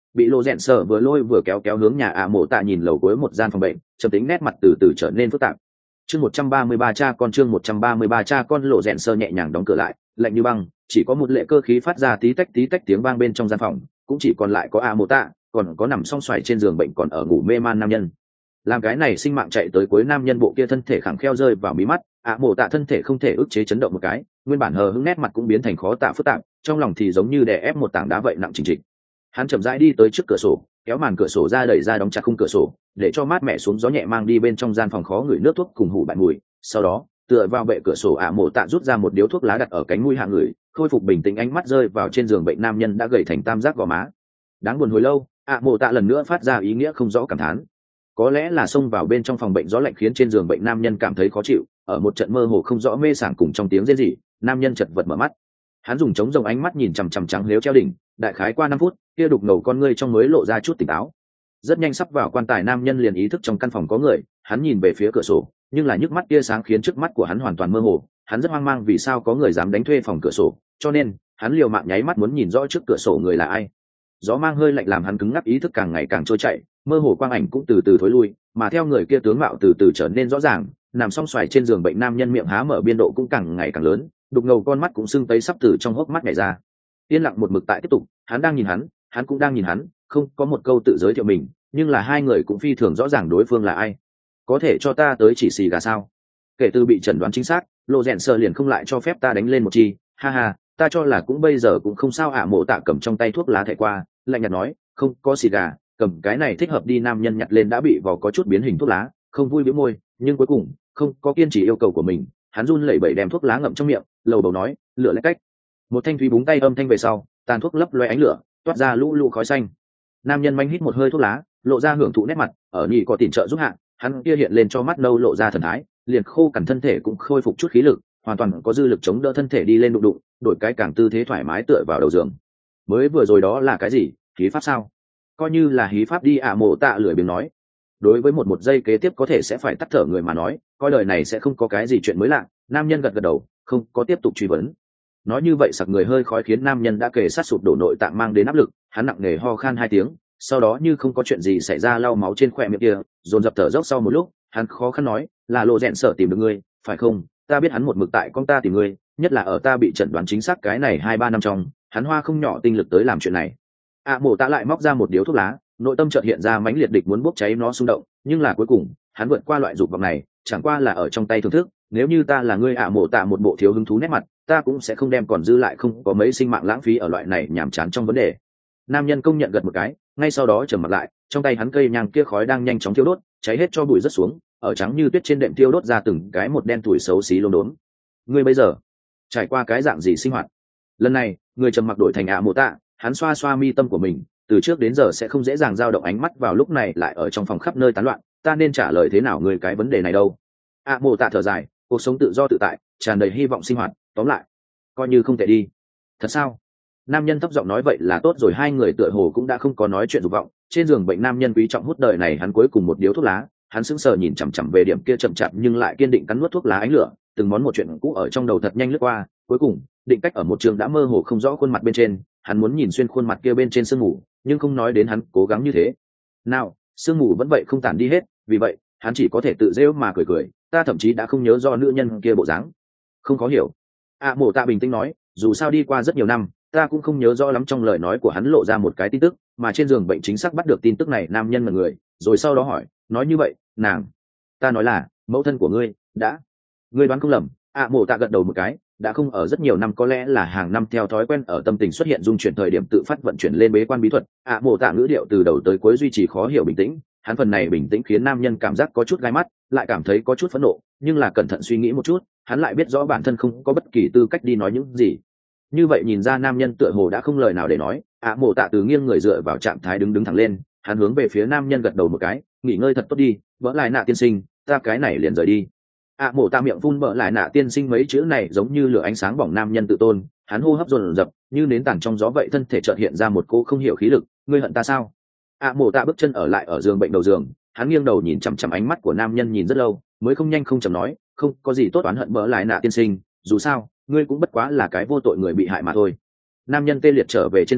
bị lộ rẽn sở vừa lôi vừa kéo kéo hướng nhà ạ mộ tạ nhìn lầu cuối một gian phòng bệnh, trầm tính nét mặt từ từ trở nên phức tạp. Chương một trăm ba mươi ba cha con chương một trăm ba mươi ba cha con lộ rẽn sơ nhẹ nhàng đóng cửa lại, lạnh như băng, chỉ có một lệ cơ khí phát ra tí tách tí tách tiếng vang bên trong gian phòng, cũng chỉ còn lại có ạ mộ tạ, còn có nằm song xoài trên giường bệnh còn ở ngủ mê man nam nhân. Làm cái này sinh mạng chạy tới cuối nam nhân bộ kia thân thể khẳng kheo rơi vào mí mắt, ạ mộ tạ thân thể không thể ức chế chấn động một cái, nguyên bản hờ hững nét mặt cũng biến thành khó tạ phức tạp, trong lòng thì giống như đè ép một tảng đá vậy nặng chỉnh trịch. Hắn chậm rãi đi tới trước cửa sổ, kéo màn cửa sổ ra đẩy ra đóng chặt khung cửa sổ, để cho mát mẻ xuống gió nhẹ mang đi bên trong gian phòng khó ngửi nước thuốc cùng hủ bại mùi. Sau đó tựa vào bệ cửa sổ ạ mộ tạ rút ra một điếu thuốc lá đặt ở cánh mũi hạ người, khôi phục bình tĩnh, ánh mắt rơi vào trên giường bệnh nam nhân đã gầy thành tam giác gò má. Đáng buồn hồi lâu, ạ mộ tạ lần nữa phát ra ý nghĩa không rõ cảm thán. Có lẽ là xông vào bên trong phòng bệnh gió lạnh khiến trên giường bệnh nam nhân cảm thấy khó chịu, ở một trận mơ hồ không rõ mê sảng cùng trong tiếng rên rỉ, nam nhân chật vật mở mắt. Hắn dùng trống rồng ánh mắt nhìn chằm chằm trắng liếu treo đỉnh, đại khái qua năm phút, kia đục ngầu con ngươi trong mới lộ ra chút tỉnh táo. Rất nhanh sắp vào quan tài nam nhân liền ý thức trong căn phòng có người, hắn nhìn về phía cửa sổ, nhưng là nhức mắt tia sáng khiến trước mắt của hắn hoàn toàn mơ hồ, hắn rất hoang mang vì sao có người dám đánh thuê phòng cửa sổ, cho nên hắn liều mạng nháy mắt muốn nhìn rõ trước cửa sổ người là ai. Gió mang hơi lạnh làm hắn cứng ngắc, ý thức càng ngày càng trôi chảy, mơ hồ quang ảnh cũng từ từ thối lui, mà theo người kia tướng mạo từ từ trở nên rõ ràng, nằm song xoài trên giường bệnh nam nhân miệng há mở biên độ cũng càng ngày càng lớn, đục ngầu con mắt cũng sưng tấy sắp từ trong hốc mắt nhảy ra. Yên lặng một mực tại tiếp tục, hắn đang nhìn hắn, hắn cũng đang nhìn hắn, không có một câu tự giới thiệu mình, nhưng là hai người cũng phi thường rõ ràng đối phương là ai. Có thể cho ta tới chỉ xì gà sao? Kể từ bị chẩn đoán chính xác, lộ rèn sờ liền không lại cho phép ta đánh lên một chi, ha ha, ta cho là cũng bây giờ cũng không sao. ạ mộ tạ cầm trong tay thuốc lá thẻ qua, lạnh nhạt nói, không có xì gà, cầm cái này thích hợp đi. Nam nhân nhặt lên đã bị vò có chút biến hình thuốc lá, không vui bĩu môi, nhưng cuối cùng không có kiên trì yêu cầu của mình, hắn run lẩy bẩy đem thuốc lá ngậm trong miệng, lầu bầu nói, lửa lách cách. Một thanh thúy búng tay âm thanh về sau, tàn thuốc lấp loe ánh lửa, toát ra lũ lũ khói xanh. Nam nhân manh hít một hơi thuốc lá, lộ ra hưởng thụ nét mặt, ở nhị có tiền trợ giúp hạ, hắn kia hiện lên cho mắt nâu lộ ra thần thái, liền khô cằn thân thể cũng khôi phục chút khí lực, hoàn toàn có dư lực chống đỡ thân thể đi lên đụng đụng, đổi cái càng tư thế thoải mái tựa vào đầu giường. Mới vừa rồi đó là cái gì? Hí pháp sao? Coi như là hí pháp đi. ạ mộ tạ lười biếng nói. Đối với một một giây kế tiếp có thể sẽ phải tắt thở người mà nói, coi đời này sẽ không có cái gì chuyện mới lạ. Nam nhân gật gật đầu, không có tiếp tục truy vấn. Nói như vậy sặc người hơi khói khiến nam nhân đã kề sát sụp đổ nội tạng mang đến áp lực, hắn nặng nề ho khan hai tiếng, sau đó như không có chuyện gì xảy ra lau máu trên khóe miệng kia, dồn dập thở dốc. Sau một lúc, hắn khó khăn nói, là lộ rèn sợ tìm được ngươi, phải không? Ta biết hắn một mực tại con ta tìm ngươi, nhất là ở ta bị chẩn đoán chính xác cái này hai ba năm trong, hắn hoa không nhỏ tinh lực tới làm chuyện này. ạ à, mộ tạ lại móc ra một điếu thuốc lá, nội tâm chợt hiện ra mãnh liệt địch muốn bốc cháy nó xung động, nhưng là cuối cùng hắn vượt qua loại dục vọng này, chẳng qua là ở trong tay thưởng thức. Nếu như ta là ngươi, ạ à, mộ tạ một bộ thiếu hứng thú nét mặt, ta cũng sẽ không đem còn dư lại không có mấy sinh mạng lãng phí ở loại này nhàm chán trong vấn đề. Nam nhân công nhận gật một cái, ngay sau đó trầm mặt lại, trong tay hắn cây nhang kia khói đang nhanh chóng thiêu đốt, cháy hết cho bụi rất xuống, ở trắng như tuyết trên đệm thiêu đốt ra từng cái một đen tuổi xấu xí lốm đốm. Ngươi bây giờ trải qua cái dạng gì sinh hoạt? Lần này người trầm mặc đổi thành ạ à, mộ tạ, hắn xoa xoa mi tâm của mình, từ trước đến giờ sẽ không dễ dàng dao động ánh mắt vào lúc này lại ở trong phòng khắp nơi tán loạn, ta nên trả lời thế nào người cái vấn đề này đâu? ạ à, mộ tạ thở dài, cuộc sống tự do tự tại, tràn đầy hy vọng sinh hoạt, tóm lại coi như không tệ đi. Thật sao? Nam nhân thấp giọng nói, vậy là tốt rồi. Hai người tựa hồ cũng đã không có nói chuyện dục vọng. Trên giường bệnh nam nhân quý trọng hút đời này hắn cuối cùng một điếu thuốc lá, hắn sững sờ nhìn chằm chằm về điểm kia chậm chạp nhưng lại kiên định cắn nuốt thuốc lá ánh lửa, từng món một chuyện cũ ở trong đầu thật nhanh lướt qua, cuối cùng định cách ở một trường đã mơ hồ không rõ khuôn mặt bên trên, hắn muốn nhìn xuyên khuôn mặt kia bên trên sương mù, nhưng không nói đến hắn cố gắng như thế nào, sương mù vẫn vậy không tản đi hết, vì vậy hắn chỉ có thể tự rêu mà cười cười, ta thậm chí đã không nhớ do nữ nhân kia bộ dáng. Không có hiểu. ạ à, mộ tạ bình tĩnh nói, dù sao đi qua rất nhiều năm, ta cũng không nhớ rõ lắm. Trong lời nói của hắn lộ ra một cái tin tức, mà trên giường bệnh chính xác bắt được tin tức này nam nhân là người, rồi sau đó hỏi, nói như vậy nàng, ta nói là mẫu thân của ngươi đã, ngươi đoán không lầm. ạ à, mộ tạ gật đầu một cái, đã không ở rất nhiều năm, có lẽ là hàng năm theo thói quen ở tâm tình xuất hiện dung chuyển thời điểm tự phát vận chuyển lên bế quan bí thuật. ạ à, mộ tạ ngữ điệu từ đầu tới cuối duy trì khó hiểu bình tĩnh, hắn phần này bình tĩnh khiến nam nhân cảm giác có chút gai mắt, lại cảm thấy có chút phẫn nộ, nhưng là cẩn thận suy nghĩ một chút, hắn lại biết rõ bản thân không có bất kỳ tư cách đi nói những gì. Như vậy nhìn ra nam nhân tựa hồ đã không lời nào để nói. ạ à, mộ tạ từ nghiêng người dựa vào trạng thái đứng đứng thẳng lên, hắn hướng về phía nam nhân gật đầu một cái, nghỉ ngơi thật tốt đi, vỡ lại nạ tiên sinh, ta cái này liền rời đi. ạ à, mộ tạ miệng phun vỡ lại nạ tiên sinh mấy chữ này giống như lửa ánh sáng bỏng nam nhân tự tôn, hắn hô hấp dồn dập như nến tàn trong gió vậy, thân thể chợt hiện ra một cô không hiểu khí lực. Ngươi hận ta sao? ạ à, mộ tạ bước chân ở lại ở giường bệnh đầu giường, hắn nghiêng đầu nhìn chằm chằm ánh mắt của nam nhân nhìn rất lâu, mới không nhanh không chậm nói, không có gì tốt oán hận vỡ lại nạ tiên sinh, dù sao ngươi cũng bất quá là cái vô tội người bị hại mà thôi. Nam nhân tê liệt trở về trên giường,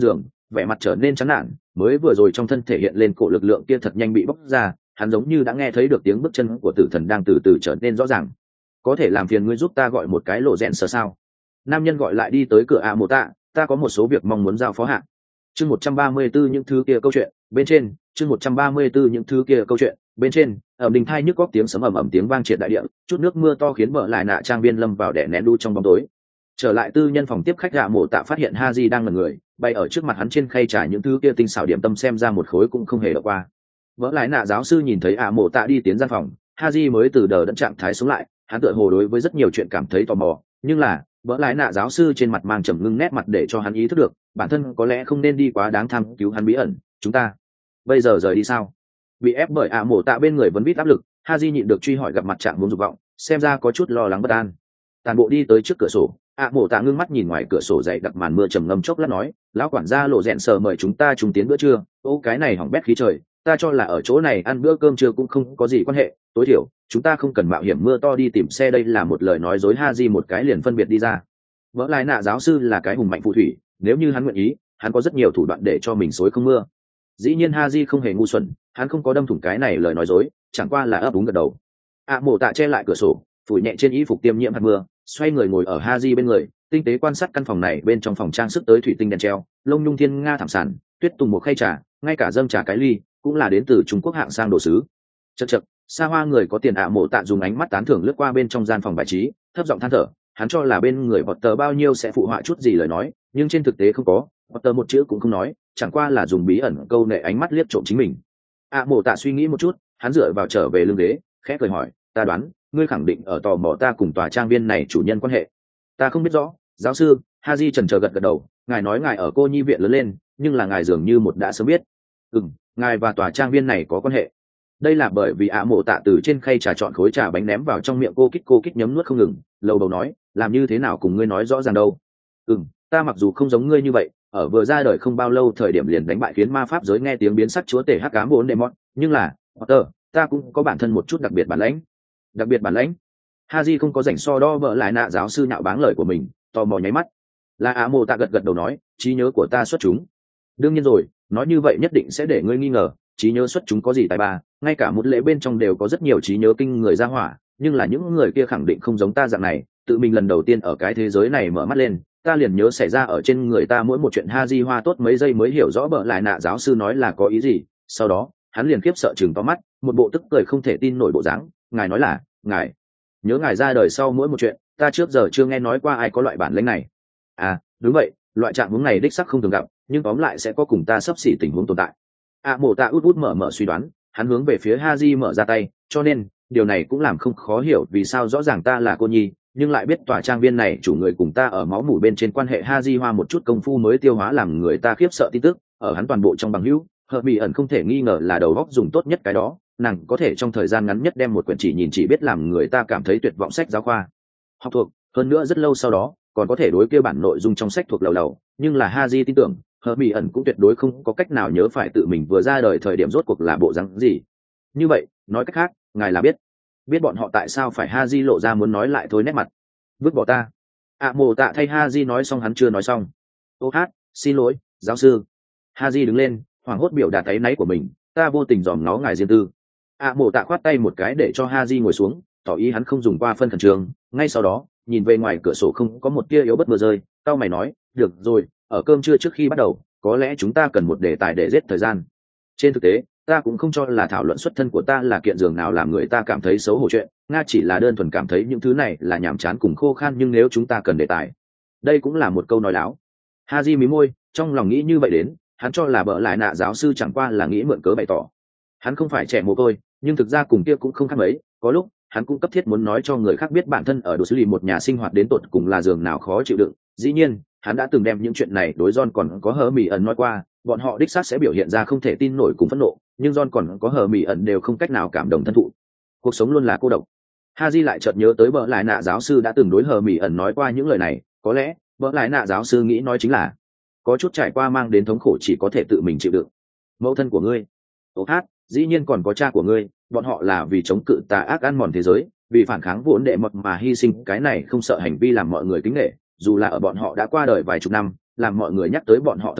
vẻ mặt trở nên chán nản, mới vừa rồi trong thân thể hiện lên cổ lực lượng kia thật nhanh bị bóc ra, hắn giống như đã nghe thấy được tiếng bước chân của tử thần đang từ từ trở nên rõ ràng. Có thể làm phiền ngươi giúp ta gọi một cái lộ rẽn sờ sao? Nam nhân gọi lại đi tới cửa ạ mộ tạ, ta có một số việc mong muốn giao phó hạ. Chương một trăm ba mươi 134 những thứ kia câu chuyện, bên trên, chương một trăm ba mươi 134 những thứ kia câu chuyện, bên trên, ầm đình thai nhức góc tiếng sấm ầm ầm tiếng vang triệt đại địa, chút nước mưa to khiến vợ lại nạ trang viên lâm vào đè nén đu trong bóng tối. Trở lại tư nhân phòng tiếp khách ạ mộ tạ phát hiện Haji đang ngẩn người, bay ở trước mặt hắn trên khay trà những thứ kia tinh xảo điểm tâm xem ra một khối cũng không hề đọc qua. Vỡ lại nạ giáo sư nhìn thấy ạ mộ tạ đi tiến gian phòng, Haji mới từ đờ đẫn trạng thái xuống lại, hắn tựa hồ đối với rất nhiều chuyện cảm thấy tò mò, nhưng là vỡ lại nạ giáo sư trên mặt mang trầm ngưng nét mặt để cho hắn ý thức được bản thân có lẽ không nên đi quá đáng tham cứu hắn bí ẩn. Chúng ta bây giờ rời đi sao? Bị ép bởi ạ mộ tạ bên người vẫn biết áp lực, Haji nhịn được truy hỏi gặp mặt trạng muốn dục vọng, xem ra có chút lo lắng bất an. Tàn bộ đi tới trước cửa sổ, ạ mộ tạ ngưng mắt nhìn ngoài cửa sổ dày đặc màn mưa trầm ngâm chốc lát nói, lão quản gia lộ rẽn sờ mời chúng ta trùng tiến bữa trưa. Ô cái này hỏng bét khí trời, ta cho là ở chỗ này ăn bữa cơm trưa cũng không có gì quan hệ, tối thiểu chúng ta không cần mạo hiểm mưa to đi tìm xe. Đây là một lời nói dối. Haji một cái liền phân biệt đi ra. Vỡ lại nạ giáo sư là cái hùng mạnh phù thủy, nếu như hắn nguyện ý, hắn có rất nhiều thủ đoạn để cho mình xối không mưa. Dĩ nhiên Haji không hề ngu xuẩn, hắn không có đâm thủng cái này lời nói dối, chẳng qua là ấp úng gật đầu. ạ mộ tạ che lại cửa sổ, phủi nhẹ trên y phục tiêm nhiễm hạt mưa, xoay người ngồi ở Haji bên người, tinh tế quan sát căn phòng này. Bên trong phòng trang sức tới thủy tinh đèn treo, lông nhung thiên nga thảm sản, tuyết tùng một khay trà, ngay cả dâm trà cái ly cũng là đến từ Trung Quốc hạng sang đồ sứ. Chậc chậc, xa hoa người có tiền. ạ mộ tạ dùng ánh mắt tán thưởng lướt qua bên trong gian phòng bài trí, thấp giọng than thở. Hắn cho là bên người Potter bao nhiêu sẽ phụ họa chút gì lời nói, nhưng trên thực tế không có, Potter một chữ cũng không nói, chẳng qua là dùng bí ẩn câu nệ ánh mắt liếc trộm chính mình. ạ mộ tạ suy nghĩ một chút, hắn dựa vào trở về lưng ghế, khẽ cười hỏi, ta đoán ngươi khẳng định ở tò mò ta cùng tòa trang viên này chủ nhân quan hệ. Ta không biết rõ, giáo sư. Haji chần chờ gật gật đầu, ngài nói ngài ở cô nhi viện lớn lên, nhưng là ngài dường như một đã sớm biết. Ừm, ngài và tòa trang viên này có quan hệ. Đây là bởi vì ạ mộ tạ từ trên khay trà chọn khối trà bánh ném vào trong miệng cô kích cô kích nhấm nuốt không ngừng, lầu đầu nói, làm như thế nào cùng ngươi nói rõ ràng đâu. Ừm, ta mặc dù không giống ngươi như vậy, ở vừa ra đời không bao lâu thời điểm liền đánh bại khiến ma pháp giới nghe tiếng biến sắc chúa tể hắc ám bốn demon, nhưng là Potter, ta cũng có bản thân một chút đặc biệt bản lãnh. Đặc biệt bản lãnh? Haji không có rảnh so đo vợ lại nạ giáo sư nhạo báng lời của mình, tò mò nháy mắt. Là ạ mộ tạ gật gật đầu nói, trí nhớ của ta xuất chúng. Đương nhiên rồi, nói như vậy nhất định sẽ để ngươi nghi ngờ, trí nhớ xuất chúng có gì tài ba, ngay cả một lễ bên trong đều có rất nhiều trí nhớ kinh người ra hỏa, nhưng là những người kia khẳng định không giống ta dạng này, tự mình lần đầu tiên ở cái thế giới này mở mắt lên, ta liền nhớ xảy ra ở trên người ta mỗi một chuyện. Haji hoa tốt mấy giây mới hiểu rõ bợ lại nạ giáo sư nói là có ý gì, sau đó hắn liền khiếp sợ chừng to mắt, một bộ tức cười không thể tin nổi bộ dáng. Ngài nói là ngài nhớ ngài ra đời sau mỗi một chuyện, ta trước giờ chưa nghe nói qua ai có loại bản lĩnh này. À đúng vậy, loại trạng huống này đích sắc không thường gặp, nhưng tóm lại sẽ có cùng ta sắp xỉ tình huống tồn tại. ạ mộ tạ út út mở mở suy đoán, hắn hướng về phía Haji mở ra tay, cho nên điều này cũng làm không khó hiểu vì sao rõ ràng ta là cô nhi nhưng lại biết tòa trang viên này chủ người cùng ta ở máu mủ bên trên quan hệ. Haji hoa một chút công phu mới tiêu hóa làm người ta khiếp sợ tin tức, ở hắn toàn bộ trong bằng hữu, Hợp Mỹ ẩn không thể nghi ngờ là đầu óc dùng tốt nhất cái đó, nàng có thể trong thời gian ngắn nhất đem một quyển chỉ nhìn chỉ biết làm người ta cảm thấy tuyệt vọng sách giáo khoa học thuộc, hơn nữa rất lâu sau đó còn có thể đối kia bản nội dung trong sách thuộc lầu lầu. Nhưng là Haji tin tưởng Hợp Mỹ ẩn cũng tuyệt đối không có cách nào nhớ phải tự mình vừa ra đời thời điểm rốt cuộc là bộ rắn gì. Như vậy nói cách khác, ngài là biết biết bọn họ tại sao phải. Haji lộ ra muốn nói lại thôi nét mặt. Vứt bỏ ta? ạ mộ tạ thay Haji nói xong hắn chưa nói xong. Ô hát, xin lỗi giáo sư. Haji đứng lên, hoảng hốt biểu đạt áy náy của mình, ta vô tình dòm ngó ngài riêng tư. ạ mộ tạ khoát tay một cái để cho Haji ngồi xuống, tỏ ý hắn không dùng qua phân khẩn trường. Ngay sau đó nhìn về ngoài cửa sổ không có một tia yếu bất mưa rơi, tao mày nói, được rồi, ở cơm trưa trước khi bắt đầu có lẽ chúng ta cần một đề tài để giết thời gian. Trên thực tế ta cũng không cho là thảo luận xuất thân của ta là kiện giường nào làm người ta cảm thấy xấu hổ chuyện, nga chỉ là đơn thuần cảm thấy những thứ này là nhàm chán cùng khô khan. Nhưng nếu chúng ta cần đề tài, đây cũng là một câu nói láo. Haji mí môi, trong lòng nghĩ như vậy đến, hắn cho là bợ lại nạ giáo sư chẳng qua là nghĩ mượn cớ bày tỏ hắn không phải trẻ mồ côi, nhưng thực ra cùng kia cũng không khác mấy. Có lúc hắn cũng cấp thiết muốn nói cho người khác biết bản thân ở đồ xử lý một nhà sinh hoạt đến tột cùng là giường nào khó chịu đựng. Dĩ nhiên hắn đã từng đem những chuyện này đối John còn có Hờ Mỹ ẩn nói qua, bọn họ đích xác sẽ biểu hiện ra không thể tin nổi cùng phẫn nộ, nhưng John còn có Hờ Mỹ ẩn đều không cách nào cảm động thân thụ. Cuộc sống luôn là cô độc. Haji lại chợt nhớ tới bợ lại nạ giáo sư đã từng đối Hờ Mỹ ẩn nói qua những lời này, có lẽ bợ lại nạ giáo sư nghĩ nói chính là có chút trải qua mang đến thống khổ chỉ có thể tự mình chịu đựng. Mẫu thân của ngươi, ô hát, dĩ nhiên còn có cha của ngươi, bọn họ là vì chống cự tà ác ăn mòn thế giới, vì phản kháng vốn đệ mật mà hy sinh. Cái này không sợ hành vi làm mọi người kính nể, dù là ở bọn họ đã qua đời vài chục năm, làm mọi người nhắc tới bọn họ thời điểm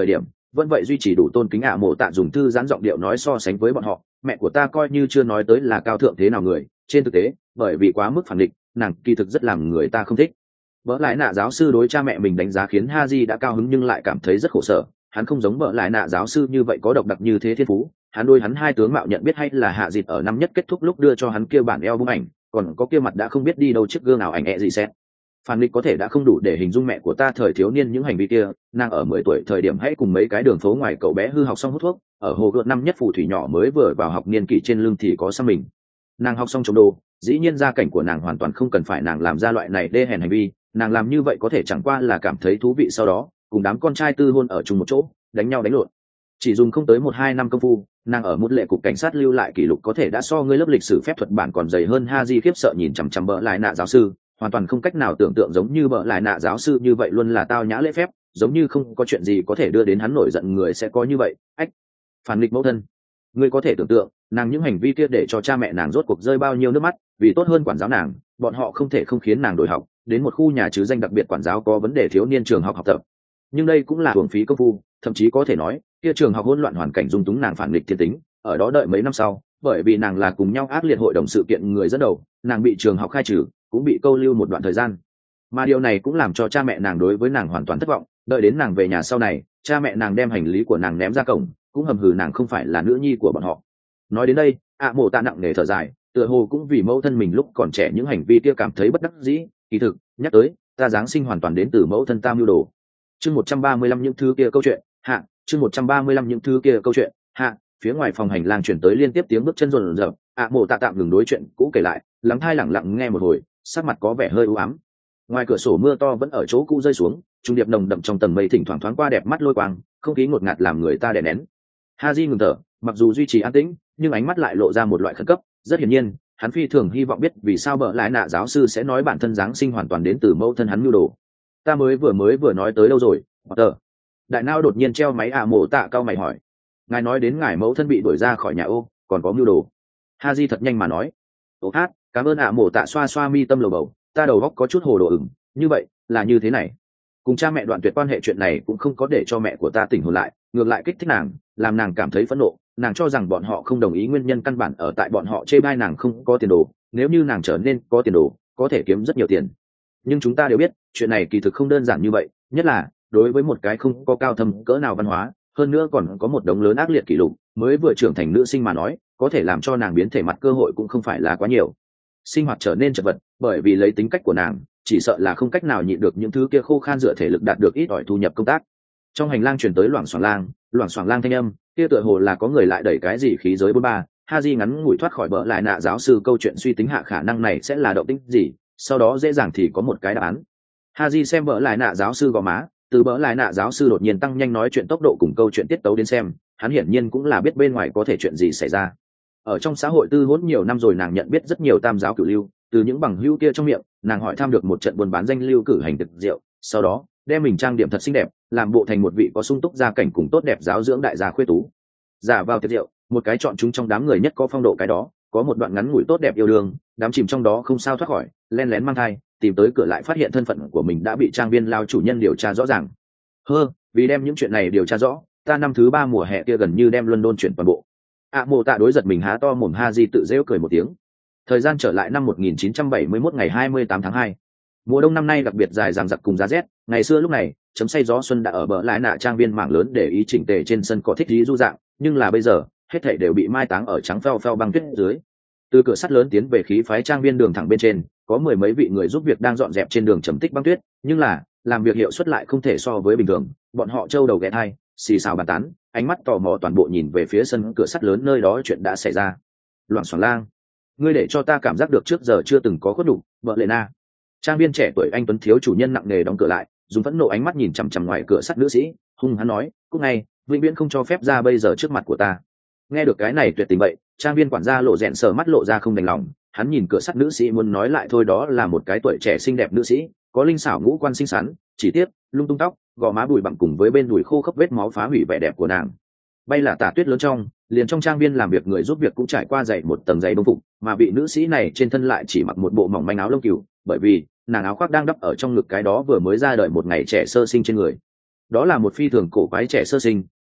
vẫn vậy duy trì đủ tôn kính ạ mộ tạ dùng thư giãn giọng điệu nói so sánh với bọn họ, mẹ của ta coi như chưa nói tới là cao thượng thế nào người, trên thực tế bởi vì quá mức phản định, nàng kỳ thực rất làm người ta không thích. Bỡ lại nạ giáo sư đối cha mẹ mình đánh giá khiến Haji đã cao hứng nhưng lại cảm thấy rất khổ sở. Hắn không giống bỡ lại nạ giáo sư như vậy có độc đặc như thế thiên phú. Hắn đôi hắn hai tướng mạo nhận biết hay là hạ dịt ở năm nhất kết thúc lúc đưa cho hắn kia bản eo bung ảnh, còn có kia mặt đã không biết đi đâu chiếc gương nào ảnh ẹ gì xét. Phản nghịch có thể đã không đủ để hình dung mẹ của ta thời thiếu niên những hành vi kia. Nàng ở mười tuổi thời điểm hãy cùng mấy cái đường phố ngoài cậu bé hư học xong hút thuốc, ở hồ gợt năm nhất phù thủy nhỏ mới vừa vào học niên kỷ trên lưng thì có xăm mình. Nàng học xong trồng đồ, dĩ nhiên gia cảnh của nàng hoàn toàn không cần phải nàng làm ra loại này đê hèn hành vi. Nàng làm như vậy có thể chẳng qua là cảm thấy thú vị, sau đó cùng đám con trai tư hôn ở chung một chỗ, đánh nhau đánh lộn. Chỉ dùng không tới một hai năm công phu, nàng ở một lệ cục cảnh sát lưu lại kỷ lục có thể đã so ngươi lớp lịch sử phép thuật bản còn dày hơn. Haji khiếp sợ nhìn chằm chằm bỡ lại nạ giáo sư, hoàn toàn không cách nào tưởng tượng giống như bỡ lại nạ giáo sư như vậy luôn là tao nhã lễ phép, giống như không có chuyện gì có thể đưa đến hắn nổi giận người sẽ có như vậy. Ách, phản nghịch mẫu thân, ngươi có thể tưởng tượng nàng những hành vi kia để cho cha mẹ nàng rốt cuộc rơi bao nhiêu nước mắt, vì tốt hơn quản giáo nàng, bọn họ không thể không khiến nàng đổi học đến một khu nhà chứ danh đặc biệt quản giáo có vấn đề thiếu niên trường học học tập. Nhưng đây cũng là hưởng phí công phu, thậm chí có thể nói kia trường học hỗn loạn hoàn cảnh dung túng nàng phản nghịch thiên tính, ở đó đợi mấy năm sau, bởi vì nàng là cùng nhau ác liệt hội đồng sự kiện người dẫn đầu, nàng bị trường học khai trừ, cũng bị câu lưu một đoạn thời gian. Mà điều này cũng làm cho cha mẹ nàng đối với nàng hoàn toàn thất vọng, đợi đến nàng về nhà sau này, cha mẹ nàng đem hành lý của nàng ném ra cổng, cũng hầm hừ nàng không phải là nữ nhi của bọn họ. Nói đến đây, ạ mộ tạ nặng nề thở dài, tựa hồ cũng vì mẫu thân mình lúc còn trẻ những hành vi kia cảm thấy bất đắc dĩ. Kỳ thực nhắc tới, ta giáng sinh hoàn toàn đến từ mẫu thân ta mưu đồ. Chương một trăm ba mươi lăm những thứ kia câu chuyện hạ chương một trăm ba mươi lăm những thứ kia câu chuyện hạ Phía ngoài phòng hành lang chuyển tới liên tiếp tiếng bước chân rộn rợp. ạ mộ tạ tạm ngừng đối chuyện cũ kể lại, lắng thai lẳng lặng nghe một hồi, sắc mặt có vẻ hơi u ám. Ngoài cửa sổ mưa to vẫn ở chỗ cũ rơi xuống, trung điệp nồng đậm trong tầng mây thỉnh thoảng thoáng qua đẹp mắt lôi quang, không khí ngột ngạt làm người ta đè nén. Haji ngừng thở, mặc dù duy trì an tĩnh, nhưng ánh mắt lại lộ ra một loại khẩn cấp. Rất hiển nhiên, hắn phi thường hy vọng biết vì sao bợ lại nạ giáo sư sẽ nói bản thân giáng sinh hoàn toàn đến từ mẫu thân hắn mưu đồ. Ta mới vừa mới vừa nói tới đâu rồi, Potter? Đại nao đột nhiên treo máy ạ mộ tạ cao mày hỏi. Ngài nói đến ngài mẫu thân bị đuổi ra khỏi nhà ô, còn có mưu đồ. Haji thật nhanh mà nói. Ô hát, cảm ơn ạ mộ tạ xoa xoa mi tâm lầu bầu, ta đầu óc có chút hồ đồ ửng. Như vậy là như thế này, cùng cha mẹ đoạn tuyệt quan hệ chuyện này cũng không có để cho mẹ của ta tỉnh hồn lại, ngược lại kích thích nàng, làm nàng cảm thấy phẫn nộ. Nàng cho rằng bọn họ không đồng ý nguyên nhân căn bản ở tại bọn họ chê bai nàng không có tiền đồ, nếu như nàng trở nên có tiền đồ, có thể kiếm rất nhiều tiền. Nhưng chúng ta đều biết chuyện này kỳ thực không đơn giản như vậy, nhất là đối với một cái không có cao thâm cỡ nào văn hóa, hơn nữa còn có một đống lớn ác liệt kỷ lục, mới vừa trưởng thành nữ sinh mà nói, có thể làm cho nàng biến thể mặt cơ hội cũng không phải là quá nhiều. Sinh hoạt trở nên chật vật, bởi vì lấy tính cách của nàng, chỉ sợ là không cách nào nhịn được những thứ kia khô khan dựa thể lực đạt được ít ỏi thu nhập công tác. Trong hành lang truyền tới loảng xoảng lang, loảng xoảng lang thanh âm, kia tựa hồ là có người lại đẩy cái gì khí giới bốn ba. Haji ngắn ngủi thoát khỏi bỡ lại nạ giáo sư câu chuyện suy tính hạ khả năng này sẽ là động tĩnh gì, sau đó dễ dàng thì có một cái đáp án. Haji xem bỡ lại nạ giáo sư gò má, từ bỡ lại nạ giáo sư đột nhiên tăng nhanh nói chuyện tốc độ cùng câu chuyện tiết tấu đến xem, hắn hiển nhiên cũng là biết bên ngoài có thể chuyện gì xảy ra. Ở trong xã hội tư hỗn nhiều năm rồi, nàng nhận biết rất nhiều tam giáo cửu lưu, từ những bằng hữu kia trong miệng, nàng hỏi thăm được một trận buôn bán danh lưu cử hành thực rượu, sau đó đem mình trang điểm thật xinh đẹp, làm bộ thành một vị có sung túc gia cảnh cùng tốt đẹp giáo dưỡng đại gia khuê tú. Giả vào tiệc rượu, một cái chọn chúng trong đám người nhất có phong độ cái đó, có một đoạn ngắn ngủi tốt đẹp yêu đương, đám chìm trong đó không sao thoát khỏi, len lén mang thai, tìm tới cửa lại phát hiện thân phận của mình đã bị trang viên lao chủ nhân điều tra rõ ràng. Hơ, vì đem những chuyện này điều tra rõ, ta năm thứ ba mùa hè kia gần như đem London chuyển toàn bộ. ạ mộ tạ đối giật mình há to mồm. Haji tự rêu cười một tiếng. Thời gian trở lại năm một nghìn chín trăm bảy mươi mốt ngày hai mươi tám tháng hai. Mùa đông năm nay đặc biệt dài dằng dặc cùng giá rét, ngày xưa lúc này, chấm say gió xuân đã ở bờ lái nạ trang viên mảng lớn để ý chỉnh tề trên sân cỏ thích lý du dạng, nhưng là bây giờ, hết thảy đều bị mai táng ở trắng phèo phèo băng tuyết dưới. Từ cửa sắt lớn tiến về khí phái trang viên đường thẳng bên trên, có mười mấy vị người giúp việc đang dọn dẹp trên đường trầm tích băng tuyết, nhưng là, làm việc hiệu suất lại không thể so với bình thường, bọn họ trâu đầu ghé thai, xì xào bàn tán, ánh mắt tò mò toàn bộ nhìn về phía sân cửa sắt lớn nơi đó chuyện đã xảy ra. Loảng xoảng lang, ngươi để cho ta cảm giác được trước giờ chưa từng có khuất đủ, vợ lệ na. Trang viên trẻ tuổi anh tuấn thiếu chủ nhân nặng nề đóng cửa lại, dùng phẫn nộ ánh mắt nhìn chằm chằm ngoài cửa sắt nữ sĩ, hung hắn nói, cúc ngay, vĩnh viễn không cho phép ra bây giờ trước mặt của ta. Nghe được cái này tuyệt tình vậy, trang viên quản gia lộ rẹn sờ mắt lộ ra không đành lòng, hắn nhìn cửa sắt nữ sĩ muốn nói lại thôi, đó là một cái tuổi trẻ xinh đẹp nữ sĩ, có linh xảo ngũ quan xinh xắn, chỉ tiếc lung tung tóc, gò má bụi bặm cùng với bên đùi khô khốc vết máu phá hủy vẻ đẹp của nàng. Bay là tả tuyết lớn trong, liền trong trang viên làm việc người giúp việc cũng trải qua dày một tầng dày đông phục, mà vị nữ sĩ này trên thân lại chỉ mặc một bộ mỏng manh áo lông cừu, bởi vì nàng áo khoác đang đắp ở trong ngực cái đó vừa mới ra đời một ngày trẻ sơ sinh trên người. Đó là một phi thường cổ quái trẻ sơ sinh,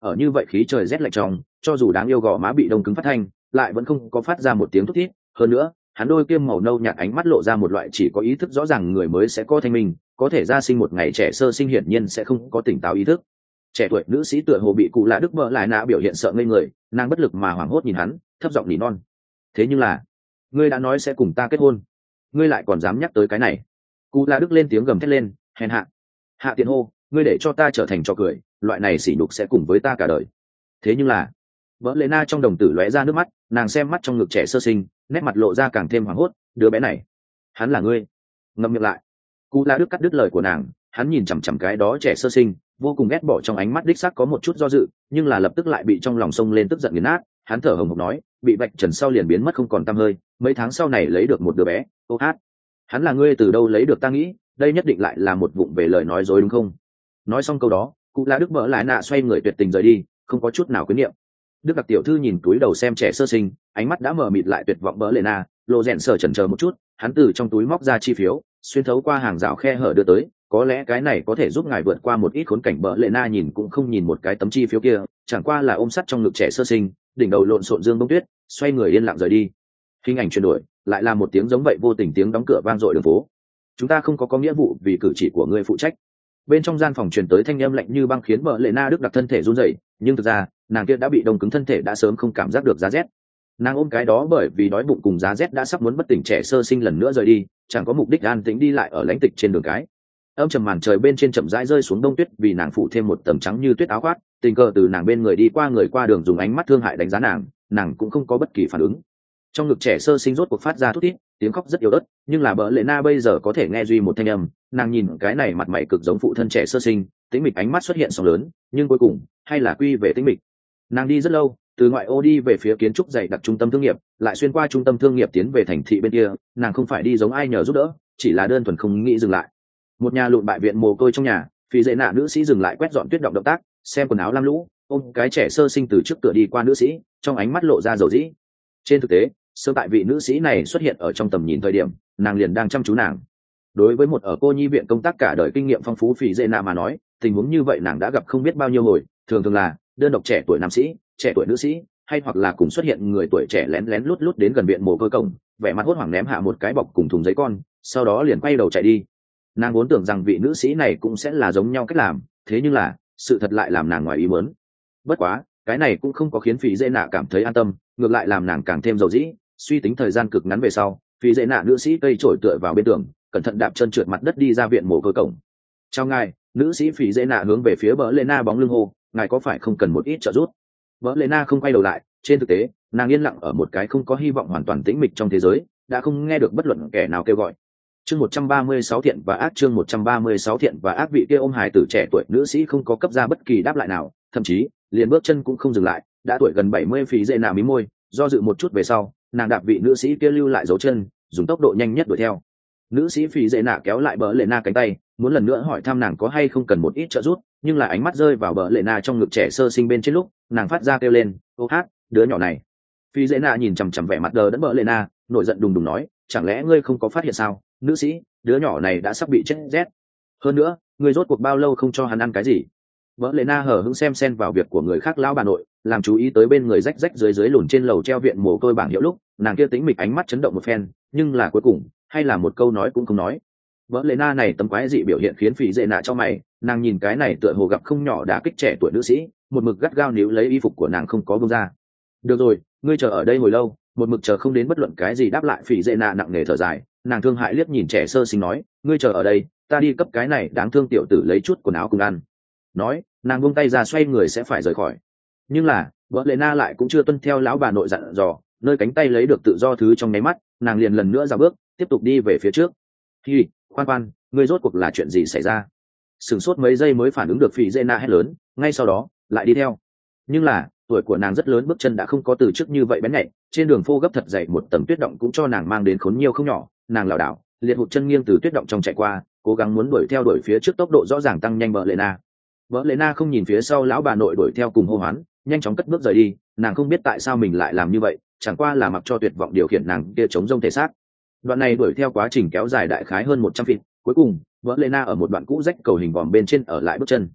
ở như vậy khí trời rét lạnh trong, cho dù đáng yêu gò má bị đông cứng phát thanh, lại vẫn không có phát ra một tiếng thút thít. Hơn nữa, hắn đôi kiêm màu nâu nhạt ánh mắt lộ ra một loại chỉ có ý thức rõ ràng người mới sẽ có thanh minh, có thể ra sinh một ngày trẻ sơ sinh hiển nhiên sẽ không có tỉnh táo ý thức. Trẻ tuổi nữ sĩ tựa hồ bị cụ lạ đức vợ lại nạ biểu hiện sợ ngây người, nàng bất lực mà hoảng hốt nhìn hắn, thấp giọng nỉ non. Thế nhưng là, ngươi đã nói sẽ cùng ta kết hôn, ngươi lại còn dám nhắc tới cái này. Cụ lạ đức lên tiếng gầm thét lên, hèn hạ, hạ tiện hô, ngươi để cho ta trở thành trò cười, loại này sỉ nhục sẽ cùng với ta cả đời. Thế nhưng là, vợ lệ na trong đồng tử lóe ra nước mắt, nàng xem mắt trong ngực trẻ sơ sinh, nét mặt lộ ra càng thêm hoảng hốt. Đứa bé này, hắn là ngươi. Ngậm miệng lại. Cụ la đức cắt đứt lời của nàng, hắn nhìn chằm chằm cái đó trẻ sơ sinh, vô cùng ghét bỏ, trong ánh mắt đích xác có một chút do dự, nhưng là lập tức lại bị trong lòng sông lên tức giận nghiền nát. Hắn thở hồng hộc nói, bị vạch trần sau liền biến mất không còn tăm hơi, mấy tháng sau này lấy được một đứa bé. Ô hát, hắn là ngươi từ đâu lấy được? Ta nghĩ đây nhất định lại là một vụng về lời nói dối đúng không? Nói xong câu đó, cụ la đức vợ lại nạ xoay người tuyệt tình rời đi, không có chút nào quyến niệm. Đức đặc tiểu thư nhìn túi đầu xem trẻ sơ sinh, ánh mắt đã mờ mịt lại tuyệt vọng. Bỡ lệ na lộ rèn sở chần chờ một chút, hắn từ trong túi móc ra chi phiếu, xuyên thấu qua hàng rào khe hở đưa tới. Có lẽ cái này có thể giúp ngài vượt qua một ít khốn cảnh. Bỡ lệ na nhìn cũng không nhìn một cái tấm chi phiếu kia, chẳng qua là ôm sắt trong ngực trẻ sơ sinh, đỉnh đầu lộn xộn dương bông tuyết, xoay người yên lặng rời đi. Hình ảnh chuyển đổi, lại là một tiếng giống vậy vô tình tiếng đóng cửa vang dội đường phố. Chúng ta không có có nghĩa vụ vì cử chỉ của ngươi phụ trách. Bên trong gian phòng truyền tới thanh âm lạnh như băng khiến Bỡ lệ na đức đặc thân thể run rẩy, nhưng thực ra nàng kia đã bị đông cứng thân thể, đã sớm không cảm giác được giá rét. Nàng ôm cái đó bởi vì đói bụng cùng giá rét đã sắp muốn bất tỉnh trẻ sơ sinh lần nữa rời đi, chẳng có mục đích an tĩnh đi lại ở lãnh tịch trên đường cái. Âm trầm màn trời bên trên chậm rãi rơi xuống đông tuyết, vì nàng phủ thêm một tầng trắng như tuyết áo khoác. Tình cờ từ nàng bên người đi qua người qua đường dùng ánh mắt thương hại đánh giá nàng, nàng cũng không có bất kỳ phản ứng. Trong ngực trẻ sơ sinh rốt cuộc phát ra thút thít, tiếng khóc rất yếu ớt, nhưng là Bỡ lệ na bây giờ có thể nghe duy một thanh âm. Nàng nhìn cái này mặt mày cực giống phụ thân trẻ sơ sinh, tĩnh mịch ánh mắt xuất hiện sóng lớn, nhưng cuối cùng hay là quy về tĩnh mịch. Nàng đi rất lâu, từ ngoại ô đi về phía kiến trúc dày đặc trung tâm thương nghiệp, lại xuyên qua trung tâm thương nghiệp tiến về thành thị bên kia. Nàng không phải đi giống ai nhờ giúp đỡ, chỉ là đơn thuần không nghĩ dừng lại. Một nhà lụn bại viện mồ côi trong nhà, phí dễ nạ nữ sĩ dừng lại quét dọn tuyết động động tác, xem quần áo lam lũ, ôm cái trẻ sơ sinh từ trước cửa đi qua nữ sĩ, trong ánh mắt lộ ra dầu dĩ. Trên thực tế, sơ tại vị nữ sĩ này xuất hiện ở trong tầm nhìn thời điểm, nàng liền đang chăm chú nàng. Đối với một ở cô nhi viện công tác cả đời kinh nghiệm phong phú phí dễ nạ mà nói, tình huống như vậy nàng đã gặp không biết bao nhiêu hồi. Thường thường là đơn độc trẻ tuổi nam sĩ, trẻ tuổi nữ sĩ, hay hoặc là cùng xuất hiện người tuổi trẻ lén lén lút lút đến gần viện mồ côi cổng, vẻ mặt hốt hoảng ném hạ một cái bọc cùng thùng giấy con, sau đó liền quay đầu chạy đi. Nàng vốn tưởng rằng vị nữ sĩ này cũng sẽ là giống nhau cách làm, thế nhưng là sự thật lại làm nàng ngoài ý muốn. Bất quá cái này cũng không có khiến phí dễ nạ cảm thấy an tâm, ngược lại làm nàng càng thêm dầu dĩ. Suy tính thời gian cực ngắn về sau, phí dễ nạ nữ sĩ cây trổi tựa vào bên tường, cẩn thận đạp chân trượt mặt đất đi ra viện mồ côi cổng. Chào ngài. Nữ sĩ phí dễ nạ hướng về phía Bỡ lệ na bóng lưng hô, ngài có phải không cần một ít trợ giúp? Bỡ lệ na không quay đầu lại, trên thực tế nàng yên lặng ở một cái không có hy vọng hoàn toàn tĩnh mịch trong thế giới, đã không nghe được bất luận kẻ nào kêu gọi. Chương một trăm ba mươi sáu thiện và ác. Chương một trăm ba mươi sáu thiện và ác. Vị kia ôm hài tử trẻ tuổi nữ sĩ không có cấp ra bất kỳ đáp lại nào, thậm chí liền bước chân cũng không dừng lại. Đã tuổi gần bảy mươi phí dễ nạ mí môi, do dự một chút về sau, nàng đạp vị nữ sĩ kia lưu lại dấu chân, dùng tốc độ nhanh nhất đuổi theo. Nữ sĩ phí dễ nạ kéo lại Bỡ lệ na cánh tay, muốn lần nữa hỏi thăm nàng có hay không cần một ít trợ giúp, nhưng là ánh mắt rơi vào Bỡ lệ na trong ngực trẻ sơ sinh bên trên lúc, nàng phát ra kêu lên, ô hát, đứa nhỏ này. Phí dễ nạ nhìn chằm chằm vẻ mặt đờ đẫn Bỡ lệ na, nổi giận đùng đùng nói, chẳng lẽ ngươi không có phát hiện sao? Nữ sĩ, đứa nhỏ này đã sắp bị chết rét. Hơn nữa, ngươi rốt cuộc bao lâu không cho hắn ăn cái gì? Bỡ lệ na hở hững xem xen vào việc của người khác lão bà nội, làm chú ý tới bên người rách rách dưới dưới lùn trên lầu treo viện mồ côi bảng hiệu lúc, nàng kia tính mịch ánh mắt chấn động một phen, nhưng là cuối cùng hay là một câu nói cũng không nói. Bỡ lệ na này tấm quái dị biểu hiện khiến phí dễ nạ cho mày, nàng nhìn cái này tựa hồ gặp không nhỏ đả kích trẻ tuổi nữ sĩ, một mực gắt gao níu lấy y phục của nàng không có buông ra. Được rồi, ngươi chờ ở đây hồi lâu, một mực chờ không đến bất luận cái gì đáp lại. Phí dễ nạ nặng nề thở dài, nàng thương hại liếc nhìn trẻ sơ sinh nói, ngươi chờ ở đây, ta đi cấp cái này đáng thương tiểu tử lấy chút quần áo cùng ăn. Nói, nàng buông tay ra xoay người sẽ phải rời khỏi, nhưng là Bỡ lệ na lại cũng chưa tuân theo lão bà nội dặn dò, nơi cánh tay lấy được tự do thứ trong nháy mắt, nàng liền lần nữa ra bước, tiếp tục đi về phía trước. Hi, khoan khoan, ngươi rốt cuộc là chuyện gì xảy ra? Sửng sốt mấy giây mới phản ứng được phí dễ na hét lớn, ngay sau đó lại đi theo. Nhưng là tuổi của nàng rất lớn, bước chân đã không có từ trước như vậy bén nhạy, trên đường phô gấp thật dày một tầng tuyết động cũng cho nàng mang đến khốn nhiều không nhỏ. Nàng lảo đảo liệt hụt chân nghiêng từ tuyết động trong chạy qua, cố gắng muốn đuổi theo đuổi phía trước, tốc độ rõ ràng tăng nhanh. Bỡ lệ na Bỡ lệ na không nhìn phía sau lão bà nội đuổi theo cùng hô hoán, nhanh chóng cất bước rời đi. Nàng không biết tại sao mình lại làm như vậy, chẳng qua là mặc cho tuyệt vọng điều khiển nàng kia chống rông thể xác. Đoạn này đuổi theo quá trình kéo dài đại khái hơn một trăm feet, cuối cùng Bỡ lệ na ở một đoạn cũ rách cầu hình vòm bên trên ở lại bước chân.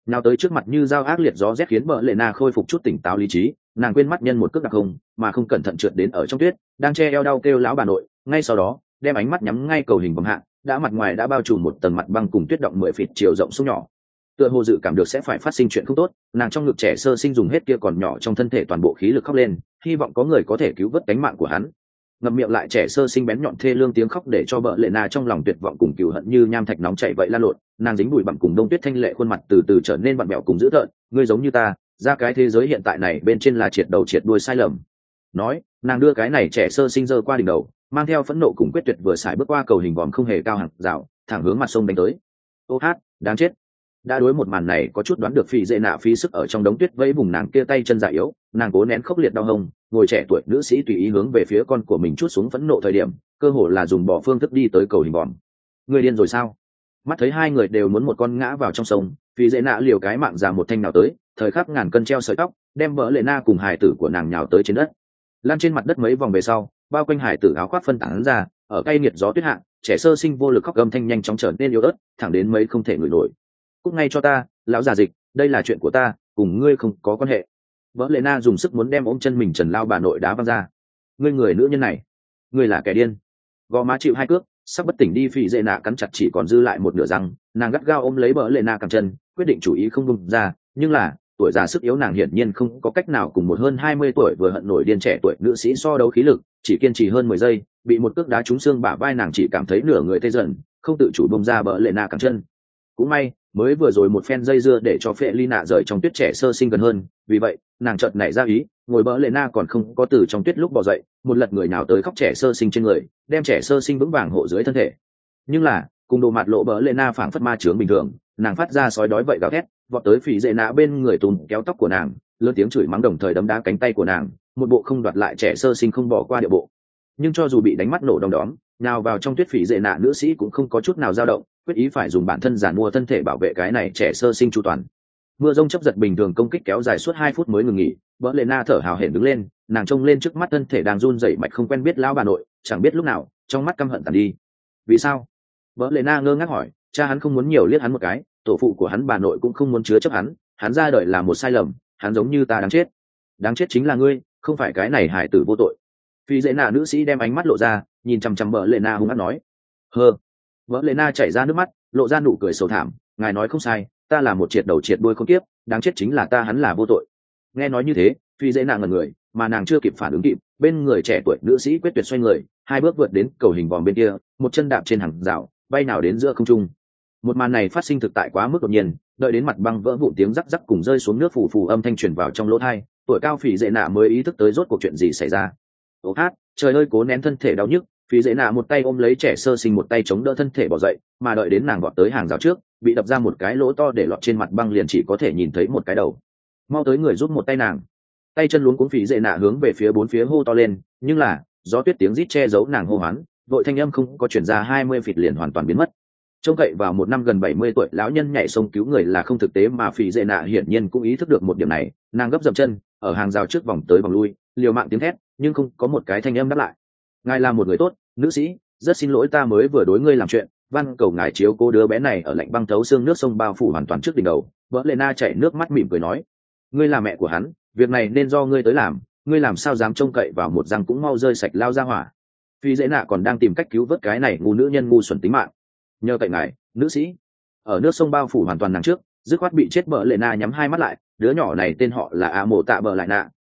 nào tới trước mặt như dao ác liệt gió rét khiến bợ lệ na khôi phục chút tỉnh táo lý trí. Nàng quên mắt nhân một cước đặc không mà không cẩn thận trượt đến ở trong tuyết, đang che eo đau kêu lão bà nội. Ngay sau đó đem ánh mắt nhắm ngay cầu hình vòng hạ, đã mặt ngoài đã bao trùm một tầng mặt băng cùng tuyết động mười feet chiều rộng sông nhỏ. Tựa hồ dự cảm được sẽ phải phát sinh chuyện không tốt, nàng trong ngực trẻ sơ sinh dùng hết kia còn nhỏ trong thân thể toàn bộ khí lực khóc lên, hy vọng có người có thể cứu vớt cánh mạng của hắn. Ngậm miệng lại trẻ sơ sinh bén nhọn thê lương tiếng khóc để cho bợ lệ na trong lòng tuyệt vọng cùng cừu hận như nham thạch nóng chảy vậy lan lộn. Nàng dính bụi bặm cùng đông tuyết thanh lệ khuôn mặt từ từ trở nên vặn vẹo cùng dữ tợn. Ngươi giống như ta, ra cái thế giới hiện tại này bên trên là triệt đầu triệt đuôi sai lầm. Nói, nàng đưa cái này trẻ sơ sinh giơ qua đỉnh đầu, mang theo phẫn nộ cùng quyết tuyệt vừa xài bước qua cầu hình vòm không hề cao hàng rào, thẳng hướng mặt sông đánh tới. Ô hát, đáng chết. Đã đối một màn này có chút đoán được phì dễ nạ phí sức ở trong đống tuyết vẫy vùng nàng kia tay chân già yếu, nàng cố nén khốc liệt đau hông, ngồi trẻ tuổi nữ sĩ tùy ý hướng về phía con của mình chút xuống phẫn nộ thời điểm, cơ hồ là dùng bỏ phương thức đi tới cầu hình vòm. Người điên rồi sao? Mắt thấy hai người đều muốn một con ngã vào trong sông, phì dễ nạ liều cái mạng già một thanh nào tới, thời khắc ngàn cân treo sợi tóc, đem vợ lệ na cùng hài tử của nàng nhào tới trên đất. Lan trên mặt đất mấy vòng về sau, bao quanh hài tử áo khoác phân tán ra, ở cay nghiệt gió tuyết hạ, trẻ sơ sinh vô lực khóc âm thanh nhanh chóng trở nên yếu ớt, thẳng đến mấy không thể ngửi nổi. Cút ngay cho ta, lão già dịch, đây là chuyện của ta, cùng ngươi không có quan hệ. Vợ lệ na dùng sức muốn đem ôm chân mình trần lao bà nội đá văng ra. Ngươi người nữ nhân này, ngươi là kẻ điên. Gò má chịu hai cước, sắp bất tỉnh đi phì dễ nạ cắn chặt chỉ còn dư lại một nửa răng, nàng gắt gao ôm lấy vợ lệ na cẳng chân, quyết định chủ ý không buông ra, nhưng là tuổi già sức yếu nàng hiển nhiên không có cách nào cùng một hơn hai mươi tuổi vừa hận nổi điên trẻ tuổi nữ sĩ so đấu khí lực, chỉ kiên trì hơn mười giây, bị một cước đá trúng xương bả vai nàng chỉ cảm thấy nửa người tê dần, không tự chủ bông ra vợ lệ na cẳng chân. Cũng may mới vừa rồi một phen dây dưa để cho phệ ly nạ rời trong tuyết trẻ sơ sinh gần hơn, vì vậy nàng chợt nảy ra ý, ngồi bỡ lệ na còn không có từ trong tuyết lúc bò dậy, một lật người nào tới khóc trẻ sơ sinh trên người, đem trẻ sơ sinh vững vàng hộ dưới thân thể. Nhưng là cùng đồ mặt lộ bỡ lệ na phảng phất ma chướng bình thường, nàng phát ra sói đói vậy gào thét, vọt tới phỉ dệ nạ bên người tùn kéo tóc của nàng, lớn tiếng chửi mắng đồng thời đấm đá cánh tay của nàng, một bộ không đoạt lại trẻ sơ sinh không bỏ qua địa bộ. Nhưng cho dù bị đánh mắt nổ đom đóm, nào vào trong tuyết phỉ dệ nạ nữ sĩ cũng không có chút nào dao động, quyết ý phải dùng bản thân giản mua thân thể bảo vệ cái này trẻ sơ sinh chu toàn. Mưa rông chấp giật bình thường công kích kéo dài suốt hai phút mới ngừng nghỉ, vợ lệ na thở hào hển đứng lên, nàng trông lên trước mắt thân thể đang run rẩy mạch không quen biết lão bà nội, chẳng biết lúc nào trong mắt căm hận tàn đi. Vì sao? Vợ lệ na ngơ ngác hỏi. Cha hắn không muốn nhiều liếc hắn một cái, tổ phụ của hắn bà nội cũng không muốn chứa chấp hắn, hắn ra đời là một sai lầm, hắn giống như ta đáng chết. Đáng chết chính là ngươi, không phải cái này hải tử vô tội. Phi dễ nạ nữ sĩ đem ánh mắt lộ ra, nhìn chằm chằm vợ lệ na hung hăng nói. Hơ. Vợ lệ na chảy ra nước mắt, lộ ra nụ cười sầu thảm, ngài nói không sai, ta là một triệt đầu triệt đuôi không tiếp, đáng chết chính là ta, hắn là vô tội. Nghe nói như thế, phi dễ nạ ngẩn người, mà nàng chưa kịp phản ứng kịp, bên người trẻ tuổi nữ sĩ quyết tuyệt xoay người, hai bước vượt đến cầu hình vòm bên kia, một chân đạp trên hàng rào, bay nào đến giữa không trung. Một màn này phát sinh thực tại quá mức đột nhiên, đợi đến mặt băng vỡ vụn tiếng rắc rắc cùng rơi xuống nước phù phù âm thanh truyền vào trong lỗ tai, tuổi cao phỉ dễ nạ mới ý thức tới rốt cuộc chuyện gì xảy ra. Ô hát, trời ơi, cố nén thân thể đau nhức, phỉ dễ nạ một tay ôm lấy trẻ sơ sinh, một tay chống đỡ thân thể bỏ dậy, mà đợi đến nàng vọt tới hàng rào trước, bị đập ra một cái lỗ to để lọt trên mặt băng, liền chỉ có thể nhìn thấy một cái đầu. Mau tới người giúp một tay nàng. Tay chân luống cuống phỉ dễ nạ hướng về phía bốn phía hô to lên, nhưng là gió tuyết tiếng rít che giấu nàng hô hoán, vội thanh âm không có truyền ra hai mươi feet liền hoàn toàn biến mất. Trông cậy vào một năm gần bảy mươi tuổi lão nhân nhảy sông cứu người là không thực tế, mà phỉ dệ nạ hiển nhiên cũng ý thức được một điểm này, nàng gấp dậm chân ở hàng rào trước vòng tới vòng lui, liều mạng tiếng thét, nhưng không có một cái thanh âm đáp lại. Ngài là một người tốt, nữ sĩ, rất xin lỗi ta mới vừa đối ngươi làm chuyện, van cầu ngài chiếu cố đứa bé này ở lạnh băng thấu xương nước sông bao phủ hoàn toàn trước đỉnh đầu. Vợ Lena chảy nước mắt mỉm cười nói, ngươi là mẹ của hắn, việc này nên do ngươi tới làm, ngươi làm sao dám trông cậy vào một răng cũng mau rơi sạch lao ra hỏa. Phi dễ nạ còn đang tìm cách cứu vớt cái này ngu nữ nhân ngu xuẩn tính mạng. Nhờ cậy ngài, nữ sĩ. Ở nước sông bao phủ hoàn toàn nàng trước, dứt khoát bị chết. Bợ Lệ Na nhắm hai mắt lại, đứa nhỏ này tên họ là A Mộ Tạ Bợ Lại Nạ,